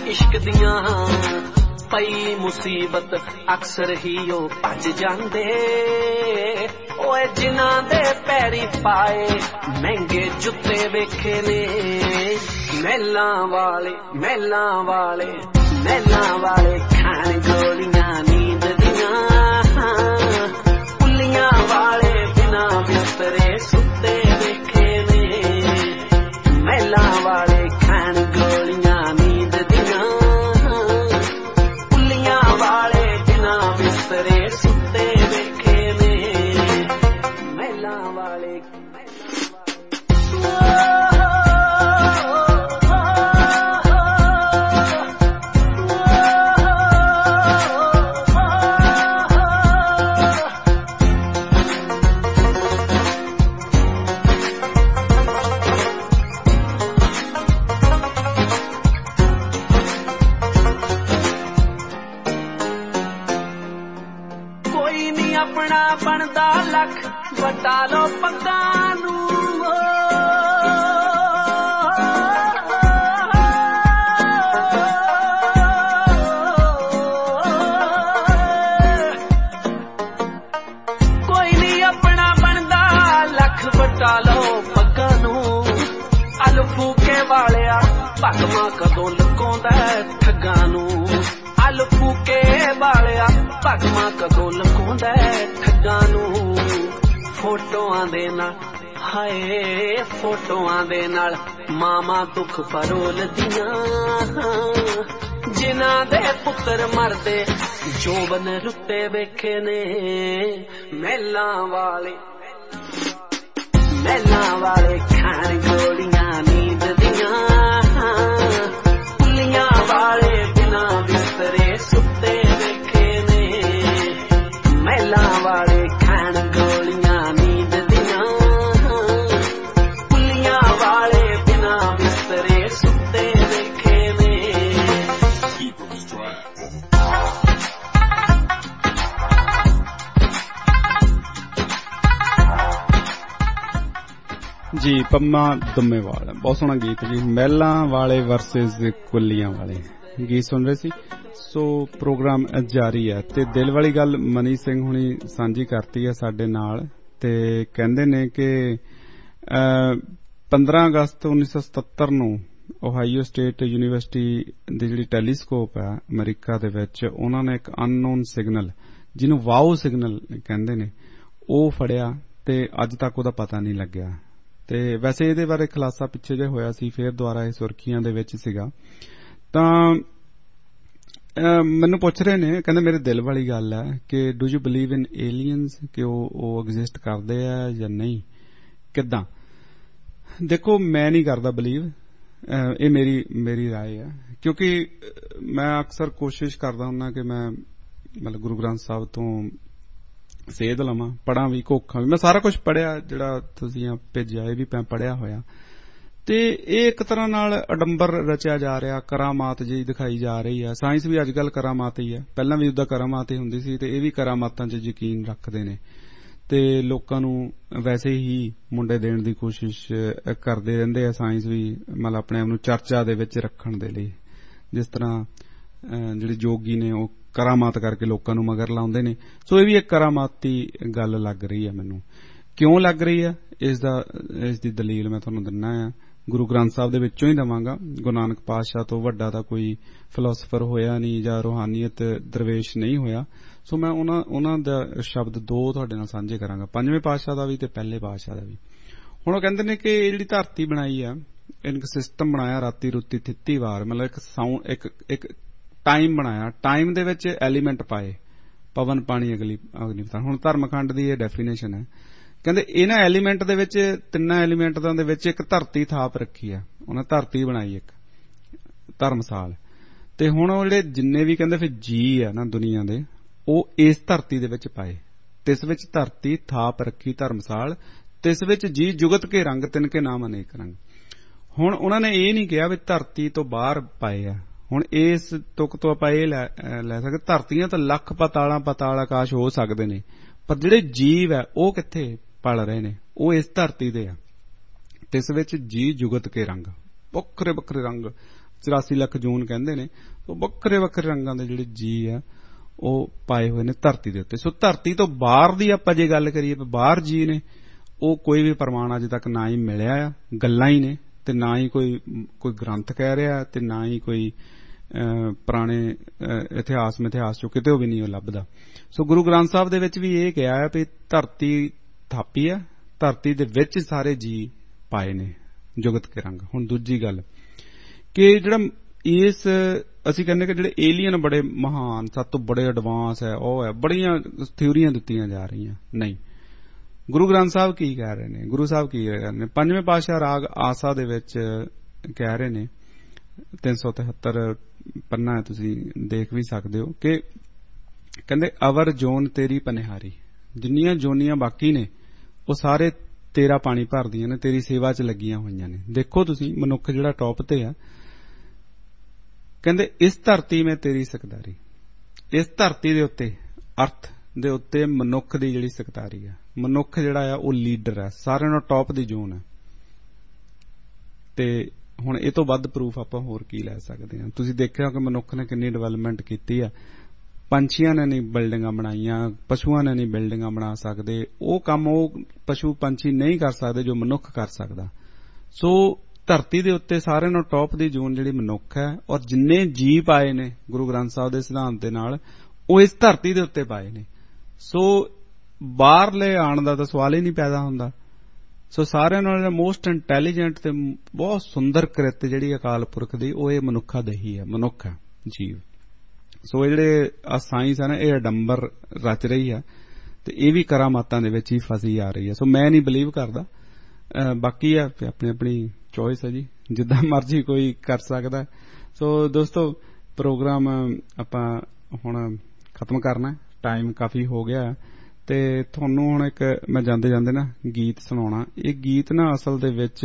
इश्क दियां पई मुसीबत अक्सर ही ओ भज जांदे ओए जिन्हां दे पैरी पाए महंगे जुत्ते वेखे ने महलां वाले महलां वाले महलां वाले खान गोलियां नींद दियां पुलियां वाले बिना बिस्तरे सुते वेखे ने महलां वाले खान गोलियां नींद दियां बिस्तरे सुते वेखे ने महलां वाले अपना बनदा लख वटा लो पक्का नू कोई नहीं अपना बनदा लख वटा लो पक्का नू अल फूके वालिया भगवा कदों लुकाउंदा ठग्गां नू अल फूके वालिया भगवा कदों लुकाउंदा ठग्गां नू फोटोआं दे नाल हाय फोटोआं दे नाल मामा दुख फरोलदियां जिन्हां दे पुत्तर मरदे जोबन रुੱਤੇ वेखे ने महलां वाले महलां वाले खान गोलियां नींद दियां पुलियां वाले बिना बिस्तरे सुते वेखे ने महलां वाले खान गोलियां नींद दियां पुलियां वाले बिना बिस्तरे सुते वेखे ने जी पम्मा दुम्मेवाल बहुत सोहना गीत जी महलां वाले वर्सेस कुलियां वाले गीत सुन रहे सी। सो प्रोग्राम जारी है ते दिल वाली गल मनी सिंह हुणी सांझी करती है साडे नाल ते कहंदे ने कि पंद्रह अगस्त उन्नीस सौ सतहत्तर नूं ओहाइयो स्टेट यूनीवर्सिटी दी जिहड़ी टैलीस्कोप है अमरीका दे विच उन्हां ने एक अननोन सिग्नल जिहनूं वाओ सिग्नल कहंदे ने ओह फड़िया ते अज तक उहदा पता नहीं लग्या ते वैसे इहदे बारे खुलासा पिछे जे होया सी फिर दुबारा इह सुर्खियां दे विच सीगा तां मैनूं पुछ रहे ने कहंदे मेरे दिल वाली गल है कि do you believe in aliens कि ओह एग्जिस्ट करदे आ जां नहीं किदां देखो मैं नहीं करदा बिलीव ये मेरी मेरी राय है क्योंकि मैं अक्सर कोशिश करदा हुन्ना कि मैं मतलब गुरु ग्रंथ साहब तो सेध लवां पढ़ां भी घोखां भी मैं सारा कुछ पढ़िया जिहड़ा तुसीं भेजिया ये भी मैं पढ़िया होया ते ਇਹ ਇੱਕ ਤਰ੍ਹਾਂ ਨਾਲ ਅਡੰਬਰ ਰਚਿਆ ਜਾ ਰਿਹਾ ਕਰਾਮਾਤ ਜਿਹੀ ਦਿਖਾਈ ਜਾ ਰਹੀ ਹੈ। ਸਾਇੰਸ ਵੀ ਅੱਜ ਕੱਲ ਕਰਾਮਾਤ ਹੀ ਹੈ ਪਹਿਲਾਂ ਵੀ ਉਦਾਂ ਕਰਾਮਾਤ ਹੀ ਹੁੰਦੀ ਸੀ ਤੇ ਇਹ ਵੀ ਕਰਾਮਾਤਾਂ 'ਚ ਯਕੀਨ ਰੱਖਦੇ ਨੇ ਤੇ ਲੋਕਾਂ ਨੂੰ ਵੈਸੇ ਹੀ ਮੁੰਡੇ ਦੇਣ ਦੀ ਕੋਸ਼ਿਸ਼ ਕਰਦੇ ਰਹਿੰਦੇ ਆ ਸਾਇੰਸ ਵੀ ਮਤਲਬ ਆਪਣੇ ਆਪ ਨੂੰ ਚਰਚਾ ਦੇ ਵਿੱਚ ਰੱਖਣ ਦੇ ਲਈ ਜਿਸ ਤਰ੍ਹਾਂ ਜਿਹੜੇ ਜੋਗੀ ਨੇ ਉਹ ਕਰਾਮਾਤ ਕਰਕੇ ਲੋਕਾਂ ਨੂੰ ਮਗਰ ਲਾਉਂਦੇ ਨੇ। ਸੋ ਇਹ ਵੀ ਇੱਕ ਕਰਾਮਾਤੀ ਗੱਲ ਲੱਗ ਰਹੀ ਹੈ ਮੈਨੂੰ। ਕਿਉਂ ਲੱਗ ਰਹੀ ਹੈ ਇਸ ਦਾ ਇਸ ਦੀ ਦਲੀਲ ਮੈਂ ਤੁਹਾਨੂੰ ਦਿੰਨਾ ਆ ਗੁਰੂ ਗ੍ਰੰਥ ਸਾਹਿਬ ਦੇ ਵਿੱਚੋਂ ਹੀ ਦਵਾਂਗਾ। ਗੁਰੂ ਨਾਨਕ ਪਾਤਸ਼ਾਹ ਤੋਂ ਵੱਡਾ ਤਾਂ ਕੋਈ ਫਿਲਾਸਫਰ ਹੋਇਆ ਨਹੀਂ ਜਾਂ ਰੂਹਾਨੀਅਤ ਦਰਵੇਸ਼ ਨਹੀਂ ਹੋਇਆ। ਸੋ ਮੈਂ ਉਹਨਾਂ ਉਹਨਾਂ ਦਾ ਸ਼ਬਦ ਦੋ ਤੁਹਾਡੇ ਨਾਲ ਸਾਂਝੇ ਕਰਾਂਗਾ ਪੰਜਵੇਂ ਪਾਤਸ਼ਾਹ ਦਾ ਵੀ ਤੇ ਪਹਿਲੇ ਪਾਤਸ਼ਾਹ ਦਾ ਵੀ। ਹੁਣ ਉਹ ਕਹਿੰਦੇ ਨੇ ਕਿ ਇਹ ਜਿਹੜੀ ਧਰਤੀ ਬਣਾਈ ਆ ਇੱਕ ਸਿਸਟਮ ਬਣਾਇਆ ਰਾਤੀ ਰੁੱਤੀ ਥਿੱਤੀ ਵਾਰ ਮਤਲਬ ਇੱਕ ਸਾਊਂਡ ਇੱਕ ਇੱਕ ਟਾਈਮ ਬਣਾਇਆ ਟਾਈਮ ਦੇ ਵਿੱਚ ਐਲੀਮੈਂਟ ਪਾਏ ਪਵਨ ਪਾਣੀ ਅਗਲੀ ਅਗਨੀ ਪਤਾਲ। ਹੁਣ ਧਰਮਖੰਡ ਦੀ ਇਹ ਡੈਫੀਨੇਸ਼ਨ ਹੈ ਕਹਿੰਦੇ ਇਹਨਾਂ ਐਲੀਮੈਂਟ ਦੇ ਵਿੱਚ ਤਿੰਨਾਂ ਐਲੀਮੈਂਟਾਂ ਦੇ ਵਿੱਚ ਇੱਕ ਧਰਤੀ ਥਾਪ ਰੱਖੀ ਆ ਉਹਨਾਂ ਧਰਤੀ ਬਣਾਈ ਇੱਕ ਧਰਮਸਾਲ ਤੇ ਹੁਣ ਉਹ ਜਿਹੜੇ ਜਿੰਨੇ ਵੀ ਕਹਿੰਦੇ ਫਿਰ ਜੀ ਆ ਨਾ ਦੁਨੀਆ ਦੇ ਉਹ ਇਸ ਧਰਤੀ ਦੇ ਵਿੱਚ ਪਾਏ ਤਿਸ ਵਿੱਚ ਧਰਤੀ ਥਾਪ ਰੱਖੀ ਧਰਮਸਾਲ ਤਿਸ ਵਿੱਚ ਜੀ ਜੁਗਤ ਕੇ ਰੰਗ ਤਿੰਨ ਕੇ ਨਾਮ ਅਨੇਕ ਰੰਗ। ਹੁਣ ਉਹਨਾਂ ਨੇ ਇਹ ਨਹੀਂ ਕਿਹਾ ਵੀ ਧਰਤੀ ਤੋਂ ਬਾਹਰ ਪਾਏ ਆ। ਹੁਣ ਇਸ ਤੁਕ ਤੋਂ ਆਪਾਂ ਇਹ ਲੈ ਸਕਦੇ ਧਰਤੀਆਂ ਤਾਂ ਲੱਖ ਪਤਾਲਾਂ ਪਤਾਲ ਆਕਾਸ਼ ਹੋ ਸਕਦੇ ਨੇ ਪਰ ਜਿਹੜੇ ਜੀਵ ਹੈ ਉਹ ਕਿੱਥੇ ਪਲ ਰਹੇ ਨੇ ਉਹ ਇਸ ਧਰਤੀ ਦੇ ਆ। ਤਿਸ ਵਿੱਚ ਜੀ ਜੁਗਤ ਕੇ ਰੰਗ ਵੱਖਰੇ ਵੱਖਰੇ ਰੰਗ ਚੁਰਾਸੀ ਲੱਖ ਜੂਨ ਕਹਿੰਦੇ ਨੇ। ਉਹ ਵੱਖਰੇ ਵੱਖਰੇ ਰੰਗਾਂ ਦੇ ਜਿਹੜੇ ਜੀ ਆ ਉਹ ਪਾਏ ਹੋਏ ਨੇ ਧਰਤੀ ਦੇ ਉੱਤੇ। ਸੋ ਧਰਤੀ ਤੋਂ ਬਾਹਰ ਦੀ ਆਪਾਂ ਜੇ ਗੱਲ ਕਰੀਏ, ਬਾਹਰ ਜੀ ਨੇ, ਉਹ ਕੋਈ ਵੀ ਪ੍ਰਮਾਣ ਅਜੇ ਤੱਕ ਨਾ ਹੀ ਮਿਲਿਆ ਆ, ਗੱਲਾਂ ਹੀ ਨੇ, ਤੇ ਨਾ ਹੀ ਕੋਈ ਕੋਈ ਗ੍ਰੰਥ ਕਹਿ ਰਿਹਾ, ਤੇ ਨਾ ਹੀ ਕੋਈ ਪੁਰਾਣੇ ਇਤਿਹਾਸ ਮਿਥਿਹਾਸ ਚੋਂ ਕਿਤੇ ਵੀ ਨਹੀਂ ਉਹ ਲੱਭਦਾ। ਸੋ ਗੁਰੂ ਗ੍ਰੰਥ ਸਾਹਿਬ ਦੇ ਵਿੱਚ ਵੀ ਇਹ ਕਿਹਾ ਹੈ ਵੀ ਧਰਤੀ ਥਾਪੀ ਆ, ਧਰਤੀ ਦੇ ਵਿੱਚ ਸਾਰੇ ਜੀ ਪਾਏ ਨੇ ਜੁਗਤ ਕੇ ਰੰਗ। ਹੁਣ ਦੂਜੀ ਗੱਲ ਕਿ ਜਿਹੜਾ ਇਸ ਅਸੀਂ ਕਹਿੰਦੇ ਕਿ ਜਿਹੜੇ ਏਲੀਅਨ ਬੜੇ ਮਹਾਨ, ਸਭ ਤੋਂ ਬੜੇ ਐਡਵਾਂਸ ਹੈ, ਉਹ ਹੈ, ਬੜੀਆਂ ਥਿਊਰੀਆਂ ਦਿੱਤੀਆਂ ਜਾ ਰਹੀਆਂ। ਨਹੀਂ, ਗੁਰੂ ਗ੍ਰੰਥ ਸਾਹਿਬ ਕੀ ਕਹਿ ਰਹੇ ਨੇ? ਗੁਰੂ ਸਾਹਿਬ ਕੀ ਕਹਿ ਰਹੇ ਨੇ? ਪੰਜਵੇਂ ਪਾਤਸ਼ਾਹ ਰਾਗ ਆਸਾ ਦੇ ਵਿੱਚ ਕਹਿ ਰਹੇ ਨੇ, ਤਿੰਨ ਸੌ ਤਿਹੱਤਰ ਪੰਨਾ ਤੁਸੀਂ ਦੇਖ ਵੀ ਸਕਦੇ ਹੋ, ਕਿ ਕਹਿੰਦੇ ਅਵਰ ਜੋਨ ਤੇਰੀ ਪਨਿਹਾਰੀ, ਜਿੰਨੀਆਂ ਜੋਨੀਆਂ ਬਾਕੀ ਨੇ ਉਹ ਸਾਰੇ ਤੇਰਾ ਪਾਣੀ ਭਰਦੀਆਂ ਨੇ, ਤੇਰੀ ਸੇਵਾ 'ਚ ਲੱਗੀਆਂ ਹੋਈਆਂ ਨੇ। ਦੇਖੋ ਤੁਸੀਂ ਮਨੁੱਖ ਜਿਹੜਾ ਟੌਪ ਤੇ ਆ, ਕਹਿੰਦੇ ਇਸ ਧਰਤੀ ਮੈਂ ਤੇਰੀ ਸਕਦਾਰੀ, ਇਸ ਧਰਤੀ ਦੇ ਉੱਤੇ ਅਰਥ ਦੇ ਉੱਤੇ ਮਨੁੱਖ ਦੀ ਜਿਹੜੀ ਸਕਦਾਰੀ ਆ, ਮਨੁੱਖ ਜਿਹੜਾ ਆ ਉਹ ਲੀਡਰ ਆ, ਸਾਰਿਆਂ ਨਾਲੋਂ ਟੌਪ ਦੀ ਜ਼ੋਨ ਆ। ਤੇ ਹੁਣ ਇਹ ਤੋਂ ਵੱਧ ਪ੍ਰੂਫ ਆਪਾਂ ਹੋਰ ਕੀ ਲੈ ਸਕਦੇ ਹਾਂ? ਤੁਸੀਂ ਦੇਖਿਆ ਕਿ ਮਨੁੱਖ ਨੇ ਕਿੰਨੀ ਡਿਵੈਲਪਮੈਂਟ ਕੀਤੀ ਆ। ਪੰਛੀਆਂ ਨੇ ਨਹੀਂ ਬਿਲਡਿੰਗਾਂ ਬਣਾਈਆਂ, ਪਸ਼ੂਆਂ ਨੇ ਨਹੀਂ ਬਿਲਡਿੰਗਾਂ ਬਣਾ ਸਕਦੇ। ਉਹ ਕੰਮ ਉਹ ਪਸ਼ੂ ਪੰਛੀ ਨਹੀਂ ਕਰ ਸਕਦੇ ਜੋ ਮਨੁੱਖ ਕਰ ਸਕਦਾ। ਸੋ ਧਰਤੀ ਦੇ ਉੱਤੇ ਸਾਰਿਆਂ ਨਾਲੋਂ ਟੌਪ ਦੀ ਜ਼ੋਨ ਜਿਹੜੀ ਮਨੁੱਖ ਹੈ, ਔਰ ਜਿੰਨੇ ਜੀ ਪਾਏ ਨੇ ਗੁਰੂ ਗ੍ਰੰਥ ਸਾਹਿਬ ਦੇ ਸਿਧਾਂਤ ਦੇ ਨਾਲ, ਉਹ ਇਸ ਧਰਤੀ ਦੇ ਉੱਤੇ ਪਾਏ ਨੇ। ਸੋ ਬਾਹਰਲੇ ਆਉਣ ਦਾ ਤਾਂ ਸਵਾਲ ਹੀ ਨਹੀਂ ਪੈਦਾ ਹੁੰਦਾ। ਸੋ ਸਾਰਿਆਂ ਨਾਲ ਮੋਸਟ ਇੰਟੈਲੀਜੈਂਟ ਤੇ ਬਹੁਤ ਸੁੰਦਰ ਕ੍ਰਿਤ ਜਿਹੜੀ ਅਕਾਲ ਪੁਰਖ ਦੀ, ਉਹ ਇਹ ਮਨੁੱਖਾ ਦੇ ਹੀ ਹੈ, ਮਨੁੱਖ ਹੈ ਜੀਵ। ਸੋ ਇਹ ਜਿਹੜੇ ਆ ਸਾਇੰਸ ਹੈ ਨਾ, ਇਹ ਅਡੰਬਰ ਰਚ ਰਹੀ ਹੈ, ਤੇ ਇਹ ਵੀ ਕਰਾਮਾਤਾਂ ਦੇ ਵਿੱਚ ਹੀ ਫਸੀ ਆ ਰਹੀ ਹੈ। ਸੋ ਮੈਂ ਨਹੀਂ ਬਿਲੀਵ ਕਰਦਾ, ਬਾਕੀ ਆ ਆਪਣੀ ਆਪਣੀ ਚੋਇਸ ਹੈ ਜੀ, ਜਿੱਦਾਂ ਮਰਜ਼ੀ ਕੋਈ ਕਰ ਸਕਦਾ। ਸੋ ਦੋਸਤੋ, ਪ੍ਰੋਗਰਾਮ ਆਪਾਂ ਹੁਣ ਖਤਮ ਕਰਨਾ, ਟਾਈਮ ਕਾਫੀ ਹੋ ਗਿਆ, ਤੇ ਤੁਹਾਨੂੰ ਹੁਣ ਇੱਕ ਮੈਂ ਜਾਂਦੇ ਜਾਂਦੇ ਨਾ ਗੀਤ ਸੁਣਾਉਣਾ। ਇਹ ਗੀਤ ਨਾ ਅਸਲ ਦੇ ਵਿੱਚ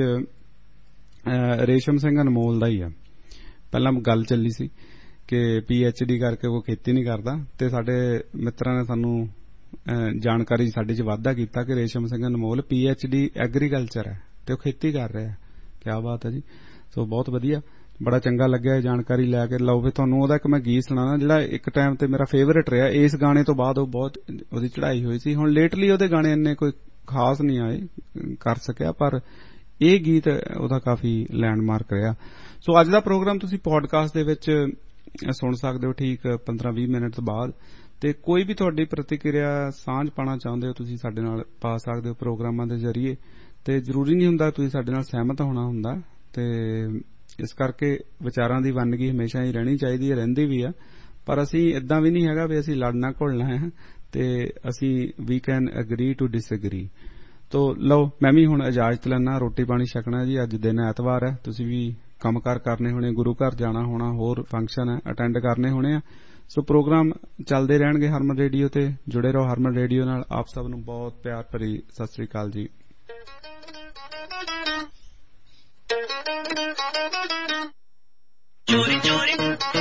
ਰੇਸ਼ਮ ਸਿੰਘ ਅਨਮੋਲ ਦਾ ਹੀ ਆ। ਪਹਿਲਾਂ ਗੱਲ ਚੱਲੀ ਸੀ ਕਿ ਪੀ ਐਚ ਡੀ ਕਰਕੇ ਉਹ ਖੇਤੀ ਨਹੀਂ ਕਰਦਾ, ਤੇ ਸਾਡੇ ਮਿੱਤਰਾਂ ਨੇ ਸਾਨੂੰ ਜਾਣਕਾਰੀ ਸਾਡੇ 'ਚ ਵਾਧਾ ਕੀਤਾ ਕਿ Resham Singh Anmol P H D agriculture ਹੈ ਤੇ ਉਹ ਖੇਤੀ ਕਰ ਰਿਹਾ। ਕਿਆ ਬਾਤ ਹੈ ਜੀ। ਸੋ ਬਹੁਤ ਵਧੀਆ, ਬੜਾ ਚੰਗਾ ਲੱਗਿਆ ਇਹ ਜਾਣਕਾਰੀ ਲੈ ਕੇ। ਲਓ ਫਿਰ ਤੁਹਾਨੂੰ ਉਹਦਾ ਇੱਕ ਮੈਂ ਗੀਤ ਸੁਣਾਉਣਾ ਜਿਹੜਾ ਇੱਕ ਟਾਈਮ ਤੇ ਮੇਰਾ ਫੇਵਰੇਟ ਰਿਹਾ। ਇਸ ਗਾਣੇ ਤੋਂ ਬਾਅਦ ਉਹ ਬਹੁਤ ਉਹਦੀ ਚੜ੍ਹਾਈ ਹੋਈ ਸੀ। ਹੁਣ ਲੇਟਲੀ ਉਹਦੇ ਗਾਣੇ ਇੰਨੇ ਕੋਈ ਖਾਸ ਨਹੀਂ ਆਏ ਕਰ ਸਕਿਆ, ਪਰ ਇਹ ਗੀਤ ਉਹਦਾ ਕਾਫੀ ਲੈਂਡਮਾਰਕ ਰਿਹਾ। ਸੋ ਅੱਜ ਦਾ ਪ੍ਰੋਗਰਾਮ ਤੁਸੀਂ ਪੋਡਕਾਸਟ ਦੇ ਵਿੱਚ ਸੁਣ ਸਕਦੇ ਹੋ ਠੀਕ ਪੰਦਰਾਂ ਵੀਹ ਮਿੰਟ ਬਾਅਦ। ਤੇ ਕੋਈ ਵੀ ਤੁਹਾਡੀ ਪ੍ਰਤੀਕਿਰਿਆ ਸਾਂਝ ਪਾਉਣਾ ਚਾਹੁੰਦੇ ਹੋ ਤੁਸੀਂ ਸਾਡੇ ਨਾਲ ਪਾ ਸਕਦੇ ਹੋ ਪ੍ਰੋਗਰਾਮਾਂ ਦੇ ਜ਼ਰੀਏ। ਤੇ ਜ਼ਰੂਰੀ ਨਹੀਂ ਹੁੰਦਾ ਤੁਸੀਂ ਸਾਡੇ ਨਾਲ ਸਹਿਮਤ ਹੋਣਾ ਹੁੰਦਾ, ਤੇ ਇਸ ਕਰਕੇ ਵਿਚਾਰਾਂ ਦੀ ਵੰਨਗੀ ਹਮੇਸ਼ਾ ਹੀ ਰਹਿਣੀ ਚਾਹੀਦੀ ਹੈ, ਰਹਿੰਦੀ ਵੀ ਆ। ਪਰ ਅਸੀਂ ਇਦਾਂ ਵੀ ਨਹੀਂ ਹੈਗਾ ਵੀ ਅਸੀਂ ਲੜਨਾ ਘੁਲਣਾ ਹੈ, ਤੇ ਅਸੀਂ ਵੀ ਕੈਨ ਅਗਰੀ ਟੂ ਡਿਸਐਗਰੀ। ਤੋ ਲਓ ਮੈਂ ਵੀ ਹੁਣ ਇਜਾਜ਼ਤ ਲੈਣਾ, ਰੋਟੀ ਪਾਣੀ ਛਕਣਾ ਜੀ। ਅੱਜ ਦਿਨ ਐਤਵਾਰ ਹੈ, ਤੁਸੀਂ ਵੀ ਕੰਮਕਾਰ ਕਰਨੇ ਹੋਣੇ, ਗੁਰੂ ਘਰ ਜਾਣਾ ਹੋਣਾ, ਹੋਰ ਫੰਕਸ਼ਨ ਹੈ ਅਟੈਂਡ ਕਰਨੇ ਹੋਣੇ ਆ। ਸੋ ਪ੍ਰੋਗਰਾਮ ਚੱਲਦੇ ਰਹਿਣਗੇ ਹਰਮਨ ਰੇਡੀਓ ਤੇ। ਜੁੜੇ ਰਹੋ ਹਰਮਨ ਰੇਡੀਓ ਨਾਲ। ਆਪ ਸਭ ਨੂੰ ਬਹੁਤ ਪਿਆਰ ਭਰੀ ਸਤਿ ਸ੍ਰੀ ਅਕਾਲ ਜੀ। ਚੋਰੀ ਚੋਰੀ